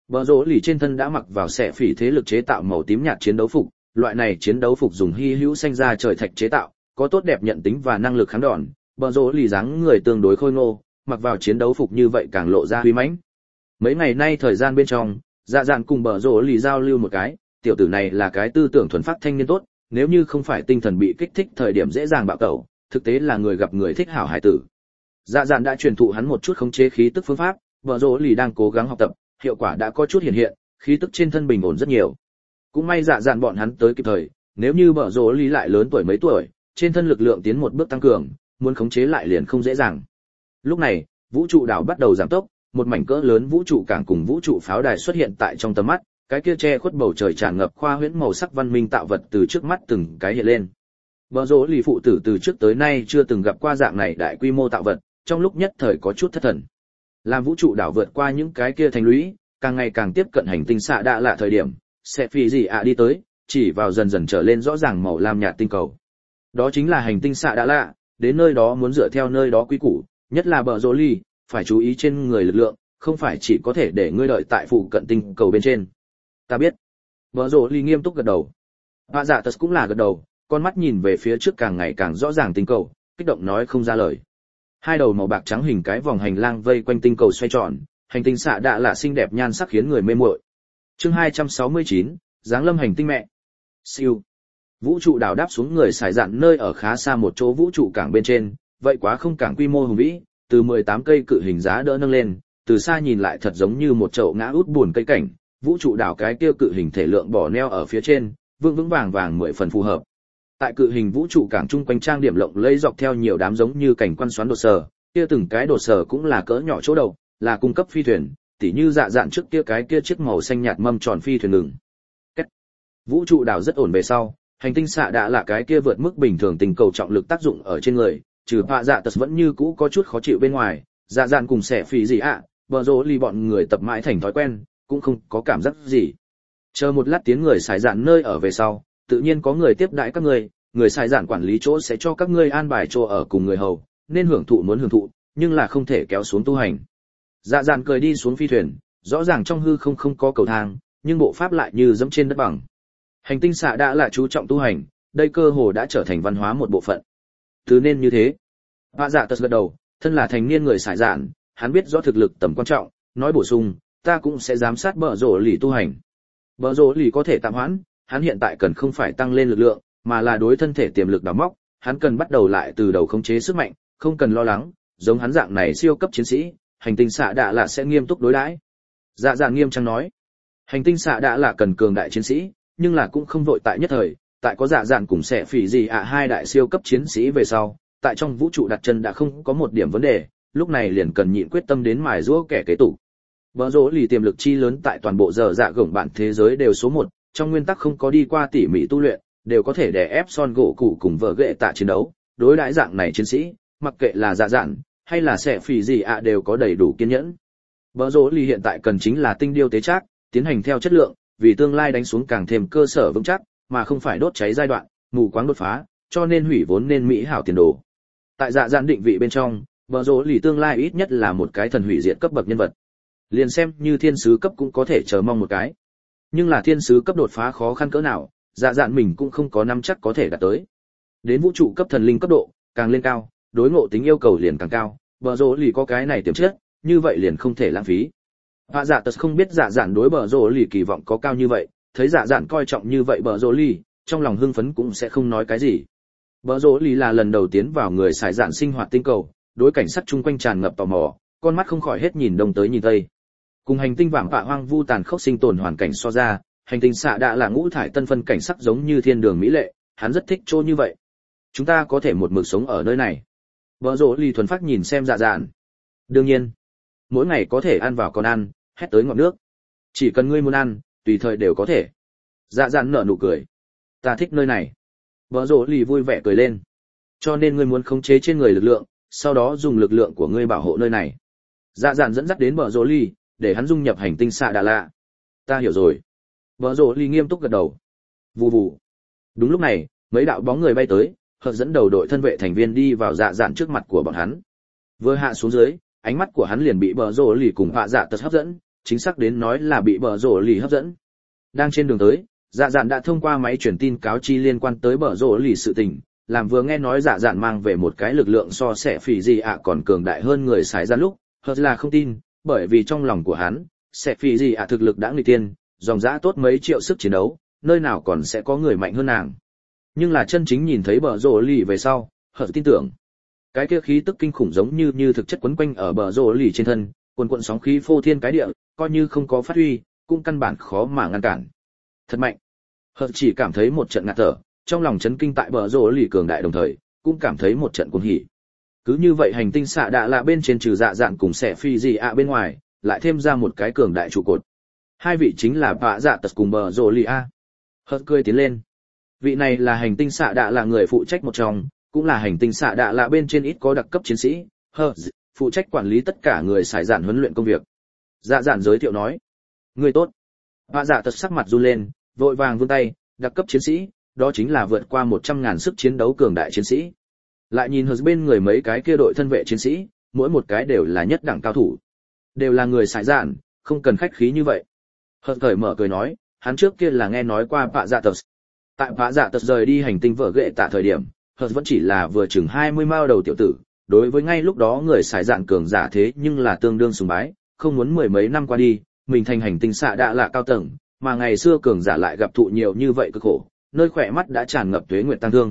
Speaker 1: Bờ rỗ lì trên thân đã mặc vào xẻ phỉ thế lực chế tạo màu tím nhạt chiến đấu phục, loại này chiến đấu phục dùng hy hữu xanh da trời thạch chế tạo, có tốt đẹp nhận tính và năng lực kháng đòn. Bờ rỗ lì dáng người tương đối khôi ngô, mặc vào chiến đấu phục như vậy càng lộ ra uy mãnh. Mấy ngày nay thời gian bên trong, Dạ Dạn cùng bờ rỗ lì giao lưu một cái, tiểu tử này là cái tư tưởng thuần phát thanh niên tốt, nếu như không phải tinh thần bị kích thích thời điểm dễ dàng bạo tẩu, thực tế là người gặp người thích hảo hải tử. Dạ Dạn đã truyền thụ hắn một chút khống chế khí tức phương pháp, bờ rỗ lì đang cố gắng học tập, hiệu quả đã có chút hiện hiện, khí tức trên thân bình ổn rất nhiều. Cũng may Dạ Dạn bọn hắn tới kịp thời, nếu như bờ rỗ lì lại lớn tuổi mấy tuổi, trên thân lực lượng tiến một bước tăng cường, muốn khống chế lại liền không dễ dàng. Lúc này, vũ trụ đảo bắt đầu giảm tốc, một mảnh cỡ lớn vũ trụ cảng cùng vũ trụ pháo đài xuất hiện tại trong tầm mắt, cái kia che khuất bầu trời tràn ngập khoa huyễn màu sắc văn minh tạo vật từ trước mắt từng cái hiện lên. Bờ rỗ lì phụ tử từ trước tới nay chưa từng gặp qua dạng này đại quy mô tạo vật, trong lúc nhất thời có chút thất thần. Làm vũ trụ đảo vượt qua những cái kia thành lũy, càng ngày càng tiếp cận hành tinh xạ đạ lạ thời điểm, sẽ phi gì đi tới, chỉ vào dần dần trở lên rõ ràng màu lam nhạt tinh cầu. Đó chính là hành tinh xạ đạ lạ, đến nơi đó muốn dựa theo nơi đó quy củ, nhất là bờ rỗ lì, phải chú ý trên người lực lượng, không phải chỉ có thể để ngươi đợi tại phụ cận tinh cầu bên trên. Ta biết. Bờ rỗ lì nghiêm túc gật đầu. Bà dạ tật cũng là gật đầu, con mắt nhìn về phía trước càng ngày càng rõ ràng tinh cầu, kích động nói không ra lời. Hai đầu màu bạc trắng hình cái vòng hành lang vây quanh tinh cầu xoay tròn, hành tinh xạ đạ lạ xinh đẹp nhan sắc khiến người mê muội. Chương 269, giáng lâm hành tinh mẹ. Siêu. Vũ trụ đảo đáp xuống người xài dạn nơi ở khá xa một chỗ vũ trụ cảng bên trên, vậy quá không cảng quy mô hùng vĩ, từ 18 cây cự hình giá đỡ nâng lên, từ xa nhìn lại thật giống như một chậu ngã út buồn cây cảnh, vũ trụ đảo cái kia cự hình thể lượng bỏ neo ở phía trên, vững vững vàng vàng 10 phần phù hợp. Tại cự hình vũ trụ cảng trung quanh trang điểm lộng lẫy dọc theo nhiều đám giống như cảnh quan xoắn đột sở, kia từng cái đột sở cũng là cỡ nhỏ chỗ đầu, là cung cấp phi thuyền, tỉ như Dạ Dạn trước kia cái kia chiếc màu xanh nhạt mâm tròn phi thuyền ngừng. Vũ trụ đảo rất ổn về sau, hành tinh xạ đã là cái kia vượt mức bình thường tình cầu trọng lực tác dụng ở trên người, trừ Hạ Dạ Tật vẫn như cũ có chút khó chịu bên ngoài, Dạ Dạn cùng xẻ phì gì ạ, bờ rỗ lì bọn người tập mãi thành thói quen, cũng không có cảm giác gì. Chờ một lát tiếng người xài dạn nơi ở về sau, tự nhiên có người tiếp đãi các người xài dạn quản lý chỗ sẽ cho các ngươi an bài chỗ ở cùng người hầu, nên hưởng thụ muốn hưởng thụ, nhưng là không thể kéo xuống tu hành. Dạ Dạn cười đi xuống phi thuyền, rõ ràng trong hư không có cầu thang, nhưng bộ pháp lại như dẫm trên đất bằng. Hành tinh xạ đã là chú trọng tu hành, đây cơ hồ đã trở thành văn hóa một bộ phận. Thứ nên như thế. Hạ Dạ Tật gật đầu, thân là thành niên người xài dạn, hắn biết rõ thực lực tầm quan trọng, nói bổ sung, ta cũng sẽ giám sát bờ rỗ lì tu hành. Bờ rỗ lì có thể tạm hoãn, hắn hiện tại cần không phải tăng lên lực lượng, mà là đối thân thể tiềm lực đào móc, hắn cần bắt đầu lại từ đầu khống chế sức mạnh, không cần lo lắng, giống hắn dạng này siêu cấp chiến sĩ, hành tinh xạ đạ là sẽ nghiêm túc đối đãi. Dạ Dạ nghiêm trang nói, hành tinh xạ đạ là cần cường đại chiến sĩ, nhưng là cũng không vội tại nhất thời, tại có Dạ Dạn cùng sẽ phỉ gì hai đại siêu cấp chiến sĩ về sau, tại trong vũ trụ đặt chân đã không có một điểm vấn đề, lúc này liền cần nhịn quyết tâm đến mài giũa kẻ kế tục. Bờ rỗ lì tiềm lực chi lớn tại toàn bộ dở dạ gổng bản thế giới đều số 1, trong nguyên tắc không có đi qua tỉ mỉ tu luyện, đều có thể đè ép Son gỗ cụ cùng vợ ghệ tạ chiến đấu, đối đãi dạng này chiến sĩ, mặc kệ là Dạ Dạn hay là sẽ phỉ gì đều có đầy đủ kiên nhẫn. Bờ rỗ lì hiện tại cần chính là tinh điêu tế trác, tiến hành theo chất lượng, vì tương lai đánh xuống càng thêm cơ sở vững chắc, mà không phải đốt cháy giai đoạn, mù quáng đột phá, cho nên hủy vốn nên mỹ hảo tiền đồ. Tại Dạ Dạn định vị bên trong, bờ rỗ lì tương lai ít nhất là một cái thần hủy diệt cấp bậc nhân vật. Liền xem như thiên sứ cấp cũng có thể chờ mong một cái. Nhưng là thiên sứ cấp đột phá khó khăn cỡ nào, Dạ Dạn mình cũng không có nắm chắc có thể đạt tới. Đến vũ trụ cấp thần linh cấp độ, càng lên cao, đối ngộ tính yêu cầu liền càng cao, bờ rỗ lì có cái này tiềm chất, như vậy liền không thể lãng phí. Hạ Dạ Tật không biết Dạ Dạn đối bờ rỗ lì kỳ vọng có cao như vậy, thấy Dạ Dạn coi trọng như vậy bờ rỗ lì, trong lòng hưng phấn cũng sẽ không nói cái gì. Bờ rỗ lì là lần đầu tiến vào người xài dạn sinh hoạt tinh cầu, đối cảnh sắc chung quanh tràn ngập tò mò, con mắt không khỏi hết nhìn đông tới nhìn tây. Cùng hành tinh vạm vạ hoang vu tàn khốc sinh tồn hoàn cảnh so ra, hành tinh xạ đã là ngũ thải tân phân cảnh sắc giống như thiên đường mỹ lệ, hắn rất thích chỗ như vậy. Chúng ta có thể một mực sống ở nơi này. Bờ rỗ lì thuần phát nhìn xem Dạ Dạn. Đương nhiên, mỗi ngày có thể ăn vào còn ăn, hét tới ngọn nước. Chỉ cần ngươi muốn ăn, tùy thời đều có thể. Dạ Dạn nở nụ cười. Ta thích nơi này. Bờ rỗ lì vui vẻ cười lên. Cho nên ngươi muốn khống chế trên người lực lượng, sau đó dùng lực lượng của ngươi bảo hộ nơi này. Dạ Dạn dẫn dắt đến bờ rỗ lì, để hắn dung nhập hành tinh xạ đà lạ. Ta hiểu rồi. Bờ rỗ lì nghiêm túc gật đầu. Vù vù. Đúng lúc này, mấy đạo bóng người bay tới, hợp dẫn đầu đội thân vệ thành viên đi vào Dạ Dạn trước mặt của bọn hắn. Vừa hạ xuống dưới, ánh mắt của hắn liền bị bờ rỗ lì cùng Hạ Dạ Tật hấp dẫn, chính xác đến nói là bị bờ rổ lì hấp dẫn. Đang trên đường tới, dạ dạn đã thông qua máy truyền tin cáo chi liên quan tới bờ rổ lì sự tình, làm vừa nghe nói dạ dạn mang về một cái lực lượng so sẽ phỉ gì ạ còn cường đại hơn người xài ra lúc, thật là không tin, bởi vì trong lòng của hắn, sẽ phỉ gì ạ thực lực đã nghịch tiên, dòng dã tốt mấy triệu sức chiến đấu, nơi nào còn sẽ có người mạnh hơn nàng. Nhưng là chân chính nhìn thấy bờ rổ lì về sau, hợt tin tưởng. Cái kia khí tức kinh khủng giống như thực chất quấn quanh ở bờ rổ lì trên thân, cuồn cuộn sóng khí phô thiên cái địa, coi như không có phát huy, cũng căn bản khó mà ngăn cản. Thật mạnh. Hợt chỉ cảm thấy một trận ngạt thở, trong lòng chấn kinh tại bờ rổ lì cường đại đồng thời, cũng cảm thấy một trận cuồng hỉ. Cứ như vậy hành tinh xạ đạ lạ bên trên trừ dạ dạn cùng sẽ phi gì ạ bên ngoài, lại thêm ra một cái cường đại trụ cột. Hai vị chính là bạ dạ tật cùng bờ rổ lì a. Hợt cười tiến lên. Vị này là hành tinh xạ đạ là người phụ trách một trong, cũng là hành tinh xạ đạ là bên trên ít có đặc cấp chiến sĩ, phụ trách quản lý tất cả người xài dạn huấn luyện công việc. Dạ dạn giới thiệu nói, người tốt. Bạ dạ tật sắc mặt run lên, vội vàng vươn tay, đặc cấp chiến sĩ, đó chính là vượt qua 100.000 sức chiến đấu cường đại chiến sĩ. Lại nhìn hướng bên người mấy cái kia đội thân vệ chiến sĩ, mỗi một cái đều là nhất đẳng cao thủ, đều là người xài dạn, không cần khách khí như vậy. Hợt cởi mở cười nói, hắn trước kia là nghe nói qua bạ dạ tật. Tại bạ dạ tật rời đi hành tinh vợ ghệ tạ thời điểm, hợt vẫn chỉ là vừa chừng 20 mao đầu tiểu tử, đối với ngay lúc đó người xài dạn cường giả thế nhưng là tương đương sùng bái, không muốn mười mấy năm qua đi, mình thành hành tinh xạ đã là cao tầng, mà ngày xưa cường giả lại gặp thụ nhiều như vậy cực khổ, nơi khỏe mắt đã tràn ngập tuế nguyệt tăng thương.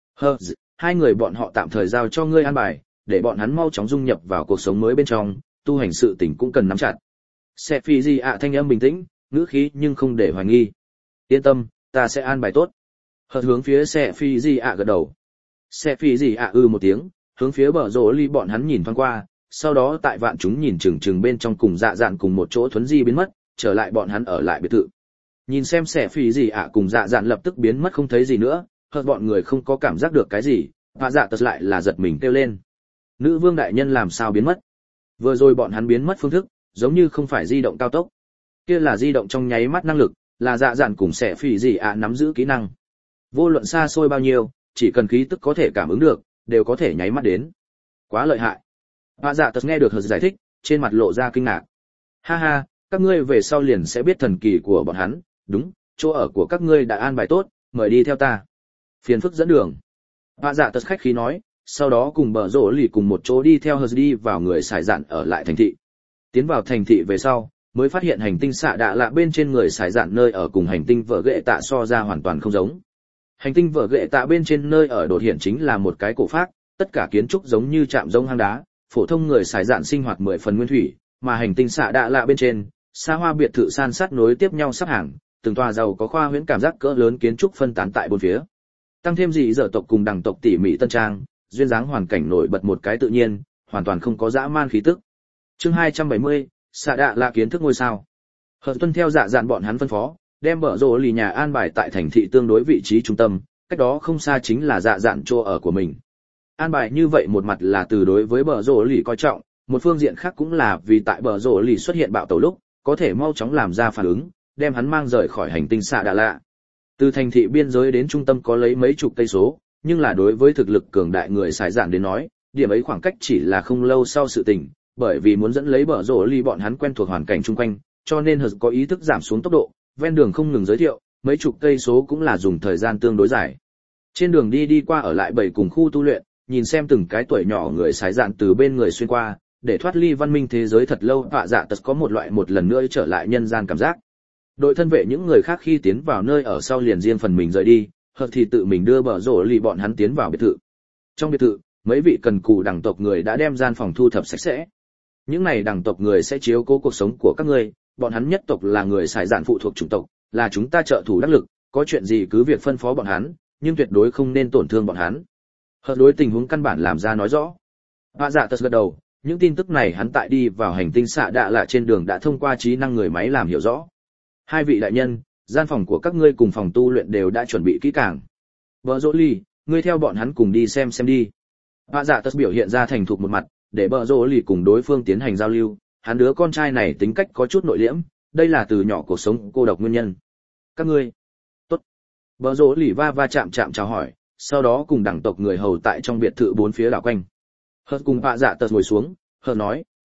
Speaker 1: Hai người bọn họ tạm thời giao cho ngươi an bài, để bọn hắn mau chóng dung nhập vào cuộc sống mới bên trong, tu hành sự tình cũng cần nắm chặt. Sẽ phi gì ạ thanh âm bình tĩnh, ngữ khí nhưng không để hoài nghi. Yên tâm, ta sẽ an bài tốt. Hợt hướng phía sẽ phi gì ạ gật đầu. Sẽ phi gì ạ một tiếng, hướng phía bờ rổ ly bọn hắn nhìn thoáng qua, sau đó tại vạn chúng nhìn chừng bên trong cùng dạ dạn cùng một chỗ thuấn di biến mất, trở lại bọn hắn ở lại biệt thự. Nhìn xem sẽ phi gì ạ cùng dạ dạn lập tức biến mất không thấy gì nữa, hợt bọn người không có cảm giác được cái gì, và dạ tật lại là giật mình kêu lên. Nữ vương đại nhân làm sao biến mất? Vừa rồi bọn hắn biến mất phương thức, giống như không phải di động cao tốc. Kia là di động trong nháy mắt năng lực, là dạ dạn cùng sẽ phỉ gì ạ nắm giữ kỹ năng. Vô luận xa xôi bao nhiêu, chỉ cần khí tức có thể cảm ứng được, đều có thể nháy mắt đến. Quá lợi hại. Và dạ tật nghe được hợt giải thích, trên mặt lộ ra kinh ngạc. Ha ha, các ngươi về sau liền sẽ biết thần kỳ của bọn hắn, đúng, chỗ ở của các ngươi đã an bài tốt, mời đi theo ta. Phiền phức dẫn đường. Và dạ tật khách khí nói, sau đó cùng bờ rổ lì cùng một chỗ đi theo hợt đi vào người xài dạn ở lại thành thị. Tiến vào thành thị về sau, mới phát hiện hành tinh xạ đạ lạ bên trên người xài dạn nơi ở cùng hành tinh vợ ghệ tạ so ra hoàn toàn không giống. Hành tinh vợ ghệ tạ bên trên nơi ở đột hiện chính là một cái cổ phác, tất cả kiến trúc giống như trạm giống hang đá, phổ thông người xài dạn sinh hoạt 10 phần nguyên thủy, mà hành tinh xạ đạ lạ bên trên, xa hoa biệt thự san sát nối tiếp nhau sắp hàng, từng tòa giàu có khoa huyễn cảm giác cỡ lớn kiến trúc phân tán tại bốn phía. Tăng thêm dị dở tộc cùng đẳng tộc tỉ mỉ tân trang, duyên dáng hoàn cảnh nổi bật một cái tự nhiên, hoàn toàn không có dã man khí tức. Chương 270, xạ đạ là kiến thức ngôi sao. Hợt tuân theo dạ dạn bọn hắn phân phó, đem bờ rổ lì nhà an bài tại thành thị tương đối vị trí trung tâm, cách đó không xa chính là dạ dạn chỗ ở của mình. An bài như vậy một mặt là từ đối với bờ rổ lì coi trọng, một phương diện khác cũng là vì tại bờ rổ lì xuất hiện bạo tẩu lúc, có thể mau chóng làm ra phản ứng, đem hắn mang rời khỏi hành tinh xạ đạ lạ. Từ thành thị biên giới đến trung tâm có lấy mấy chục cây số, nhưng là đối với thực lực cường đại người xài dạn đến nói, điểm ấy khoảng cách chỉ là không lâu sau sự tình, bởi vì muốn dẫn lấy bờ rổ ly bọn hắn quen thuộc hoàn cảnh chung quanh, cho nên Hờ có ý thức giảm xuống tốc độ, ven đường không ngừng giới thiệu, mấy chục cây số cũng là dùng thời gian tương đối dài. Trên đường đi qua ở lại bảy cùng khu tu luyện, nhìn xem từng cái tuổi nhỏ người xài dạn từ bên người xuyên qua, để thoát ly văn minh thế giới thật lâu, vạ dạ tật có một loại một lần nữa trở lại nhân gian cảm giác. Đội thân vệ những người khác khi tiến vào nơi ở sau liền riêng phần mình rời đi, Hờ thì tự mình đưa bờ rổ ly bọn hắn tiến vào biệt thự. Trong biệt thự, mấy vị cần cù đẳng tộc người đã đem gian phòng thu thập sạch sẽ. Những này đẳng tộc người sẽ chiếu cố cuộc sống của các ngươi, bọn hắn nhất tộc là người xài dạn phụ thuộc chủng tộc, là chúng ta trợ thủ đắc lực, có chuyện gì cứ việc phân phó bọn hắn, nhưng tuyệt đối không nên tổn thương bọn hắn. Hợp đối tình huống căn bản làm ra nói rõ. Vạ dạ tật gật đầu, những tin tức này hắn tại đi vào hành tinh xạ đạ lạ trên đường đã thông qua trí năng người máy làm hiểu rõ. Hai vị đại nhân, gian phòng của các ngươi cùng phòng tu luyện đều đã chuẩn bị kỹ càng. Bờ rỗ ly, ngươi theo bọn hắn cùng đi xem đi. Vạ dạ tật biểu hiện ra thành thục một mặt, để bờ rỗ ly cùng đối phương tiến hành giao lưu. Hắn đứa con trai này tính cách có chút nội liễm, đây là từ nhỏ cuộc sống cô độc nguyên nhân. Các ngươi, tốt. Bờ rỗ ly va chạm chào hỏi, sau đó cùng đẳng tộc người hầu tại trong biệt thự bốn phía đảo quanh. Hợt cùng vạ dạ tật ngồi xuống, Hợt nói,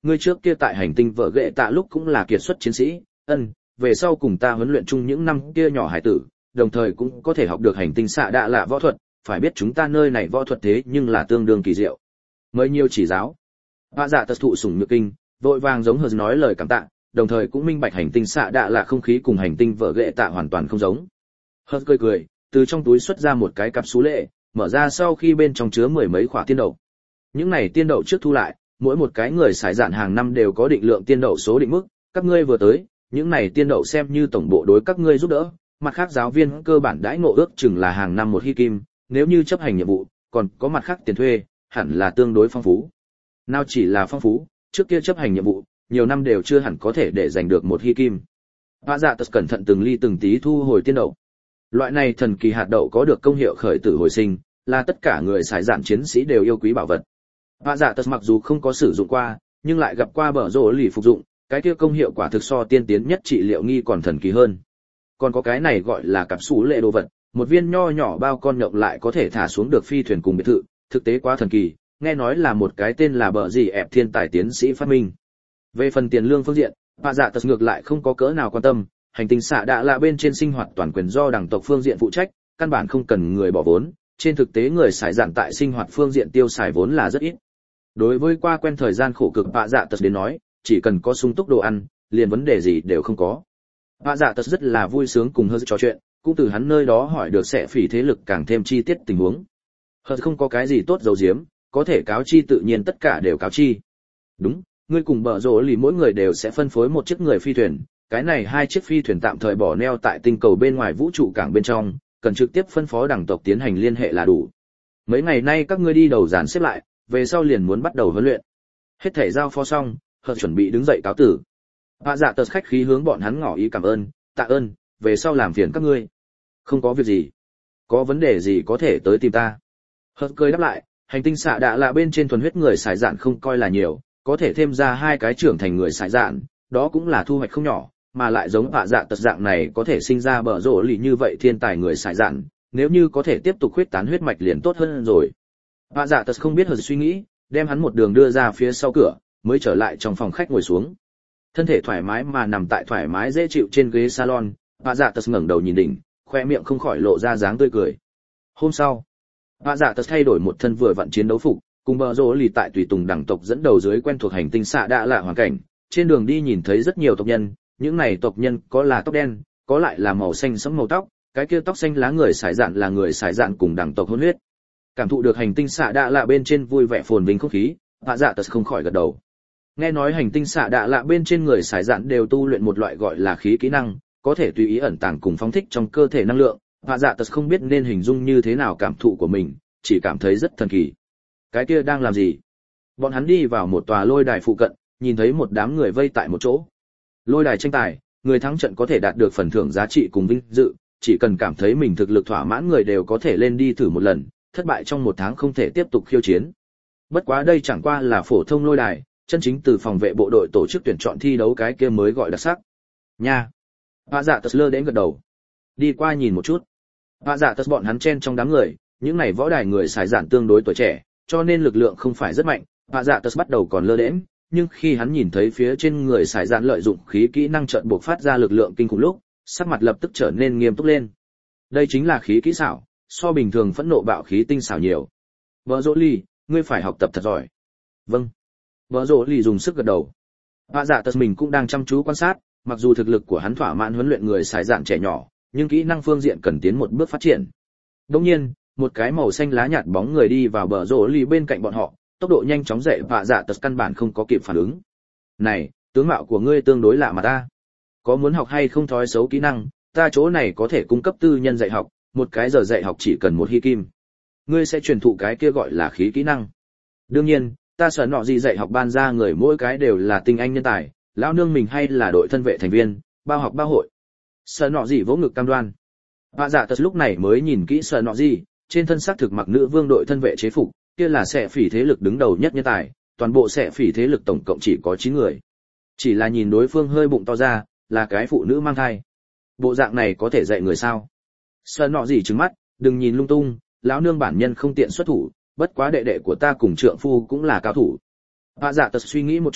Speaker 1: ngươi trước kia tại hành tinh vợ ghệ tạ lúc cũng là kiệt xuất chiến sĩ, về sau cùng ta huấn luyện chung những năm kia nhỏ hải tử, đồng thời cũng có thể học được hành tinh xạ đạ lạ võ thuật, phải biết chúng ta nơi này võ thuật thế nhưng là tương đương kỳ diệu. Mời nhiều chỉ giáo. Vạ dạ tật thụ sủng nhược kinh, vội vàng giống hờ nói lời cảm tạ, đồng thời cũng minh bạch hành tinh xạ đạ lạ không khí cùng hành tinh vợ ghệ tạ hoàn toàn không giống. Hờ cười cười, từ trong túi xuất ra một cái cặp sú lệ, mở ra sau khi bên trong chứa mười mấy quả tiên đậu. Những này tiên đậu trước thu lại, mỗi một cái người xài dạn hàng năm đều có định lượng tiên đậu số định mức, các ngươi vừa tới, những này tiên đậu xem như tổng bộ đối các ngươi giúp đỡ, mặt khác giáo viên cơ bản đãi ngộ ước chừng là hàng năm một hy kim, nếu như chấp hành nhiệm vụ, còn có mặt khác tiền thuê, hẳn là tương đối phong phú. Nào chỉ là phong phú, trước kia chấp hành nhiệm vụ, nhiều năm đều chưa hẳn có thể để giành được một hy kim. Vạ dạ tật cẩn thận từng ly từng tí thu hồi tiên đậu. Loại này thần kỳ hạt đậu có được công hiệu khởi tử hồi sinh, là tất cả người xài dạn chiến sĩ đều yêu quý bảo vật. Vạ dạ tật mặc dù không có sử dụng qua, nhưng lại gặp qua bở rổ lì phục dụng, cái kia công hiệu quả thực so tiên tiến nhất trị liệu nghi còn thần kỳ hơn. Còn có cái này gọi là cặp sú lệ đồ vật, một viên nho nhỏ bao con nhộng lại có thể thả xuống được phi thuyền cùng biệt thự, thực tế quá thần kỳ, nghe nói là một cái tên là bở gì ẹp thiên tài tiến sĩ phát minh. Về phần tiền lương phương diện, Vạ dạ tật ngược lại không có cỡ nào quan tâm, hành tinh xạ đạ là bên trên sinh hoạt toàn quyền do đảng tộc phương diện phụ trách, căn bản không cần người bỏ vốn, trên thực tế người xài dạn tại sinh hoạt phương diện tiêu xài vốn là rất ít. Đối với qua quen thời gian khổ cực Vạ dạ tật đến nói, chỉ cần có sung túc đồ ăn, liền vấn đề gì đều không có. Vạ dạ tật rất là vui sướng cùng Hơ trò chuyện, cũng từ hắn nơi đó hỏi được sẽ phỉ thế lực càng thêm chi tiết tình huống. Hơ không có cái gì tốt giấu giếm, có thể cáo chi tự nhiên tất cả đều cáo chi. Đúng, ngươi cùng bờ rổ lì mỗi người đều sẽ phân phối một chiếc người phi thuyền, cái này hai chiếc phi thuyền tạm thời bỏ neo tại tinh cầu bên ngoài vũ trụ cảng bên trong, cần trực tiếp phân phó đảng tộc tiến hành liên hệ là đủ. Mấy ngày nay các ngươi đi đầu dàn xếp lại, về sau liền muốn bắt đầu huấn luyện. Hết thể giao phó xong, Hơ chuẩn bị đứng dậy cáo tử. Vạ dạ tật khách khí hướng bọn hắn ngỏ ý cảm ơn, tạ ơn, về sau làm phiền các ngươi. Không có việc gì. Có vấn đề gì có thể tới tìm ta. Hơ cười đáp lại, hành tinh xạ đạ là bên trên thuần huyết người xài dạn không coi là nhiều, có thể thêm ra hai cái trưởng thành người xài dạn, đó cũng là thu hoạch không nhỏ, mà lại giống Vạ dạ tật dạng này có thể sinh ra bở rổ lì như vậy thiên tài người xài dạn, nếu như có thể tiếp tục huyết tán huyết mạch liền tốt hơn rồi. Vạ dạ tật không biết Hơ suy nghĩ, đem hắn một đường đưa ra phía sau cửa, mới trở lại trong phòng khách ngồi xuống. Thân thể thoải mái mà nằm tại thoải mái dễ chịu trên ghế salon, Vạ dạ tật ngẩng đầu nhìn đỉnh, khoe miệng không khỏi lộ ra dáng tươi cười. Hôm sau, Vạ dạ tật thay đổi một thân vừa vặn chiến đấu phục, cùng bờ rỗ lì tại tùy tùng đẳng tộc dẫn đầu dưới quen thuộc hành tinh xạ đạ lạ hoàn cảnh. Trên đường đi nhìn thấy rất nhiều tộc nhân, những này tộc nhân có là tóc đen, có lại là màu xanh sẫm màu tóc, cái kia tóc xanh lá người sải dạn là người sải dạn cùng đẳng tộc hôn huyết. Cảm thụ được hành tinh xạ đạ lạ bên trên vui vẻ phồn vinh không khí, Vạ dạ tật không khỏi gật đầu. Nghe nói hành tinh xạ đạ lạ bên trên người sải dạn đều tu luyện một loại gọi là khí kỹ năng, có thể tùy ý ẩn tàng cùng phóng thích trong cơ thể năng lượng. Vạ dạ tật không biết nên hình dung như thế nào cảm thụ của mình, chỉ cảm thấy rất thần kỳ. Cái kia đang làm gì? Bọn hắn đi vào một tòa lôi đài phụ cận, nhìn thấy một đám người vây tại một chỗ. Lôi đài tranh tài, người thắng trận có thể đạt được phần thưởng giá trị cùng vinh dự, chỉ cần cảm thấy mình thực lực thỏa mãn người đều có thể lên đi thử một lần, thất bại trong một tháng không thể tiếp tục khiêu chiến. Bất quá đây chẳng qua là phổ thông lôi đài, chân chính từ phòng vệ bộ đội tổ chức tuyển chọn thi đấu cái kia mới gọi đặc sắc. Nha. Vạ dạ tật lơ đến gật đầu. Đi qua nhìn một chút. Vạ dạ tật bọn hắn chen trong đám người, những này võ đài người xài dạn tương đối tuổi trẻ, cho nên lực lượng không phải rất mạnh. Vạ dạ tật bắt đầu còn lơ đễnh, nhưng khi hắn nhìn thấy phía trên người xài dạn lợi dụng khí kỹ năng chợt buộc phát ra lực lượng kinh khủng lúc, sắc mặt lập tức trở nên nghiêm túc lên. Đây chính là khí kỹ xảo, so bình thường phẫn nộ bạo khí tinh xảo nhiều. Vợ Dỗ Ly, ngươi phải học tập thật giỏi. Vâng. Vợ Dỗ Ly dùng sức gật đầu. Vạ dạ tật mình cũng đang chăm chú quan sát, mặc dù thực lực của hắn thỏa mãn huấn luyện người xài dạn trẻ nhỏ, nhưng kỹ năng phương diện cần tiến một bước phát triển. Đương nhiên, một cái màu xanh lá nhạt bóng người đi vào bờ rổ lì bên cạnh bọn họ, tốc độ nhanh chóng dậy Vạ dạ tật căn bản không có kịp phản ứng. Này, tướng mạo của ngươi tương đối lạ mà ta. Có muốn học hay không thói xấu kỹ năng, ta chỗ này có thể cung cấp tư nhân dạy học, một cái giờ dạy học chỉ cần một hy kim. Ngươi sẽ truyền thụ cái kia gọi là khí kỹ năng. Đương nhiên, ta sợ nọ gì dạy học ban ra người mỗi cái đều là tinh anh nhân tài, lão nương mình hay là đội thân vệ thành viên, bao học bao hội. Sợ nọ gì vỗ ngực cam đoan. Vạ dạ tật lúc này mới nhìn kỹ sợ nọ gì, trên thân xác thực mặc nữ vương đội thân vệ chế phục, kia là sẽ phỉ thế lực đứng đầu nhất nhân tài, toàn bộ sẽ phỉ thế lực tổng cộng chỉ có 9 người. Chỉ là nhìn đối phương hơi bụng to ra, là cái phụ nữ mang thai. Bộ dạng này có thể dạy người sao? Sợ nọ gì trừng mắt, đừng nhìn lung tung, lão nương bản nhân không tiện xuất thủ, bất quá đệ đệ của ta cùng trượng phu cũng là cao thủ. Vạ dạ tật suy nghĩ một chút,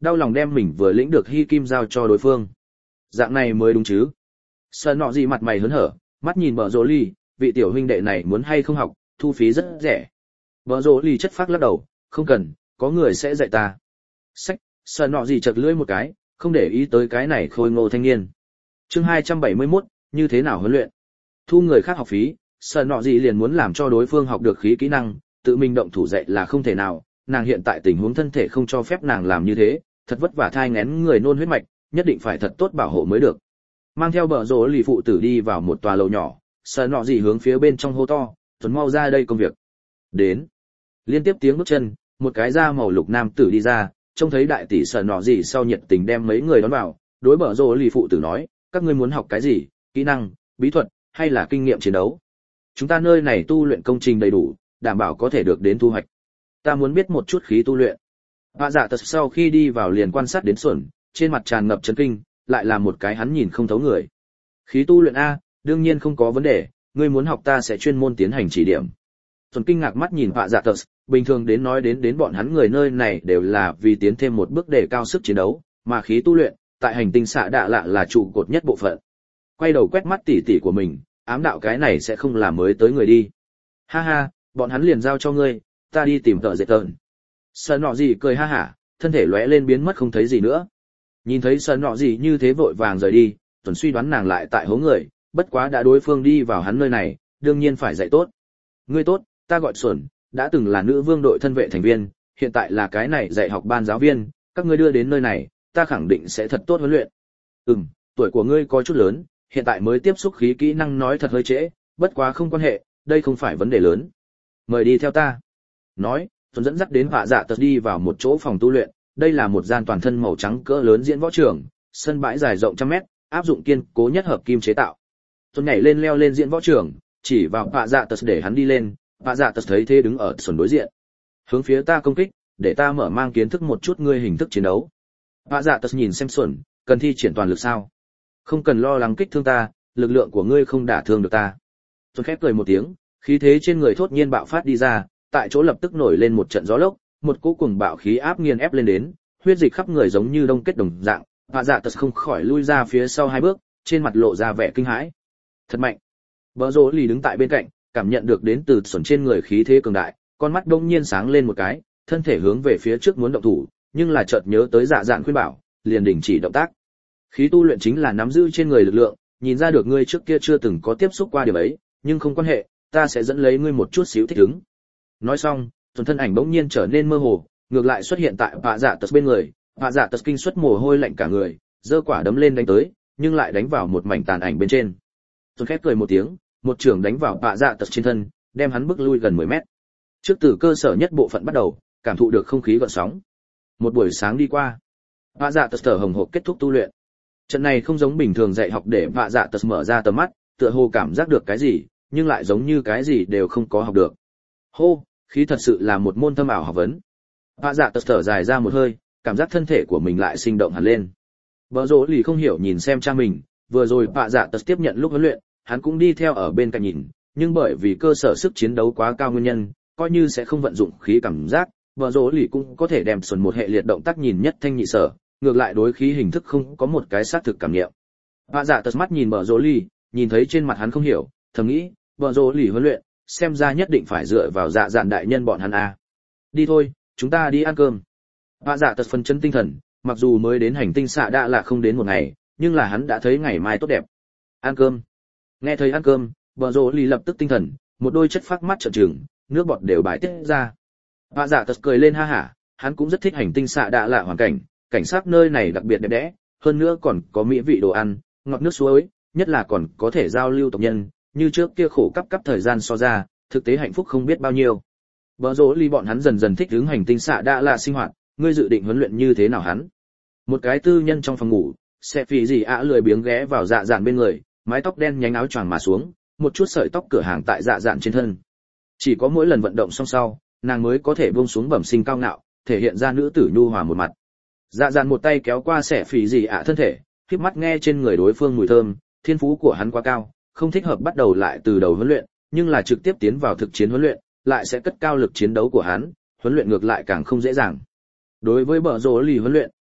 Speaker 1: đau lòng đem mình vừa lĩnh được hy kim giao cho đối phương. Dạng này mới đúng chứ. Sơn nọ gì mặt mày hớn hở, mắt nhìn bờ rỗ ly, vị tiểu huynh đệ này muốn hay không học, thu phí rất rẻ. Bờ rỗ ly chất phác lắc đầu, không cần, có người sẽ dạy ta. Sách, Sơn nọ gì chật lưỡi một cái, không để ý tới cái này khôi ngô thanh niên. Chương 271, như thế nào huấn luyện? Thu người khác học phí, Sơn nọ gì liền muốn làm cho đối phương học được khí kỹ năng, tự mình động thủ dạy là không thể nào, nàng hiện tại tình huống thân thể không cho phép nàng làm như thế, thật vất vả thai nghén người nôn huyết mạch, nhất định phải thật tốt bảo hộ mới được. Mang theo bờ rỗ lì phụ tử đi vào một tòa lầu nhỏ, Sơn nọ gì hướng phía bên trong hô to, "Tuấn mau ra đây công việc." Đến. Liên tiếp tiếng bước chân, một cái da màu lục nam tử đi ra, trông thấy đại tỷ Sơn nọ gì sau nhiệt tình đem mấy người đón vào, đối bờ rỗ lì phụ tử nói, "Các ngươi muốn học cái gì? Kỹ năng, bí thuật hay là kinh nghiệm chiến đấu? Chúng ta nơi này tu luyện công trình đầy đủ, đảm bảo có thể được đến thu hoạch. Ta muốn biết một chút khí tu luyện." Vạ Dạ Tật sau khi đi vào liền quan sát đến Xuân, trên mặt tràn ngập chấn kinh, lại là một cái hắn nhìn không thấu người. Khí tu luyện a, đương nhiên không có vấn đề, ngươi muốn học ta sẽ chuyên môn tiến hành chỉ điểm. Xuân kinh ngạc mắt nhìn Vạ Dạ Tật, bình thường đến nói đến bọn hắn người nơi này đều là vì tiến thêm một bước để cao sức chiến đấu, mà khí tu luyện, tại hành tinh xạ đạ lạ là trụ cột nhất bộ phận. Quay đầu quét mắt tỉ tỉ của mình, ám đạo cái này sẽ không là mới tới người đi. Ha ha, bọn hắn liền giao cho ngươi, ta đi tìm tợ dệt tợn. Sơn nọ gì cười ha hả, thân thể lóe lên biến mất không thấy gì nữa. Nhìn thấy Sơn nọ gì như thế vội vàng rời đi, Tuấn suy đoán nàng lại tại hố người, bất quá đã đối phương đi vào hắn nơi này, đương nhiên phải dạy tốt. Ngươi tốt, ta gọi Xuân, đã từng là nữ vương đội thân vệ thành viên, hiện tại là cái này dạy học ban giáo viên, các ngươi đưa đến nơi này, ta khẳng định sẽ thật tốt huấn luyện. Tuổi của ngươi có chút lớn, hiện tại mới tiếp xúc khí kỹ năng nói thật hơi trễ, bất quá không quan hệ, đây không phải vấn đề lớn. Mời đi theo ta. Nói, Tuấn dẫn dắt đến Vạ Dạ Tật đi vào một chỗ phòng tu luyện, đây là một gian toàn thân màu trắng cỡ lớn diễn võ trường, sân bãi dài rộng trăm mét, áp dụng kiên cố nhất hợp kim chế tạo. Tuấn nhảy lên leo lên diễn võ trường, chỉ vào Vạ Dạ Tật để hắn đi lên, Vạ Dạ Tật thấy thế đứng ở Xuân đối diện. Hướng phía ta công kích, để ta mở mang kiến thức một chút ngươi hình thức chiến đấu. Vạ Dạ Tật nhìn xem Xuân, cần thi triển toàn lực sao? Không cần lo lắng kích thương ta, lực lượng của ngươi không đả thương được ta. Xuân khép cười một tiếng, khí thế trên người thốt nhiên bạo phát đi ra, tại chỗ lập tức nổi lên một trận gió lốc, một cỗ cuồng bạo khí áp nghiền ép lên đến, huyết dịch khắp người giống như đông kết đồng dạng, Vạ Dạ Tật không khỏi lui ra phía sau hai bước, trên mặt lộ ra vẻ kinh hãi. Thật mạnh. Bờ rỗ lì đứng tại bên cạnh, cảm nhận được đến từ Xuân trên người khí thế cường đại, con mắt đông nhiên sáng lên một cái, thân thể hướng về phía trước muốn động thủ, nhưng là chợt nhớ tới Dạ Dạn khuyên bảo, liền đình chỉ động tác. Khí tu luyện chính là nắm giữ trên người lực lượng, nhìn ra được ngươi trước kia chưa từng có tiếp xúc qua điều ấy, nhưng không quan hệ, ta sẽ dẫn lấy ngươi một chút xíu thích ứng. Nói xong, Tuần thân ảnh bỗng nhiên trở nên mơ hồ, ngược lại xuất hiện tại Vạ Dạ Tật bên người, Vạ Dạ Tật kinh xuất mồ hôi lạnh cả người, giơ quả đấm lên đánh tới, nhưng lại đánh vào một mảnh tàn ảnh bên trên. Tuần khép cười một tiếng, một chưởng đánh vào Vạ Dạ Tật trên thân, đem hắn bước lui gần 10 mét. Trước từ cơ sở nhất bộ phận bắt đầu, cảm thụ được không khí gợn sóng. Một buổi sáng đi qua, Vạ Dạ Tật thở hồng hộc kết thúc tu luyện. Trận này không giống bình thường dạy học để Vạ Dạ Tật mở ra tầm mắt, tựa hồ cảm giác được cái gì, nhưng lại giống như cái gì đều không có học được. Hô, khí thật sự là một môn thâm ảo học vấn. Vạ Dạ Tật thở dài ra một hơi, cảm giác thân thể của mình lại sinh động hẳn lên. Bờ rỗ lì không hiểu nhìn xem cha mình, vừa rồi Vạ Dạ Tật tiếp nhận lúc huấn luyện, hắn cũng đi theo ở bên cạnh nhìn, nhưng bởi vì cơ sở sức chiến đấu quá cao nguyên nhân, coi như sẽ không vận dụng khí cảm giác, bờ rỗ lì cũng có thể đem Xuân một hệ liệt động tác nhìn nhất thanh nhị sở, ngược lại đối khí hình thức không có một cái xác thực cảm nghiệm. Vạ Dạ Tật mắt nhìn bờ rỗ lì, nhìn thấy trên mặt hắn không hiểu, thầm nghĩ, bờ rỗ lì huấn luyện, xem ra nhất định phải dựa vào Dạ Dạn đại nhân bọn hắn a. Đi thôi, chúng ta đi ăn cơm. Vạ Dạ Tật phân chấn tinh thần, mặc dù mới đến hành tinh xạ đạ là không đến một ngày, nhưng là hắn đã thấy ngày mai tốt đẹp. Ăn cơm. Nghe thấy ăn cơm, bờ rỗ lì lập tức tinh thần, một đôi chất phác mắt trợn trừng, nước bọt đều bài tiết ra. Vạ Dạ Tật cười lên ha hả, hắn cũng rất thích hành tinh xạ đạ lạ hoàn cảnh, cảnh sát nơi này đặc biệt đẹp đẽ, hơn nữa còn có mỹ vị đồ ăn, ngọt nước suối, nhất là còn có thể giao lưu tộc nhân, như trước kia khổ cấp thời gian so ra, thực tế hạnh phúc không biết bao nhiêu. Bờ rỗ ly bọn hắn dần dần thích ứng hành tinh xạ đạ lạ sinh hoạt, ngươi dự định huấn luyện như thế nào hắn? Một cái tư nhân trong phòng ngủ, sẽ phì gì lười biếng ghé vào Dạ Dạn bên người, mái tóc đen nhánh áo choàng mà xuống, một chút sợi tóc cửa hàng tại Dạ Dạn trên thân. Chỉ có mỗi lần vận động xong sau, nàng mới có thể buông xuống bẩm sinh cao ngạo, thể hiện ra nữ tử nhu hòa một mặt. Dạ Dạn một tay kéo qua sẽ phì gì thân thể, khép mắt nghe trên người đối phương mùi thơm, thiên phú của hắn quá cao, không thích hợp bắt đầu lại từ đầu huấn luyện, nhưng là trực tiếp tiến vào thực chiến huấn luyện, lại sẽ cất cao lực chiến đấu của hắn, huấn luyện ngược lại càng không dễ dàng. Đối với bờ rỗ lì huấn luyện,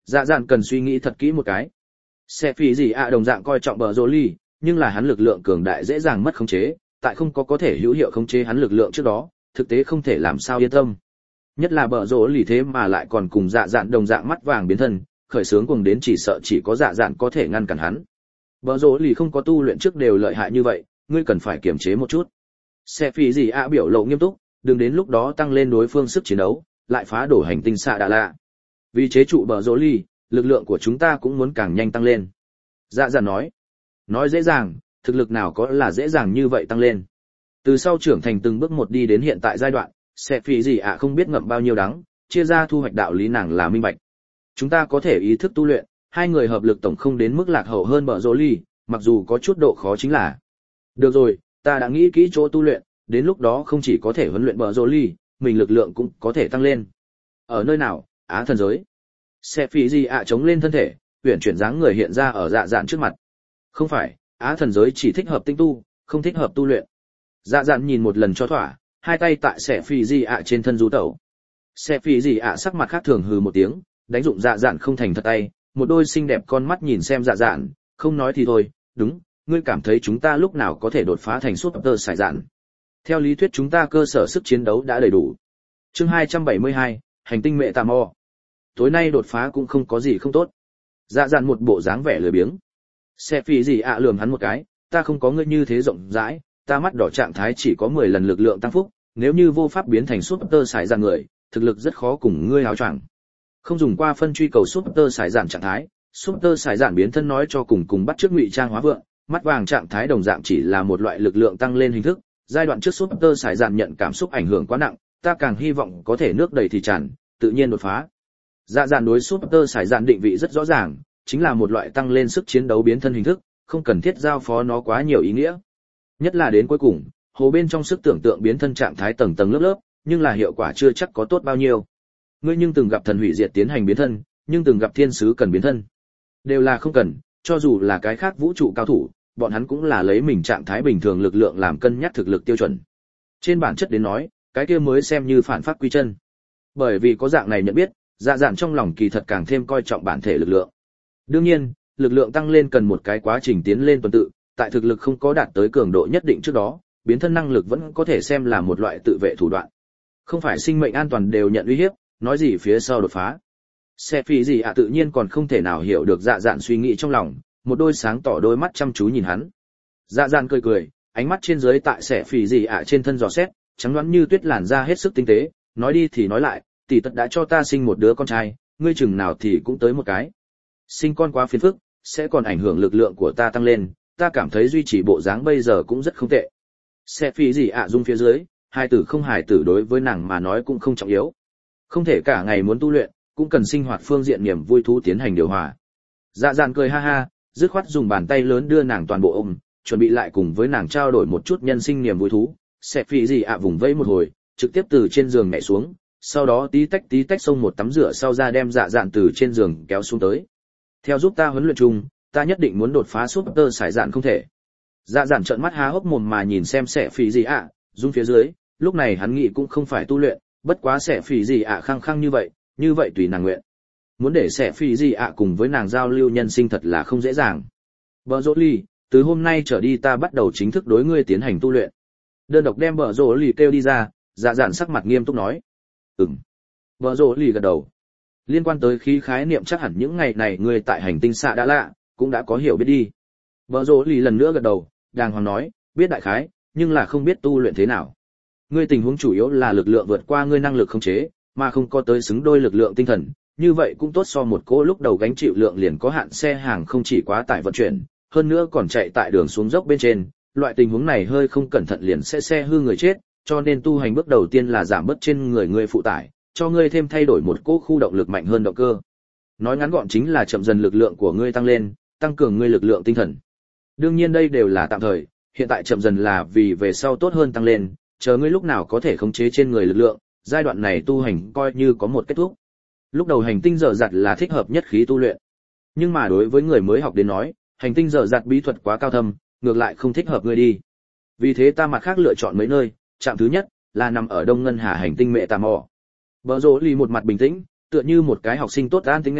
Speaker 1: Dạ dạn cần suy nghĩ thật kỹ một cái. Sẽ phí gì đồng dạng coi trọng bờ rồ ly, nhưng là hắn lực lượng cường đại dễ dàng mất khống chế, tại không có thể hữu hiệu khống chế hắn lực lượng trước đó, thực tế không thể làm sao yên tâm. Nhất là bờ rồ ly thế mà lại còn cùng dạ dạn đồng dạng mắt vàng biến thân, khởi sướng cùng đến chỉ sợ chỉ có dạ dạn có thể ngăn cản hắn. Bờ rồ ly không có tu luyện trước đều lợi hại như vậy, ngươi cần phải kiềm chế một chút. Sẽ phí gì biểu lộ nghiêm túc, đừng đến lúc đó tăng lên đối phương sức chiến đấu, lại phá đổ hành tinh xạ đà lạ. Vì chế trụ bờ rồ ly, lực lượng của chúng ta cũng muốn càng nhanh tăng lên. Dạ dạn nói dễ dàng, thực lực nào có là dễ dàng như vậy tăng lên. Từ sau trưởng thành từng bước một đi đến hiện tại giai đoạn, sẽ phí gì không biết ngậm bao nhiêu đắng, chia ra thu hoạch đạo lý nàng là minh bạch. Chúng ta có thể ý thức tu luyện, hai người hợp lực tổng không đến mức lạc hậu hơn bờ rồ ly, mặc dù có chút độ khó chính là. Được rồi, ta đã nghĩ kỹ chỗ tu luyện, đến lúc đó không chỉ có thể huấn luyện bờ rồ ly, mình lực lượng cũng có thể tăng lên. Ở nơi nào? Á thần giới. Sẽ phí gì chống lên thân thể, uyển chuyển dáng người hiện ra ở dạ dạn trước mặt. Không phải, Á thần giới chỉ thích hợp tinh tu, không thích hợp tu luyện. Dạ dạn nhìn một lần cho thỏa, hai tay tại sẽ phí gì trên thân du tẩu. Sẽ phí gì sắc mặt khác thường hừ một tiếng, đánh dụng dạ dạn không thành thật tay, một đôi xinh đẹp con mắt nhìn xem dạ dạn, không nói thì thôi, đúng, ngươi cảm thấy chúng ta lúc nào có thể đột phá thành Super Saiyan dạn. Theo lý thuyết chúng ta cơ sở sức chiến đấu đã đầy đủ. Chương 272, hành tinh mẹ tà mò. Tối nay đột phá cũng không có gì không tốt. Dạ dạn một bộ dáng vẻ lười biếng. Sẽ phí gì lườm hắn một cái, ta không có ngươi như thế rộng rãi, ta mắt đỏ trạng thái chỉ có 10 lần lực lượng tăng phúc, nếu như vô pháp biến thành Super Saiyan người, thực lực rất khó cùng ngươi áo choàng. Không dùng qua phân truy cầu Super Saiyan trạng thái, Super Saiyan biến thân nói cho cùng bắt trước ngụy trang hóa vượng, mắt vàng trạng thái đồng dạng chỉ là một loại lực lượng tăng lên hình thức, giai đoạn trước Super Saiyan nhận cảm xúc ảnh hưởng quá nặng, ta càng hy vọng có thể nước đầy thì tràn, tự nhiên đột phá. Dạ dạn đối Super Saiyan định vị rất rõ ràng, chính là một loại tăng lên sức chiến đấu biến thân hình thức, không cần thiết giao phó nó quá nhiều ý nghĩa. Nhất là đến cuối cùng, hồ bên trong sức tưởng tượng biến thân trạng thái tầng tầng lớp lớp, nhưng là hiệu quả chưa chắc có tốt bao nhiêu. Ngươi nhưng từng gặp thần hủy diệt tiến hành biến thân, nhưng từng gặp thiên sứ cần biến thân. Đều là không cần, cho dù là cái khác vũ trụ cao thủ, bọn hắn cũng là lấy mình trạng thái bình thường lực lượng làm cân nhắc thực lực tiêu chuẩn. Trên bản chất đến nói, cái kia mới xem như phản pháp quy chân. Bởi vì có dạng này nhận biết, dạ dạn trong lòng kỳ thật càng thêm coi trọng bản thể lực lượng. Đương nhiên, lực lượng tăng lên cần một cái quá trình tiến lên tuần tự, tại thực lực không có đạt tới cường độ nhất định trước đó, biến thân năng lực vẫn có thể xem là một loại tự vệ thủ đoạn. Không phải sinh mệnh an toàn đều nhận uy hiếp, nói gì phía sau đột phá. Sẽ phí gì tự nhiên còn không thể nào hiểu được dạ dạn suy nghĩ trong lòng, một đôi sáng tỏ đôi mắt chăm chú nhìn hắn. Dạ dạn cười cười, ánh mắt trên dưới tại sẽ phí gì trên thân dò xét, trắng nõn như tuyết làn da hết sức tinh tế, nói đi thì nói lại, tỷ tật đã cho ta sinh một đứa con trai, ngươi chừng nào thì cũng tới một cái. Sinh con quá phiền phức, sẽ còn ảnh hưởng lực lượng của ta tăng lên, ta cảm thấy duy trì bộ dáng bây giờ cũng rất không tệ. Sẽ phí gì dung phía dưới, hài tử không hài tử đối với nàng mà nói cũng không trọng yếu. Không thể cả ngày muốn tu luyện, cũng cần sinh hoạt phương diện niềm vui thú tiến hành điều hòa. Dạ dạn cười ha ha, dứt khoát dùng bàn tay lớn đưa nàng toàn bộ ôm, chuẩn bị lại cùng với nàng trao đổi một chút nhân sinh niềm vui thú. Sẽ phí gì vùng vẫy một hồi, trực tiếp từ trên giường nhảy xuống, sau đó tí tách xông một tắm rửa sau ra đem dạ dạn từ trên giường kéo xuống tới. Theo giúp ta huấn luyện chung, ta nhất định muốn đột phá Super Saiyan không thể. Dạ dạn trợn mắt há hốc mồm mà nhìn xem sẽ phí gì dung phía dưới, lúc này hắn nghĩ cũng không phải tu luyện, bất quá sẽ phí gì khăng khăng như vậy tùy nàng nguyện. Muốn để sẽ phí gì cùng với nàng giao lưu nhân sinh thật là không dễ dàng. Bờ rỗ ly, từ hôm nay trở đi ta bắt đầu chính thức đối ngươi tiến hành tu luyện. Đơn độc đem bờ rỗ ly kêu đi ra, dạ dạn sắc mặt nghiêm túc nói. Bờ rỗ ly gật đầu. Liên quan tới khí khái niệm chắc hẳn những ngày này ngươi tại hành tinh xạ đã lạ, cũng đã có hiểu biết đi. Bờ rỗ ly lần nữa gật đầu, đàng hoàng nói, biết đại khái, nhưng là không biết tu luyện thế nào. Ngươi tình huống chủ yếu là lực lượng vượt qua ngươi năng lực khống chế, mà không có tới xứng đôi lực lượng tinh thần, như vậy cũng tốt so một cỗ lúc đầu gánh chịu lượng liền có hạn xe hàng không chỉ quá tải vận chuyển, hơn nữa còn chạy tại đường xuống dốc bên trên, loại tình huống này hơi không cẩn thận liền sẽ xe hư người chết, cho nên tu hành bước đầu tiên là giảm bớt trên người ngươi phụ tải, cho ngươi thêm thay đổi một cỗ khu động lực mạnh hơn động cơ. Nói ngắn gọn chính là chậm dần lực lượng của ngươi tăng lên, tăng cường ngươi lực lượng tinh thần. Đương nhiên đây đều là tạm thời, hiện tại chậm dần là vì về sau tốt hơn tăng lên, chờ ngươi lúc nào có thể khống chế trên người lực lượng, giai đoạn này tu hành coi như có một kết thúc. Lúc đầu hành tinh dở dặt là thích hợp nhất khí tu luyện. Nhưng mà đối với người mới học đến nói, hành tinh dở dặt bí thuật quá cao thâm, ngược lại không thích hợp ngươi đi. Vì thế ta mặt khác lựa chọn mấy nơi, trạm thứ nhất là nằm ở Đông Ngân Hà hành tinh mẹ tà mò. Bờ rỗ lì một mặt bình tĩnh, tựa như một cái học sinh tốt an tính nghe,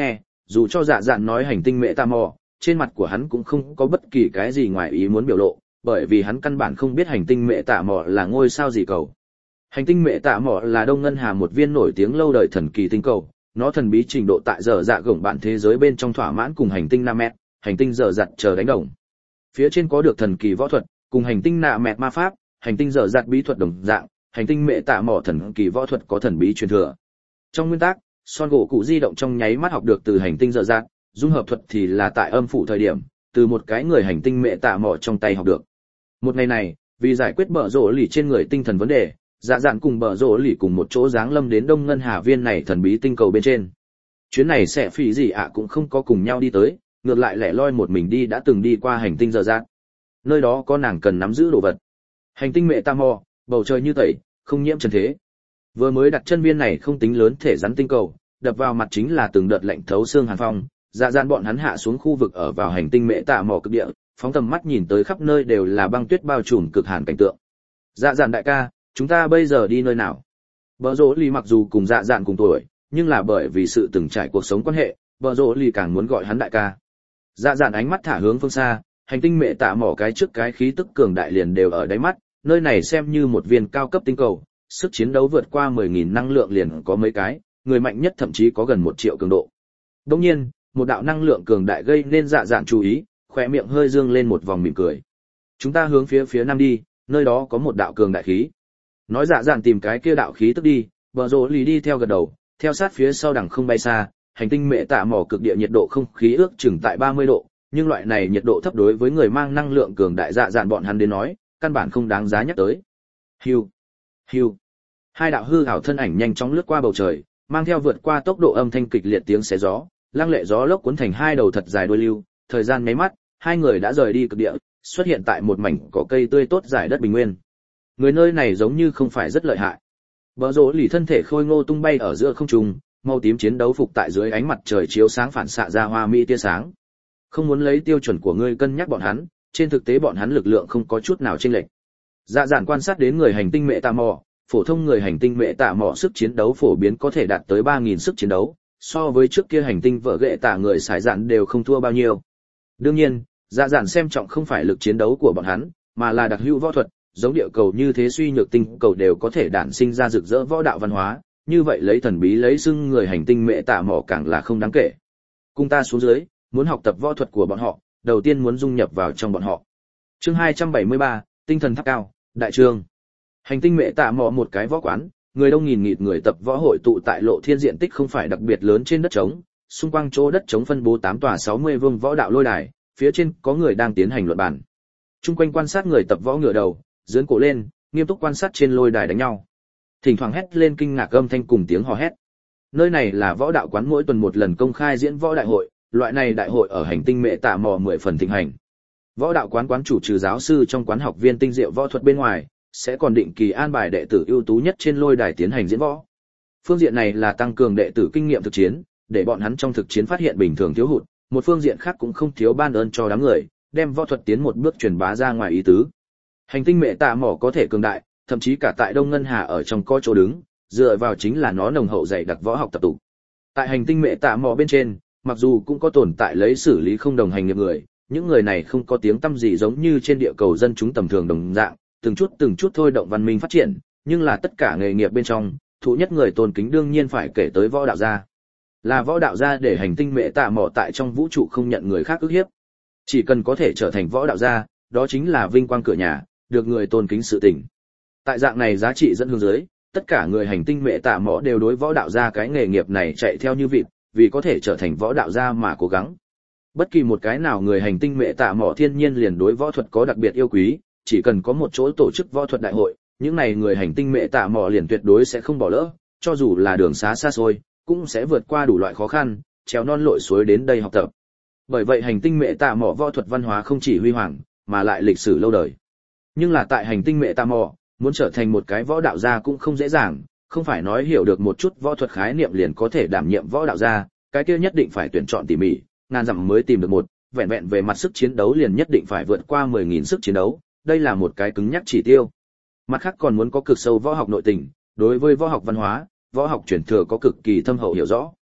Speaker 1: dù cho dạ dạn nói hành tinh mẹ tạ mò, trên mặt của hắn cũng không có bất kỳ cái gì ngoài ý muốn biểu lộ, bởi vì hắn căn bản không biết hành tinh mẹ tạ mò là ngôi sao gì cầu. Hành tinh mẹ tạ mò là Đông Ngân Hà một viên nổi tiếng lâu đời thần kỳ tinh cầu, nó thần bí trình độ tại giờ dạ gồng bạn thế giới bên trong thỏa mãn cùng hành tinh Nam Mẹt, hành tinh giờ dặt chờ đánh đồng. Phía trên có được thần kỳ võ thuật, cùng hành tinh nạ mẹt ma pháp, hành tinh giờ dặt bí thuật đồng dạng, hành tinh mẹ tạ mò thần kỳ võ thuật có thần bí truyền thừa. Trong nguyên tắc, Son gỗ cụ di động trong nháy mắt học được từ hành tinh giờ dặt, dung hợp thuật thì là tại âm phủ thời điểm, từ một cái người hành tinh mẹ tạ mò trong tay học được. Một ngày này, vì giải quyết bờ rỗ lì trên người tinh thần vấn đề, dạ dạn cùng bờ rỗ lì cùng một chỗ giáng lâm đến Đông Ngân Hà viên này thần bí tinh cầu bên trên. Chuyến này sẽ phỉ gì ạ cũng không có cùng nhau đi tới, ngược lại lẻ loi một mình đi đã từng đi qua hành tinh giờ dạn. Nơi đó có nàng cần nắm giữ đồ vật. Hành tinh mẹ tạ mò, bầu trời như tẩy, không nhiễm trần thế. Vừa mới đặt chân viên này không tính lớn thể rắn tinh cầu, đập vào mặt chính là từng đợt lạnh thấu xương hàn phong. Dạ dạn bọn hắn hạ xuống khu vực ở vào hành tinh mẹ tạ mò cực địa, phóng tầm mắt nhìn tới khắp nơi đều là băng tuyết bao trùm cực hàn cảnh tượng. Dạ dạn đại ca, chúng ta bây giờ đi nơi nào? Bờ rỗ lì mặc dù cùng dạ dạn cùng tuổi, nhưng là bởi vì sự từng trải cuộc sống quan hệ, bờ rỗ lì càng muốn gọi hắn đại ca. Dạ dạn ánh mắt thả hướng phương xa, hành tinh mẹ tạ mỏ cái trước cái khí tức cường đại liền đều ở đáy mắt, nơi này xem như một viên cao cấp tinh cầu, sức chiến đấu vượt qua 10.000 năng lượng liền có mấy cái, người mạnh nhất thậm chí có gần 1 triệu cường độ. Đương nhiên, một đạo năng lượng cường đại gây nên dạ dạn chú ý, khóe miệng hơi dương lên một vòng mỉm cười. Chúng ta hướng phía nam đi, nơi đó có một đạo cường đại khí. Nói dạ dạn tìm cái kia đạo khí tức đi, bờ rỗ lì đi theo gật đầu, theo sát phía sau đằng không bay xa, hành tinh mẹ tạ mỏ cực địa nhiệt độ không khí ước chừng tại 30 độ, nhưng loại này nhiệt độ thấp đối với người mang năng lượng cường đại dạ dạn bọn hắn đến nói, căn bản không đáng giá nhắc tới. Hiu, hiu. Hai đạo hư ảo thân ảnh nhanh chóng lướt qua bầu trời, mang theo vượt qua tốc độ âm thanh kịch liệt tiếng xé gió, lăng lệ gió lốc cuốn thành hai đầu thật dài đuôi lưu, thời gian mấy mắt, hai người đã rời đi cực địa, xuất hiện tại một mảnh cỏ cây tươi tốt dải đất bình nguyên. Người nơi này giống như không phải rất lợi hại. Bờ rỗ lì thân thể khôi ngô tung bay ở giữa không trung, màu tím chiến đấu phục tại dưới ánh mặt trời chiếu sáng phản xạ ra hoa mỹ tia sáng. Không muốn lấy tiêu chuẩn của ngươi cân nhắc bọn hắn, trên thực tế bọn hắn lực lượng không có chút nào chênh lệch. Dạ dạn quan sát đến người hành tinh mẹ tạ mò, phổ thông người hành tinh mẹ tạ mò sức chiến đấu phổ biến có thể đạt tới 3.000 sức chiến đấu, so với trước kia hành tinh vợ ghệ tạ người xài dạn đều không thua bao nhiêu. Đương nhiên, dạ dạn xem trọng không phải lực chiến đấu của bọn hắn, mà là đặc hữu võ thuật, giống địa cầu như thế suy nhược tinh cầu đều có thể đản sinh ra rực rỡ võ đạo văn hóa, như vậy lấy thần bí lấy xưng người hành tinh mẹ tạ mò càng là không đáng kể. Cùng ta xuống dưới, muốn học tập võ thuật của bọn họ, đầu tiên muốn dung nhập vào trong bọn họ. Chương 273, tinh thần tháp cao, đại trường. Hành tinh mẹ tạ mò một cái võ quán, người đông nghìn nghịt người tập võ hội tụ tại lộ thiên diện tích không phải đặc biệt lớn trên đất trống, xung quanh chỗ đất trống phân bố 8 tòa 60 vương võ đạo lôi đài, phía trên có người đang tiến hành luận bàn. Trung quanh quan sát người tập võ ngửa đầu, giương cổ lên, nghiêm túc quan sát trên lôi đài đánh nhau. Thỉnh thoảng hét lên kinh ngạc âm thanh cùng tiếng hò hét. Nơi này là võ đạo quán mỗi tuần một lần công khai diễn võ đại hội, loại này đại hội ở hành tinh mẹ tạ mò 10 phần thịnh hành. Võ đạo quán quán chủ trừ giáo sư trong quán học viên tinh diệu võ thuật bên ngoài, sẽ còn định kỳ an bài đệ tử ưu tú nhất trên lôi đài tiến hành diễn võ. Phương diện này là tăng cường đệ tử kinh nghiệm thực chiến, để bọn hắn trong thực chiến phát hiện bình thường thiếu hụt, một phương diện khác cũng không thiếu ban ơn cho đám người, đem võ thuật tiến một bước truyền bá ra ngoài ý tứ. Hành tinh mẹ tạ mỏ có thể cường đại, thậm chí cả tại Đông Ngân Hà ở trong có chỗ đứng, dựa vào chính là nó nồng hậu dày đặc võ học tập tụ. Tại hành tinh mẹ tạ mỏ bên trên, mặc dù cũng có tồn tại lấy xử lý không đồng hành nghiệp người, những người này không có tiếng tăm gì giống như trên địa cầu dân chúng tầm thường đồng dạng, từng chút thôi động văn minh phát triển, nhưng là tất cả nghề nghiệp bên trong, thụ nhất người tôn kính đương nhiên phải kể tới võ đạo gia. Là võ đạo gia để hành tinh mẹ tạ mỏ tại trong vũ trụ không nhận người khác ức hiếp. Chỉ cần có thể trở thành võ đạo gia, đó chính là vinh quang cửa nhà, được người tôn kính sự tình. Tại dạng này giá trị dẫn hướng dưới, tất cả người hành tinh mẹ tạ mỏ đều đối võ đạo gia cái nghề nghiệp này chạy theo như vịt, vì có thể trở thành võ đạo gia mà cố gắng. Bất kỳ một cái nào người hành tinh mẹ tạ mỏ thiên nhiên liền đối võ thuật có đặc biệt yêu quý, chỉ cần có một chỗ tổ chức võ thuật đại hội, những này người hành tinh mẹ tạ mỏ liền tuyệt đối sẽ không bỏ lỡ, cho dù là đường xá xa xôi, cũng sẽ vượt qua đủ loại khó khăn, trèo non lội suối đến đây học tập. Bởi vậy hành tinh mẹ tạ mỏ võ thuật văn hóa không chỉ huy hoàng, mà lại lịch sử lâu đời. Nhưng là tại hành tinh mẹ tạ mỏ, muốn trở thành một cái võ đạo gia cũng không dễ dàng, không phải nói hiểu được một chút võ thuật khái niệm liền có thể đảm nhiệm võ đạo gia, cái kia nhất định phải tuyển chọn tỉ mỉ, ngàn dặm mới tìm được một, vẹn vẹn về mặt sức chiến đấu liền nhất định phải vượt qua 10.000 sức chiến đấu, đây là một cái cứng nhắc chỉ tiêu. Mặt khác còn muốn có cực sâu võ học nội tình, đối với võ học văn hóa, võ học truyền thừa có cực kỳ thâm hậu hiểu rõ.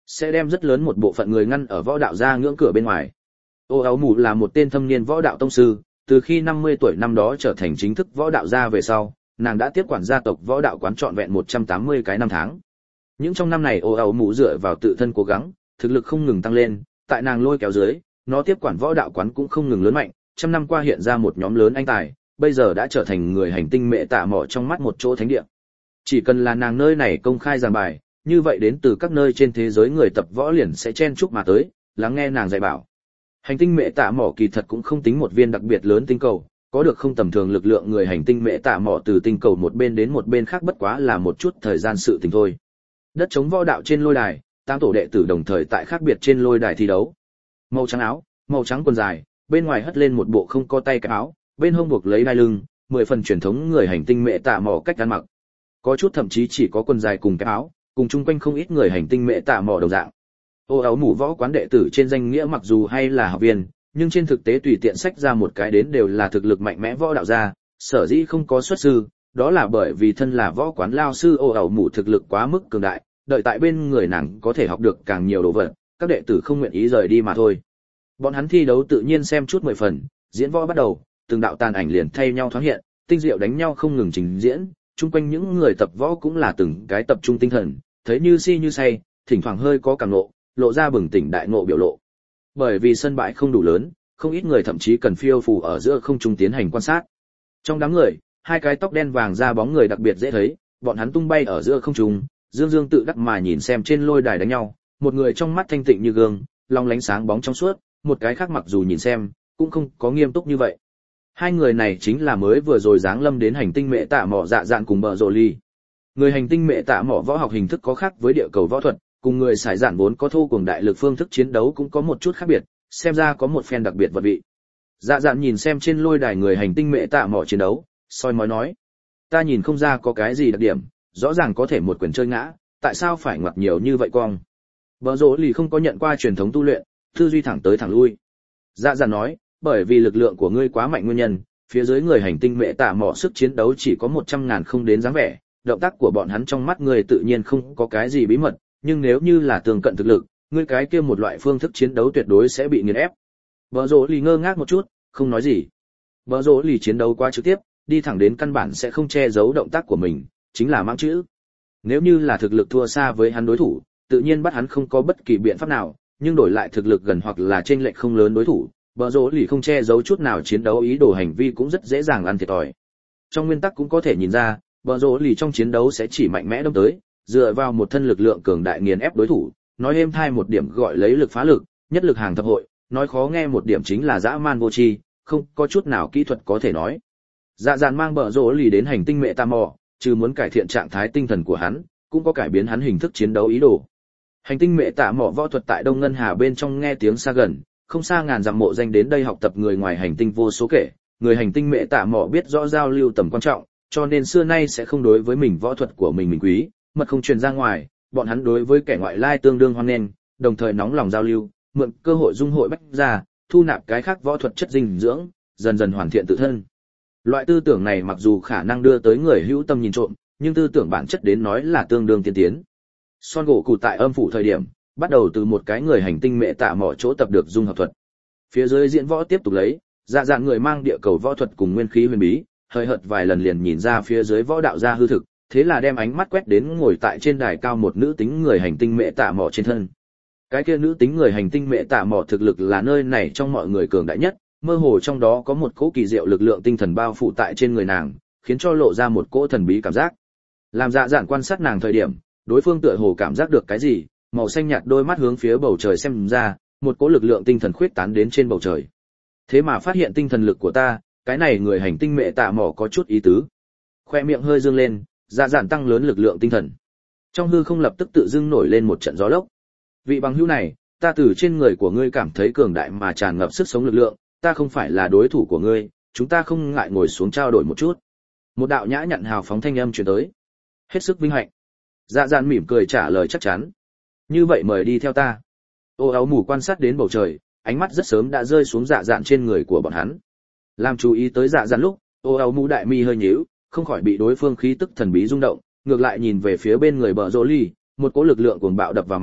Speaker 1: sẽ đem rất lớn một bộ phận người ngăn ở võ đạo gia ngưỡng cửa bên ngoài. Ô áo mù là một tên thâm niên võ đạo tông sư, từ khi 50 tuổi năm đó trở thành chính thức võ đạo gia về sau, nàng đã tiếp quản gia tộc võ đạo quán trọn vẹn 180 cái năm tháng. Những trong năm này ô áo mù dựa vào tự thân cố gắng, thực lực không ngừng tăng lên, tại nàng lôi kéo dưới, nó tiếp quản võ đạo quán cũng không ngừng lớn mạnh, trăm năm qua hiện ra một nhóm lớn anh tài, bây giờ đã trở thành người hành tinh mẹ tạ mỏ trong mắt một chỗ thánh địa. Chỉ cần là nàng nơi này công khai giảng bài, như vậy đến từ các nơi trên thế giới người tập võ liền sẽ chen chúc mà tới, lắng nghe nàng dạy bảo. Hành tinh mẹ tạ mỏ kỳ thật cũng không tính một viên đặc biệt lớn tinh cầu, có được không tầm thường lực lượng người hành tinh mẹ tạ mỏ từ tinh cầu một bên đến một bên khác bất quá là một chút thời gian sự tình thôi. Đất chống võ đạo trên lôi đài, 8 tổ đệ tử đồng thời tại khác biệt trên lôi đài thi đấu. Màu trắng áo, màu trắng quần dài, bên ngoài hất lên một bộ không có tay cái áo, bên hông buộc lấy đai lưng, 10 phần truyền thống người hành tinh mẹ tạ mỏ cách ăn mặc. Có chút thậm chí chỉ có quần dài cùng cái áo, cùng chung quanh không ít người hành tinh mẹ tạ mỏ đồng dạng. Ô áo mũ võ quán đệ tử trên danh nghĩa mặc dù hay là học viên, nhưng trên thực tế tùy tiện sách ra một cái đến đều là thực lực mạnh mẽ võ đạo gia, sở dĩ không có xuất sư, đó là bởi vì thân là võ quán lao sư ô áo mũ thực lực quá mức cường đại, đợi tại bên người nàng có thể học được càng nhiều đồ vật, các đệ tử không nguyện ý rời đi mà thôi. Bọn hắn thi đấu tự nhiên xem chút 10 phần, diễn võ bắt đầu, từng đạo tàn ảnh liền thay nhau thoáng hiện, tinh diệu đánh nhau không ngừng trình diễn, chung quanh những người tập võ cũng là từng cái tập trung tinh thần, thấy như si như say, thỉnh thoảng hơi có cảm ngộ, lộ ra bừng tỉnh đại ngộ biểu lộ. Bởi vì sân bãi không đủ lớn, không ít người thậm chí cần phiêu phù ở giữa không trung tiến hành quan sát. Trong đám người, hai cái tóc đen vàng da bóng người đặc biệt dễ thấy, bọn hắn tung bay ở giữa không trung, dương dương tự đắc mà nhìn xem trên lôi đài đánh nhau, một người trong mắt thanh tịnh như gương, long lánh sáng bóng trong suốt, một cái khác mặc dù nhìn xem, cũng không có nghiêm túc như vậy. Hai người này chính là mới vừa rồi giáng lâm đến hành tinh mẹ tạ mỏ dạ dạn cùng bờ rồ ly. Người hành tinh mẹ tạ mỏ võ học hình thức có khác với địa cầu võ thuật, cùng người xài dạn vốn có thô cuồng đại lực phương thức chiến đấu cũng có một chút khác biệt, xem ra có một phen đặc biệt vật vị. Dạ dạn nhìn xem trên lôi đài người hành tinh mẹ tạ mỏ chiến đấu, soi mói nói: ta nhìn không ra có cái gì đặc điểm, rõ ràng có thể một quyền chơi ngã, tại sao phải ngoặt nhiều như vậy cong? Bờ rồ ly không có nhận qua truyền thống tu luyện, tư duy thẳng tới thẳng lui. Dạ dạn nói: bởi vì lực lượng của ngươi quá mạnh nguyên nhân, phía dưới người hành tinh mẹ tạ mỏ sức chiến đấu chỉ có 100.000 không đến dáng vẻ, động tác của bọn hắn trong mắt ngươi tự nhiên không có cái gì bí mật, nhưng nếu như là tương cận thực lực, ngươi cái kia một loại phương thức chiến đấu tuyệt đối sẽ bị nghiền ép. Bờ rồ lì ngơ ngác một chút, không nói gì. Bờ rồ lì chiến đấu quá trực tiếp, đi thẳng đến căn bản sẽ không che giấu động tác của mình, chính là mang chữ. Nếu như là thực lực thua xa với hắn đối thủ, tự nhiên bắt hắn không có bất kỳ biện pháp nào, nhưng đổi lại thực lực gần hoặc là chênh lệch không lớn đối thủ, bờ rồ lì không che giấu chút nào chiến đấu ý đồ hành vi cũng rất dễ dàng ăn thiệt thòi. Trong nguyên tắc cũng có thể nhìn ra, bờ rồ lì trong chiến đấu sẽ chỉ mạnh mẽ đâm tới, dựa vào một thân lực lượng cường đại nghiền ép đối thủ, nói êm thai một điểm gọi lấy lực phá lực, nhất lực hàng thập hội, nói khó nghe một điểm chính là dã man vô tri, không có chút nào kỹ thuật có thể nói. Dạ dạn mang bờ rồ lì đến hành tinh mẹ tạ mỏ, trừ muốn cải thiện trạng thái tinh thần của hắn, cũng có cải biến hắn hình thức chiến đấu ý đồ. Hành tinh mẹ tạ mỏ võ thuật tại Đông Ngân Hà bên trong nghe tiếng xa gần, không xa ngàn dặm mộ danh đến đây học tập người ngoài hành tinh vô số kể, người hành tinh mẹ tạ mỏ biết rõ giao lưu tầm quan trọng, cho nên xưa nay sẽ không đối với mình võ thuật của mình quý, mật không truyền ra ngoài, bọn hắn đối với kẻ ngoại lai tương đương hoan nghênh, đồng thời nóng lòng giao lưu, mượn cơ hội dung hội bách ra, thu nạp cái khác võ thuật chất dinh dưỡng, dần dần hoàn thiện tự thân. Loại tư tưởng này mặc dù khả năng đưa tới người hữu tâm nhìn trộm, nhưng tư tưởng bản chất đến nói là tương đương tiên tiến. Son gỗ cụ tại âm phủ thời điểm, bắt đầu từ một cái người hành tinh mẹ tạ mỏ chỗ tập được dung hợp thuật. Phía dưới diễn võ tiếp tục lấy, dạ dạng người mang địa cầu võ thuật cùng nguyên khí huyền bí, hơi hợt vài lần liền nhìn ra phía dưới võ đạo gia hư thực, thế là đem ánh mắt quét đến ngồi tại trên đài cao một nữ tính người hành tinh mẹ tạ mỏ trên thân. Cái kia nữ tính người hành tinh mẹ tạ mỏ thực lực là nơi này trong mọi người cường đại nhất, mơ hồ trong đó có một cỗ kỳ diệu lực lượng tinh thần bao phủ tại trên người nàng, khiến cho lộ ra một cỗ thần bí cảm giác. Làm dạ dạn quan sát nàng thời điểm, đối phương tựa hồ cảm giác được cái gì, màu xanh nhạt đôi mắt hướng phía bầu trời xem ra, một cỗ lực lượng tinh thần khuyết tán đến trên bầu trời. Thế mà phát hiện tinh thần lực của ta, cái này người hành tinh mẹ tạ mỏ có chút ý tứ. Khoe miệng hơi dương lên, dạ dạn tăng lớn lực lượng tinh thần. Trong hư không lập tức tự dưng nổi lên một trận gió lốc. Vị bằng hữu này, ta từ trên người của ngươi cảm thấy cường đại mà tràn ngập sức sống lực lượng, ta không phải là đối thủ của ngươi, chúng ta không ngại ngồi xuống trao đổi một chút. Một đạo nhã nhặn hào phóng thanh âm truyền tới. Hết sức vinh hạnh. Dạ dạn mỉm cười trả lời chắc chắn. Như vậy mời đi theo ta. Ô áo mù quan sát đến bầu trời, ánh mắt rất sớm đã rơi xuống dạ dạn trên người của bọn hắn. Làm chú ý tới dạ dạn lúc, ô áo mù đại mi hơi nhíu, không khỏi bị đối phương khí tức thần bí rung động, ngược lại nhìn về phía bên người bờ rồ ly, một cỗ lực lượng cuồng bạo đập vào mặt,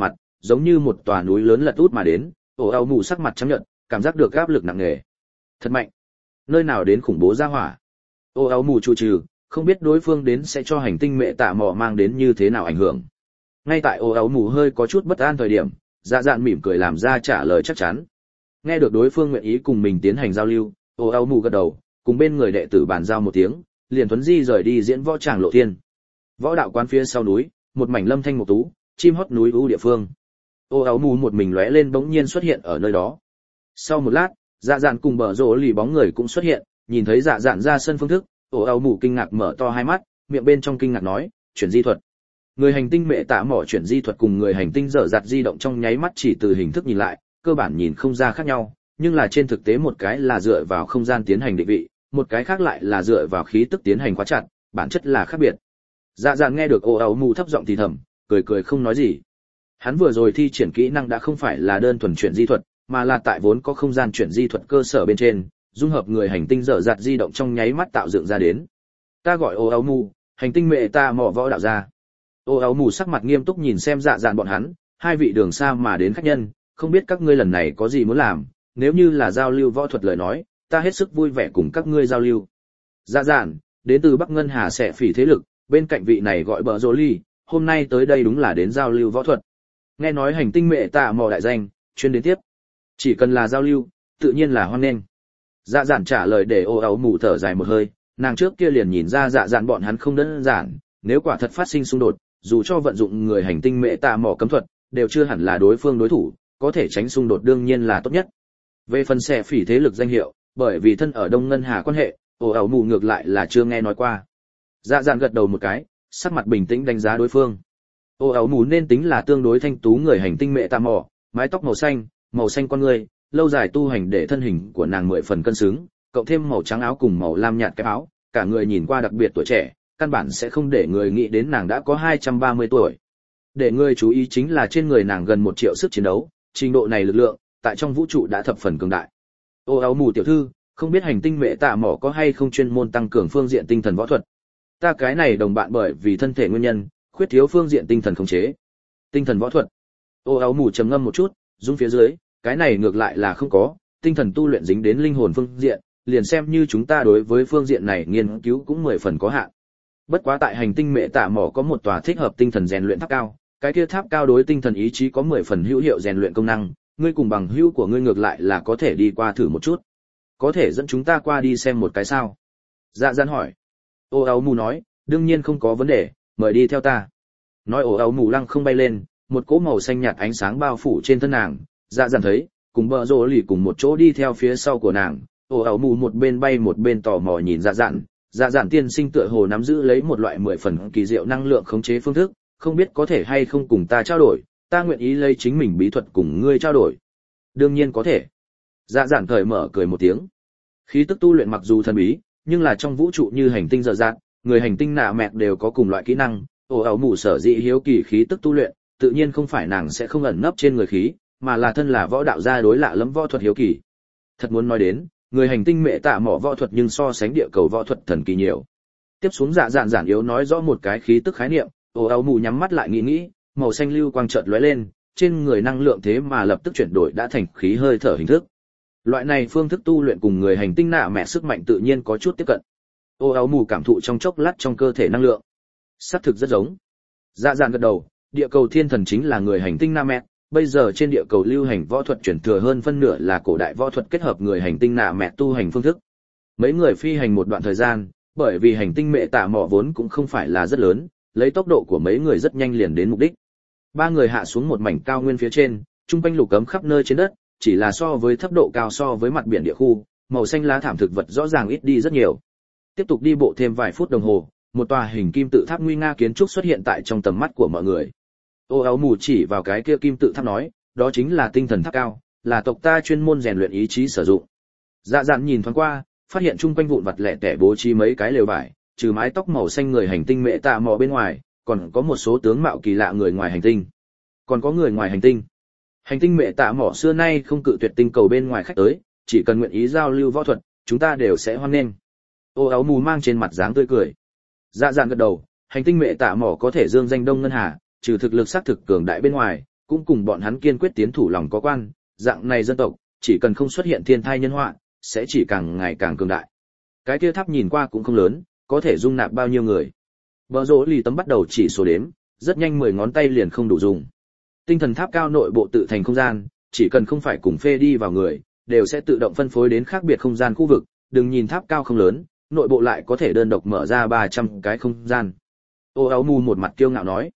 Speaker 1: giống như một tòa núi lớn lật út mà đến. Ồ áo mù sắc mặt trắng nhợt, cảm giác được áp lực nặng nề. Thật mạnh. Nơi nào đến khủng bố ra hỏa. Ồ áo mù trụ trừ, không biết đối phương đến sẽ cho hành tinh mẹ tạ mỏ mang đến như thế nào ảnh hưởng. Ngay tại ồ áo mù hơi có chút bất an thời điểm, Dạ Dạn mỉm cười làm ra trả lời chắc chắn. Nghe được đối phương nguyện ý cùng mình tiến hành giao lưu, ồ áo mù gật đầu, cùng bên người đệ tử bàn giao một tiếng, liền thuấn di rời đi diễn võ tràng lộ thiên. Võ đạo quán phía sau núi, một mảnh lâm thanh mộc tú, chim hót núi u địa phương. Ồ áo mù một mình lóe lên bỗng nhiên xuất hiện ở nơi đó. Sau một lát, Dạ Dạn cùng Bờ Rồ lì bóng người cũng xuất hiện, nhìn thấy Dạ Dạn ra sân phương thức, ồ áo mù kinh ngạc mở to hai mắt, miệng bên trong kinh ngạc nói, chuyển di thuật. Người hành tinh mẹ tạ mỏ chuyển di thuật cùng người hành tinh dở dặt di động trong nháy mắt chỉ từ hình thức nhìn lại, cơ bản nhìn không ra khác nhau, nhưng là trên thực tế một cái là dựa vào không gian tiến hành định vị, một cái khác lại là dựa vào khí tức tiến hành khóa chặt, bản chất là khác biệt. Dạ Dạn nghe được ồ áo mù thấp giọng thì thầm, cười cười không nói gì. Hắn vừa rồi thi triển kỹ năng đã không phải là đơn thuần chuyển di thuật, mà là tại vốn có không gian chuyển di thuật cơ sở bên trên, dung hợp người hành tinh dở dặt di động trong nháy mắt tạo dựng ra đến. Ta gọi ồ áo mù, hành tinh mẹ ta mỏ võ đạo gia. Ồ áo mù sắc mặt nghiêm túc nhìn xem Dạ Dạn bọn hắn, hai vị đường xa mà đến khách nhân, không biết các ngươi lần này có gì muốn làm, nếu như là giao lưu võ thuật lời nói, ta hết sức vui vẻ cùng các ngươi giao lưu. Dạ Dạn, đến từ Bắc Ngân Hà Xẻ Phỉ thế lực, bên cạnh vị này gọi Bờ Rồ Ly, hôm nay tới đây đúng là đến giao lưu võ thuật. Nghe nói hành tinh mẹ tạ mò đại danh, chuyên đến tiếp. Chỉ cần là giao lưu, tự nhiên là hoan nghênh. Dạ Dạn trả lời để ồ áo mù thở dài một hơi, nàng trước kia liền nhìn ra Dạ Dạn bọn hắn không đơn giản, nếu quả thật phát sinh xung đột, dù cho vận dụng người hành tinh mẹ tạ mò cấm thuật, đều chưa hẳn là đối phương đối thủ, có thể tránh xung đột đương nhiên là tốt nhất. Về phần Xẻ Phỉ thế lực danh hiệu, bởi vì thân ở Đông Ngân Hà quan hệ, ồ áo mù ngược lại là chưa nghe nói qua. Dạ Dạn gật đầu một cái, sắc mặt bình tĩnh đánh giá đối phương. Ồ áo mù nên tính là tương đối thanh tú người hành tinh mẹ tạ mỏ, mái tóc màu xanh con người, lâu dài tu hành để thân hình của nàng 10 phần cân xứng, cộng thêm màu trắng áo cùng màu lam nhạt cái áo, cả người nhìn qua đặc biệt tuổi trẻ, căn bản sẽ không để người nghĩ đến nàng đã có 230 tuổi. Để người chú ý chính là trên người nàng gần 1 triệu sức chiến đấu, trình độ này lực lượng, tại trong vũ trụ đã thập phần cường đại. Ô áo mù tiểu thư, không biết hành tinh mẹ tạ mỏ có hay không chuyên môn tăng cường phương diện tinh thần võ thuật. Ta cái này đồng bạn bởi vì thân thể nguyên nhân, khuyết thiếu phương diện tinh thần khống chế. Tinh thần võ thuật. Ô áo mù trầm ngâm một chút, rung phía dưới, cái này ngược lại là không có, tinh thần tu luyện dính đến linh hồn phương diện, liền xem như chúng ta đối với phương diện này nghiên cứu cũng 10 phần có hạn. Bất quá tại hành tinh mẹ tạ mỏ có một tòa thích hợp tinh thần rèn luyện tháp cao, cái kia tháp cao đối tinh thần ý chí có 10 phần hữu hiệu rèn luyện công năng, ngươi cùng bằng hữu của ngươi ngược lại là có thể đi qua thử một chút. Có thể dẫn chúng ta qua đi xem một cái sao? Dạ Dạn hỏi. Ô áo mù nói, đương nhiên không có vấn đề, mời đi theo ta. Nói ồ áo mù lăng không bay lên, một cỗ màu xanh nhạt ánh sáng bao phủ trên thân nàng. Dạ Dạn thấy, cùng Bờ Rồ lì cùng một chỗ đi theo phía sau của nàng. Ồ áo mù một bên bay một bên tò mò nhìn Dạ Dạn. Dạ Dạn tiên sinh tựa hồ nắm giữ lấy một loại 10 phần kỳ diệu năng lượng khống chế phương thức, không biết có thể hay không cùng ta trao đổi, ta nguyện ý lấy chính mình bí thuật cùng ngươi trao đổi. Đương nhiên có thể. Dạ Dạn cởi mở cười một tiếng. Khí tức tu luyện mặc dù thần bí, nhưng là trong vũ trụ như hành tinh dở dạn, người hành tinh nạ mẹt đều có cùng loại kỹ năng. Ồ áo mù sở dĩ hiếu kỳ khí tức tu luyện, tự nhiên không phải nàng sẽ không ẩn nấp trên người khí, mà là thân là võ đạo gia đối lạ lẫm võ thuật hiếu kỳ. Thật muốn nói đến, người hành tinh mẹ tạ mỏ võ thuật nhưng so sánh địa cầu võ thuật thần kỳ nhiều. Tiếp xuống Dạ Dạn giản yếu nói rõ một cái khí tức khái niệm, ồ áo mù nhắm mắt lại nghĩ, màu xanh lưu quang chợt lóe lên, trên người năng lượng thế mà lập tức chuyển đổi đã thành khí hơi thở hình thức. Loại này phương thức tu luyện cùng người hành tinh nạ mẹ sức mạnh tự nhiên có chút tiếp cận. Ô áo mù cảm thụ trong chốc lát trong cơ thể năng lượng. Xác thực rất giống. Dạ Dạn gật đầu, địa cầu thiên thần chính là người hành tinh nạ mẹ, bây giờ trên địa cầu lưu hành võ thuật chuyển thừa hơn phân nửa là cổ đại võ thuật kết hợp người hành tinh nạ mẹ tu hành phương thức. Mấy người phi hành một đoạn thời gian, bởi vì hành tinh mẹ tạ mỏ vốn cũng không phải là rất lớn, lấy tốc độ của mấy người rất nhanh liền đến mục đích. Ba người hạ xuống một mảnh cao nguyên phía trên, trung quanh lục cấm khắp nơi trên đất, chỉ là so với thấp độ cao so với mặt biển địa khu, màu xanh lá thảm thực vật rõ ràng ít đi rất nhiều. Tiếp tục đi bộ thêm vài phút đồng hồ, một tòa hình kim tự tháp nguy nga kiến trúc xuất hiện tại trong tầm mắt của mọi người. Ô áo mù chỉ vào cái kia kim tự tháp nói, đó chính là tinh thần tháp cao, là tộc ta chuyên môn rèn luyện ý chí sử dụng. Dạ Dạn nhìn thoáng qua, phát hiện chung quanh vụn vặt lẻ tẻ bố trí mấy cái lều vải, trừ mái tóc màu xanh người hành tinh mẹ tạ mò bên ngoài, còn có một số tướng mạo kỳ lạ người ngoài hành tinh. Còn có người ngoài hành tinh. Hành tinh mẹ tạ mỏ xưa nay không cự tuyệt tinh cầu bên ngoài khách tới, chỉ cần nguyện ý giao lưu võ thuật, chúng ta đều sẽ hoan nghênh. Ô áo mù mang trên mặt dáng tươi cười. Dạ Dạn gật đầu, hành tinh mẹ tạ mỏ có thể dương danh Đông Ngân Hà, trừ thực lực xác thực cường đại bên ngoài, cũng cùng bọn hắn kiên quyết tiến thủ lòng có quan, dạng này dân tộc, chỉ cần không xuất hiện thiên tai nhân họa, sẽ chỉ càng ngày càng cường đại. Cái kia tháp nhìn qua cũng không lớn, có thể dung nạp bao nhiêu người. Bờ rỗ lì tấm bắt đầu chỉ số đếm, rất nhanh 10 ngón tay liền không đủ dùng. Tinh thần tháp cao nội bộ tự thành không gian, chỉ cần không phải cùng phê đi vào người, đều sẽ tự động phân phối đến khác biệt không gian khu vực, đừng nhìn tháp cao không lớn, nội bộ lại có thể đơn độc mở ra 300 cái không gian. Ô áo mù một mặt kiêu ngạo nói.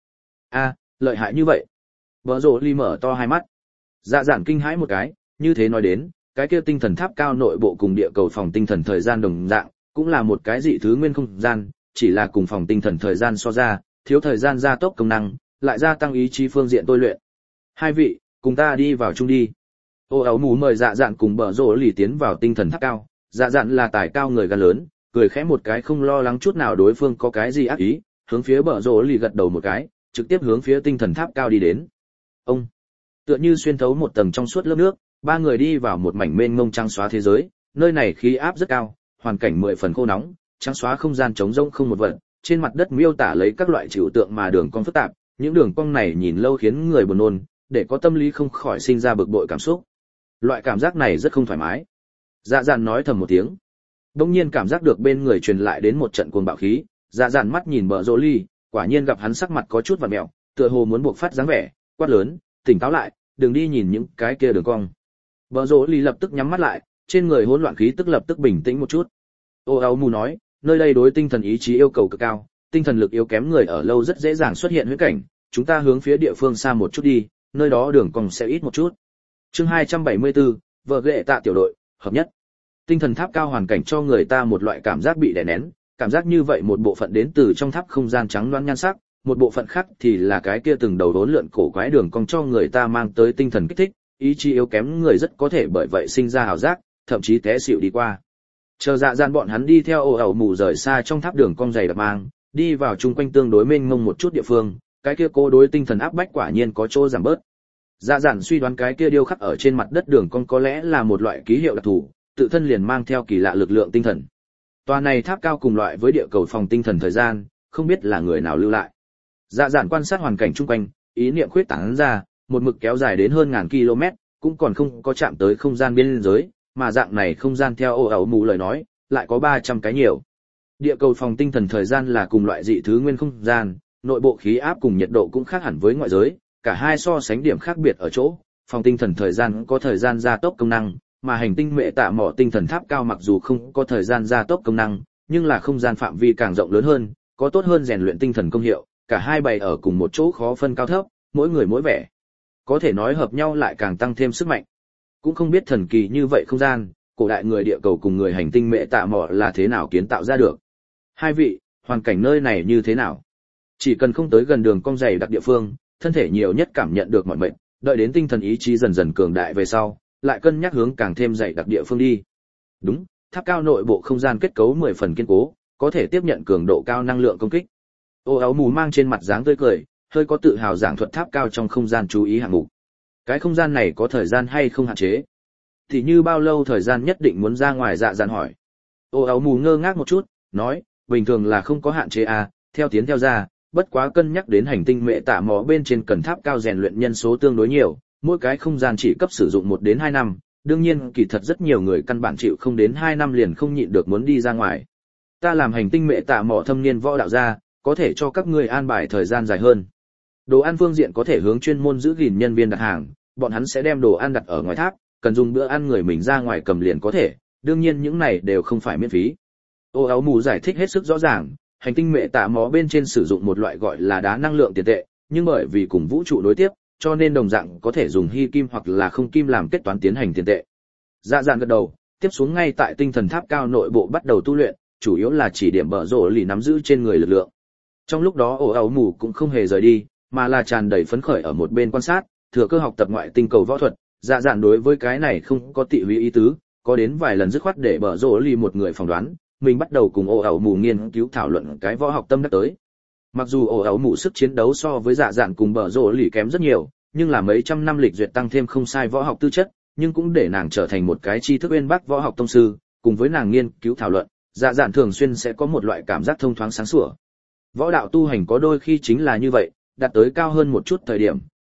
Speaker 1: Lợi hại như vậy. Bờ rỗ lì mở to hai mắt. Dạ dạn kinh hãi một cái, như thế nói đến, cái kia tinh thần tháp cao nội bộ cùng địa cầu phòng tinh thần thời gian đồng dạng, cũng là một cái dị thứ nguyên không gian, chỉ là cùng phòng tinh thần thời gian so ra, thiếu thời gian gia tốc công năng, lại gia tăng ý chí phương diện tôi luyện. Hai vị, cùng ta đi vào chung đi. Ô áo mù mời dạ dạn cùng bờ rỗ lì tiến vào tinh thần tháp cao. Dạ dạn là tài cao người gan lớn, cười khẽ một cái không lo lắng chút nào đối phương có cái gì ác ý, hướng phía bờ rỗ lì gật đầu một cái, trực tiếp hướng phía tinh thần tháp cao đi đến. Ông tựa như xuyên thấu một tầng trong suốt lớp nước, ba người đi vào một mảnh mênh mông trắng xóa thế giới, nơi này khí áp rất cao, hoàn cảnh 10 phần khô nóng, trắng xóa không gian trống rỗng không một vật, trên mặt đất miêu tả lấy các loại trừu tượng mà đường cong phức tạp, những đường cong này nhìn lâu khiến người buồn nôn, để có tâm lý không khỏi sinh ra bực bội cảm xúc. Loại cảm giác này rất không thoải mái. Dạ dạn nói thầm một tiếng. Đống nhiên cảm giác được bên người truyền lại đến một trận cuồng bạo khí, dạ dạn mắt nhìn bờ rỗ ly, quả nhiên gặp hắn sắc mặt có chút vặn mèo, tựa hồ muốn buộc phát dáng vẻ, quát lớn, tỉnh táo lại, đừng đi nhìn những cái kia đường cong. Bờ rỗ ly lập tức nhắm mắt lại, trên người hỗn loạn khí tức lập tức bình tĩnh một chút. Ô áo mù nói, nơi đây đối tinh thần ý chí yêu cầu cực cao, tinh thần lực yếu kém người ở lâu rất dễ dàng xuất hiện huyễn cảnh, chúng ta hướng phía địa phương xa một chút đi, nơi đó đường cong sẽ ít một chút. Chương 274, vợ ghệ tạ tiểu đội, hợp nhất. Tinh thần tháp cao hoàn cảnh cho người ta một loại cảm giác bị đè nén, cảm giác như vậy một bộ phận đến từ trong tháp không gian trắng loáng nhan sắc, một bộ phận khác thì là cái kia từng đầu đốn lượn cổ quái đường cong cho người ta mang tới tinh thần kích thích, ý chí yếu kém người rất có thể bởi vậy sinh ra ảo giác, thậm chí té xỉu đi qua. Chờ dạ dạn bọn hắn đi theo ồ ẩu mù rời xa trong tháp đường cong dày đặc mang, đi vào chung quanh tương đối mênh mông một chút địa phương, cái kia cô đối tinh thần áp bách quả nhiên có chỗ giảm bớt. Dạ dạn suy đoán cái kia điêu khắc ở trên mặt đất đường cong có lẽ là một loại ký hiệu đặc thù, tự thân liền mang theo kỳ lạ lực lượng tinh thần. Tòa này tháp cao cùng loại với địa cầu phòng tinh thần thời gian, không biết là người nào lưu lại. Dạ dạn quan sát hoàn cảnh chung quanh, ý niệm khuyết tán ra, một mực kéo dài đến hơn ngàn km, cũng còn không có chạm tới không gian biên giới, mà dạng này không gian theo ồ ẩu mù lời nói, lại có 300 cái nhiều. Địa cầu phòng tinh thần thời gian là cùng loại dị thứ nguyên không gian, nội bộ khí áp cùng nhiệt độ cũng khác hẳn với ngoại giới, cả hai so sánh điểm khác biệt ở chỗ, phòng tinh thần thời gian có thời gian gia tốc công năng, mà hành tinh mẹ tạ mỏ tinh thần tháp cao mặc dù không có thời gian gia tốc công năng, nhưng là không gian phạm vi càng rộng lớn hơn, có tốt hơn rèn luyện tinh thần công hiệu, cả hai bày ở cùng một chỗ khó phân cao thấp, mỗi người mỗi vẻ. Có thể nói hợp nhau lại càng tăng thêm sức mạnh. Cũng không biết thần kỳ như vậy không gian, cổ đại người địa cầu cùng người hành tinh mẹ tạ mỏ là thế nào kiến tạo ra được. Hai vị, hoàn cảnh nơi này như thế nào? Chỉ cần không tới gần đường cong dày đặc địa phương, thân thể nhiều nhất cảm nhận được mọi mệnh, đợi đến tinh thần ý chí dần dần cường đại về sau, lại cân nhắc hướng càng thêm dày đặc địa phương đi. Đúng, tháp cao nội bộ không gian kết cấu 10 phần kiên cố, có thể tiếp nhận cường độ cao năng lượng công kích. Ô áo mù mang trên mặt dáng tươi cười, hơi có tự hào giảng thuật tháp cao trong không gian chú ý hạng mục. Cái không gian này có thời gian hay không hạn chế? Thì như bao lâu thời gian nhất định muốn ra ngoài dạ dạn hỏi. Ô áo mù ngơ ngác một chút, nói, bình thường là không có hạn chế à, theo tiến theo ra, bất quá cân nhắc đến hành tinh mẹ tạ mỏ bên trên cần tháp cao rèn luyện nhân số tương đối nhiều, mỗi cái không gian chỉ cấp sử dụng 1 đến 2 năm, đương nhiên kỳ thật rất nhiều người căn bản chịu không đến 2 năm liền không nhịn được muốn đi ra ngoài. Ta làm hành tinh mẹ tạ mỏ thâm niên võ đạo gia, có thể cho các ngươi an bài thời gian dài hơn. Đồ ăn phương diện có thể hướng chuyên môn giữ gìn nhân viên đặt hàng, bọn hắn sẽ đem đồ ăn đặt ở ngoài tháp, cần dùng bữa ăn người mình ra ngoài cầm liền có thể, đương nhiên những này đều không phải miễn phí. Ô áo mù giải thích hết sức rõ ràng, hành tinh mẹ tạ mỏ bên trên sử dụng một loại gọi là đá năng lượng tiền tệ, nhưng bởi vì cùng vũ trụ nối tiếp, cho nên đồng dạng có thể dùng hy kim hoặc là không kim làm kết toán tiến hành tiền tệ. Dạ dạn gật đầu, tiếp xuống ngay tại tinh thần tháp cao nội bộ bắt đầu tu luyện, chủ yếu là chỉ điểm bờ rổ lì nắm giữ trên người lực lượng. Trong lúc đó ổ áo mù cũng không hề rời đi, mà là tràn đầy phấn khởi ở một bên quan sát, thừa cơ học tập ngoại tinh cầu võ thuật. Dạ dạn đối với cái này không có tị húy ý tứ, có đến vài lần dứt khoát để bờ rổ lì một người phỏng đoán, mình bắt đầu cùng ổ áo mù nghiên cứu thảo luận cái võ học tâm đắc tới. Mặc dù ổ áo mù sức chiến đấu so với dạ dạn cùng bờ rổ lì kém rất nhiều, nhưng là mấy trăm năm lịch duyệt tăng thêm không sai võ học tư chất, nhưng cũng để nàng trở thành một cái tri thức uyên bác võ học tông sư, cùng với nàng nghiên cứu thảo luận, dạ dạn thường xuyên sẽ có một loại cảm giác thông thoáng sáng sủa. Võ đạo tu hành có đôi khi chính là như vậy, đạt tới cao hơn một chút thời điểm,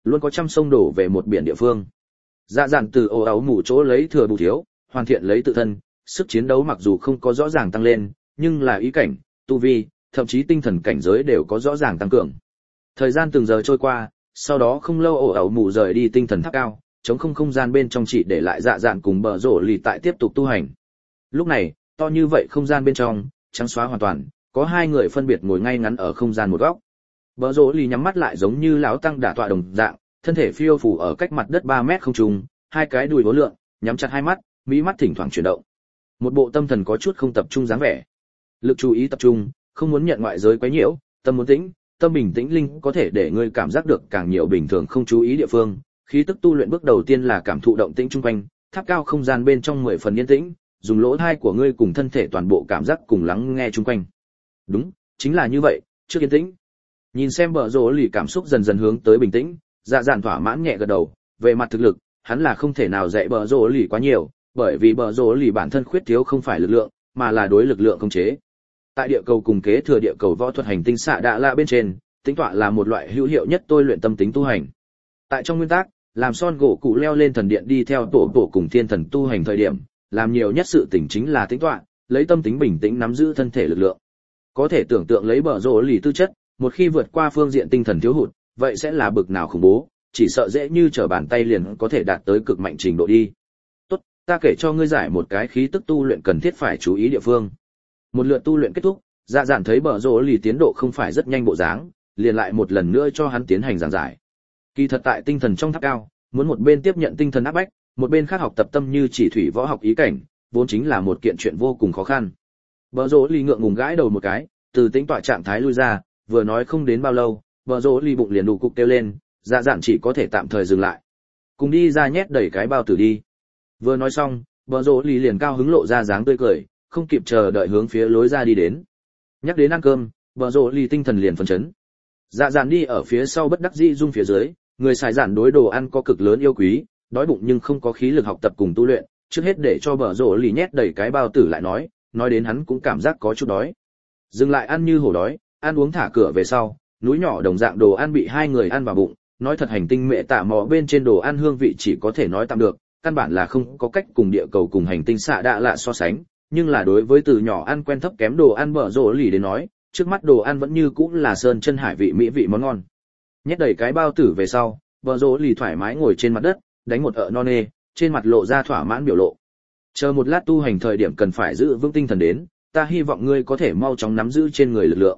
Speaker 1: luôn có trăm sông đổ về một biển địa phương. Dạ dạn từ ồ áo mù chỗ lấy thừa bù thiếu, hoàn thiện lấy tự thân, sức chiến đấu mặc dù không có rõ ràng tăng lên, nhưng là ý cảnh, tu vi, thậm chí tinh thần cảnh giới đều có rõ ràng tăng cường. Thời gian từng giờ trôi qua, sau đó không lâu ồ áo mù rời đi tinh thần tháp cao, chống không gian bên trong chỉ để lại dạ dạn cùng bờ rổ lì tại tiếp tục tu hành. Lúc này, to như vậy không gian bên trong, trắng xóa hoàn toàn, có hai người phân biệt ngồi ngay ngắn ở không gian một góc. Bờ rổ lì nhắm mắt lại giống như lão tăng đả tọa đồng dạng, thân thể phiêu phù ở cách mặt đất 3 mét không trung, hai cái đùi vỗ lượn, nhắm chặt hai mắt, mí mắt thỉnh thoảng chuyển động. Một bộ tâm thần có chút không tập trung dáng vẻ. Lực chú ý tập trung, không muốn nhận ngoại giới quấy nhiễu, tâm muốn tĩnh, tâm bình tĩnh linh có thể để ngươi cảm giác được càng nhiều bình thường không chú ý địa phương. Khí tức tu luyện bước đầu tiên là cảm thụ động tĩnh chung quanh, tháp cao không gian bên trong 10 phần yên tĩnh, dùng lỗ tai của ngươi cùng thân thể toàn bộ cảm giác cùng lắng nghe chung quanh. Đúng, chính là như vậy, trước yên tĩnh. Nhìn xem bờ rổ lì cảm xúc dần dần hướng tới bình tĩnh, dạ dạn thỏa mãn nhẹ gật đầu. Về mặt thực lực, hắn là không thể nào dạy bờ rổ lì quá nhiều, bởi vì bờ rổ lì bản thân khuyết thiếu không phải lực lượng, mà là đối lực lượng khống chế. Tại địa cầu cùng kế thừa địa cầu võ thuật hành tinh xạ đạ lạ bên trên, tính tọa là một loại hữu hiệu nhất tôi luyện tâm tính tu hành. Tại trong nguyên tắc, làm Son gỗ cụ leo lên thần điện đi theo tổ cùng thiên thần tu hành thời điểm, làm nhiều nhất sự tỉnh chính là tính tọa, lấy tâm tính bình tĩnh nắm giữ thân thể lực lượng. Có thể tưởng tượng lấy bờ rổ lì tư chất, một khi vượt qua phương diện tinh thần thiếu hụt, vậy sẽ là bực nào khủng bố, chỉ sợ dễ như trở bàn tay liền có thể đạt tới cực mạnh trình độ đi. Tốt, ta kể cho ngươi giải một cái khí tức tu luyện cần thiết phải chú ý địa phương. Một lượt tu luyện kết thúc, dạ dạn thấy bờ rổ lì tiến độ không phải rất nhanh bộ dáng, liền lại một lần nữa cho hắn tiến hành giảng giải. Kỳ thật tại tinh thần trong tháp cao, muốn một bên tiếp nhận tinh thần áp bách, một bên khác học tập tâm như chỉ thủy võ học ý cảnh, vốn chính là một kiện chuyện vô cùng khó khăn. Bờ rổ lì ngượng ngùng gãi đầu một cái, từ tính tọa trạng thái lui ra, vừa nói không đến bao lâu, bờ rổ lì bụng liền đủ cục kêu lên, dạ dạn chỉ có thể tạm thời dừng lại. Cùng đi ra nhét đẩy cái bao tử đi. Vừa nói xong, bờ rổ lì liền cao hứng lộ ra dáng tươi cười, không kịp chờ đợi hướng phía lối ra đi đến. Nhắc đến ăn cơm, bờ rổ lì tinh thần liền phấn chấn. Dạ dạn đi ở phía sau bất đắc dĩ rung phía dưới, người xài dạn đối đồ ăn có cực lớn yêu quý, đói bụng nhưng không có khí lực học tập cùng tu luyện, trước hết để cho bờ rổ lì nhét đẩy cái bao tử lại nói đến hắn cũng cảm giác có chút đói. Dừng lại ăn như hổ đói, ăn uống thả cửa về sau, núi nhỏ đồng dạng đồ ăn bị hai người ăn vào bụng, nói thật hành tinh mẹ tạ mò bên trên đồ ăn hương vị chỉ có thể nói tạm được, căn bản là không có cách cùng địa cầu cùng hành tinh xạ đạ lạ so sánh, nhưng là đối với từ nhỏ ăn quen thấp kém đồ ăn bờ rổ lì đến nói, trước mắt đồ ăn vẫn như cũng là sơn chân hải vị mỹ vị món ngon. Nhét đầy cái bao tử về sau, bờ rổ lì thoải mái ngồi trên mặt đất, đánh một ợ no nê, trên mặt lộ ra thỏa mãn biểu lộ. Chờ một lát tu hành thời điểm cần phải giữ vững tinh thần đến, ta hy vọng ngươi có thể mau chóng nắm giữ trên người lực lượng.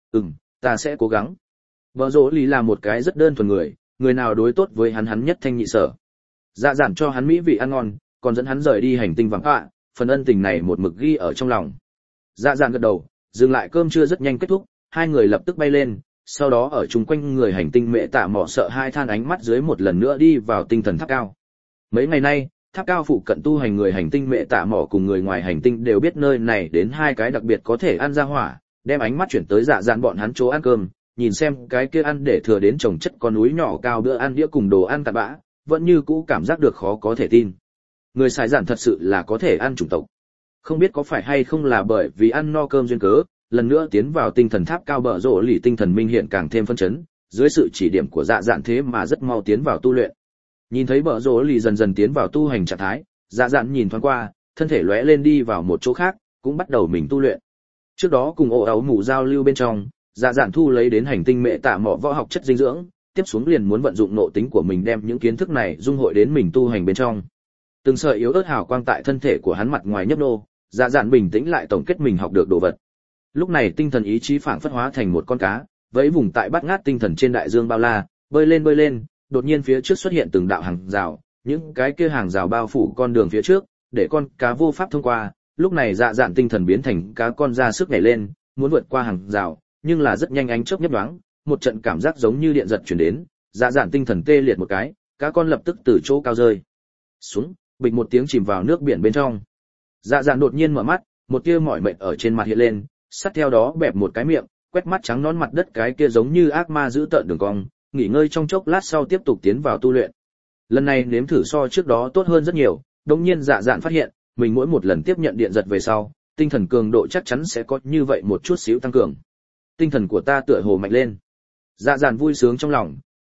Speaker 1: Ta sẽ cố gắng. Bờ rổ lì là một cái rất đơn thuần người nào đối tốt với hắn nhất thanh nhị sở. Dạ dạn cho hắn mỹ vị ăn ngon, còn dẫn hắn rời đi hành tinh vắng ạ, phần ân tình này một mực ghi ở trong lòng. Dạ dạn gật đầu, dừng lại cơm trưa rất nhanh kết thúc, hai người lập tức bay lên, sau đó ở chung quanh người hành tinh mẹ tạ mỏ sợ hai than ánh mắt dưới một lần nữa đi vào tinh thần tháp cao. Mấy ngày nay, tháp cao phụ cận tu hành người hành tinh mẹ tạ mỏ cùng người ngoài hành tinh đều biết nơi này đến hai cái đặc biệt có thể ăn ra hỏa, đem ánh mắt chuyển tới dạ dạn bọn hắn chỗ ăn cơm, nhìn xem cái kia ăn để thừa đến chồng chất con núi nhỏ cao bữa ăn đĩa cùng đồ ăn cặn bã, vẫn như cũ cảm giác được khó có thể tin. Người xài giản thật sự là có thể ăn chủng tộc. Không biết có phải hay không là bởi vì ăn no cơm duyên cớ, lần nữa tiến vào tinh thần tháp cao bờ rổ lì tinh thần minh hiện càng thêm phấn chấn, dưới sự chỉ điểm của dạ dạn thế mà rất mau tiến vào tu luyện. Nhìn thấy bờ rổ lì dần dần tiến vào tu hành trạng thái, dạ dạn nhìn thoáng qua, thân thể lóe lên đi vào một chỗ khác, cũng bắt đầu mình tu luyện. Trước đó cùng ổ áo mù giao lưu bên trong, dạ dạn thu lấy đến hành tinh mẹ tạ mỏ võ học chất dinh dưỡng, tiếp xuống liền muốn vận dụng nội tính của mình đem những kiến thức này dung hội đến mình tu hành bên trong. Từng sợi yếu ớt hào quang tại thân thể của hắn mặt ngoài nhấp nô, dạ dạn bình tĩnh lại tổng kết mình học được đồ vật. Lúc này tinh thần ý chí phảng phất hóa thành một con cá, vẫy vùng tại bát ngát tinh thần trên đại dương bao la, bơi lên, đột nhiên phía trước xuất hiện từng đạo hàng rào, những cái kia hàng rào bao phủ con đường phía trước, để con cá vô pháp thông qua. Lúc này dạ dạn tinh thần biến thành cá con ra sức nhảy lên, muốn vượt qua hàng rào, nhưng là rất nhanh ánh chớp nhấp nhoáng, một trận cảm giác giống như điện giật truyền đến, dạ dạn tinh thần tê liệt một cái, cá con lập tức từ chỗ cao rơi xuống, bịch một tiếng chìm vào nước biển bên trong. Dạ dạn đột nhiên mở mắt, một tia mỏi mệt ở trên mặt hiện lên, sát theo đó bẹp một cái miệng, quét mắt trắng nón mặt đất cái kia giống như ác ma giữ tợn đường cong, nghỉ ngơi trong chốc lát sau tiếp tục tiến vào tu luyện. Lần này nếm thử so trước đó tốt hơn rất nhiều, đột nhiên dạ dạn phát hiện, mình mỗi một lần tiếp nhận điện giật về sau, tinh thần cường độ chắc chắn sẽ có như vậy một chút xíu tăng cường. Tinh thần của ta tựa hồ mạnh lên. Dạ dạn vui sướng trong lòng,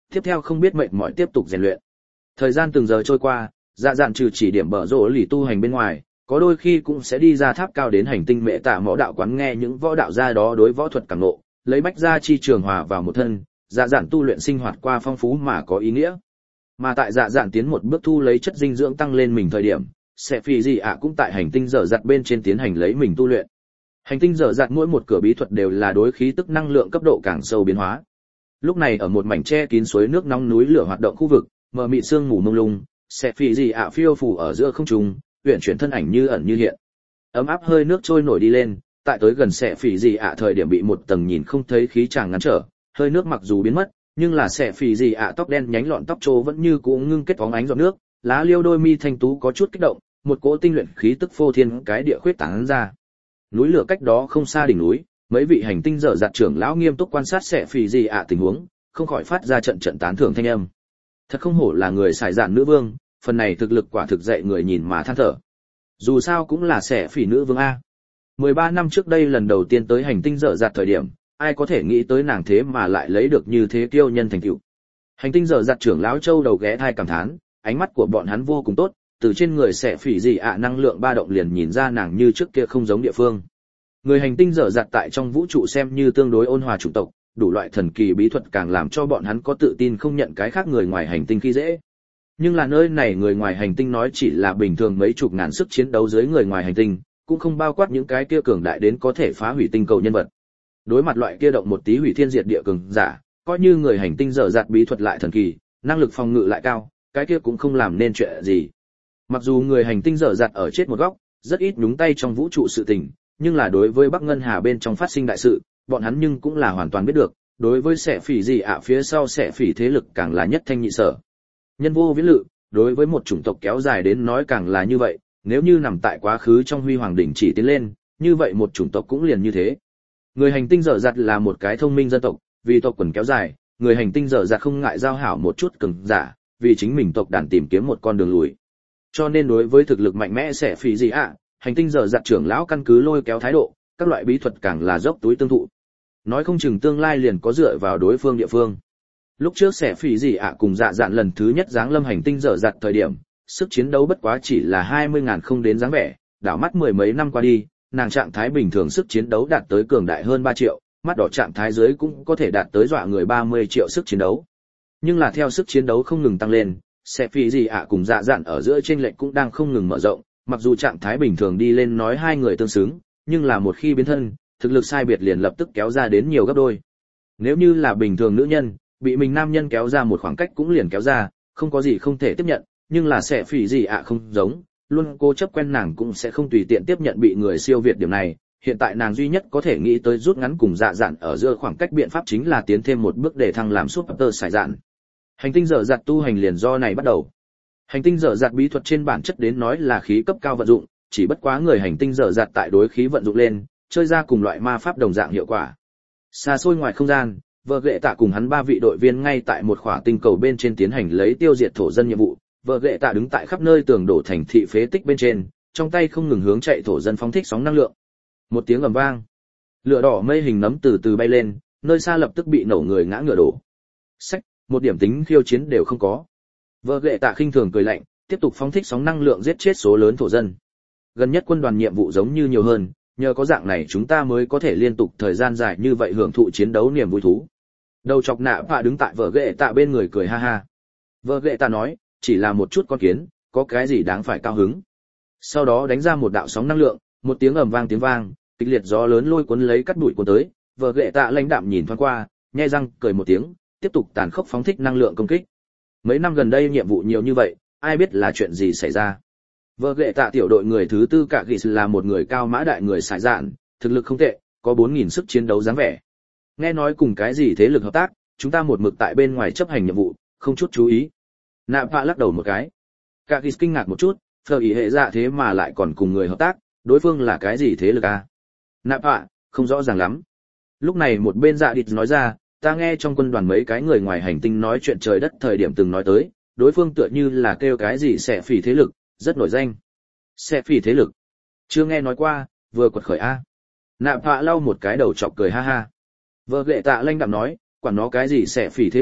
Speaker 1: Tiếp theo không biết mệt mỏi tiếp tục rèn luyện. Thời gian từng giờ trôi qua, Dạ Dạn trừ chỉ điểm bở rộ lì tu hành bên ngoài, có đôi khi cũng sẽ đi ra tháp cao đến hành tinh mẹ tạ mõ đạo quán nghe những võ đạo gia đó đối võ thuật cảm ngộ, lấy bách gia chi trường hòa vào một thân, Dạ Dạn tu luyện sinh hoạt qua phong phú mà có ý nghĩa. Mà tại Dạ Dạn tiến một bước thu lấy chất dinh dưỡng tăng lên mình thời điểm, sẽ phi gì ạ cũng tại hành tinh dở dặt bên trên tiến hành lấy mình tu luyện. Hành tinh dở dặt mỗi một cửa bí thuật đều là đối khí tức năng lượng cấp độ càng sâu biến hóa. Lúc này ở một mảnh che kín suối nước nóng núi lửa hoạt động khu vực, mờ mịt sương mù mông lung, sẽ phi gì ạ phiêu phù ở giữa không trung, uyển chuyển thân ảnh như ẩn như hiện. Ấm áp hơi nước trôi nổi đi lên, tại tới gần sẽ phỉ gì ạ thời điểm bị một tầng nhìn không thấy khí tràng ngăn trở, hơi nước mặc dù biến mất, nhưng là sẽ phỉ gì ạ tóc đen nhánh lọn tóc trô vẫn như cũ ngưng kết bóng ánh giọt nước, lá liêu đôi mi thanh tú có chút kích động, một cỗ tinh luyện khí tức phô thiên cái địa khuyết tán ra. Núi lửa cách đó không xa đỉnh núi, mấy vị hành tinh dở dặt trưởng lão nghiêm túc quan sát sẽ phỉ gì ạ tình huống, không khỏi phát ra trận trận tán thưởng thanh âm. Thật không hổ là người xài dạn nữ vương, phần này thực lực quả thực dạy người nhìn mà than thở. Dù sao cũng là sẽ phỉ nữ vương a. 13 năm trước đây lần đầu tiên tới hành tinh dở dặt thời điểm, ai có thể nghĩ tới nàng thế mà lại lấy được như thế kiêu nhân thành tựu. Hành tinh dở dặt trưởng lão châu đầu ghé thai cảm thán, ánh mắt của bọn hắn vô cùng tốt, từ trên người sẽ phỉ gì ạ năng lượng ba động liền nhìn ra nàng như trước kia không giống địa phương. Người hành tinh dở dặt tại trong vũ trụ xem như tương đối ôn hòa chủng tộc, đủ loại thần kỳ bí thuật càng làm cho bọn hắn có tự tin không nhận cái khác người ngoài hành tinh khi dễ. Nhưng là nơi này người ngoài hành tinh nói chỉ là bình thường mấy chục ngàn sức chiến đấu dưới người ngoài hành tinh, cũng không bao quát những cái kia cường đại đến có thể phá hủy tinh cầu nhân vật. Đối mặt loại kia động một tí hủy thiên diệt địa cường giả, coi như người hành tinh dở dặt bí thuật lại thần kỳ, năng lực phòng ngự lại cao, cái kia cũng không làm nên chuyện gì. Mặc dù người hành tinh dở dặt ở chết một góc, rất ít nhúng tay trong vũ trụ sự tình, nhưng là đối với Bắc Ngân Hà bên trong phát sinh đại sự, bọn hắn nhưng cũng là hoàn toàn biết được, đối với sẽ phỉ gì ạ phía sau sẽ phỉ thế lực càng là nhất thanh nhị sở. Nhân vô viễn lự, đối với một chủng tộc kéo dài đến nói càng là như vậy, nếu như nằm tại quá khứ trong huy hoàng đỉnh chỉ tiến lên, như vậy một chủng tộc cũng liền như thế. Người hành tinh dở dặt là một cái thông minh dân tộc, vì tộc quần kéo dài, người hành tinh dở dặt không ngại giao hảo một chút cường giả, vì chính mình tộc đàn tìm kiếm một con đường lùi. Cho nên đối với thực lực mạnh mẽ sẽ phỉ gì ạ, hành tinh dở dặt trưởng lão căn cứ lôi kéo thái độ, các loại bí thuật càng là dốc túi tương thụ. Nói không chừng tương lai liền có dựa vào đối phương địa phương. Lúc trước sẽ phỉ gì ạ cùng Dạ Dạn lần thứ nhất giáng lâm hành tinh dở dặt thời điểm, sức chiến đấu bất quá chỉ là 20.000 không đến dáng vẻ, đảo mắt mười mấy năm qua đi, nàng trạng thái bình thường sức chiến đấu đạt tới cường đại hơn 3 triệu, mắt đỏ trạng thái dưới cũng có thể đạt tới dọa người 30 triệu sức chiến đấu. Nhưng là theo sức chiến đấu không ngừng tăng lên, sẽ phỉ gì ạ cùng Dạ Dạn ở giữa chênh lệch cũng đang không ngừng mở rộng, mặc dù trạng thái bình thường đi lên nói hai người tương xứng, nhưng là một khi biến thân, thực lực sai biệt liền lập tức kéo ra đến nhiều gấp đôi. Nếu như là bình thường nữ nhân, bị mình nam nhân kéo ra một khoảng cách cũng liền kéo ra, không có gì không thể tiếp nhận, nhưng là sẽ phỉ gì ạ không giống, luôn cố chấp quen nàng cũng sẽ không tùy tiện tiếp nhận bị người siêu việt điểm này. Hiện tại nàng duy nhất có thể nghĩ tới rút ngắn cùng Dạ Dạn ở giữa khoảng cách biện pháp chính là tiến thêm một bước để thăng làm Super Sải Dạn. Hành tinh dở dặt tu hành liền do này bắt đầu. Hành tinh dở dặt bí thuật trên bản chất đến nói là khí cấp cao vận dụng, chỉ bất quá người hành tinh dở dặt tại đối khí vận dụng lên, chơi ra cùng loại ma pháp đồng dạng hiệu quả. Xa xôi ngoài không gian, vợ ghệ tạ cùng hắn 3 vị đội viên ngay tại một khỏa tinh cầu bên trên tiến hành lấy tiêu diệt thổ dân nhiệm vụ. Vợ ghệ tạ đứng tại khắp nơi tường đổ thành thị phế tích bên trên, trong tay không ngừng hướng chạy thổ dân phóng thích sóng năng lượng. Một tiếng ầm vang, lửa đỏ mây hình nấm từ từ bay lên, nơi xa lập tức bị nổ người ngã ngựa đổ. Sách, một điểm tính khiêu chiến đều không có. Vợ ghệ tạ khinh thường cười lạnh, tiếp tục phóng thích sóng năng lượng giết chết số lớn thổ dân. Gần nhất quân đoàn nhiệm vụ giống như nhiều hơn, nhờ có dạng này chúng ta mới có thể liên tục thời gian dài như vậy hưởng thụ chiến đấu niềm vui thú. Đầu chọc nạ vạ đứng tại vợ ghệ tạ bên người cười ha ha. Vợ ghệ tạ nói, chỉ là một chút con kiến, có cái gì đáng phải cao hứng. Sau đó đánh ra một đạo sóng năng lượng, một tiếng ầm vang tiếng vang, kịch liệt gió lớn lôi cuốn lấy cắt bụi cuốn tới. Vợ ghệ tạ lãnh đạm nhìn thoáng qua, nhe răng cười một tiếng, tiếp tục tàn khốc phóng thích năng lượng công kích. Mấy năm gần đây nhiệm vụ nhiều như vậy, ai biết là chuyện gì xảy ra. Vợ ghệ tạ tiểu đội người thứ tư cả Gis là một người cao mã đại người Sải Dạn, thực lực không tệ, có 4.000 sức chiến đấu dáng vẻ. Nghe nói cùng cái gì thế lực hợp tác, chúng ta một mực tại bên ngoài chấp hành nhiệm vụ, không chút chú ý. Nạ Vạ lắc đầu một cái. Cả Gis kinh ngạc một chút, phờ ý hệ dạ thế mà lại còn cùng người hợp tác, đối phương là cái gì thế lực à? Nạ Vạ, không rõ ràng lắm. Lúc này một bên dạ địt nói ra, ta nghe trong quân đoàn mấy cái người ngoài hành tinh nói chuyện trời đất thời điểm từng nói tới, đối phương tựa như là kêu cái gì sẽ phỉ thế lực, rất nổi danh. Sẽ phỉ thế lực? Chưa nghe nói qua, vừa quật khởi a. Nạ Vạ lau một cái đầu chọc cười ha ha. Vợ ghệ tạ lanh đạm nói, quản nó cái gì sẽ phỉ thế lực,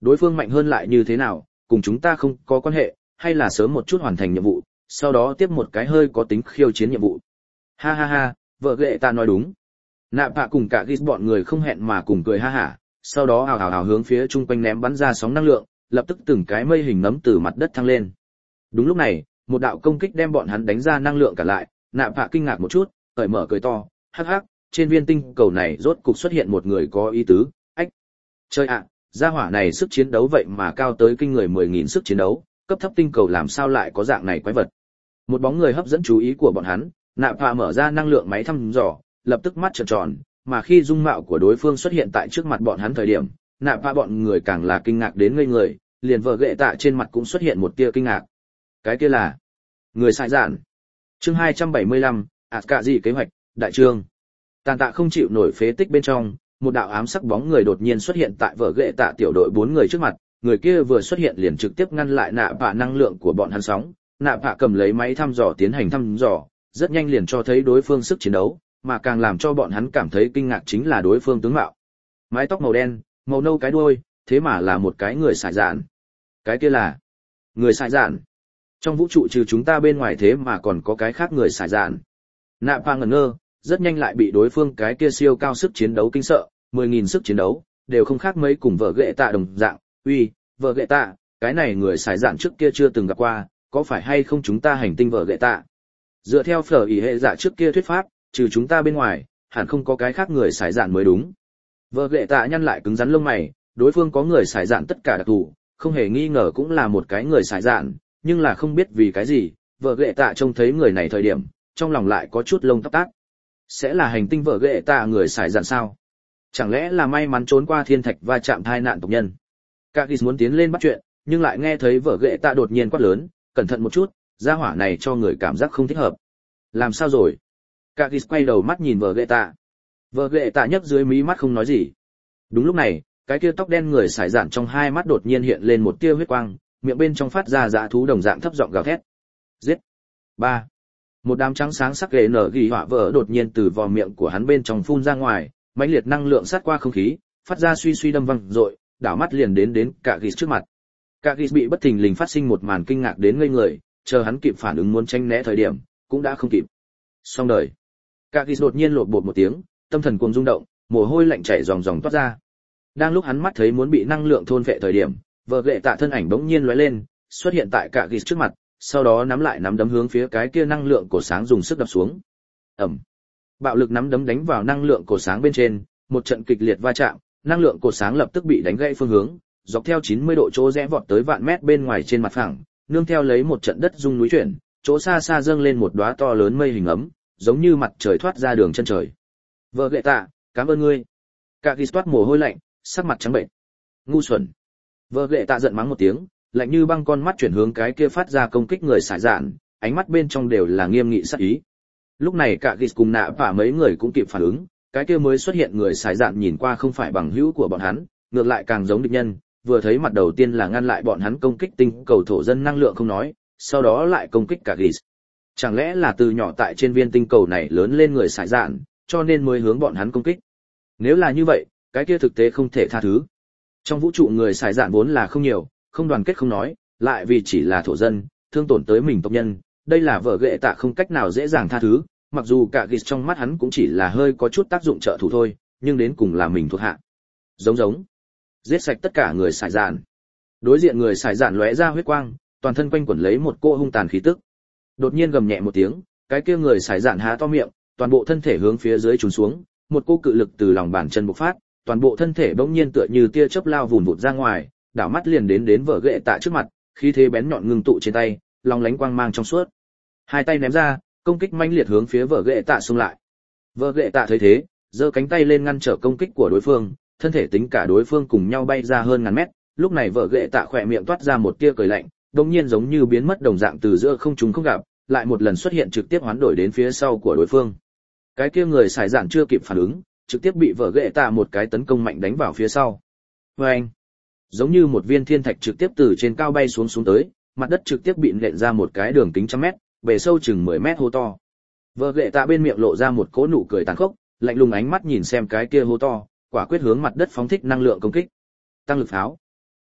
Speaker 1: Đối phương mạnh hơn lại như thế nào, cùng chúng ta không có quan hệ, hay là sớm một chút hoàn thành nhiệm vụ, sau đó tiếp một cái hơi có tính khiêu chiến nhiệm vụ. Ha ha ha, vợ ghệ ta nói đúng. Nạp Hạ cùng cả Gis bọn người không hẹn mà cùng cười ha hả, sau đó ào ào ào hướng phía chung quanh ném bắn ra sóng năng lượng, lập tức từng cái mây hình nấm từ mặt đất thăng lên. Đúng lúc này, một đạo công kích đem bọn hắn đánh ra năng lượng cả lại, Nạp Hạ kinh ngạc một chút, cởi mở cười to, hắc hắc, trên viên tinh cầu này rốt cục xuất hiện một người có ý tứ, ách. Chơi ạ, gia hỏa này sức chiến đấu vậy mà cao tới kinh người 10.000 sức chiến đấu, cấp thấp tinh cầu làm sao lại có dạng này quái vật. Một bóng người hấp dẫn chú ý của bọn hắn, Nạp Hạ mở ra năng lượng máy thăm dò, lập tức mắt trợn tròn, mà khi dung mạo của đối phương xuất hiện tại trước mặt bọn hắn thời điểm, Nạp Hạ bọn người càng là kinh ngạc đến ngây người, liền vợ ghệ tạ trên mặt cũng xuất hiện một tia kinh ngạc. Cái kia là người sai dạn. Chương 275, cả gì kế hoạch, đại trương. Tàn tạ không chịu nổi phế tích bên trong, một đạo ám sắc bóng người đột nhiên xuất hiện tại vợ ghệ tạ tiểu đội 4 người trước mặt, người kia vừa xuất hiện liền trực tiếp ngăn lại Nạp Hạ năng lượng của bọn hắn sóng. Nạp Hạ cầm lấy máy thăm dò tiến hành thăm dò, rất nhanh liền cho thấy đối phương sức chiến đấu, mà càng làm cho bọn hắn cảm thấy kinh ngạc chính là đối phương tướng mạo. Mái tóc màu đen, màu nâu cái đuôi, thế mà là một cái người sải dạn. Cái kia là người sải dạn. Trong vũ trụ trừ chúng ta bên ngoài thế mà còn có cái khác người sải dạn. Nạp Hạ ngẩn ngơ, rất nhanh lại bị đối phương cái kia siêu cao sức chiến đấu kinh sợ, 10.000 sức chiến đấu, đều không khác mấy cùng vợ ghệ tạ đồng dạng. Uy, vợ ghệ tạ, cái này người sải dạn trước kia chưa từng gặp qua, có phải hay không chúng ta hành tinh vợ ghệ tạ? Dựa theo phở ý hệ giả trước kia thuyết pháp, trừ chúng ta bên ngoài, hẳn không có cái khác người sải dạn mới đúng. Vợ ghệ tạ nhăn lại cứng rắn lông mày, đối phương có người sải dạn tất cả đặc thù, không hề nghi ngờ cũng là một cái người sải dạn, nhưng là không biết vì cái gì, vợ ghệ tạ trông thấy người này thời điểm, trong lòng lại có chút lông tóc tác. Sẽ là hành tinh vợ ghệ tạ người sải dạn sao? Chẳng lẽ là may mắn trốn qua thiên thạch va chạm tai nạn tộc nhân? Kakis muốn tiến lên bắt chuyện, nhưng lại nghe thấy vợ ghệ tạ đột nhiên quát lớn, cẩn thận một chút, gia hỏa này cho người cảm giác không thích hợp. Làm sao rồi? Kakis quay đầu mắt nhìn vợ ghệ tạ. Vợ ghệ tạ nhấc dưới mí mắt không nói gì. Đúng lúc này, cái kia tóc đen người sải dạn trong hai mắt đột nhiên hiện lên một tia huyết quang, miệng bên trong phát ra dã thú đồng dạng thấp giọng gào thét. Giết! 3. Một đám trắng sáng sắc ghệ nở gỉ hỏa vỡ đột nhiên từ vòm miệng của hắn bên trong phun ra ngoài, mãnh liệt năng lượng sát qua không khí, phát ra suy suy đâm vang rội, đảo mắt liền đến Kakis trước mặt. Kakis bị bất thình lình phát sinh một màn kinh ngạc đến ngây người, chờ hắn kịp phản ứng muốn tránh né thời điểm, cũng đã không kịp. Xong đời. Kakis đột nhiên lột bột một tiếng, tâm thần cuồng rung động, mồ hôi lạnh chảy ròng ròng toát ra. Đang lúc hắn mắt thấy muốn bị năng lượng thôn phệ thời điểm, vợ ghệ tạ thân ảnh bỗng nhiên lóe lên, xuất hiện tại Kakis trước mặt, sau đó nắm lại nắm đấm hướng phía cái kia năng lượng cổ sáng dùng sức đập xuống. Ầm. Bạo lực nắm đấm đánh vào năng lượng cổ sáng bên trên, một trận kịch liệt va chạm, năng lượng cổ sáng lập tức bị đánh gãy phương hướng, dọc theo 90 độ chỗ rẽ vọt tới vạn mét bên ngoài trên mặt phẳng, nương theo lấy một trận đất rung núi chuyển, chỗ xa xa dâng lên một đóa to lớn mây hình ấm, giống như mặt trời thoát ra đường chân trời. Vợ ghệ tạ, cảm ơn ngươi. Kakis toát mồ hôi lạnh, sắc mặt trắng bệch. Ngu xuẩn. Vợ ghệ tạ giận mắng một tiếng, lạnh như băng con mắt chuyển hướng cái kia phát ra công kích người sải dạn, ánh mắt bên trong đều là nghiêm nghị sát ý. Lúc này Kakis cùng Nạ và mấy người cũng kịp phản ứng, cái kia mới xuất hiện người sải dạn nhìn qua không phải bằng hữu của bọn hắn, ngược lại càng giống địch nhân, vừa thấy mặt đầu tiên là ngăn lại bọn hắn công kích tinh cầu thổ dân năng lượng không nói, sau đó lại công kích Kakis. Chẳng lẽ là từ nhỏ tại trên viên tinh cầu này lớn lên người sải dạn, cho nên mới hướng bọn hắn công kích. Nếu là như vậy, cái kia thực tế không thể tha thứ. Trong vũ trụ người sải dạn vốn là không nhiều, không đoàn kết không nói, lại vì chỉ là thổ dân, thương tổn tới mình tộc nhân, đây là vợ ghệ tạ không cách nào dễ dàng tha thứ, mặc dù cả Gis trong mắt hắn cũng chỉ là hơi có chút tác dụng trợ thủ thôi, nhưng đến cùng là mình thuộc hạ. Giống. Giết sạch tất cả người sải dạn. Đối diện người sải dạn lóe ra huyết quang, toàn thân quanh quẩn lấy một cỗ hung tàn khí tức. Đột nhiên gầm nhẹ một tiếng, cái kia người sải dạn há to miệng, toàn bộ thân thể hướng phía dưới trùn xuống, một cỗ cự lực từ lòng bàn chân bộc phát, toàn bộ thân thể bỗng nhiên tựa như tia chớp lao vụn vụt ra ngoài, đảo mắt liền đến vợ ghệ tạ trước mặt, khí thế bén nhọn ngưng tụ trên tay, long lánh quang mang trong suốt. Hai tay ném ra, công kích mãnh liệt hướng phía vợ ghệ tạ xung lại. Vợ ghệ tạ thấy thế, giơ cánh tay lên ngăn trở công kích của đối phương, thân thể tính cả đối phương cùng nhau bay ra hơn ngàn mét. Lúc này vợ ghệ tạ khỏe miệng toát ra một tia cười lạnh, đột nhiên giống như biến mất đồng dạng từ giữa không trung không gặp, lại một lần xuất hiện trực tiếp hoán đổi đến phía sau của đối phương. Cái kia người xài giản chưa kịp phản ứng, trực tiếp bị vợ ghệ tạ một cái tấn công mạnh đánh vào phía sau. Oeng! Giống như một viên thiên thạch trực tiếp từ trên cao bay xuống tới, mặt đất trực tiếp bị nện ra một cái đường kính trăm mét, bề sâu chừng 10 mét hố to. Vợ ghệ tạ bên miệng lộ ra một cỗ nụ cười tàn khốc, lạnh lùng ánh mắt nhìn xem cái kia hố to, quả quyết hướng mặt đất phóng thích năng lượng công kích. Tăng lực pháo.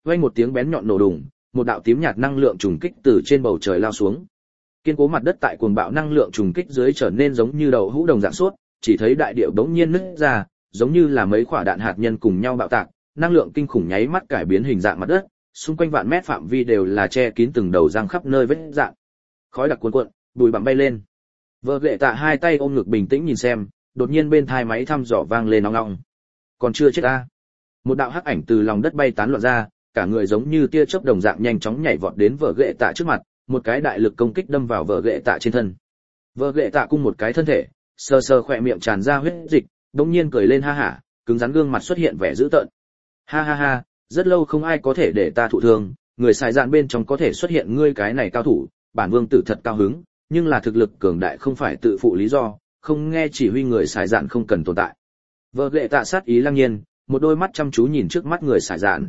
Speaker 1: vang một tiếng bén nhọn nổ đùng, một đạo tím nhạt năng lượng trùng kích từ trên bầu trời lao xuống. Kiên cố mặt đất tại cuồng bạo năng lượng trùng kích dưới trở nên giống như đậu hũ đồng dạng suốt, chỉ thấy đại địa bỗng nhiên nứt ra, giống như là mấy quả đạn hạt nhân cùng nhau bạo tạc, năng lượng kinh khủng nháy mắt cải biến hình dạng mặt đất, xung quanh vạn mét phạm vi đều là che kín từng đầu răng khắp nơi vết rạn. Khói đặc cuồn cuộn, bụi bặm bay lên. Vợ ghệ tạ hai tay ôm ngực bình tĩnh nhìn xem, đột nhiên bên tai máy thăm dò vang lên ong ong. Còn chưa chết a? Một đạo hắc ảnh từ lòng đất bay tán loạn ra, cả người giống như tia chớp đồng dạng nhanh chóng nhảy vọt đến vợ ghệ tạ trước mặt, một cái đại lực công kích đâm vào vợ ghệ tạ trên thân. Vợ ghệ tạ cung một cái thân thể, sờ sờ khỏe miệng tràn ra huyết dịch, đột nhiên cười lên ha hả, cứng rắn gương mặt xuất hiện vẻ dữ tợn. Ha ha ha, rất lâu không ai có thể để ta thụ thương, người xài dạn bên trong có thể xuất hiện ngươi cái này cao thủ, bản vương tử thật cao hứng, nhưng là thực lực cường đại không phải tự phụ lý do, không nghe chỉ huy người xài dạn không cần tồn tại. Vợ ghệ tạ sát ý lăng nhiên, một đôi mắt chăm chú nhìn trước mắt người xài dạn.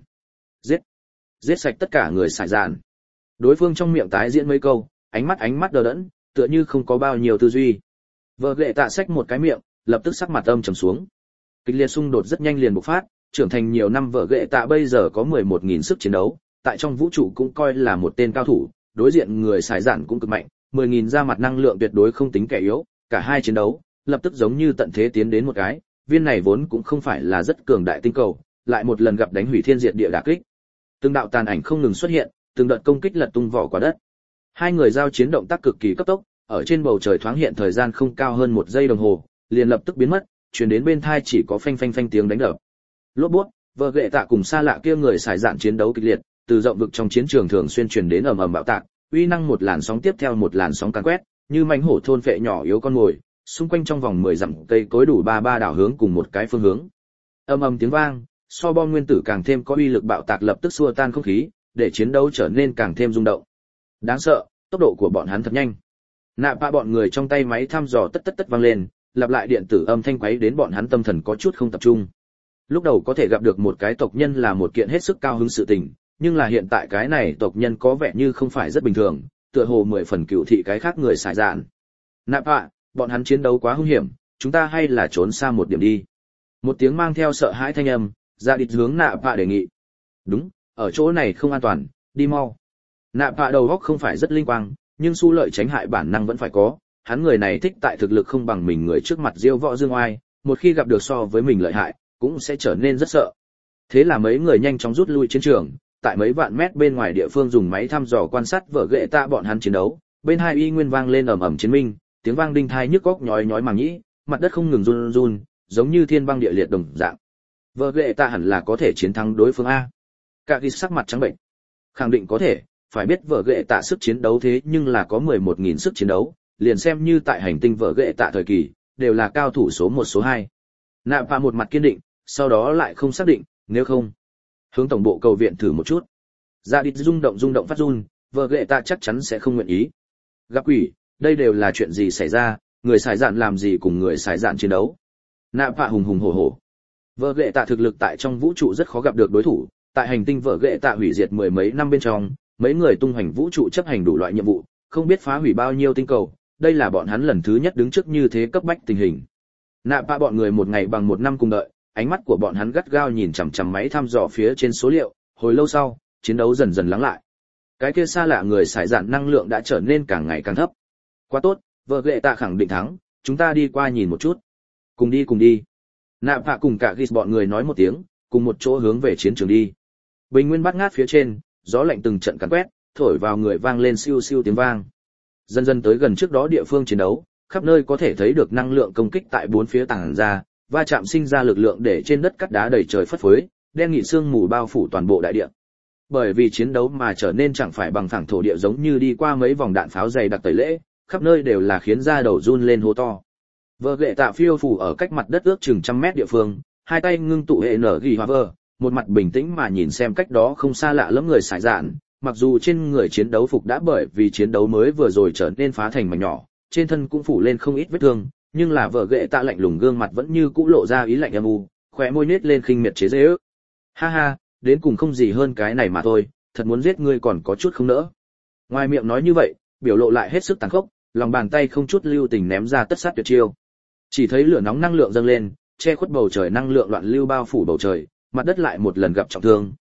Speaker 1: Giết sạch tất cả người xài dạn. Đối phương trong miệng tái diễn mấy câu, ánh mắt đờ đẫn, tựa như không có bao nhiêu tư duy. Vợ ghệ tạ xách một cái miệng, lập tức sắc mặt âm trầm xuống. Kịch liệt xung đột rất nhanh liền bộc phát, trưởng thành nhiều năm vợ ghệ tạ bây giờ có 11.000 sức chiến đấu, tại trong vũ trụ cũng coi là một tên cao thủ, đối diện người xài dạn cũng cực mạnh, 10.000 ra mặt năng lượng tuyệt đối không tính kẻ yếu, cả hai chiến đấu, lập tức giống như tận thế tiến đến một cái, viên này vốn cũng không phải là rất cường đại tinh cầu, lại một lần gặp đánh hủy thiên diệt địa đả kích. Từng đạo tàn ảnh không ngừng xuất hiện, từng đợt công kích lật tung vỏ quả đất. Hai người giao chiến động tác cực kỳ cấp tốc, ở trên bầu trời thoáng hiện thời gian không cao hơn 1 giây đồng hồ, liền lập tức biến mất, truyền đến bên tai chỉ có phanh phanh phanh tiếng đánh đập. Lốp bút, vợ ghệ tạ cùng xa lạ kia người xài dạn chiến đấu kịch liệt, từ rộng vực trong chiến trường thường xuyên truyền đến ầm ầm bạo tạc, uy năng một làn sóng tiếp theo một làn sóng càn quét, như mãnh hổ thôn phệ nhỏ yếu con mồi, xung quanh trong vòng 10 dặm cây cối đủ ba đảo hướng cùng một cái phương hướng. Ầm ầm tiếng vang, so bom nguyên tử càng thêm có uy lực bạo tạc lập tức xua tan không khí, để chiến đấu trở nên càng thêm rung động. Đáng sợ, tốc độ của bọn hắn thật nhanh. Nạ bạ bọn người trong tay máy thăm dò tất tất tất vang lên, lặp lại điện tử âm thanh quấy đến bọn hắn tâm thần có chút không tập trung. Lúc đầu có thể gặp được một cái tộc nhân là một kiện hết sức cao hứng sự tình, nhưng là hiện tại cái này tộc nhân có vẻ như không phải rất bình thường, tựa hồ 10 phần cựu thị cái khác người xài dạn. Nạp ạ, bọn hắn chiến đấu quá hung hiểm, chúng ta hay là trốn xa một điểm đi. Một tiếng mang theo sợ hãi thanh âm, ra địch hướng nạp ạ đề nghị. Đúng, ở chỗ này không an toàn, đi mau. Nạp ạ đầu óc không phải rất linh quang, nhưng xu lợi tránh hại bản năng vẫn phải có, hắn người này thích tại thực lực không bằng mình người trước mặt diêu võ dương oai, một khi gặp được so với mình lợi hại, cũng sẽ trở nên rất sợ. Thế là mấy người nhanh chóng rút lui chiến trường, tại mấy vạn mét bên ngoài địa phương dùng máy thăm dò quan sát vợ ghệ tạ bọn hắn chiến đấu, bên hai y nguyên vang lên ầm ầm chiến minh, tiếng vang đinh thai nhức óc nhói nhói màng nhĩ, mặt đất không ngừng run run, giống như thiên băng địa liệt đồng dạng. Vợ ghệ tạ hẳn là có thể chiến thắng đối phương a. Cả ghi sắc mặt trắng bệnh. Khẳng định có thể, phải biết vợ ghệ tạ sức chiến đấu thế nhưng là có 11.000 sức chiến đấu, liền xem như tại hành tinh vợ ghệ tạ thời kỳ, đều là cao thủ số 1 số 2. Nạp và một mặt kiên định, sau đó lại không xác định, nếu không, hướng tổng bộ cầu viện thử một chút. Ra đi rung động phát run, vợ ghệ tạ chắc chắn sẽ không nguyện ý. Gặp quỷ, đây đều là chuyện gì xảy ra, người xài dạn làm gì cùng người xài dạn chiến đấu. Nạp và hùng hổ. Vợ ghệ tạ thực lực tại trong vũ trụ rất khó gặp được đối thủ, tại hành tinh vợ ghệ tạ hủy diệt 10 mấy năm bên trong, mấy người tung hoành vũ trụ chấp hành đủ loại nhiệm vụ, không biết phá hủy bao nhiêu tinh cầu, đây là bọn hắn lần thứ nhất đứng trước như thế cấp bách tình hình. Nạp và bọn người một ngày bằng một năm cùng đợi, ánh mắt của bọn hắn gắt gao nhìn chằm chằm máy thăm dò phía trên số liệu, hồi lâu sau, chiến đấu dần dần lắng lại. Cái kia xa lạ người xài dạn năng lượng đã trở nên càng ngày càng thấp. Quá tốt, vợ ghệ tạ khẳng định thắng, chúng ta đi qua nhìn một chút. Cùng đi. Nạp hạ cùng cả Gis bọn người nói một tiếng, cùng một chỗ hướng về chiến trường đi. Bình nguyên bát ngát phía trên, gió lạnh từng trận càn quét, thổi vào người vang lên siêu siêu tiếng vang. Dần dần tới gần trước đó địa phương chiến đấu, khắp nơi có thể thấy được năng lượng công kích tại bốn phía tàng ra, va chạm sinh ra lực lượng để trên đất cắt đá đầy trời phất phới, đen nghị sương mù bao phủ toàn bộ đại địa. Bởi vì chiến đấu mà trở nên chẳng phải bằng phẳng thổ địa giống như đi qua mấy vòng đạn pháo dày đặc tẩy lễ, khắp nơi đều là khiến da đầu run lên hô to. Vợ ghệ tạ phiêu phủ ở cách mặt đất ước chừng 100 mét địa phương, hai tay ngưng tụ hệ nở ghi hóa vờ, một mặt bình tĩnh mà nhìn xem cách đó không xa lạ lẫm người xài dạn, mặc dù trên người chiến đấu phục đã bởi vì chiến đấu mới vừa rồi trở nên phá thành mảnh nhỏ, trên thân cũng phủ lên không ít vết thương, nhưng là vợ ghệ tạ lạnh lùng gương mặt vẫn như cũ lộ ra ý lạnh âm u, khóe môi nhếch lên khinh miệt chế giễu. Ha ha, đến cùng không gì hơn cái này mà thôi, thật muốn giết ngươi còn có chút không nỡ. Ngoài miệng nói như vậy, biểu lộ lại hết sức tàn khốc, lòng bàn tay không chút lưu tình ném ra tất sát tuyệt chiêu. Chỉ thấy lửa nóng năng lượng dâng lên, che khuất bầu trời năng lượng loạn lưu bao phủ bầu trời, mặt đất lại một lần gặp trọng thương,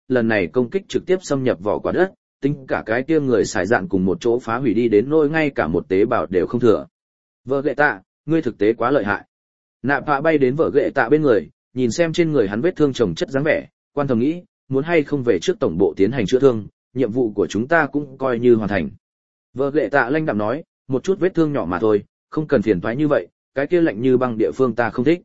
Speaker 1: lần này công kích trực tiếp xâm nhập vỏ quả đất, tính cả cái kia người xài dạn cùng một chỗ phá hủy đi đến nỗi ngay cả một tế bào đều không thừa. Vợ ghệ tạ, ngươi thực tế quá lợi hại. Nạ Phạ bay đến vợ ghệ tạ bên người, nhìn xem trên người hắn vết thương chồng chất dáng vẻ, quan thầm nghĩ, muốn hay không về trước tổng bộ tiến hành chữa thương, nhiệm vụ của chúng ta cũng coi như hoàn thành. Vợ ghệ tạ lanh đạm nói, một chút vết thương nhỏ mà thôi, không cần phiền toái như vậy, cái kia lạnh như băng địa phương ta không thích.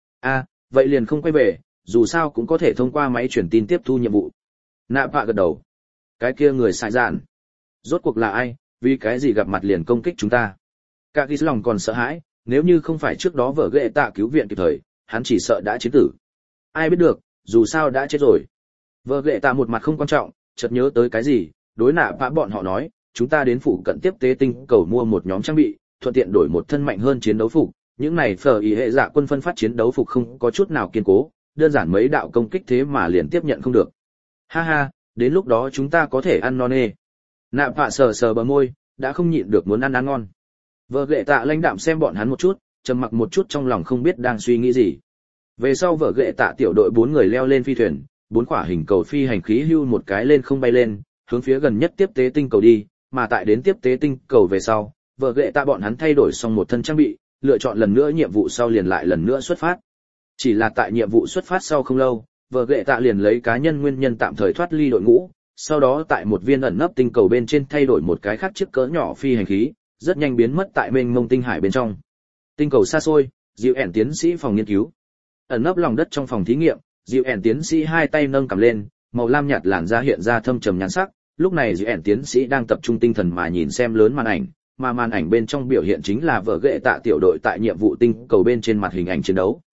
Speaker 1: Vậy liền không quay về, dù sao cũng có thể thông qua máy truyền tin tiếp thu nhiệm vụ. Nạ Phạ gật đầu. Cái kia người xài dạn, rốt cuộc là ai, vì cái gì gặp mặt liền công kích chúng ta? Cả Gis lòng còn sợ hãi, nếu như không phải trước đó vợ ghệ tạ cứu viện kịp thời, hắn chỉ sợ đã chiến tử. Ai biết được, dù sao đã chết rồi. Vợ ghệ tạ một mặt không quan trọng, chợt nhớ tới cái gì, đối Nạ Phạ bọn họ nói, chúng ta đến phụ cận tiếp tế tinh cầu mua một nhóm trang bị, thuận tiện đổi một thân mạnh hơn chiến đấu phục. Những này phở ý hệ dạ quân phân phát chiến đấu phục không có chút nào kiên cố, đơn giản mấy đạo công kích thế mà liền tiếp nhận không được. Ha ha, đến lúc đó chúng ta có thể ăn non nê. Nạ Phạ sờ sờ bờ môi, đã không nhịn được muốn ăn ngon. Vợ ghệ tạ lãnh đạm xem bọn hắn một chút, trầm mặc một chút trong lòng không biết đang suy nghĩ gì. Về sau vợ ghệ tạ tiểu đội 4 người leo lên phi thuyền, 4 quả hình cầu phi hành khí hưu một cái lên không bay lên, hướng phía gần nhất tiếp tế tinh cầu đi, mà tại đến tiếp tế tinh cầu về sau, vợ ghệ tạ bọn hắn thay đổi xong một thân trang bị, lựa chọn lần nữa nhiệm vụ sau liền lại lần nữa xuất phát. Chỉ là tại nhiệm vụ xuất phát sau không lâu, vợ ghệ tạ liền lấy cá nhân nguyên nhân tạm thời thoát ly đội ngũ, sau đó tại một viên ẩn nấp tinh cầu bên trên thay đổi một cái khác chiếc cỡ nhỏ phi hành khí, rất nhanh biến mất tại mênh mông tinh hải bên trong. Tinh cầu xa xôi, Diệu ẻn tiến sĩ phòng nghiên cứu. Ẩn nấp lòng đất trong phòng thí nghiệm, Diệu ẻn tiến sĩ hai tay nâng cầm lên, màu lam nhạt làn da hiện ra thâm trầm nhan sắc, lúc này Diệu ẻn tiến sĩ đang tập trung tinh thần mà nhìn xem lớn màn ảnh, mà màn ảnh bên trong biểu hiện chính là vợ ghệ tạ tiểu đội tại nhiệm vụ tinh cầu bên trên mặt hình ảnh chiến đấu.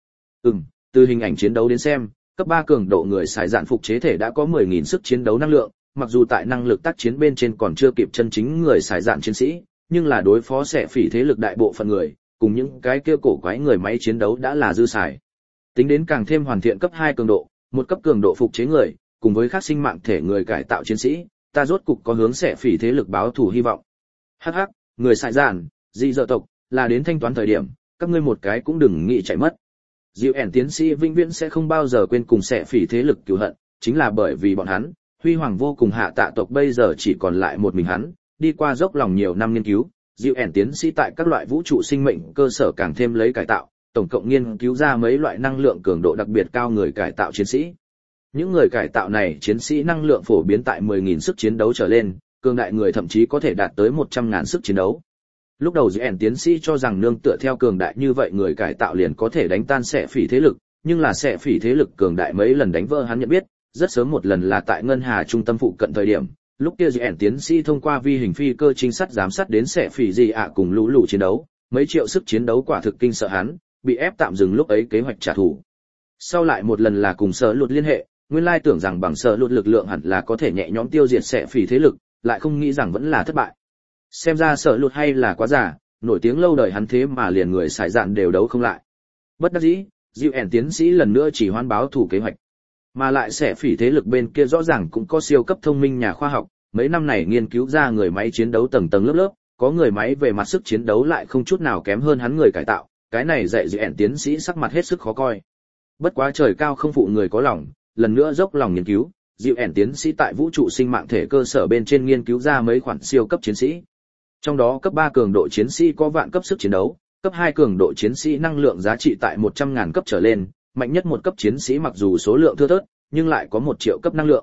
Speaker 1: Từ hình ảnh chiến đấu đến xem, cấp 3 cường độ người xài dạn phục chế thể đã có 10.000 sức chiến đấu năng lượng, mặc dù tại năng lực tác chiến bên trên còn chưa kịp chân chính người xài dạn chiến sĩ, nhưng là đối phó xẻ phỉ thế lực đại bộ phận người, cùng những cái kia cổ quái người máy chiến đấu đã là dư xài. Tính đến càng thêm hoàn thiện cấp 2 cường độ, một cấp cường độ phục chế người, cùng với khác sinh mạng thể người cải tạo chiến sĩ, ta rốt cục có hướng xẻ phỉ thế lực báo thù hy vọng. Hắc hắc, người xài dạn, dị dợ tộc, là đến thanh toán thời điểm, các ngươi một cái cũng đừng nghĩ chạy mất. Diệu ẻn tiến sĩ vĩnh viễn sẽ không bao giờ quên cùng xẻ phỉ thế lực cừu hận, chính là bởi vì bọn hắn, huy hoàng vô cùng hạ tạ tộc bây giờ chỉ còn lại một mình hắn, đi qua dốc lòng nhiều năm nghiên cứu, Diệu ẻn tiến sĩ tại các loại vũ trụ sinh mệnh cơ sở càng thêm lấy cải tạo, tổng cộng nghiên cứu ra mấy loại năng lượng cường độ đặc biệt cao người cải tạo chiến sĩ. Những người cải tạo này chiến sĩ năng lượng phổ biến tại 10.000 sức chiến đấu trở lên, cường đại người thậm chí có thể đạt tới 100.000 sức chiến đấu. Lúc đầu Diệu ẻn tiến sĩ cho rằng nương tựa theo cường đại như vậy người cải tạo liền có thể đánh tan xẻ phỉ thế lực, nhưng là xẻ phỉ thế lực cường đại mấy lần đánh vỡ hắn nhận biết, rất sớm một lần là tại ngân hà trung tâm phụ cận thời điểm, lúc kia Diệu ẻn tiến sĩ thông qua vi hình phi cơ trinh sát giám sát đến xẻ phỉ gì ạ cùng lũ lũ chiến đấu, mấy triệu sức chiến đấu quả thực kinh sợ hắn, bị ép tạm dừng lúc ấy kế hoạch trả thù. Sau lại một lần là cùng sở luật liên hệ, nguyên lai tưởng rằng bằng sở luật lực lượng hẳn là có thể nhẹ nhõm tiêu diệt xẻ phỉ thế lực, lại không nghĩ rằng vẫn là thất bại. Xem ra sở luật hay là quá giả, nổi tiếng lâu đời hắn thế mà liền người xài dạn đều đấu không lại. Bất đắc dĩ, Diệu ẻn tiến sĩ lần nữa chỉ hoan báo thủ kế hoạch. Mà lại xẻ phỉ thế lực bên kia rõ ràng cũng có siêu cấp thông minh nhà khoa học, mấy năm này nghiên cứu ra người máy chiến đấu tầng tầng lớp lớp, có người máy về mặt sức chiến đấu lại không chút nào kém hơn hắn người cải tạo, cái này dạy Diệu ẻn tiến sĩ sắc mặt hết sức khó coi. Bất quá trời cao không phụ người có lòng, lần nữa dốc lòng nghiên cứu, Diệu ẻn tiến sĩ tại vũ trụ sinh mạng thể cơ sở bên trên nghiên cứu ra mấy khoản siêu cấp chiến sĩ. Trong đó cấp 3 cường độ chiến sĩ có vạn cấp sức chiến đấu, cấp 2 cường độ chiến sĩ năng lượng giá trị tại 100.000 cấp trở lên, mạnh nhất một cấp chiến sĩ mặc dù số lượng thưa thớt, nhưng lại có 1 triệu cấp năng lượng.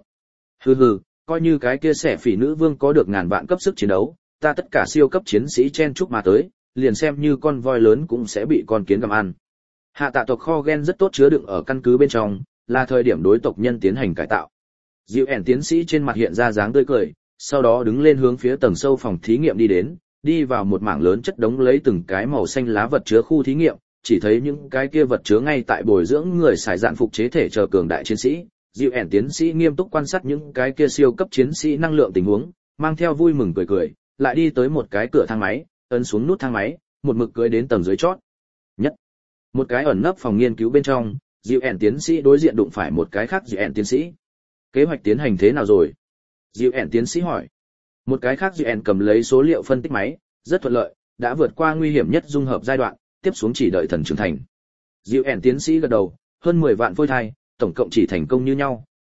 Speaker 1: Coi như cái kia xẻ phỉ nữ vương có được ngàn vạn cấp sức chiến đấu, ta tất cả siêu cấp chiến sĩ chen chúc mà tới, liền xem như con voi lớn cũng sẽ bị con kiến gặm ăn. Hạ tạ tộc kho gen rất tốt chứa đựng ở căn cứ bên trong, là thời điểm đối tộc nhân tiến hành cải tạo. Diệu ẻn tiến sĩ trên mặt hiện ra dáng tươi cười, sau đó đứng lên hướng phía tầng sâu phòng thí nghiệm đi đến, đi vào một mảng lớn chất đống lấy từng cái màu xanh lá vật chứa khu thí nghiệm, chỉ thấy những cái kia vật chứa ngay tại bồi dưỡng người xài dạn phục chế thể chờ cường đại chiến sĩ. Diệu ẻn tiến sĩ nghiêm túc quan sát những cái kia siêu cấp chiến sĩ năng lượng tình huống, mang theo vui mừng cười, lại đi tới một cái cửa thang máy, ấn xuống nút thang máy, một mực cưỡi đến tầng dưới chót. Một cái ẩn nấp phòng nghiên cứu bên trong, Diệu ẻn tiến sĩ đối diện đụng phải một cái khác Diệu ẻn tiến sĩ. Kế hoạch tiến hành thế nào rồi? Diệu ẻn tiến sĩ hỏi. Một cái khác Diệu ẻn cầm lấy số liệu phân tích máy, rất thuận lợi, đã vượt qua nguy hiểm nhất dung hợp giai đoạn, tiếp xuống chỉ đợi thần trưởng thành. Diệu ẻn tiến sĩ gật đầu, hơn 10 vạn phôi thai, tổng cộng chỉ thành công như nhau,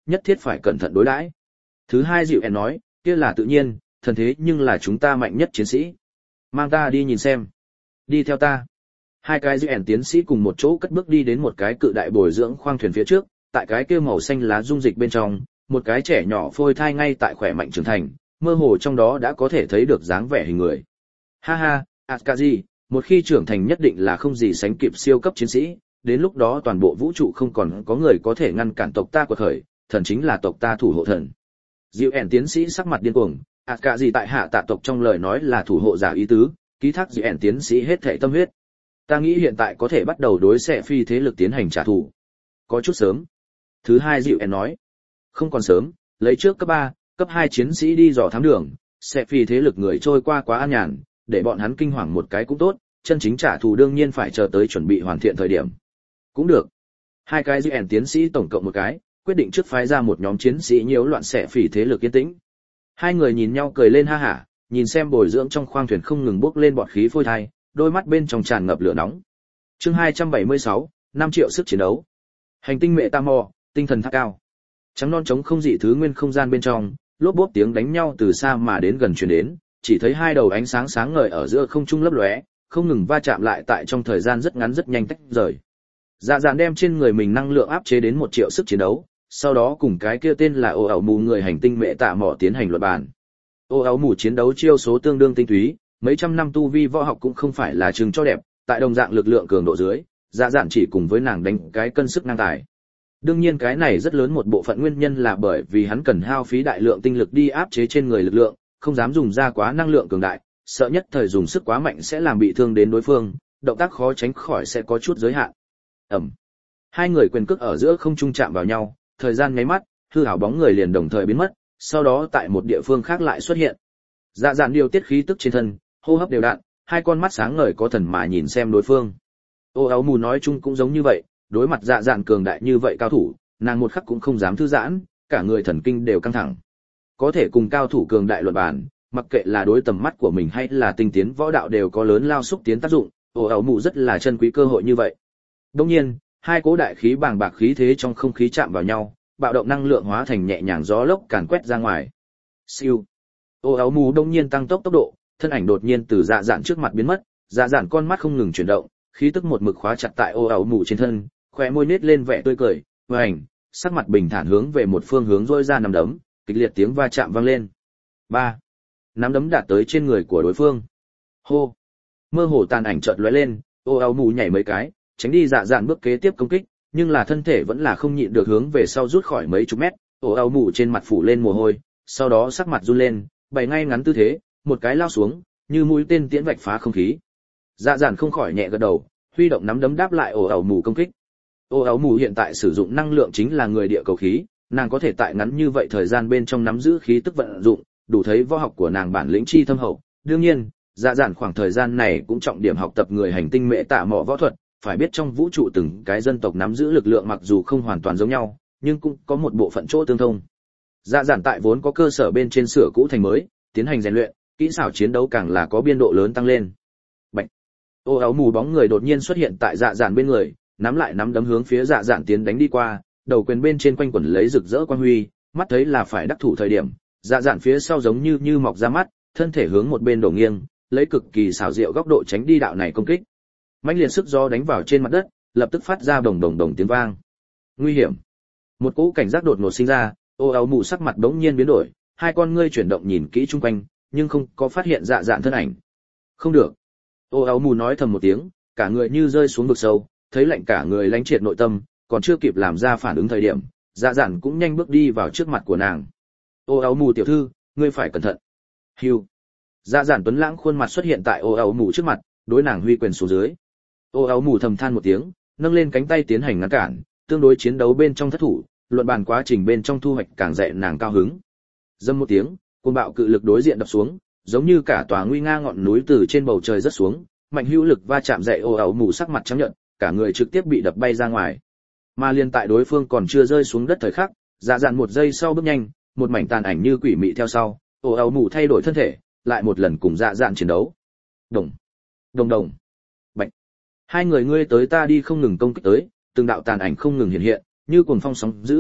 Speaker 1: nhất thiết phải cẩn thận đối đãi. Thứ hai dịu ẻn nói, kia là tự nhiên, thần thế nhưng là chúng ta mạnh nhất chiến sĩ. Mang ta đi nhìn xem. Đi theo ta. Hai cái dịu ẻn tiến sĩ cùng một chỗ cất bước đi đến một cái cự đại bồi dưỡng khoang thuyền phía trước, tại cái kia màu xanh lá dung dịch bên trong, một cái trẻ nhỏ phôi thai ngay tại khỏe mạnh trưởng thành, mơ hồ trong đó đã có thể thấy được dáng vẻ hình người. Ha ha, Akazi, một khi trưởng thành nhất định là không gì sánh kịp siêu cấp chiến sĩ, đến lúc đó toàn bộ vũ trụ không còn có người có thể ngăn cản tộc ta quật khởi, thần chính là tộc ta thủ hộ thần. Dịu ẻn tiến sĩ sắc mặt điên cuồng, Akazi tại hạ tạ tộc trong lời nói là thủ hộ giả ý tứ, ký thác dịu ẻn tiến sĩ hết thảy tâm huyết. Ta nghĩ hiện tại có thể bắt đầu đối xạ phi thế lực tiến hành trả thù. Có chút sớm. Thứ hai dịu ẻn nói. Không còn sớm, lấy trước cấp 3, cấp 2 chiến sĩ đi dò thám đường, xạ phi thế lực người trôi qua quá an nhàn, để bọn hắn kinh hoàng một cái cũng tốt, chân chính trả thù đương nhiên phải chờ tới chuẩn bị hoàn thiện thời điểm. Cũng được. Hai cái dịu ẻn tiến sĩ tổng cộng một cái, quyết định trước phái ra một nhóm chiến sĩ nhiễu loạn xạ phi thế lực yên tĩnh. Hai người nhìn nhau cười lên ha hả, nhìn xem bồi dưỡng trong khoang thuyền không ngừng bốc lên bọt khí phôi thai, đôi mắt bên trong tràn ngập lửa nóng. Chương 276, 5 triệu sức chiến đấu. Hành tinh mẹ ta mò, tinh thần tháp cao. Trắng non trống không dị thứ nguyên không gian bên trong, lốp bốp tiếng đánh nhau từ xa mà đến gần truyền đến, chỉ thấy hai đầu ánh sáng sáng ngời ở giữa không trung lấp lóe, không ngừng va chạm lại tại trong thời gian rất ngắn rất nhanh tách rời. Dạ dàn đem trên người mình năng lượng áp chế đến 1 triệu sức chiến đấu, sau đó cùng cái kia tên là ô ảo mù người hành tinh mẹ tạ mỏ tiến hành luận bàn. Ô ảo mù chiến đấu chiêu số tương đương tinh túy, mấy trăm năm tu vi võ học cũng không phải là chừng cho đẹp, tại đồng dạng lực lượng cường độ dưới, dạ dạn chỉ cùng với nàng đánh cái cân sức năng tài. Đương nhiên cái này rất lớn một bộ phận nguyên nhân là bởi vì hắn cần hao phí đại lượng tinh lực đi áp chế trên người lực lượng, không dám dùng ra quá năng lượng cường đại, sợ nhất thời dùng sức quá mạnh sẽ làm bị thương đến đối phương, động tác khó tránh khỏi sẽ có chút giới hạn. Ầm. Hai người quyền cước ở giữa không trung chạm vào nhau, thời gian nháy mắt, hư ảo bóng người liền đồng thời biến mất, sau đó tại một địa phương khác lại xuất hiện. Dạ dạn điều tiết khí tức trên thân, hô hấp đều đặn, hai con mắt sáng ngời có thần mà nhìn xem đối phương. Ô áo mù nói chung cũng giống như vậy, đối mặt dạ dạn cường đại như vậy cao thủ, nàng một khắc cũng không dám thư giãn, cả người thần kinh đều căng thẳng. Có thể cùng cao thủ cường đại luận bàn, mặc kệ là đối tầm mắt của mình hay là tinh tiến võ đạo đều có lớn lao xúc tiến tác dụng, ô áo mù rất là trân quý cơ hội như vậy. Đương nhiên, hai cỗ đại khí bàng bạc khí thế trong không khí chạm vào nhau, bạo động năng lượng hóa thành nhẹ nhàng gió lốc càn quét ra ngoài. Siêu. Ô áo mù đông nhiên tăng tốc tốc độ, thân ảnh đột nhiên từ dạ dạn trước mặt biến mất, dạ dạn con mắt không ngừng chuyển động, khí tức một mực khóa chặt tại ô áo mù trên thân, khóe môi nết lên vẻ tươi cười, vành, sắc mặt bình thản hướng về một phương hướng rôi ra nắm đấm, kịch liệt tiếng va chạm vang lên. 3. Nắm đấm đạt tới trên người của đối phương. Hô. Mơ hồ tàn ảnh chợt lóe lên, ô áo mù nhảy mấy cái, tránh đi dạ dạn bước kế tiếp công kích, nhưng là thân thể vẫn là không nhịn được hướng về sau rút khỏi mấy chục mét, ô áo mù trên mặt phủ lên mồ hôi, sau đó sắc mặt run lên, bày ngay ngắn tư thế, một cái lao xuống, như mũi tên tiễn vạch phá không khí. Dạ dạn không khỏi nhẹ gật đầu, huy động nắm đấm đáp lại ổ ảo mù công kích. Ổ ảo mù hiện tại sử dụng năng lượng chính là người địa cầu khí, nàng có thể tại ngắn như vậy thời gian bên trong nắm giữ khí tức vận dụng, đủ thấy võ học của nàng bản lĩnh chi thâm hậu. Đương nhiên, dạ dạn khoảng thời gian này cũng trọng điểm học tập người hành tinh mẹ tạ mỏ võ thuật, phải biết trong vũ trụ từng cái dân tộc nắm giữ lực lượng mặc dù không hoàn toàn giống nhau, nhưng cũng có một bộ phận chỗ tương thông. Dạ dạn tại vốn có cơ sở bên trên sửa cũ thành mới, tiến hành rèn luyện, kỹ xảo chiến đấu càng là có biên độ lớn tăng lên. Bạch. Ô áo mù bóng người đột nhiên xuất hiện tại dạ dạn bên người, nắm lại nắm đấm hướng phía dạ dạn tiến đánh đi qua, đầu quyền bên trên quanh quẩn lấy rực rỡ quang huy, mắt thấy là phải đắc thủ thời điểm, dạ dạn phía sau giống như mọc ra mắt, thân thể hướng một bên đổ nghiêng, lấy cực kỳ xảo diệu góc độ tránh đi đạo này công kích. Mãnh liệt sức gió đánh vào trên mặt đất, lập tức phát ra đồng đồng đồng tiếng vang. Nguy hiểm. Một cỗ cảnh giác đột ngột sinh ra, ô áo mù sắc mặt đống nhiên biến đổi, hai con ngươi chuyển động nhìn kỹ chung quanh, nhưng không có phát hiện dạ dạn thân ảnh. Không được. Ô áo mù nói thầm một tiếng, cả người như rơi xuống vực sâu, thấy lạnh cả người lánh triệt nội tâm, còn chưa kịp làm ra phản ứng thời điểm, dạ dạn cũng nhanh bước đi vào trước mặt của nàng. Ô áo mù tiểu thư, ngươi phải cẩn thận. Hưu. Dạ dạn tuấn lãng khuôn mặt xuất hiện tại ô áo mù trước mặt, đối nàng huy quyền xuống dưới. Ô áo mù thầm than một tiếng, nâng lên cánh tay tiến hành ngăn cản, tương đối chiến đấu bên trong thất thủ, luận bàn quá trình bên trong thu hoạch càng dạy nàng cao hứng. Dâm một tiếng, cơn bạo cự lực đối diện đập xuống, giống như cả tòa nguy nga ngọn núi từ trên bầu trời rớt xuống, mạnh hữu lực va chạm dậy ô ảo mù sắc mặt trắng nhợt, cả người trực tiếp bị đập bay ra ngoài. Mà liên tại đối phương còn chưa rơi xuống đất thời khắc, dạ dạn một giây sau bước nhanh, một mảnh tàn ảnh như quỷ mị theo sau, ô ảo mù thay đổi thân thể, lại một lần cùng dạ dạn chiến đấu. Đồng, đồng đồng, bạch. Hai người ngươi tới ta đi không ngừng công kích tới, từng đạo tàn ảnh không ngừng hiện hiện, như cuồng phong sóng dữ,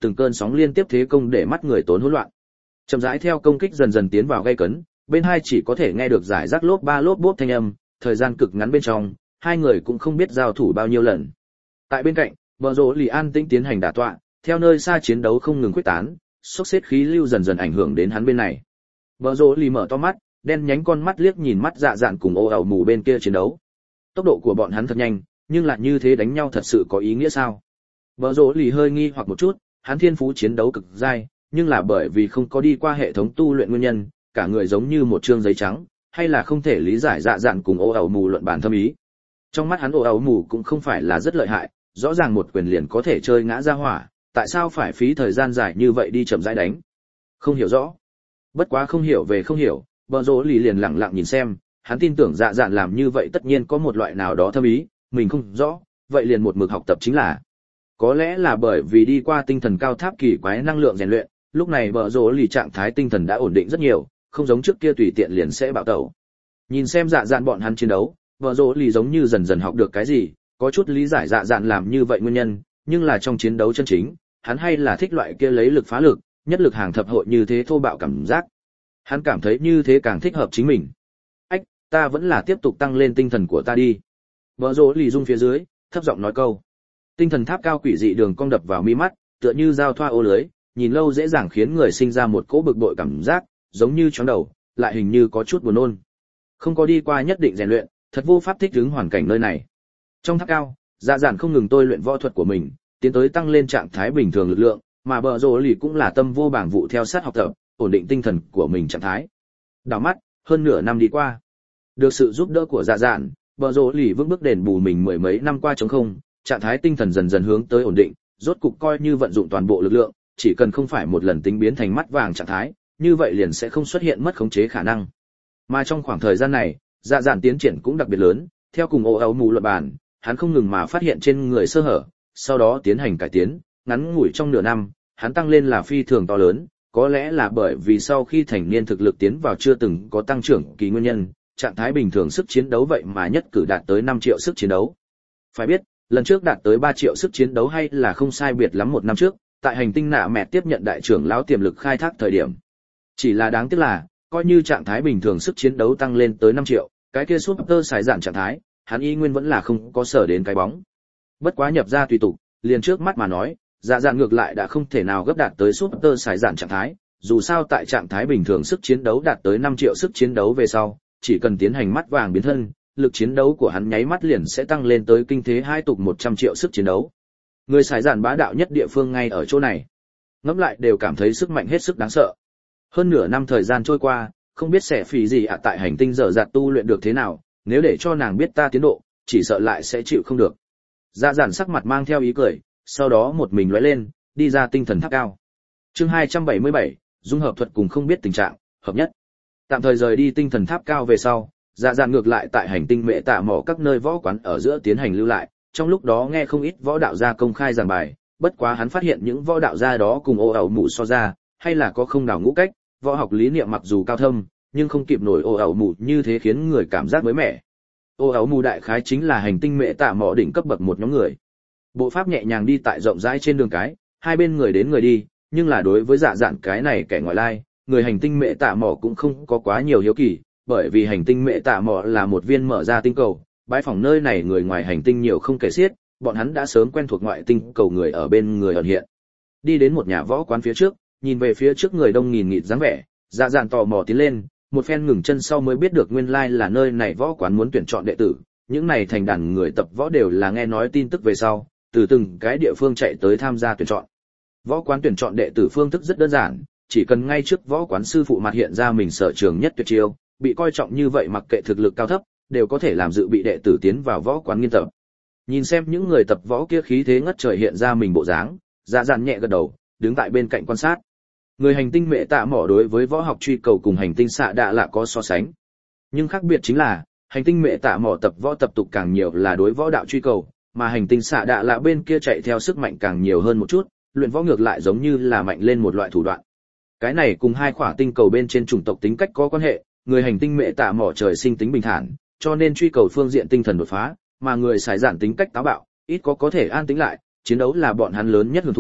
Speaker 1: từng cơn sóng liên tiếp thế công để mắt người tốn hỗn loạn. Chậm rãi theo công kích dần dần tiến vào gay cấn, bên hai chỉ có thể nghe được giải rác lốp ba lốp bốp thanh âm, thời gian cực ngắn bên trong, hai người cũng không biết giao thủ bao nhiêu lần. Tại bên cạnh, Bờ Rồ Lì an tĩnh tiến hành đả tọa, theo nơi xa chiến đấu không ngừng khuếch tán, xốc xếp khí lưu dần dần ảnh hưởng đến hắn bên này. Bờ Rồ Lì mở to mắt, đen nhánh con mắt liếc nhìn mắt Dạ Dạn cùng Ô ẩu mù bên kia chiến đấu. Tốc độ của bọn hắn thật nhanh, nhưng lại như thế đánh nhau thật sự có ý nghĩa sao? Bờ Rồ Lì hơi nghi hoặc một chút, hắn thiên phú chiến đấu cực dai, nhưng là bởi vì không có đi qua hệ thống tu luyện nguyên nhân, cả người giống như một trương giấy trắng, hay là không thể lý giải Dạ Dạn cùng Ô ẩu mù luận bản thâm ý. Trong mắt hắn Ô ẩu mù cũng không phải là rất lợi hại, rõ ràng một quyền liền có thể chơi ngã ra hỏa, tại sao phải phí thời gian dài như vậy đi chậm rãi đánh? Không hiểu rõ. Bất quá không hiểu về không hiểu, Bờ Rồ Lì liền lặng lặng nhìn xem, hắn tin tưởng Dạ Dạn làm như vậy tất nhiên có một loại nào đó thâm ý, mình không rõ, vậy liền một mực học tập chính là. Có lẽ là bởi vì đi qua tinh thần cao tháp kỳ quái năng lượng rèn luyện, lúc này Bờ Rồ Lì trạng thái tinh thần đã ổn định rất nhiều, không giống trước kia tùy tiện liền sẽ bạo tẩu. Nhìn xem Dạ Dạn bọn hắn chiến đấu, Bờ Rồ Lì giống như dần dần học được cái gì, có chút lý giải Dạ Dạn làm như vậy nguyên nhân, nhưng là trong chiến đấu chân chính, hắn hay là thích loại kia lấy lực phá lực, nhất lực hàng thập hội như thế thô bạo cảm giác. Hắn cảm thấy như thế càng thích hợp chính mình. Ách, ta vẫn là tiếp tục tăng lên tinh thần của ta đi. Bờ Rồ Lì rung phía dưới, thấp giọng nói câu. Tinh thần tháp cao quỷ dị đường cong đập vào mi mắt, tựa như dao thoa ô lưới, nhìn lâu dễ dàng khiến người sinh ra một cỗ bực bội cảm giác, giống như chóng đầu, lại hình như có chút buồn nôn. Không có đi qua nhất định rèn luyện, thật vô pháp thích ứng hoàn cảnh nơi này. Trong tháp cao, Dạ Dạn không ngừng tôi luyện võ thuật của mình, tiến tới tăng lên trạng thái bình thường lực lượng, mà Bờ Rồ Lì cũng là tâm vô bảng vụ theo sát học tập, ổn định tinh thần của mình trạng thái. Đảo mắt, hơn nửa năm đi qua. Được sự giúp đỡ của Dạ Dạn, Bờ Rồ Lì vững bước đền bù mình mười mấy năm qua trống không, trạng thái tinh thần dần dần hướng tới ổn định, rốt cục coi như vận dụng toàn bộ lực lượng, chỉ cần không phải một lần tính biến thành mắt vàng trạng thái, như vậy liền sẽ không xuất hiện mất khống chế khả năng. Mà trong khoảng thời gian này, Dạ Dạn tiến triển cũng đặc biệt lớn, theo cùng Ô ẩu mù luận bàn, hắn không ngừng mà phát hiện trên người sơ hở, sau đó tiến hành cải tiến, ngắn ngủi trong nửa năm, hắn tăng lên là phi thường to lớn, có lẽ là bởi vì sau khi thành niên thực lực tiến vào chưa từng có tăng trưởng kỳ nguyên nhân, trạng thái bình thường sức chiến đấu vậy mà nhất cử đạt tới 5 triệu sức chiến đấu. Phải biết, lần trước đạt tới 3 triệu sức chiến đấu hay là không sai biệt lắm một năm trước, tại hành tinh nạ mẹ tiếp nhận đại trưởng lão tiềm lực khai thác thời điểm. Chỉ là đáng tiếc là, coi như trạng thái bình thường sức chiến đấu tăng lên tới 5 triệu, cái kia super xài dạn trạng thái, hắn y nguyên vẫn là không có sở đến cái bóng. Bất quá nhập ra tùy tục, liền trước mắt mà nói, Dạ Dạn ngược lại đã không thể nào gấp đạt tới super xài dạn trạng thái, dù sao tại trạng thái bình thường sức chiến đấu đạt tới 5 triệu sức chiến đấu về sau, chỉ cần tiến hành mắt vàng biến thân, lực chiến đấu của hắn nháy mắt liền sẽ tăng lên tới kinh thế hai tục 100 triệu sức chiến đấu. Người xài dạn bá đạo nhất địa phương ngay ở chỗ này. Ngẫm lại đều cảm thấy sức mạnh hết sức đáng sợ. Hơn nửa năm thời gian trôi qua, không biết sẽ phì gì tại hành tinh dở dạt tu luyện được thế nào, nếu để cho nàng biết ta tiến độ, chỉ sợ lại sẽ chịu không được. Dạ Dạn sắc mặt mang theo ý cười, sau đó một mình lóe lên, đi ra tinh thần tháp cao. Chương 277, dung hợp thuật cùng không biết tình trạng, hợp nhất. Tạm thời rời đi tinh thần tháp cao về sau, Dạ Dạn ngược lại tại hành tinh mẹ tạ mỏ các nơi võ quán ở giữa tiến hành lưu lại, trong lúc đó nghe không ít võ đạo gia công khai giảng bài, bất quá hắn phát hiện những võ đạo gia đó cùng Ô ẩu mù so ra, hay là có không đảo ngũ cách, võ học lý niệm mặc dù cao thâm, nhưng không kịp nổi Ô ẩu mù như thế khiến người cảm giác mới mẻ. Ô ẩu mù đại khái chính là hành tinh mẹ tạ mỏ đỉnh cấp bậc một nhóm người. Bộ pháp nhẹ nhàng đi tại rộng rãi trên đường cái, hai bên người đến người đi, nhưng là đối với Dạ Dạn cái này kẻ ngoại lai, người hành tinh mẹ tạ mỏ cũng không có quá nhiều hiếu kỳ, bởi vì hành tinh mẹ tạ mỏ là một viên mở ra tinh cầu, bãi phỏng nơi này người ngoài hành tinh nhiều không kể xiết, bọn hắn đã sớm quen thuộc ngoại tinh cầu người ở bên người ẩn hiện. Đi đến một nhà võ quán phía trước, nhìn về phía trước người đông nghìn nghịt dáng vẻ, Dạ Dạn tò mò tiến lên, một phen ngừng chân sau mới biết được nguyên lai là nơi này võ quán muốn tuyển chọn đệ tử, những này thành đàn người tập võ đều là nghe nói tin tức về sau, từ từng cái địa phương chạy tới tham gia tuyển chọn. Võ quán tuyển chọn đệ tử phương thức rất đơn giản, chỉ cần ngay trước võ quán sư phụ mặt hiện ra mình sở trường nhất tuyệt chiêu, bị coi trọng như vậy mặc kệ thực lực cao thấp, đều có thể làm dự bị đệ tử tiến vào võ quán nghiên tập. Nhìn xem những người tập võ kia khí thế ngất trời hiện ra mình bộ dáng, Dạ Dạn nhẹ gật đầu, đứng tại bên cạnh quan sát. Người hành tinh mẹ tạ mỏ đối với võ học truy cầu cùng hành tinh xạ đạ lạ có so sánh, nhưng khác biệt chính là hành tinh mẹ tạ mỏ tập võ tập tục càng nhiều là đối võ đạo truy cầu, mà hành tinh xạ đạ lạ bên kia chạy theo sức mạnh càng nhiều hơn một chút, luyện võ ngược lại giống như là mạnh lên một loại thủ đoạn. Cái này cùng hai khỏa tinh cầu bên trên chủng tộc tính cách có quan hệ, người hành tinh mẹ tạ mỏ trời sinh tính bình thản, cho nên truy cầu phương diện tinh thần đột phá, mà người xài giản tính cách táo bạo, ít có thể an tĩnh lại, chiến đấu là bọn hắn lớn nhất hưởng thụ,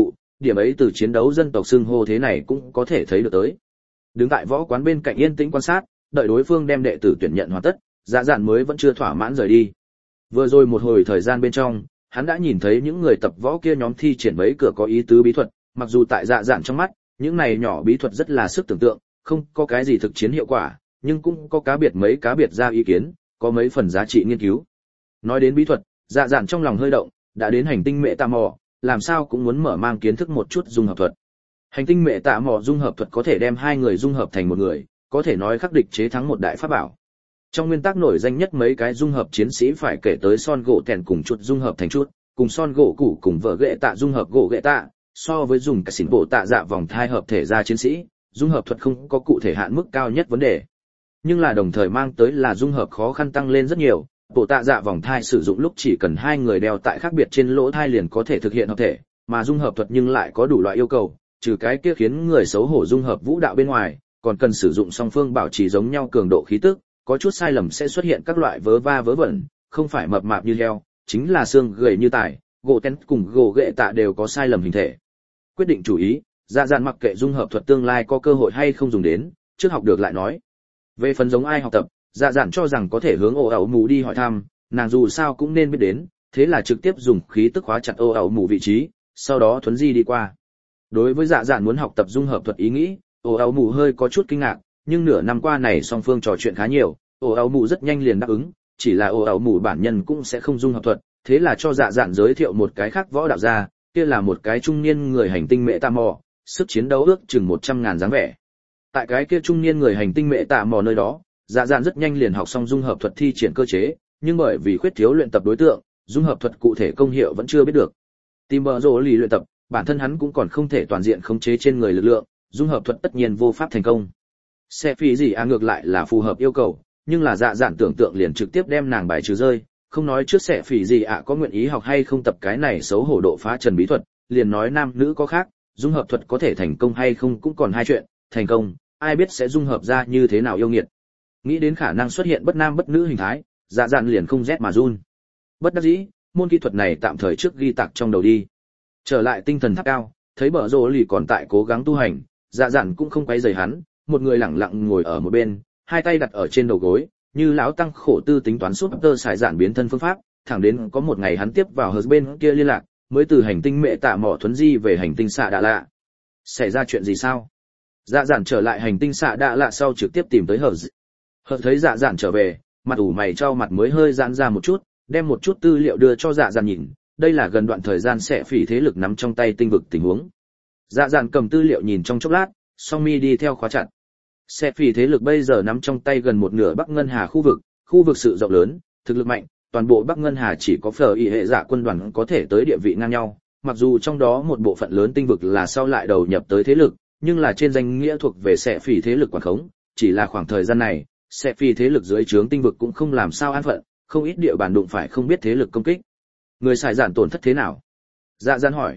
Speaker 1: điểm ấy từ chiến đấu dân tộc xưng hô thế này cũng có thể thấy được tới. Đứng tại võ quán bên cạnh yên tĩnh quan sát, đợi đối phương đem đệ tử tuyển nhận hoàn tất, Dạ Dạn mới vẫn chưa thỏa mãn rời đi. Vừa rồi một hồi thời gian bên trong, hắn đã nhìn thấy những người tập võ kia nhóm thi triển mấy cửa có ý tứ bí thuật, mặc dù tại Dạ Dạn trong mắt, những này nhỏ bí thuật rất là sức tưởng tượng, không có cái gì thực chiến hiệu quả, nhưng cũng có mấy cá biệt ra ý kiến, có mấy phần giá trị nghiên cứu. Nói đến bí thuật, Dạ Dạn trong lòng hơi động, đã đến hành tinh mẹ tạ mò, làm sao cũng muốn mở mang kiến thức một chút dung hợp thuật. Hành tinh mẹ tạ mò dung hợp thuật có thể đem hai người dung hợp thành một người, có thể nói khắc địch chế thắng một đại pháp bảo. Trong nguyên tắc nổi danh nhất mấy cái dung hợp chiến sĩ phải kể tới Son gỗ tèn cùng chuột dung hợp thành chuột, cùng Son gỗ củ cùng vợ ghệ tạ dung hợp gỗ ghệ tạ, so với dùng cả xỉn bộ tạ dạ vòng thai hợp thể ra chiến sĩ, dung hợp thuật không có cụ thể hạn mức cao nhất vấn đề. Nhưng là đồng thời mang tới là dung hợp khó khăn tăng lên rất nhiều, bộ tạ dạ vòng thai sử dụng lúc chỉ cần hai người đeo tại khác biệt trên lỗ thai liền có thể thực hiện hợp thể, mà dung hợp thuật nhưng lại có đủ loại yêu cầu, trừ cái kia khiến người xấu hổ dung hợp vũ đạo bên ngoài, còn cần sử dụng song phương bảo trì giống nhau cường độ khí tức, có chút sai lầm sẽ xuất hiện các loại vớ va vớ vẩn, không phải mập mạp như heo, chính là xương gầy như tải, gỗ tén cùng gỗ ghệ tạ đều có sai lầm hình thể. Quyết định chủ ý, Dạ Dạn mặc kệ dung hợp thuật tương lai có cơ hội hay không dùng đến, trước học được lại nói. Về phần giống ai học tập, Dạ Dạn cho rằng có thể hướng ổ ẩu mù đi hỏi thăm, nàng dù sao cũng nên biết đến, thế là trực tiếp dùng khí tức khóa chặt ổ ẩu mù vị trí, sau đó thuấn di đi qua. Đối với Dạ Dạn muốn học tập dung hợp thuật ý nghĩ, ổ ẩu mù hơi có chút kinh ngạc, nhưng nửa năm qua này song phương trò chuyện khá nhiều, ổ ẩu mù rất nhanh liền đáp ứng, chỉ là ổ ẩu mù bản nhân cũng sẽ không dung hợp thuật, thế là cho Dạ Dạn giới thiệu một cái khác võ đạo gia, kia là một cái trung niên người hành tinh mẹ tạ mò, sức chiến đấu ước chừng 100.000 dáng vẻ. Tại cái kia trung niên người hành tinh mẹ tạ mò nơi đó, Dạ Dạn rất nhanh liền học xong dung hợp thuật thi triển cơ chế, nhưng bởi vì khuyết thiếu luyện tập đối tượng, dung hợp thuật cụ thể công hiệu vẫn chưa biết được. Tìm bờ rồ lì luyện tập, bản thân hắn cũng còn không thể toàn diện khống chế trên người lực lượng, dung hợp thuật tất nhiên vô pháp thành công. Xe phi gì ngược lại là phù hợp yêu cầu, nhưng là Dạ Dạn tưởng tượng liền trực tiếp đem nàng bài trừ rơi, không nói trước sẽ phỉ gì có nguyện ý học hay không tập cái này xấu hổ độ phá trần bí thuật, liền nói nam nữ có khác, dung hợp thuật có thể thành công hay không cũng còn hai chuyện, thành công, ai biết sẽ dung hợp ra như thế nào yêu nghiệt. Nghĩ đến khả năng xuất hiện bất nam bất nữ hình thái, Dạ Dạn liền không rét mà run. Bất đắc dĩ, môn kỹ thuật này tạm thời trước ghi tạc trong đầu đi. Trở lại tinh thần tháp cao, thấy bờ rồ lì còn tại cố gắng tu hành, Dạ Dạn cũng không quấy rầy hắn, một người lẳng lặng ngồi ở một bên, hai tay đặt ở trên đầu gối, như lão tăng khổ tư tính toán suốt tơ xài giản biến thân phương pháp, thẳng đến có một ngày hắn tiếp vào hờ bên kia liên lạc, mới từ hành tinh mẹ tạ mỏ thuấn di về hành tinh xạ đạ lạ. Xảy ra chuyện gì sao? Dạ Dạn trở lại hành tinh xạ đạ lạ sau trực tiếp tìm tới hờ. Hờ thấy Dạ Dạn trở về, mặt ủ mày trao mặt mới hơi giãn ra một chút, đem một chút tư liệu đưa cho Dạ Dạn nhìn, đây là gần đoạn thời gian sẽ phỉ thế lực nắm trong tay tinh vực tình huống. Dạ Dạn cầm tư liệu nhìn trong chốc lát, song mi đi theo khóa chặt. Sẽ phỉ thế lực bây giờ nắm trong tay gần một nửa Bắc Ngân Hà khu vực sự rộng lớn, thực lực mạnh, toàn bộ Bắc Ngân Hà chỉ có phở y hệ dạ quân đoàn có thể tới địa vị ngang nhau, mặc dù trong đó một bộ phận lớn tinh vực là sau lại đầu nhập tới thế lực, nhưng là trên danh nghĩa thuộc về sẽ phỉ thế lực quản khống, chỉ là khoảng thời gian này, sẽ phỉ thế lực dưới trướng tinh vực cũng không làm sao an phận, không ít địa bàn đụng phải không biết thế lực công kích. Người xài giản tổn thất thế nào? Dạ Dạn hỏi.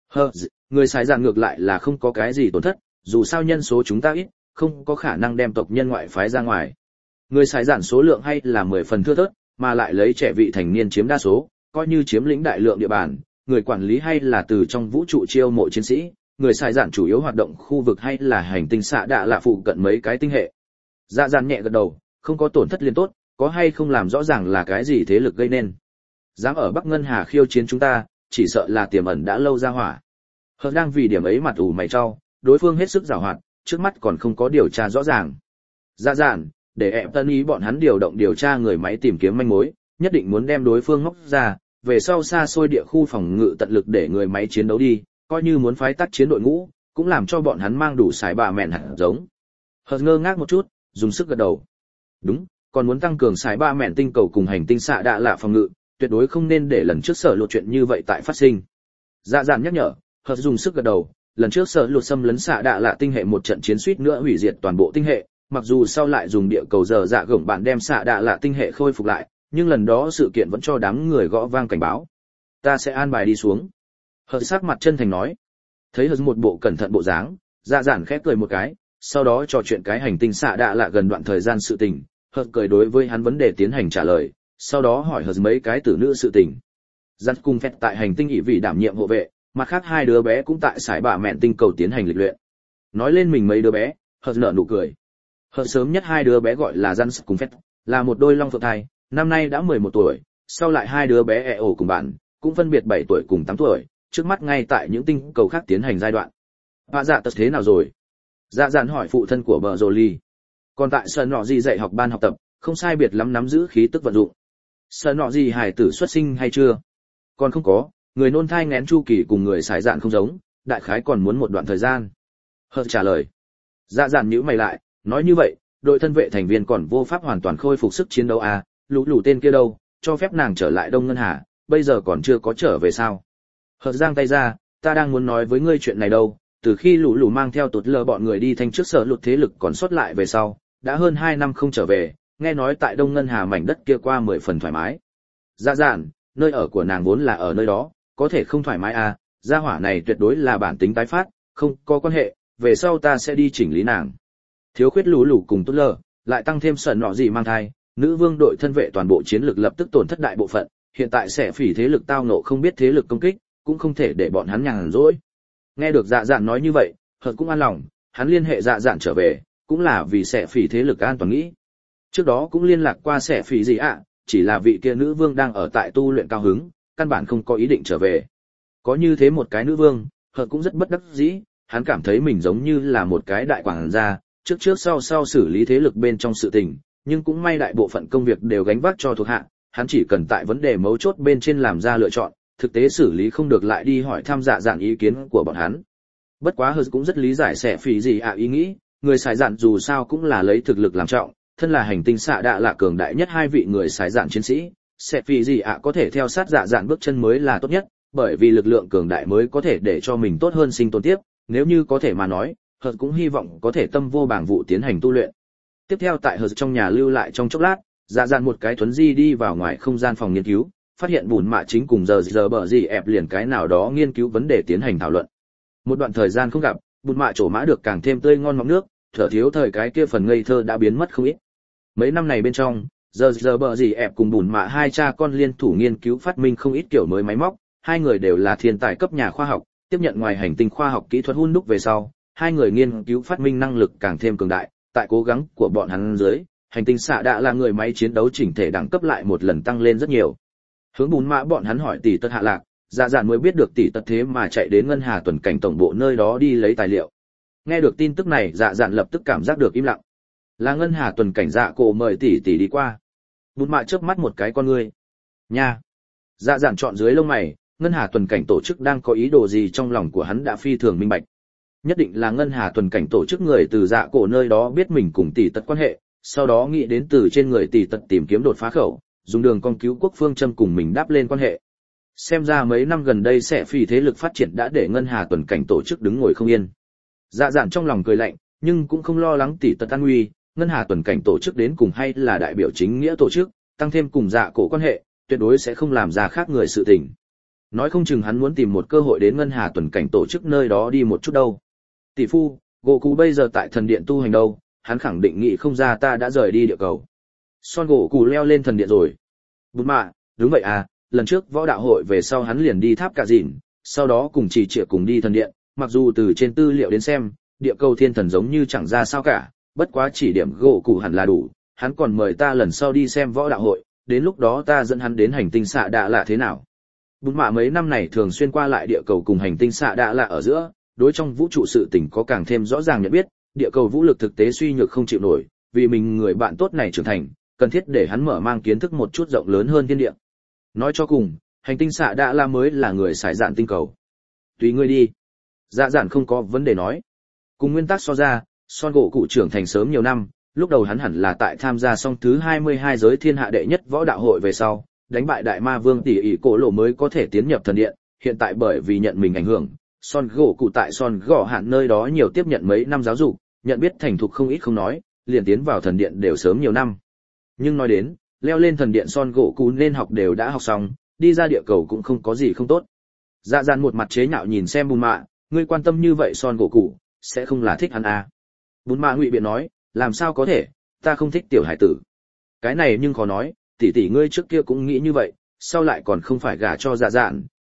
Speaker 1: Người xài giản ngược lại là không có cái gì tổn thất, dù sao nhân số chúng ta ít, không có khả năng đem tộc nhân ngoại phái ra ngoài. Người xài giản số lượng hay là 10 phần thưa thớt, mà lại lấy trẻ vị thành niên chiếm đa số, coi như chiếm lĩnh đại lượng địa bàn, người quản lý hay là từ trong vũ trụ chiêu mộ chiến sĩ, người xài giản chủ yếu hoạt động khu vực hay là hành tinh xạ đạ lạ phụ cận mấy cái tinh hệ. Dạ Dạn nhẹ gật đầu, không có tổn thất liền tốt, có hay không làm rõ ràng là cái gì thế lực gây nên. Dám ở Bắc Ngân Hà khiêu chiến chúng ta, chỉ sợ là tiềm ẩn đã lâu ra hỏa. Hợp đang vì điểm ấy mặt ủ mày trao, đối phương hết sức giàu hoạt, trước mắt còn không có điều tra rõ ràng. Dạ Dạn, để ép tân ý bọn hắn điều động điều tra người máy tìm kiếm manh mối, nhất định muốn đem đối phương ngóc ra, về sau xa xôi địa khu phòng ngự tận lực để người máy chiến đấu đi, coi như muốn phái tác chiến đội ngũ, cũng làm cho bọn hắn mang đủ xài bà mẹn hạt giống. Hợp ngơ ngác một chút, dùng sức gật đầu. Đúng, còn muốn tăng cường xài ba mẹn tinh cầu cùng hành tinh xạ đạ lạ phòng ngự, tuyệt đối không nên để lần trước sở lột chuyện như vậy tại phát sinh. Dạ Dạn nhắc nhở, Hợp dùng sức gật đầu, lần trước sở lột xâm lấn xạ đạ lạ tinh hệ một trận chiến suýt nữa hủy diệt toàn bộ tinh hệ, mặc dù sau lại dùng địa cầu giờ dạ gổng bản đem xạ đạ lạ tinh hệ khôi phục lại, nhưng lần đó sự kiện vẫn cho đám người gõ vang cảnh báo. Ta sẽ an bài đi xuống. Hợp sắc mặt chân thành nói. Thấy Hợp một bộ cẩn thận bộ dáng, Dạ Dạn khẽ cười một cái, sau đó trò chuyện cái hành tinh xạ đạ lạ gần đoạn thời gian sự tình, Hợp cười đối với hắn vấn đề tiến hành trả lời, sau đó hỏi Hợp mấy cái tử nữ sự tình. Dắt cùng phẹt tại hành tinh ỷ vị đảm nhiệm hộ vệ, Mặt khác hai đứa bé cũng tại sải bạ mẹn tinh cầu tiến hành lịch luyện. Nói lên mình mấy đứa bé, Hờ nở nụ cười. Hờ sớm nhất hai đứa bé gọi là Jans cùng Phét, là một đôi long phượng thai, năm nay đã 11 tuổi, sau lại hai đứa bé ổ cùng bạn, cũng phân biệt 7 tuổi cùng 8 tuổi, trước mắt ngay tại những tinh cầu khác tiến hành giai đoạn. Bà dạ tật thế nào rồi? Dạ dạn hỏi phụ thân của bờ rồ ly. Còn tại Sơn Nọ Gì dạy học ban học tập, không sai biệt lắm nắm giữ khí tức vận dụng. Sơn Nọ Gì hải tử xuất sinh hay chưa? Còn không có, người nôn thai nghén chu kỳ cùng người xài dạn không giống, đại khái còn muốn một đoạn thời gian. Hờ trả lời. Dạ dạn nhíu mày lại, nói như vậy, đội thân vệ thành viên còn vô pháp hoàn toàn khôi phục sức chiến đấu à, lũ tên kia đâu, cho phép nàng trở lại Đông Ngân Hà, bây giờ còn chưa có trở về sao? Hờ giang tay ra, ta đang muốn nói với ngươi chuyện này đâu, từ khi lũ mang theo tụt lờ bọn người đi thanh trước sở lụt thế lực còn sót lại về sau, đã hơn 2 năm không trở về, nghe nói tại Đông Ngân Hà mảnh đất kia qua 10 phần thoải mái. Dạ dạn, nơi ở của nàng vốn là ở nơi đó, có thể không thoải mái à, gia hỏa này tuyệt đối là bản tính tái phát, không có quan hệ, về sau ta sẽ đi chỉnh lý nàng. Thiếu khuyết lũ cùng tốt lờ, lại tăng thêm Sơn Nọ Gì mang thai, nữ vương đội thân vệ toàn bộ chiến lực lập tức tổn thất đại bộ phận, hiện tại sẽ phỉ thế lực tao nộ không biết thế lực công kích, cũng không thể để bọn hắn nhàn rỗi. Nghe được dạ dạn nói như vậy, Hợt cũng an lòng, hắn liên hệ dạ dạn trở về, cũng là vì sẽ phỉ thế lực an toàn nghĩ. Trước đó cũng liên lạc qua sẽ phỉ gì ạ, chỉ là vị kia nữ vương đang ở tại tu luyện cao hứng, căn bản không có ý định trở về. Có như thế một cái nữ vương, Hợt cũng rất bất đắc dĩ, hắn cảm thấy mình giống như là một cái đại quản gia, trước sau xử lý thế lực bên trong sự tình, nhưng cũng may đại bộ phận công việc đều gánh vác cho thuộc hạ, hắn chỉ cần tại vấn đề mấu chốt bên trên làm ra lựa chọn, thực tế xử lý không được lại đi hỏi thăm dạ dạn ý kiến của bọn hắn. Bất quá Hờ cũng rất lý giải sẽ phỉ gì ạ ý nghĩ, người xài dạn dù sao cũng là lấy thực lực làm trọng, thân là hành tinh xạ đạ là cường đại nhất hai vị người xài dạn chiến sĩ, sẽ phỉ gì ạ có thể theo sát dạ dạn bước chân mới là tốt nhất, bởi vì lực lượng cường đại mới có thể để cho mình tốt hơn sinh tồn tiếp, nếu như có thể mà nói, Hờ cũng hy vọng có thể tâm vô bảng vụ tiến hành tu luyện. Tiếp theo tại Hờ trong nhà lưu lại trong chốc lát, dạ dạn một cái thuấn di đi vào ngoài không gian phòng nghiên cứu, phát hiện bùn mạ chính cùng giờ bở gì ép liền cái nào đó nghiên cứu vấn đề tiến hành thảo luận. Một đoạn thời gian không gặp, bùn mạ trổ mã được càng thêm tươi ngon mọng nước, thở thiếu thời cái kia phần ngây thơ đã biến mất không ít. Mấy năm này bên trong, giờ bở gì ép cùng bùn mạ hai cha con liên thủ nghiên cứu phát minh không ít kiểu mới máy móc, hai người đều là thiên tài cấp nhà khoa học, tiếp nhận ngoài hành tinh khoa học kỹ thuật hun đúc về sau, hai người nghiên cứu phát minh năng lực càng thêm cường đại, tại cố gắng của bọn hắn dưới, hành tinh xạ đạ là người máy chiến đấu chỉnh thể đẳng cấp lại một lần tăng lên rất nhiều. Hướng bùn mạ bọn hắn hỏi tỷ tật hạ lạc, dạ dạn mới biết được tỷ tật thế mà chạy đến ngân hà tuần cảnh tổng bộ nơi đó đi lấy tài liệu. Nghe được tin tức này, dạ dạn lập tức cảm giác được im lặng. Là ngân hà tuần cảnh dạ cổ mời tỷ tỷ đi qua. Bùn mạ chớp mắt một cái con ngươi. Nha. Dạ dạn chọn dưới lông mày, ngân hà tuần cảnh tổ chức đang có ý đồ gì trong lòng của hắn đã phi thường minh bạch. Nhất định là ngân hà tuần cảnh tổ chức người từ dạ cổ nơi đó biết mình cùng tỷ tật quan hệ, sau đó nghĩ đến từ trên người tỷ tật tìm kiếm đột phá khẩu, dùng đường con cứu quốc phương châm cùng mình đáp lên quan hệ. Xem ra mấy năm gần đây sẽ phi thế lực phát triển đã để ngân hà tuần cảnh tổ chức đứng ngồi không yên. Dạ dạn trong lòng cười lạnh, nhưng cũng không lo lắng tỷ tật an nguy, ngân hà tuần cảnh tổ chức đến cùng hay là đại biểu chính nghĩa tổ chức, tăng thêm cùng dạ cổ quan hệ, tuyệt đối sẽ không làm ra khác người sự tình. Nói không chừng hắn muốn tìm một cơ hội đến ngân hà tuần cảnh tổ chức nơi đó đi một chút đâu. Tỷ phu, Goku bây giờ tại thần điện tu hành đâu, hắn khẳng định nghĩ không ra ta đã rời đi địa cầu. Son Goku leo lên thần điện rồi. Bùn mạ, đúng vậy à, lần trước võ đạo hội về sau hắn liền đi tháp cả dìn, sau đó cùng chỉ trịa cùng đi thần điện, mặc dù từ trên tư liệu đến xem, địa cầu thiên thần giống như chẳng ra sao cả, bất quá chỉ điểm Goku hẳn là đủ, hắn còn mời ta lần sau đi xem võ đạo hội, đến lúc đó ta dẫn hắn đến hành tinh xạ đạ là thế nào. Bùn mạ mấy năm này thường xuyên qua lại địa cầu cùng hành tinh xạ đạ là ở giữa, đối trong vũ trụ sự tình có càng thêm rõ ràng nhận biết, địa cầu vũ lực thực tế suy nhược không chịu nổi, vì mình người bạn tốt này trưởng thành, cần thiết để hắn mở mang kiến thức một chút rộng lớn hơn thiên địa. Nói cho cùng, hành tinh xạ đạ là mới là người xài dạn tinh cầu. Tùy ngươi đi. Dạ dạn không có vấn đề nói. Cùng nguyên tắc so ra, Son gỗ cụ trưởng thành sớm nhiều năm, lúc đầu hắn hẳn là tại tham gia xong thứ 22 giới thiên hạ đệ nhất võ đạo hội về sau, đánh bại đại ma vương tỷ ỷ cổ lộ mới có thể tiến nhập thần điện, hiện tại bởi vì nhận mình ảnh hưởng, Son gỗ cụ tại Son gõ hạn nơi đó nhiều tiếp nhận mấy năm giáo dục, nhận biết thành thục không ít không nói, liền tiến vào thần điện đều sớm nhiều năm. Nhưng nói đến, leo lên thần điện Son gỗ cụ nên học đều đã học xong, đi ra địa cầu cũng không có gì không tốt. Dạ dàn một mặt chế nhạo nhìn xem Bùn Mạ, ngươi quan tâm như vậy Son gỗ cụ, sẽ không là thích hắn à? Bùn Mạ ngụy biện nói, làm sao có thể, ta không thích tiểu hải tử. Cái này nhưng khó nói, tỷ tỷ ngươi trước kia cũng nghĩ như vậy, sau lại còn không phải gả cho dạ dạn,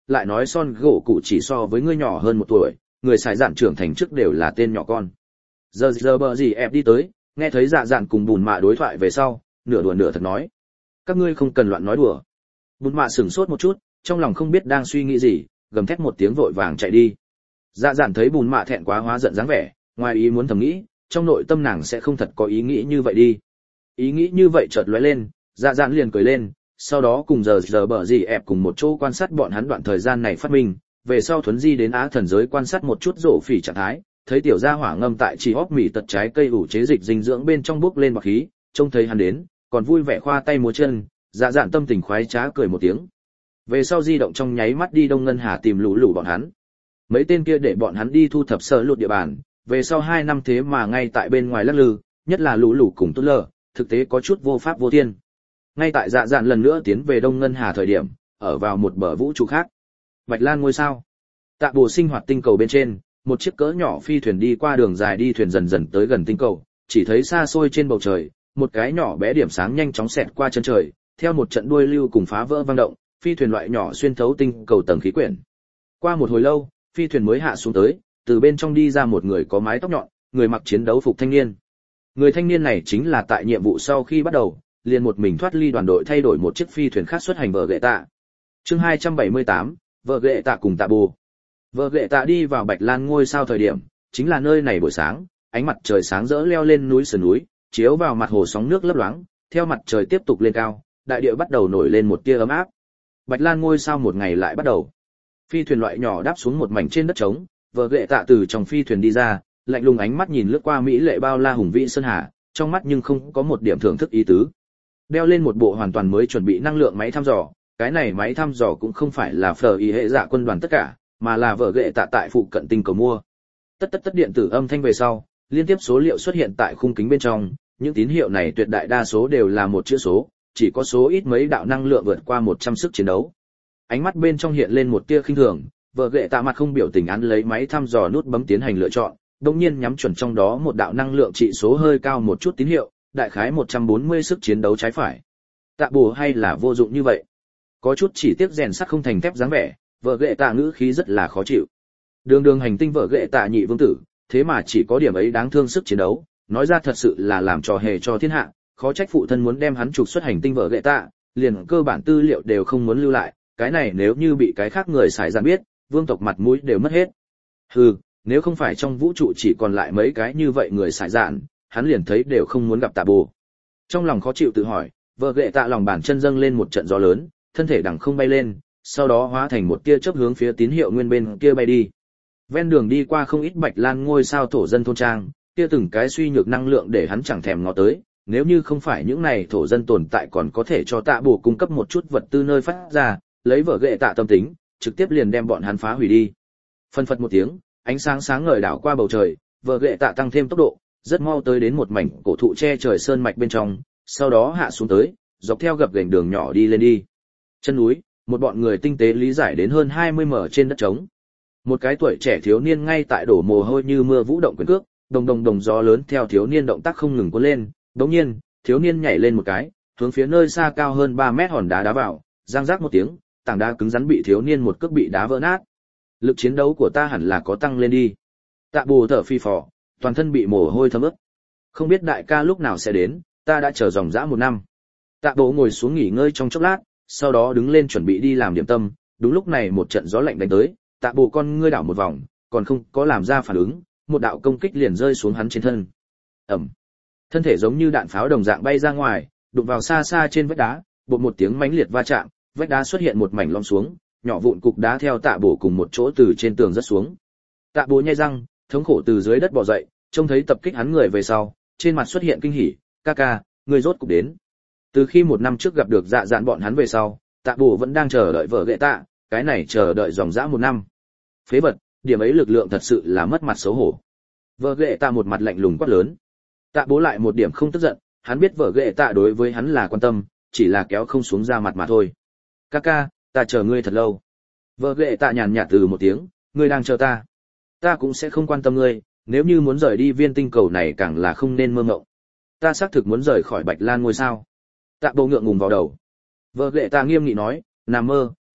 Speaker 1: lại nói Son gỗ cụ chỉ so với ngươi nhỏ hơn 1 tuổi, người xài dạn trưởng thành trước đều là tên nhỏ con. Giờ bờ gì ép đi tới, nghe thấy dạ dạn cùng bùn mạ đối thoại về sau, nửa đùa nửa thật nói. Các ngươi không cần loạn nói đùa. Bùn mạ sửng sốt một chút, trong lòng không biết đang suy nghĩ gì, gầm thét một tiếng vội vàng chạy đi. Dạ dạn thấy bùn mạ thẹn quá hóa giận dáng vẻ, ngoài ý muốn thầm nghĩ, trong nội tâm nàng sẽ không thật có ý nghĩ như vậy đi. Ý nghĩ như vậy chợt lóe lên, dạ dạn liền cười lên, sau đó cùng giờ bờ gì ép cùng một chỗ quan sát bọn hắn đoạn thời gian này phát minh, về sau thuấn di đến Á thần giới quan sát một chút rổ phỉ trạng thái, thấy tiểu gia hỏa ngâm tại chỉ hốc mì tật trái cây ủ chế dịch dinh dưỡng bên trong bốc lên bọt khí, trông thấy hắn đến, còn vui vẻ khoa tay múa chân, dạ dạn tâm tình khoái trá cười một tiếng. Về sau di động trong nháy mắt đi Đông Ngân Hà tìm lũ lũ bọn hắn. Mấy tên kia để bọn hắn đi thu thập sở lụt địa bàn, về sau 2 năm thế mà ngay tại bên ngoài lắc lư, nhất là lũ lũ cùng Tốt Lờ, thực tế có chút vô pháp vô thiên. Ngay tại dạ dạn lần nữa tiến về Đông Ngân Hà thời điểm, ở vào một bờ vũ trụ khác. Bạch Lan ngôi sao. Tạ Bồ sinh hoạt tinh cầu bên trên, một chiếc cỡ nhỏ phi thuyền đi qua đường dài đi thuyền dần dần tới gần tinh cầu, chỉ thấy xa xôi trên bầu trời, một cái nhỏ bé điểm sáng nhanh chóng xẹt qua chân trời, theo một trận đuôi lưu cùng phá vỡ vang động, phi thuyền loại nhỏ xuyên thấu tinh cầu tầng khí quyển. Qua một hồi lâu, phi thuyền mới hạ xuống tới, từ bên trong đi ra một người có mái tóc nhọn, người mặc chiến đấu phục thanh niên. Người thanh niên này chính là tại nhiệm vụ sau khi bắt đầu, liền một mình thoát ly đoàn đội thay đổi một chiếc phi thuyền khác xuất hành vợ ghệ tạ. Chương 278, vợ ghệ tạ cùng Tạ Bồ. Vợ ghệ tạ đi vào Bạch Lan ngôi sao thời điểm, chính là nơi này buổi sáng, ánh mặt trời sáng rỡ leo lên núi sườn núi, chiếu vào mặt hồ sóng nước lấp loáng, theo mặt trời tiếp tục lên cao, đại địa bắt đầu nổi lên một tia ấm áp. Bạch Lan ngôi sao một ngày lại bắt đầu. Phi thuyền loại nhỏ đáp xuống một mảnh trên đất trống, vợ ghệ tạ từ trong phi thuyền đi ra, lạnh lùng ánh mắt nhìn lướt qua mỹ lệ bao la hùng vĩ sơn hà, trong mắt nhưng không có một điểm thưởng thức ý tứ. Đeo lên một bộ hoàn toàn mới chuẩn bị năng lượng máy thăm dò, cái này máy thăm dò cũng không phải là phở ý hệ dạ quân đoàn tất cả, mà là vợ ghệ tạ tại phụ cận tinh cầu mua. Tất điện tử âm thanh về sau, liên tiếp số liệu xuất hiện tại khung kính bên trong, những tín hiệu này tuyệt đại đa số đều là một chữ số, chỉ có số ít mấy đạo năng lượng vượt qua 100 sức chiến đấu. Ánh mắt bên trong hiện lên một tia khinh thường, vợ ghệ tạ mặt không biểu tình án lấy máy thăm dò nút bấm tiến hành lựa chọn, đột nhiên nhắm chuẩn trong đó một đạo năng lượng trị số hơi cao một chút tín hiệu, đại khái 140 sức chiến đấu trái phải. Tạ Bồ hay là vô dụng như vậy? Có chút chỉ tiếc rèn sắt không thành thép dáng vẻ, vợ ghệ tạ ngữ khí rất là khó chịu. Đường hành tinh vợ ghệ tạ nhị vương tử, thế mà chỉ có điểm ấy đáng thương sức chiến đấu, nói ra thật sự là làm trò hề cho thiên hạ, khó trách phụ thân muốn đem hắn trục xuất hành tinh vợ ghệ tạ, liền cơ bản tư liệu đều không muốn lưu lại, cái này nếu như bị cái khác người xài gian biết, vương tộc mặt mũi đều mất hết. Hừ, nếu không phải trong vũ trụ chỉ còn lại mấy cái như vậy người xài dạn, hắn liền thấy đều không muốn gặp Tạ Bồ. Trong lòng khó chịu tự hỏi, vợ ghệ tạ lòng bàn chân dâng lên một trận gió lớn, thân thể đằng không bay lên, sau đó hóa thành một tia chớp hướng phía tín hiệu nguyên bên kia bay đi. Ven đường đi qua không ít Bạch Lan ngôi sao thổ dân thôn trang, kia từng cái suy nhược năng lượng để hắn chẳng thèm ngó tới, nếu như không phải những này thổ dân tồn tại còn có thể cho Tạ Bồ cung cấp một chút vật tư nơi phát ra, lấy vợ ghệ tạ tâm tính, trực tiếp liền đem bọn hắn phá hủy đi. Phân phật một tiếng, ánh sáng sáng ngời đảo qua bầu trời, vợ ghệ tạ tăng thêm tốc độ, rất mau tới đến một mảnh cổ thụ che trời sơn mạch bên trong, sau đó hạ xuống tới, dọc theo gập ghềnh đường nhỏ đi lên đi. Chân núi, một bọn người tinh tế lý giải đến hơn 20 mở trên đất trống. Một cái tuổi trẻ thiếu niên ngay tại đổ mồ hôi như mưa vũ động quyền cước, đồng gió lớn theo thiếu niên động tác không ngừng cuốn lên, đột nhiên, thiếu niên nhảy lên một cái, hướng phía nơi xa cao hơn 3 mét hòn đá đá vào, răng rác một tiếng, tảng đá cứng rắn bị thiếu niên một cước bị đá vỡ nát. Lực chiến đấu của ta hẳn là có tăng lên đi. Tạ Bồ thở phì phò, toàn thân bị mồ hôi thấm ướt. Không biết đại ca lúc nào sẽ đến, ta đã chờ dòng dã 1 năm. Tạ Bồ ngồi xuống nghỉ ngơi trong chốc lát, sau đó đứng lên chuẩn bị đi làm điểm tâm, đúng lúc này một trận gió lạnh đánh tới, Tạ Bồ con ngươi đảo một vòng, còn không có làm ra phản ứng, một đạo công kích liền rơi xuống hắn trên thân. Ầm. Thân thể giống như đạn pháo đồng dạng bay ra ngoài, đụng vào xa xa trên vách đá, bột một tiếng mãnh liệt va chạm, vách đá xuất hiện một mảnh lõm xuống, nhỏ vụn cục đá theo Tạ Bồ cùng một chỗ từ trên tường rớt xuống. Tạ Bồ nhai răng, thống khổ từ dưới đất bò dậy, trông thấy tập kích hắn người về sau, trên mặt xuất hiện kinh hỉ, "Ca ca, ngươi rốt cục đến." Từ khi 1 năm trước gặp được Dạ Dạn bọn hắn về sau, Tạ Bồ vẫn đang chờ đợi vợ ghệ tạ, cái này chờ đợi dòng dã 1 năm. Phế vật, điểm ấy lực lượng thật sự là mất mặt xấu hổ. Vợ ghệ tạ một mặt lạnh lùng quát lớn. Tạ Bố lại một điểm không tức giận, hắn biết vợ ghệ tạ đối với hắn là quan tâm, chỉ là kéo không xuống ra mặt mà thôi. "Ca ca, ta chờ ngươi thật lâu." Vợ ghệ tạ nhàn nhạt từ một tiếng, "Ngươi đang chờ ta? Ta cũng sẽ không quan tâm ngươi, nếu như muốn rời đi viên tinh cầu này càng là không nên mơ mộng. Ta xác thực muốn rời khỏi Bạch Lan ngôi sao." Tạ Bố ngượng ngùng vào đầu. Vợ ghệ tạ nghiêm nghị nói, "Nằm mơ,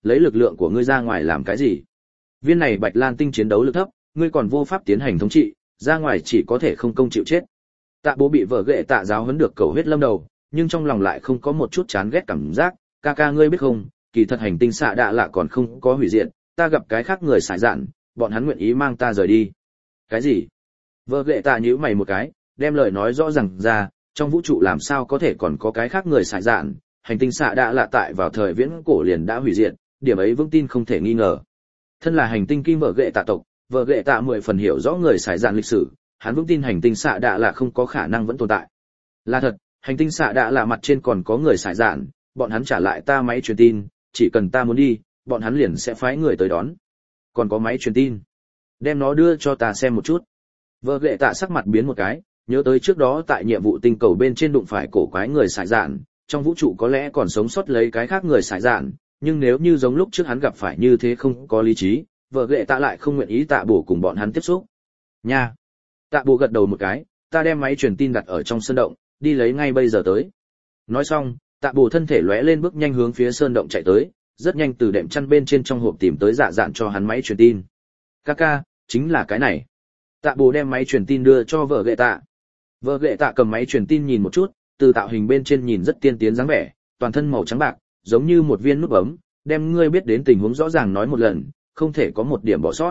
Speaker 1: lấy lực lượng của ngươi ra ngoài làm cái gì? Viên này Bạch Lan tinh chiến đấu lực thấp, ngươi còn vô pháp tiến hành thống trị, ra ngoài chỉ có thể không công chịu chết. Tạ Bố bị vợ ghệ tạ giáo huấn được cầu huyết lâm đầu, nhưng trong lòng lại không có một chút chán ghét cảm giác. Ca ca ngươi biết không, kỳ thật hành tinh xạ đạ lạ còn không có hủy diệt, ta gặp cái khác người xài dạn, bọn hắn nguyện ý mang ta rời đi. Cái gì? Vợ ghệ tạ nhíu mày một cái, đem lời nói rõ ràng ra, trong vũ trụ làm sao có thể còn có cái khác người xài dạn, hành tinh xạ đạ lạ tại vào thời viễn cổ liền đã hủy diệt, điểm ấy vững tin không thể nghi ngờ. Thân là hành tinh kim vợ ghệ tạ tộc, vợ ghệ tạ 10 phần hiểu rõ người xài dạn lịch sử, hắn vững tin hành tinh xạ đạ lạ không có khả năng vẫn tồn tại. Là thật, hành tinh xạ đạ lạ mặt trên còn có người xài dạn, bọn hắn trả lại ta máy truyền tin, chỉ cần ta muốn đi, bọn hắn liền sẽ phái người tới đón. Còn có máy truyền tin, đem nó đưa cho ta xem một chút. Vợ ghệ tạ sắc mặt biến một cái, nhớ tới trước đó tại nhiệm vụ tinh cầu bên trên đụng phải cổ quái người xài dạn, trong vũ trụ có lẽ còn sống sót lấy cái khác người xài dạn, nhưng nếu như giống lúc trước hắn gặp phải như thế không có lý trí, vợ ghệ tạ lại không nguyện ý Tạ Bổ cùng bọn hắn tiếp xúc. Nha. Tạ Bổ gật đầu một cái, ta đem máy truyền tin đặt ở trong sơn động, đi lấy ngay bây giờ tới. Nói xong, Tạ Bổ thân thể lóe lên bước nhanh hướng phía sơn động chạy tới, rất nhanh từ đệm chăn bên trên trong hộp tìm tới Dạ Dạn cho hắn máy truyền tin. Kaka, chính là cái này. Tạ Bổ đem máy truyền tin đưa cho vợ ghệ tạ. Vợ ghệ tạ cầm máy truyền tin nhìn một chút, từ tạo hình bên trên nhìn rất tiên tiến dáng vẻ, toàn thân màu trắng bạc, giống như một viên nút bấm, đem ngươi biết đến tình huống rõ ràng nói một lần, không thể có một điểm bỏ sót.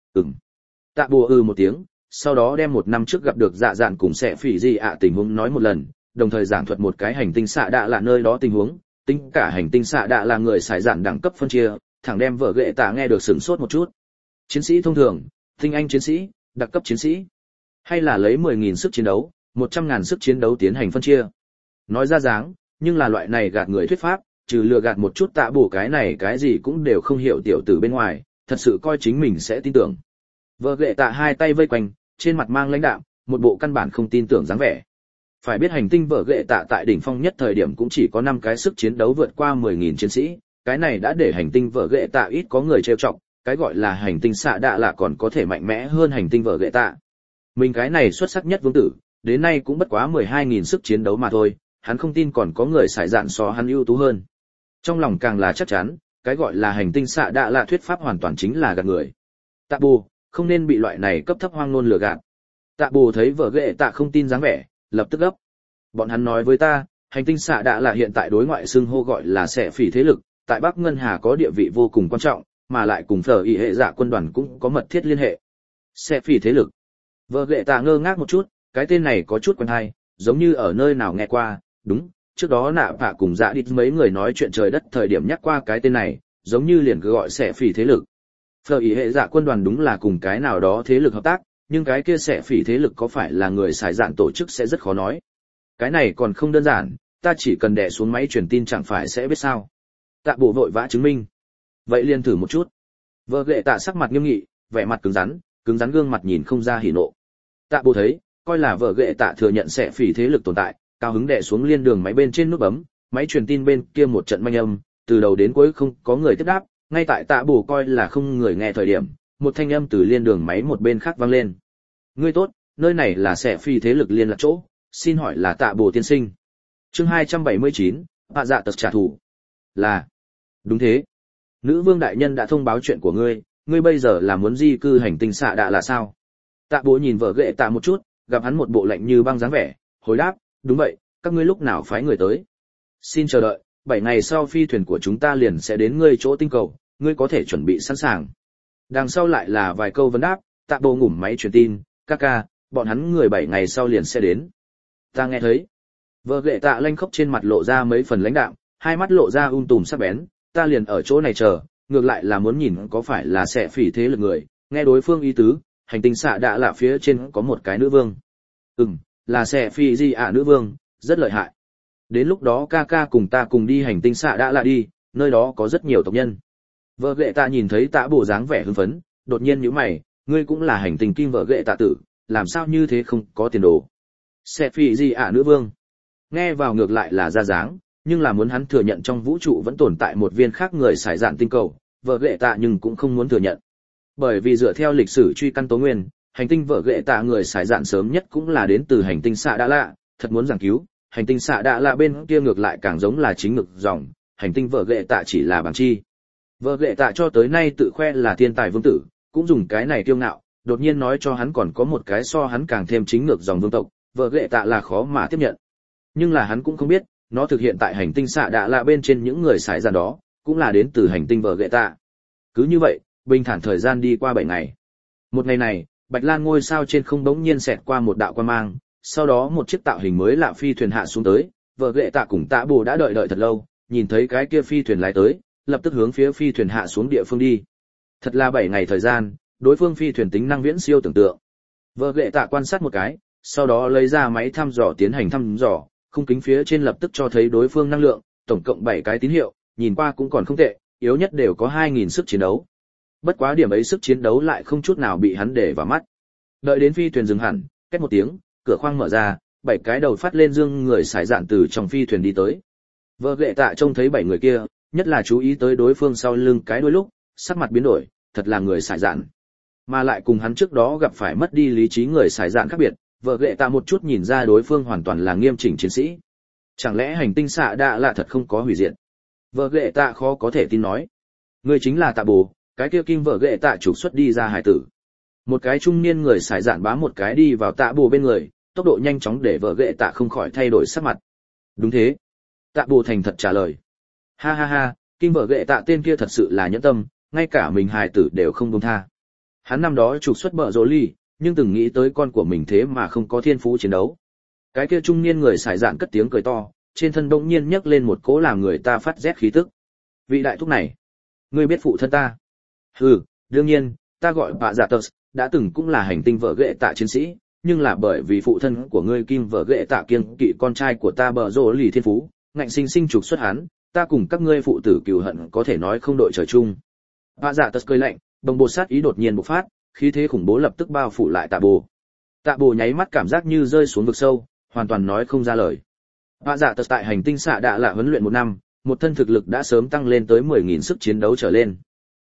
Speaker 1: Tạ Bùa một tiếng, sau đó đem 1 năm trước gặp được Dạ Dạn cùng Sẽ Phỉ gì tình huống nói một lần, đồng thời giảng thuật một cái hành tinh xạ đạ là nơi đó tình huống, tính cả hành tinh xạ đạ là người xài dạn đẳng cấp phân chia, thẳng đem vợ ghệ tạ nghe được sửng sốt một chút. Chiến sĩ thông thường, tinh anh chiến sĩ, đặc cấp chiến sĩ, hay là lấy 10.000 sức chiến đấu, 100.000 sức chiến đấu tiến hành phân chia. Nói ra dáng, nhưng là loại này gạt người thuyết pháp, trừ lừa gạt một chút Tạ Bổ cái này cái gì cũng đều không hiểu tiểu tử bên ngoài, thật sự coi chính mình sẽ tin tưởng. Vợ ghệ tạ hai tay vây quanh, trên mặt mang lãnh đạm, một bộ căn bản không tin tưởng dáng vẻ. Phải biết hành tinh vợ ghệ tạ tại đỉnh phong nhất thời điểm cũng chỉ có 5 cái sức chiến đấu vượt qua 10.000 chiến sĩ, cái này đã để hành tinh vợ ghệ tạ ít có người trêu chọc, cái gọi là hành tinh xạ đạ là còn có thể mạnh mẽ hơn hành tinh vợ ghệ tạ. Mình cái này xuất sắc nhất vương tử, đến nay cũng bất quá 12.000 sức chiến đấu mà thôi, hắn không tin còn có người xài dạn so hắn ưu tú hơn. Trong lòng càng là chắc chắn, cái gọi là hành tinh xạ đạ là thuyết pháp hoàn toàn chính là gạt người. Tạ Bù, không nên bị loại này cấp thấp hoang ngôn lừa gạt. Tạ Bù thấy vợ ghệ tạ không tin dáng vẻ, lập tức gấp. Bọn hắn nói với ta, hành tinh xạ đạ là hiện tại đối ngoại xưng hô gọi là Sẽ Phỉ thế lực, tại Bắc Ngân Hà có địa vị vô cùng quan trọng, mà lại cùng Phở Y hệ dạ quân đoàn cũng có mật thiết liên hệ. Sẽ Phỉ thế lực. Vợ ghệ tạ ngơ ngác một chút, cái tên này có chút quen hay, giống như ở nơi nào nghe qua, đúng, trước đó Nạ Phạ cùng Dạ Đít mấy người nói chuyện trời đất thời điểm nhắc qua cái tên này, giống như liền cứ gọi Sẽ Phỉ thế lực. Phở Y hệ dạ quân đoàn đúng là cùng cái nào đó thế lực hợp tác, nhưng cái kia Sẽ Phỉ thế lực có phải là người xài dạn tổ chức sẽ rất khó nói. Cái này còn không đơn giản, ta chỉ cần đè xuống máy truyền tin chẳng phải sẽ biết sao. Tạ Bộ vội vã chứng minh. Vậy liền thử một chút. Vợ ghệ tạ sắc mặt nghiêm nghị, vẻ mặt cứng rắn gương mặt nhìn không ra hỉ nộ. Tạ Bộ thấy, coi là vợ ghệ tạ thừa nhận Sẽ Phỉ thế lực tồn tại, cao hứng đè xuống liên đường máy bên trên nút bấm, máy truyền tin bên kia một trận manh âm, từ đầu đến cuối không có người tiếp đáp, ngay tại Tạ Bộ coi là không người nghe thời điểm, một thanh âm từ liên đường máy một bên khác vang lên. Ngươi tốt, nơi này là Sẽ Phỉ thế lực liên lạc chỗ, xin hỏi là Tạ Bộ tiên sinh. Chương 279, Hạ Dạ Tật trả thù. Là. Đúng thế. Nữ vương đại nhân đã thông báo chuyện của ngươi, ngươi bây giờ là muốn di cư hành tinh xạ đạ là sao? Tạ Bộ nhìn vợ ghệ tạ một chút, gặp hắn một bộ lạnh như băng dáng vẻ, hồi đáp, đúng vậy, các ngươi lúc nào phái người tới? Xin chờ đợi, 7 ngày sau phi thuyền của chúng ta liền sẽ đến ngươi chỗ tinh cầu, ngươi có thể chuẩn bị sẵn sàng. Đằng sau lại là vài câu vấn đáp, Tạ Bộ ngủm máy truyền tin, Kaka, bọn hắn người 7 ngày sau liền sẽ đến. Ta nghe thấy. Vợ ghệ tạ lanh khóc trên mặt lộ ra mấy phần lãnh đạm, hai mắt lộ ra tùm sắc bén, ta liền ở chỗ này chờ, ngược lại là muốn nhìn có phải là Sẽ Phỉ thế lực người, nghe đối phương ý tứ, hành tinh xạ đạ là phía trên có một cái nữ vương. Là Sẽ Phỉ gì nữ vương, rất lợi hại. Đến lúc đó Kaka cùng ta cùng đi hành tinh xạ đạ là đi, nơi đó có rất nhiều tộc nhân. Vợ ghệ tạ nhìn thấy Tạ Bộ dáng vẻ hưng phấn, đột nhiên nhíu mày, ngươi cũng là hành tinh kim vợ ghệ tạ tử, làm sao như thế không có tiền đồ. Sẽ Phỉ gì nữ vương. Nghe vào ngược lại là ra dáng, nhưng là muốn hắn thừa nhận trong vũ trụ vẫn tồn tại một viên khác người xài dạn tinh cầu, vợ ghệ tạ nhưng cũng không muốn thừa nhận. Bởi vì dựa theo lịch sử truy căn tố nguyên, hành tinh vợ ghệ tạ người xài dạn sớm nhất cũng là đến từ hành tinh xạ đạ lạ, thật muốn giảng cứu, hành tinh xạ đạ lạ bên kia ngược lại càng giống là chính ngực dòng, hành tinh vợ ghệ tạ chỉ là bằng chi. Vợ ghệ tạ cho tới nay tự khoe là thiên tài vương tử, cũng dùng cái này kiêu ngạo, đột nhiên nói cho hắn còn có một cái so hắn càng thêm chính ngược dòng vương tộc, vợ ghệ tạ là khó mà tiếp nhận. Nhưng là hắn cũng không biết, nó thực hiện tại hành tinh xạ đạ lạ bên trên những người xài ra đó, cũng là đến từ hành tinh vợ ghệ tạ. Cứ như vậy, bình thản thời gian đi qua 7 ngày. Một ngày này, Bạch Lan ngôi sao trên không bỗng nhiên xẹt qua một đạo quang mang, sau đó một chiếc tạo hình mới lạ phi thuyền hạ xuống tới, vợ ghệ tạ cùng Tạ Bồ đã đợi thật lâu, nhìn thấy cái kia phi thuyền lái tới, lập tức hướng phía phi thuyền hạ xuống địa phương đi. Thật là 7 ngày thời gian, đối phương phi thuyền tính năng viễn siêu tưởng tượng. Vợ ghệ tạ quan sát một cái, sau đó lấy ra máy thăm dò tiến hành thăm dò, khung kính phía trên lập tức cho thấy đối phương năng lượng, tổng cộng 7 cái tín hiệu, nhìn qua cũng còn không tệ, yếu nhất đều có 2000 sức chiến đấu. Bất quá điểm ấy sức chiến đấu lại không chút nào bị hắn để vào mắt. Đợi đến phi thuyền dừng hẳn, két một tiếng, cửa khoang mở ra, 7 cái đầu phát lên dương người xài dạn từ trong phi thuyền đi tới. Vợ ghệ tạ trông thấy 7 người kia, nhất là chú ý tới đối phương sau lưng cái đuôi lúc, sắc mặt biến đổi, thật là người xài dạn. Mà lại cùng hắn trước đó gặp phải mất đi lý trí người xài dạn khác biệt, vợ ghệ tạ một chút nhìn ra đối phương hoàn toàn là nghiêm chỉnh chiến sĩ. Chẳng lẽ hành tinh xạ đạ lạ thật không có hủy diệt? Vợ ghệ tạ khó có thể tin nói. Người chính là Tạ Bồ, cái kia kim vợ ghệ tạ trục xuất đi ra hải tử. Một cái trung niên người xài dạn bám một cái đi vào Tạ Bồ bên người, tốc độ nhanh chóng để vợ ghệ tạ không khỏi thay đổi sắc mặt. Đúng thế. Tạ Bồ thành thật trả lời. Ha ha ha, kim vợ ghệ tạ tên kia thật sự là nhẫn tâm, ngay cả mình hài tử đều không buông tha. Hắn năm đó trục xuất bợ rỗ ly, nhưng từng nghĩ tới con của mình thế mà không có thiên phú chiến đấu. Cái kia trung niên người xài dạn cất tiếng cười to, trên thân bỗng nhiên nhấc lên một cỗ làm người ta phát rét khí tức. Vị đại thúc này, ngươi biết phụ thân ta? Hừ, đương nhiên, ta gọi bà giả tờ, đã từng cũng là hành tinh vợ ghệ tạ chiến sĩ, nhưng là bởi vì phụ thân của ngươi kim vợ ghệ tạ kiêng kỵ con trai của ta bợ rỗ ly thiên phú, ngạnh sinh sinh trục xuất hắn, ta cùng các ngươi phụ tử cừu hận có thể nói không đội trời chung. Bà giả tờ cười lạnh, bồng bột sát ý đột nhiên bộc phát, khí thế khủng bố lập tức bao phủ lại Tạ Bồ. Tạ Bồ nháy mắt cảm giác như rơi xuống vực sâu, hoàn toàn nói không ra lời. Bà giả tật tại hành tinh xạ đạ lạ huấn luyện 1 năm, một thân thực lực đã sớm tăng lên tới 10.000 sức chiến đấu trở lên.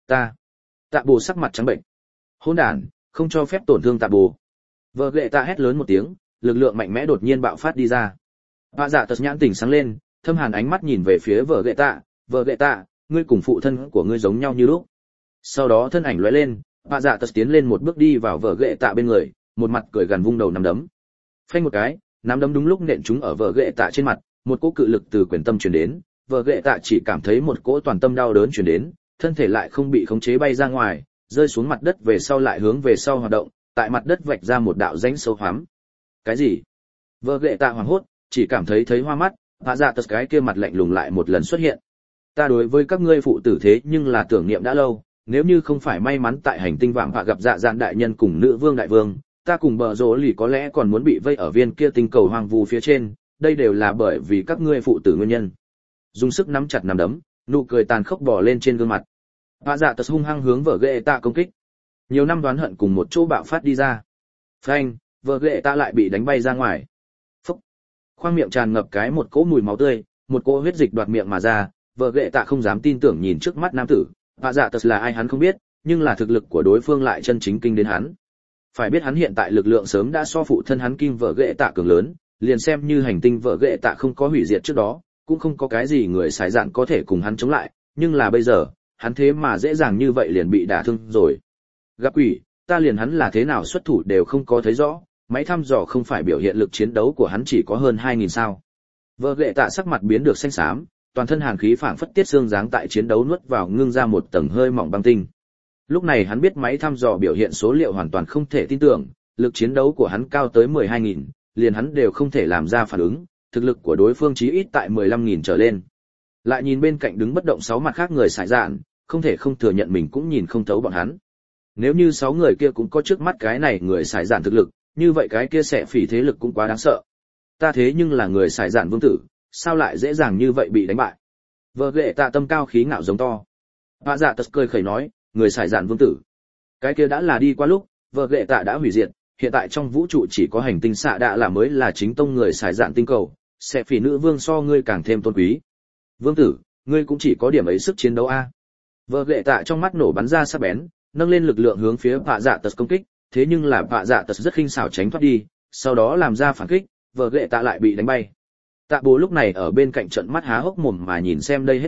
Speaker 1: Tạ Bồ sắc mặt trắng bệnh. Hỗn đản, không cho phép tổn thương Tạ Bồ. Vợ ghệ tạ hét lớn một tiếng, lực lượng mạnh mẽ đột nhiên bạo phát đi ra. Bà giả tật nhãn tỉnh sáng lên, thâm hàn ánh mắt nhìn về phía vợ ghệ tạ, ngươi cùng phụ thân của ngươi giống nhau như lúc. Sau đó thân ảnh lóe lên, bà giả tật tiến lên một bước đi vào vợ ghệ tạ bên người, một mặt cười gằn vung đầu nắm đấm. Phanh một cái, nắm đấm đúng lúc nện trúng ở vợ ghệ tạ trên mặt, một cỗ cự lực từ quyền tâm truyền đến, vợ ghệ tạ chỉ cảm thấy một cỗ toàn tâm đau đớn truyền đến, thân thể lại không bị khống chế bay ra ngoài, rơi xuống mặt đất về sau lại hướng về sau hoạt động, tại mặt đất vạch ra một đạo rãnh sâu hoắm. Cái gì? Vợ ghệ tạ hoảng hốt, chỉ cảm thấy hoa mắt, bà giả tật cái kia mặt lạnh lùng lại một lần xuất hiện. Ta đối với các ngươi phụ tử thế nhưng là tưởng niệm đã lâu, nếu như không phải may mắn tại hành tinh vạm vạ gặp dạ dạn đại nhân cùng nữ vương đại vương, ta cùng bờ rỗ lì có lẽ còn muốn bị vây ở viên kia tinh cầu hoang vu phía trên, đây đều là bởi vì các ngươi phụ tử nguyên nhân. Dùng sức nắm chặt nắm đấm, nụ cười tàn khốc bò lên trên gương mặt. Bà dạ tật hung hăng hướng vợ ghệ tạ công kích. Nhiều năm đoán hận cùng một chỗ bạo phát đi ra. Phanh, vợ ghệ tạ lại bị đánh bay ra ngoài. Phúc, khoang miệng tràn ngập cái một cỗ mùi máu tươi, một cỗ huyết dịch đoạt miệng mà ra. Vợ ghệ tạ không dám tin tưởng nhìn trước mắt nam tử. Bà dạ tật là ai hắn không biết, nhưng là thực lực của đối phương lại chân chính kinh đến hắn. Phải biết hắn hiện tại lực lượng sớm đã so phụ thân hắn kim vợ ghệ tạ cường lớn, liền xem như hành tinh vợ ghệ tạ không có hủy diệt trước đó, cũng không có cái gì người xài dạn có thể cùng hắn chống lại, nhưng là bây giờ, hắn thế mà dễ dàng như vậy liền bị đả thương rồi. Gặp quỷ, ta liền hắn là thế nào xuất thủ đều không có thấy rõ, máy thăm dò không phải biểu hiện lực chiến đấu của hắn chỉ có hơn 2000 sao. Vợ ghệ tạ sắc mặt biến được xanh xám, toàn thân hàn khí phảng phất tiết xương dáng tại chiến đấu nuốt vào ngưng ra một tầng hơi mỏng băng tinh. Lúc này hắn biết máy thăm dò biểu hiện số liệu hoàn toàn không thể tin tưởng, lực chiến đấu của hắn cao tới 12.000, liền hắn đều không thể làm ra phản ứng, thực lực của đối phương chí ít tại 15.000 trở lên. Lại nhìn bên cạnh đứng bất động 6 mặt khác người xài dạn, không thể không thừa nhận mình cũng nhìn không thấu bọn hắn. Nếu như 6 người kia cũng có trước mắt cái này người xài dạn thực lực, như vậy cái kia sẽ phỉ thế lực cũng quá đáng sợ. Ta thế nhưng là người xài dạn vương tử, sao lại dễ dàng như vậy bị đánh bại? Vợ ghệ tạ tâm cao khí ngạo giống to. Bà dạ tật cười khẩy nói, người xài dạn vương tử. Cái kia đã là đi qua lúc, vợ ghệ tạ đã hủy diệt, hiện tại trong vũ trụ chỉ có hành tinh xạ đạ là mới là chính tông người xài dạn tinh cầu, sẽ phỉ nữ vương so ngươi càng thêm tôn quý. Vương tử, ngươi cũng chỉ có điểm ấy sức chiến đấu a. Vợ ghệ tạ trong mắt nổ bắn ra sắc bén, nâng lên lực lượng hướng phía bà dạ tật công kích, thế nhưng là bà dạ tật rất khinh xảo tránh thoát đi, sau đó làm ra phản kích, vợ ghệ tạ lại bị đánh bay. Tạ Bố lúc này ở bên cạnh trận mắt há hốc mồm mà nhìn xem đây hết thảy,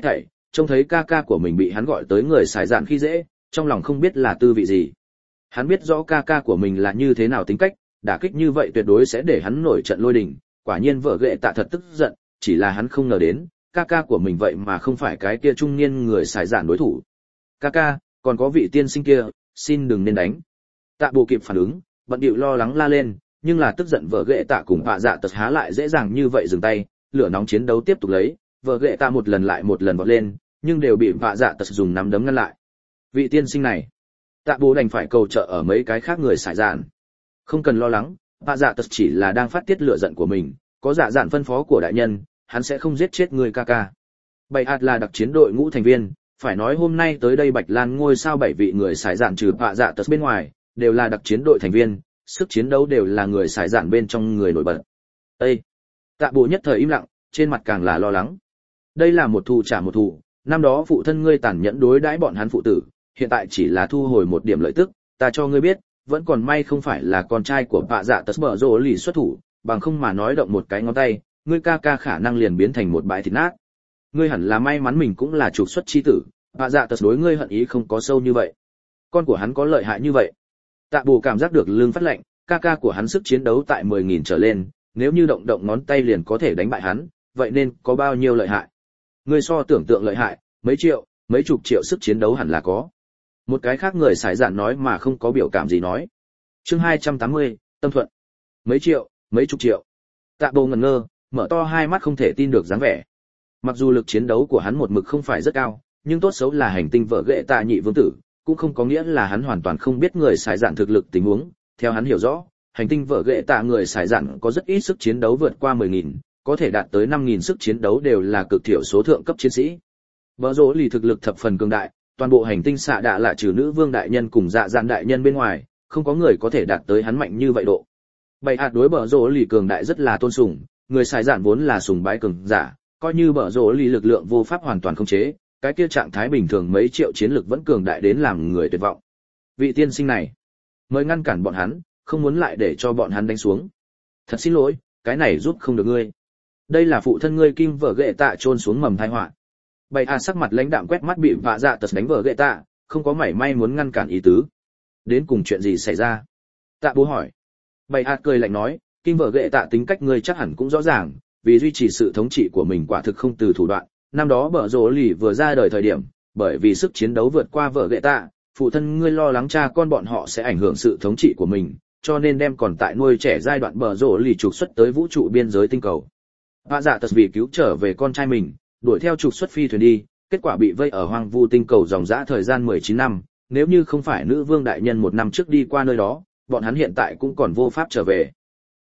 Speaker 1: trông thấy ca ca của mình bị hắn gọi tới người xài dạn khi dễ, trong lòng không biết là tư vị gì. Hắn biết rõ ca ca của mình là như thế nào tính cách, đả kích như vậy tuyệt đối sẽ để hắn nổi trận lôi đình. Quả nhiên vợ ghệ tạ thật tức giận, chỉ là hắn không ngờ đến, ca ca của mình vậy mà không phải cái kia trung niên người xài dạn đối thủ. Ca ca, còn có vị tiên sinh kia, xin đừng nên đánh. Tạ Bộ kịp phản ứng, bận bịu lo lắng la lên, nhưng là tức giận vợ ghệ tạ cùng vạ dạ tật há lại dễ dàng như vậy dừng tay, lửa nóng chiến đấu tiếp tục lấy, vợ ghệ tạ một lần lại một lần vọt lên, nhưng đều bị vạ dạ tật dùng nắm đấm ngăn lại. Vị tiên sinh này, Tạ Bộ đành phải cầu trợ ở mấy cái khác người xài dạn. Không cần lo lắng, vạ dạ tật chỉ là đang phát tiết lửa giận của mình, có dạ dạn phân phó của đại nhân, hắn sẽ không giết chết người ca ca. Bảy hạt là đặc chiến đội ngũ thành viên, phải nói hôm nay tới đây Bạch Lan ngôi sao 7 vị người xài dạn trừ vạ dạ tật bên ngoài, đều là đặc chiến đội thành viên, sức chiến đấu đều là người xài dạn bên trong người nổi bật. Ê! Tạ Bộ nhất thời im lặng, trên mặt càng là lo lắng. Đây là một thù trả một thù, năm đó phụ thân ngươi tàn nhẫn đối đãi bọn hắn phụ tử, hiện tại chỉ là thu hồi một điểm lợi tức, ta cho ngươi biết, vẫn còn may không phải là con trai của vạ dạ tật bở rồ lì xuất thủ, bằng không mà nói động một cái ngón tay, ngươi ca ca khả năng liền biến thành một bãi thịt nát. Ngươi hẳn là may mắn mình cũng là trục xuất chi tử, vạ dạ tật đối ngươi hận ý không có sâu như vậy. Con của hắn có lợi hại như vậy. Tạ Bù cảm giác được lưng phát lạnh, ca ca của hắn sức chiến đấu tại 10.000 trở lên, nếu như động động ngón tay liền có thể đánh bại hắn, vậy nên có bao nhiêu lợi hại? Ngươi so tưởng tượng lợi hại, mấy triệu, mấy chục triệu sức chiến đấu hẳn là có. Một cái khác người xài dạn nói mà không có biểu cảm gì nói. Chương 280, Tâm Thuận. Mấy triệu, mấy chục triệu. Tạ Bù ngẩn ngơ, mở to hai mắt không thể tin được dáng vẻ. Mặc dù lực chiến đấu của hắn một mực không phải rất cao, nhưng tốt xấu là hành tinh vợ ghệ tạ nhị vương tử, cũng không có nghĩa là hắn hoàn toàn không biết người xài dạn thực lực tình huống. Theo hắn hiểu rõ, hành tinh vợ ghệ tạ người xài dạn có rất ít sức chiến đấu vượt qua 10.000, có thể đạt tới 5.000 sức chiến đấu đều là cực thiểu số thượng cấp chiến sĩ. Bờ rỗ lì thực lực thập phần cường đại, toàn bộ hành tinh xạ đạ là trừ nữ vương đại nhân cùng dạ dạn đại nhân bên ngoài, không có người có thể đạt tới hắn mạnh như vậy độ. Bày hạt đối bờ rỗ lì cường đại rất là tôn sùng, người xài dạn vốn là sùng bái cường giả, coi như bờ rỗ lì lực lượng vô pháp hoàn toàn khống chế, cái kia trạng thái bình thường mấy triệu chiến lực vẫn cường đại đến làm người tuyệt vọng. Vị tiên sinh này, mời ngăn cản bọn hắn, không muốn lại để cho bọn hắn đánh xuống. Thật xin lỗi, cái này giúp không được ngươi. Đây là phụ thân ngươi Kim vợ ghệ tạ chôn xuống mầm tai họa. Bày a sắc mặt lãnh đạm quét mắt bị vạ dạ tật đánh vợ ghệ tạ, không có mảy may muốn ngăn cản ý tứ. Đến cùng chuyện gì xảy ra? Tạ Bố hỏi. Bày a cười lạnh nói, Kim vợ ghệ tạ tính cách ngươi chắc hẳn cũng rõ ràng, vì duy trì sự thống trị của mình quả thực không từ thủ đoạn. Năm đó bờ rỗ lì vừa ra đời thời điểm, bởi vì sức chiến đấu vượt qua vợ ghệ tạ, phụ thân ngươi lo lắng cha con bọn họ sẽ ảnh hưởng sự thống trị của mình, cho nên đem còn tại nuôi trẻ giai đoạn bờ rỗ lì trục xuất tới vũ trụ biên giới tinh cầu. Vạ dạ tật vì cứu trở về con trai mình, đuổi theo trục xuất phi thuyền đi, kết quả bị vây ở hoang vu tinh cầu dòng dã thời gian 19 năm, nếu như không phải nữ vương đại nhân một năm trước đi qua nơi đó, bọn hắn hiện tại cũng còn vô pháp trở về.